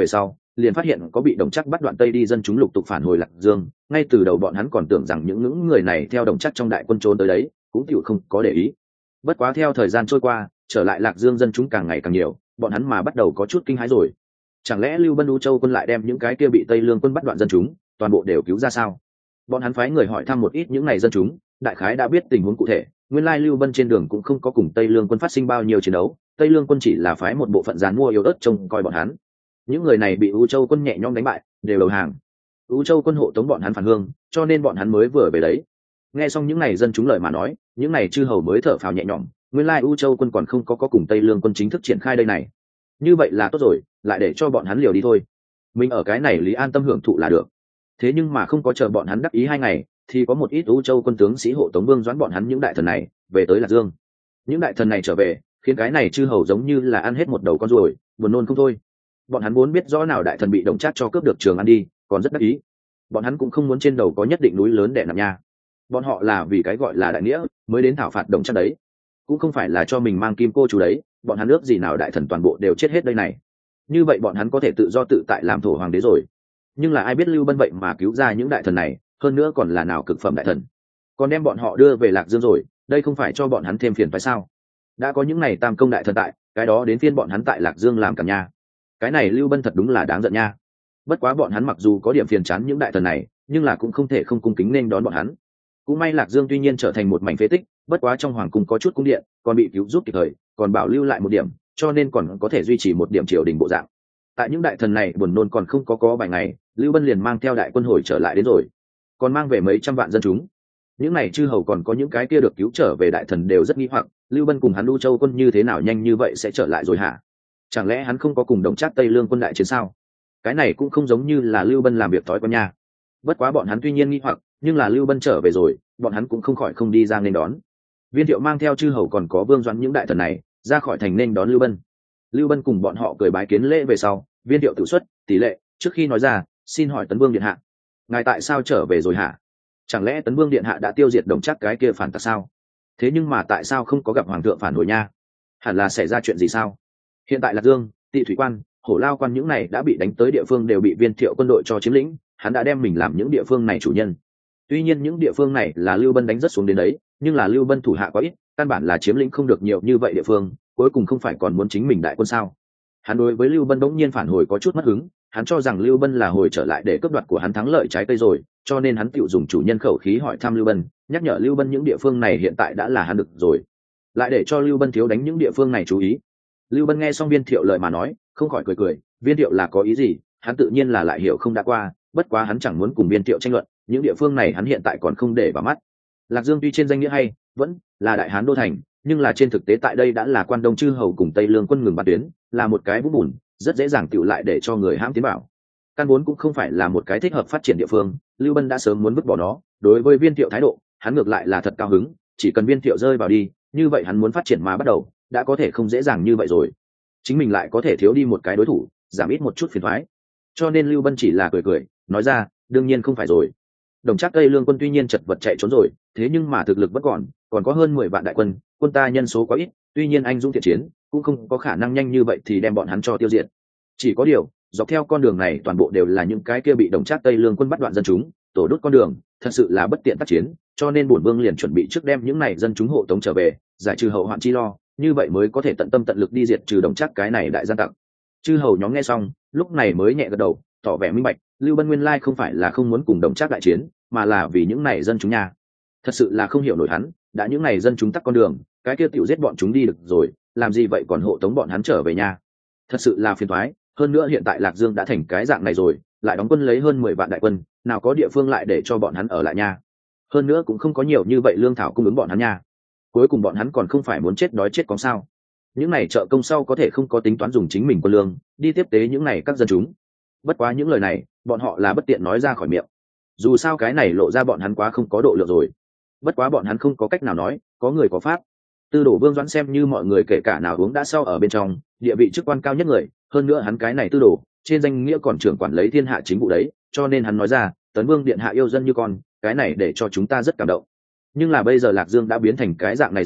liền phát hiện có bị Đồng Trác bắt đoạn Tây đi dân chúng lục tục phản hồi Lạc Dương. Ngay từ đầu bọn hắn còn tưởng rằng những người này theo Đồng Trác trong đại quân trốn tới đấy, cũng chịu không có để ý. Bất quá theo thời gian trôi qua, trở lại Lạc Dương dân chúng càng ngày càng nhiều, bọn hắn mà bắt đầu có chút kinh hãi rồi. Chẳng lẽ Lưu Bân U Châu quân lại đem những cái kia bị Tây Lương quân bắt đoạn dân chúng toàn bộ đều cứu ra sao? Bọn hắn phái người hỏi thăm một ít những này dân chúng, đại khái đã biết tình huống cụ thể. Nguyên lai Lưu Bân trên đường cũng không có cùng Tây Lương quân phát sinh bao nhiêu chiến đấu, Tây Lương quân chỉ là phái một bộ phận giàn mua yếu ớt trông coi bọn hắn. Những người này bị U Châu quân nhẹ nhõm đánh bại, đều đầu hàng. U Châu quân hộ tống bọn hắn phản hương, cho nên bọn hắn mới vừa về đấy. Nghe xong những này dân chúng lời mà nói, những này chư hầu mới thở phào nhẹ nhõm. Nguyên lai U Châu quân còn không có cùng Tây Lương quân chính thức triển khai đây này. Như vậy là tốt rồi, lại để cho bọn hắn liều đi thôi. Mình ở cái này lý an tâm hưởng thụ là được. Thế nhưng mà không có chờ bọn hắn đắc ý 2 ngày, thì có một ít U Châu quân tướng sĩ hộ tống Vương Doãn bọn hắn những đại thần này về tới Lạc Dương. Những đại thần này trở về, khiến cái này chư hầu giống như là ăn hết một đầu con ruồi, buồn nôn không thôi. Bọn hắn muốn biết rõ nào đại thần bị Đồng Trác cho cướp được trường ăn đi, còn rất đắc ý. Bọn hắn cũng không muốn trên đầu có nhất định núi lớn đè nặng nha. Bọn họ là vì cái gọi là đại nghĩa mới đến thảo phạt Đồng Trác đấy, cũng không phải là cho mình mang kim cô chú đấy. Bọn hắn ước gì nào đại thần toàn bộ đều chết hết đây này. Như vậy bọn hắn có thể tự do tự tại làm thổ hoàng đế rồi. Nhưng là ai biết Lưu Bân vậy mà cứu ra những đại thần này, hơn nữa còn là nào cực phẩm đại thần, còn đem bọn họ đưa về Lạc Dương rồi, đây không phải cho bọn hắn thêm phiền phải sao? Đã có những này tam công đại thần tại, cái đó đến phiên bọn hắn tại Lạc Dương làm cả nha. Cái này Lưu Bân thật đúng là đáng giận nha. Bất quá bọn hắn mặc dù có điểm phiền chán những đại thần này, nhưng là cũng không thể không cung kính nên đón bọn hắn. Cũng may Lạc Dương tuy nhiên trở thành một mảnh phế tích, bất quá trong hoàng cung có chút cung điện, còn bị cứu giúp kịp thời, còn bảo lưu lại một điểm, cho nên còn có thể duy trì một điểm triều đình bộ dạng. Tại những đại thần này buồn nôn còn không có vài ngày, Lưu Bân liền mang theo đại quân hồi trở lại đến rồi, còn mang về mấy trăm vạn dân chúng. Những này chư hầu còn có những cái kia được cứu trở về đại thần đều rất nghi hoặc, Lưu Bân cùng hắn U Châu quân như thế nào nhanh như vậy sẽ trở lại rồi hả? Chẳng lẽ hắn không có cùng Đồng Trác Tây Lương quân đại chiến sao? Cái này cũng không giống như là Lưu Bân làm việc thói quen nha. Bất quá bọn hắn tuy nhiên nghi hoặc, nhưng là Lưu Bân trở về rồi, bọn hắn cũng không khỏi không đi ra nên đón. Viên Thiệu mang theo chư hầu còn có Vương Doãn những đại thần này ra khỏi thành nên đón Lưu Bân. Lưu Bân cùng bọn họ cười bái kiến lễ về sau, Viên Thiệu tự xuất tỷ lệ trước khi nói ra, xin hỏi Tấn Vương điện hạ, ngài tại sao trở về rồi hả? Chẳng lẽ Tấn Vương điện hạ đã tiêu diệt Đồng Trác cái kia phản tặc sao? Thế nhưng mà tại sao không có gặp hoàng thượng phản hồi nha? Hẳn là xảy ra chuyện gì sao? Hiện tại Lạc Dương, Tị Thủy Quan, Hổ Lao Quan những này đã bị đánh tới địa phương đều bị Viên Thiệu quân đội cho chiếm lĩnh, hắn đã đem mình làm những địa phương này chủ nhân. Tuy nhiên những địa phương này là Lưu Bân đánh rất xuống đến đấy, nhưng là Lưu Bân thủ hạ quá ít, căn bản là chiếm lĩnh không được nhiều như vậy địa phương, cuối cùng không phải còn muốn chính mình đại quân sao? Hắn đối với Lưu Bân bỗng nhiên phản hồi có chút mất hứng, hắn cho rằng Lưu Bân là hồi trở lại để cướp đoạt của hắn thắng lợi trái cây rồi, cho nên hắn tự dùng chủ nhân khẩu khí hỏi thăm Lưu Bân, nhắc nhở Lưu Bân những địa phương này hiện tại đã là hắn được rồi, lại để cho Lưu Bân thiếu đánh những địa phương này chú ý. Lưu Bân nghe xong Viên Thiệu lời mà nói, không khỏi cười cười, Viên Thiệu là có ý gì, hắn tự nhiên là lại hiểu không đã qua, bất quá hắn chẳng muốn cùng Viên Thiệu tranh luận, những địa phương này hắn hiện tại còn không để vào mắt. Lạc Dương tuy trên danh nghĩa hay, vẫn là đại hán đô thành, nhưng là trên thực tế tại đây đã là Quan Đông chư hầu cùng Tây Lương quân ngừng bắn tuyến, là một cái vũng bùn, rất dễ dàng tựu lại để cho người hãm tiến bảo. Căn vốn cũng không phải là một cái thích hợp phát triển địa phương, Lưu Bân đã sớm muốn vứt bỏ nó. Đối với Viên Thiệu thái độ, hắn ngược lại là thật cao hứng, chỉ cần Viên Thiệu rơi vào đi, như vậy hắn muốn phát triển mà bắt đầu, đã có thể không dễ dàng như vậy rồi. Chính mình lại có thể thiếu đi một cái đối thủ, giảm ít một chút phiền toái. Cho nên Lưu Bân chỉ là cười cười, nói ra, đương nhiên không phải rồi. Đồng Trác Tây Lương quân tuy nhiên chật vật chạy trốn rồi, thế nhưng mà thực lực vẫn còn có hơn 10 vạn đại quân, quân ta nhân số quá ít, tuy nhiên anh dũng thiện chiến, cũng không có khả năng nhanh như vậy thì đem bọn hắn cho tiêu diệt. Chỉ có điều, dọc theo con đường này toàn bộ đều là những cái kia bị Đồng Trác Tây Lương quân bắt đoạn dân chúng, tổ đốt con đường, thật sự là bất tiện tác chiến, cho nên bổn vương liền chuẩn bị trước đem những này dân chúng hộ tống trở về, giải trừ hậu hoạn chi lo, như vậy mới có thể tận tâm tận lực đi diệt trừ Đồng Trác cái này đại gian tặc. Chư hầu nhóm nghe xong, lúc này mới nhẹ gật đầu, tỏ vẻ minh bạch, Lưu Bân nguyên lai không phải là không muốn cùng Đồng Trác đại chiến, mà là vì những này dân chúng nha. Thật sự là không hiểu nổi hắn, đã những này dân chúng tắt con đường, cái kia tiểu giết bọn chúng đi được rồi, làm gì vậy còn hộ tống bọn hắn trở về nha. Thật sự là phiền toái, hơn nữa hiện tại Lạc Dương đã thành cái dạng này rồi, lại đóng quân lấy hơn 10 vạn đại quân, nào có địa phương lại để cho bọn hắn ở lại nha. Hơn nữa cũng không có nhiều như vậy lương thảo cung ứng bọn hắn nha. Cuối cùng bọn hắn còn không phải muốn chết đói chết có sao? Những này trợ công sau có thể không có tính toán dùng chính mình quân lương đi tiếp tế những này các dân chúng. Bất quá những lời này, bọn họ là bất tiện nói ra khỏi miệng. Dù sao cái này lộ ra bọn hắn quá không có độ lượng rồi. Bất quá bọn hắn không có cách nào nói, có người có pháp. Tư Đồ Vương Doãn xem như mọi người kể cả nào uống đã sau ở bên trong, địa vị chức quan cao nhất người, hơn nữa hắn cái này Tư Đồ, trên danh nghĩa còn trưởng quản lấy thiên hạ chính vụ đấy, cho nên hắn nói ra, Tấn Vương điện hạ yêu dân như con, cái này để cho chúng ta rất cảm động. Nhưng là bây giờ Lạc Dương đã biến thành cái dạng này rồi,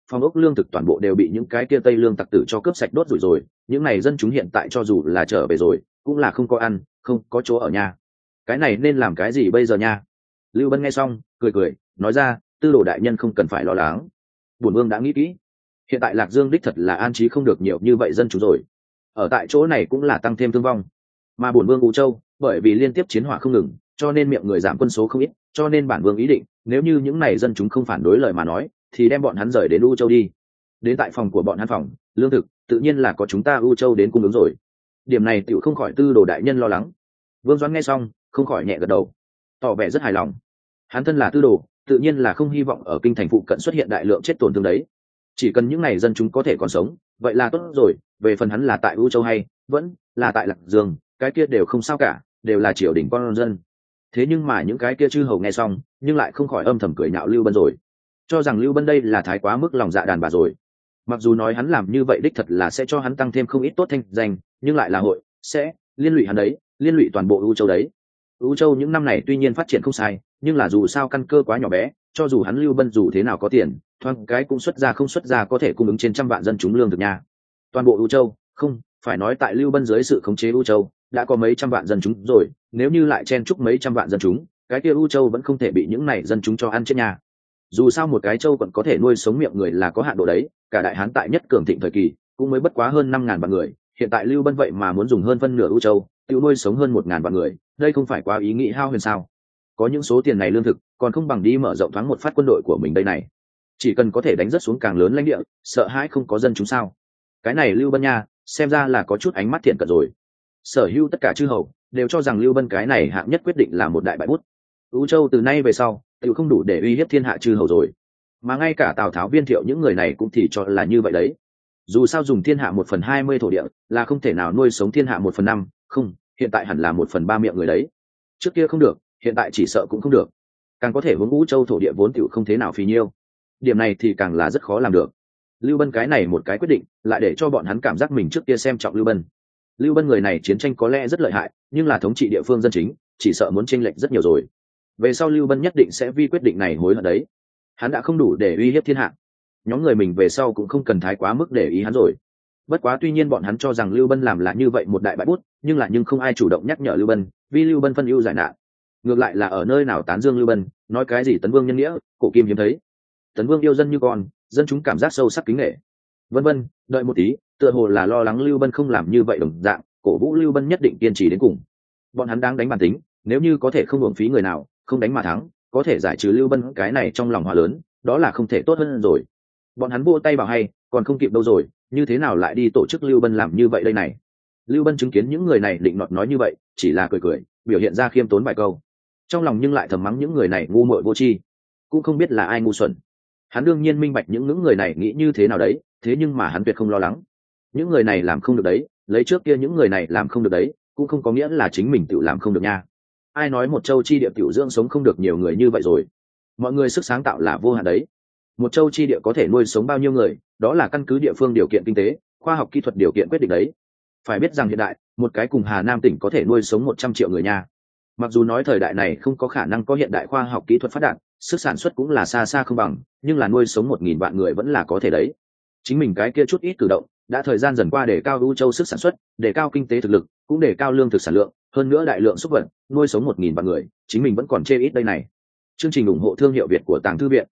phòng ốc lương thực toàn bộ đều bị những cái kia tây lương tặc tử cho cướp sạch đốt rồi. Những này dân chúng hiện tại cho dù là trở về rồi cũng là không có ăn, không có chỗ ở nhà. Cái này nên làm cái gì bây giờ nha? Lưu Bân nghe xong cười cười nói ra, tư đồ đại nhân không cần phải lo lắng, bổn vương đã nghĩ kỹ. Hiện tại Lạc Dương đích thật là an trí không được nhiều như vậy dân chúng rồi, ở tại chỗ này cũng là tăng thêm thương vong. Mà bổn vương U Châu bởi vì liên tiếp chiến hỏa không ngừng, cho nên miệng người giảm quân số không ít, cho nên bản vương ý định nếu như những này dân chúng không phản đối lời mà nói thì đem bọn hắn rời đến U Châu đi. Đến tại phòng của bọn hắn phòng lương thực tự nhiên là có chúng ta U Châu đến cung ứng rồi. Điểm này tiểu không khỏi tư đồ đại nhân lo lắng. Vương Doãn nghe xong không khỏi nhẹ gật đầu, tỏ vẻ rất hài lòng. Hắn thân là tư đồ tự nhiên là không hy vọng ở kinh thành phụ cận xuất hiện đại lượng chết tổn thương đấy. Chỉ cần những này dân chúng có thể còn sống vậy là tốt rồi. Về phần hắn là tại U Châu hay vẫn là tại Lạc Dương, cái kia đều không sao cả, đều là triều đình con dân. Thế nhưng mà những cái kia chư hầu nghe xong nhưng lại không khỏi âm thầm cười nhạo Lưu Bân rồi, cho rằng Lưu Bân đây là thái quá mức lòng dạ đàn bà rồi. Mặc dù nói hắn làm như vậy đích thật là sẽ cho hắn tăng thêm không ít tốt thanh danh, nhưng lại là hội sẽ liên lụy hắn đấy, liên lụy toàn bộ U Châu đấy. U Châu những năm này tuy nhiên phát triển không sai, nhưng là dù sao căn cơ quá nhỏ bé, cho dù hắn Lưu Bân dù thế nào có tiền, thoáng cái cũng xuất ra không xuất ra có thể cung ứng trên trăm vạn dân chúng lương thực nha. Toàn bộ U Châu, không phải nói tại Lưu Bân dưới sự khống chế U Châu đã có mấy trăm vạn dân chúng rồi, nếu như lại chen chúc mấy trăm vạn dân chúng, cái kia U Châu vẫn không thể bị những này dân chúng cho ăn chết nha. Dù sao một cái châu còn có thể nuôi sống miệng người là có hạn độ đấy, cả đại hán tại nhất cường thịnh thời kỳ cũng mới bất quá hơn 5.000 vạn người, hiện tại Lưu Bân vậy mà muốn dùng hơn phân nửa U Châu tiêu nuôi sống hơn 1.000 vạn người, đây không phải quá ý nghĩ hao huyền sao? Có những số tiền này lương thực còn không bằng đi mở rộng thoáng một phát quân đội của mình đây này. Chỉ cần có thể đánh rất xuống càng lớn lãnh địa, sợ hãi không có dân chúng sao? Cái này Lưu Bân nha, xem ra là có chút ánh mắt thiện cận rồi. Sở hữu tất cả chư hầu đều cho rằng Lưu Bân cái này hạng nhất quyết định là một đại bại bút. U Châu từ nay về sau tự không đủ để uy hiếp thiên hạ chư hầu rồi, mà ngay cả Tào Tháo Viên Thiệu những người này cũng thì cho là như vậy đấy. Dù sao dùng thiên hạ 1/20 thổ địa là không thể nào nuôi sống thiên hạ 1/5, không, hiện tại hẳn là 1/3 miệng người đấy. Trước kia không được, hiện tại chỉ sợ cũng không được. Càng có thể hướng U Châu thổ địa vốn tiểu không thế nào phì nhiêu, điểm này thì càng là rất khó làm được. Lưu Bân cái này một cái quyết định lại để cho bọn hắn cảm giác mình trước kia xem trọng Lưu Bân. Lưu Bân người này chiến tranh có lẽ rất lợi hại, nhưng là thống trị địa phương dân chính chỉ sợ muốn chênh lệch rất nhiều rồi. Về sau Lưu Bân nhất định sẽ vì quyết định này hối hận đấy. Hắn đã không đủ để uy hiếp thiên hạ, nhóm người mình về sau cũng không cần thái quá mức để ý hắn rồi. Bất quá tuy nhiên bọn hắn cho rằng Lưu Bân làm là như vậy một đại bại bút, nhưng không ai chủ động nhắc nhở Lưu Bân, vì Lưu Bân phân ưu giải nạn. Ngược lại là ở nơi nào tán dương Lưu Bân, nói cái gì tấn vương nhân nghĩa, cổ kim hiếm thấy. Tấn vương yêu dân như con, dân chúng cảm giác sâu sắc kính nể. Vân vân, đợi một tí, tựa hồ là lo lắng Lưu Bân không làm như vậy đồng dạng, cổ vũ Lưu Bân nhất định kiên trì đến cùng. Bọn hắn đang đánh bản tính, nếu như có thể không uổng phí người nào, không đánh mà thắng, có thể giải trừ Lưu Bân cái này trong lòng hỏa lớn, đó là không thể tốt hơn rồi. Bọn hắn vỗ tay bảo hay, còn không kịp đâu rồi, như thế nào lại đi tổ chức Lưu Bân làm như vậy đây này? Lưu Bân chứng kiến những người này định nọt nói như vậy, chỉ là cười cười, biểu hiện ra khiêm tốn vài câu. Trong lòng nhưng lại thầm mắng những người này ngu muội vô tri, cũng không biết là ai ngu xuẩn. Hắn đương nhiên minh bạch những người này nghĩ như thế nào đấy, thế nhưng mà hắn tuyệt không lo lắng. Những người này làm không được đấy, lấy trước kia những người này làm không được đấy, cũng không có nghĩa là chính mình tự làm không được nha. Ai nói một châu chi địa tiểu dưỡng sống không được nhiều người như vậy rồi? Mọi người sức sáng tạo là vô hạn đấy. Một châu chi địa có thể nuôi sống bao nhiêu người, đó là căn cứ địa phương điều kiện kinh tế, khoa học kỹ thuật điều kiện quyết định đấy. Phải biết rằng hiện tại một cái cùng Hà Nam tỉnh có thể nuôi sống 100 triệu người nha. Mặc dù nói thời đại này không có khả năng có hiện đại khoa học kỹ thuật phát đạt, sức sản xuất cũng là xa xa không bằng, nhưng là nuôi sống 1.000 vạn người vẫn là có thể đấy. Chính mình cái kia chút ít cử động đã thời gian dần qua để cao U Châu sức sản xuất, để cao kinh tế thực lực, cũng để cao lương thực sản lượng, hơn nữa đại lượng súc vật nuôi sống 1.000 vạn người, chính mình vẫn còn chê ít đây này. Chương trình ủng hộ thương hiệu Việt của Tàng Thư Viện.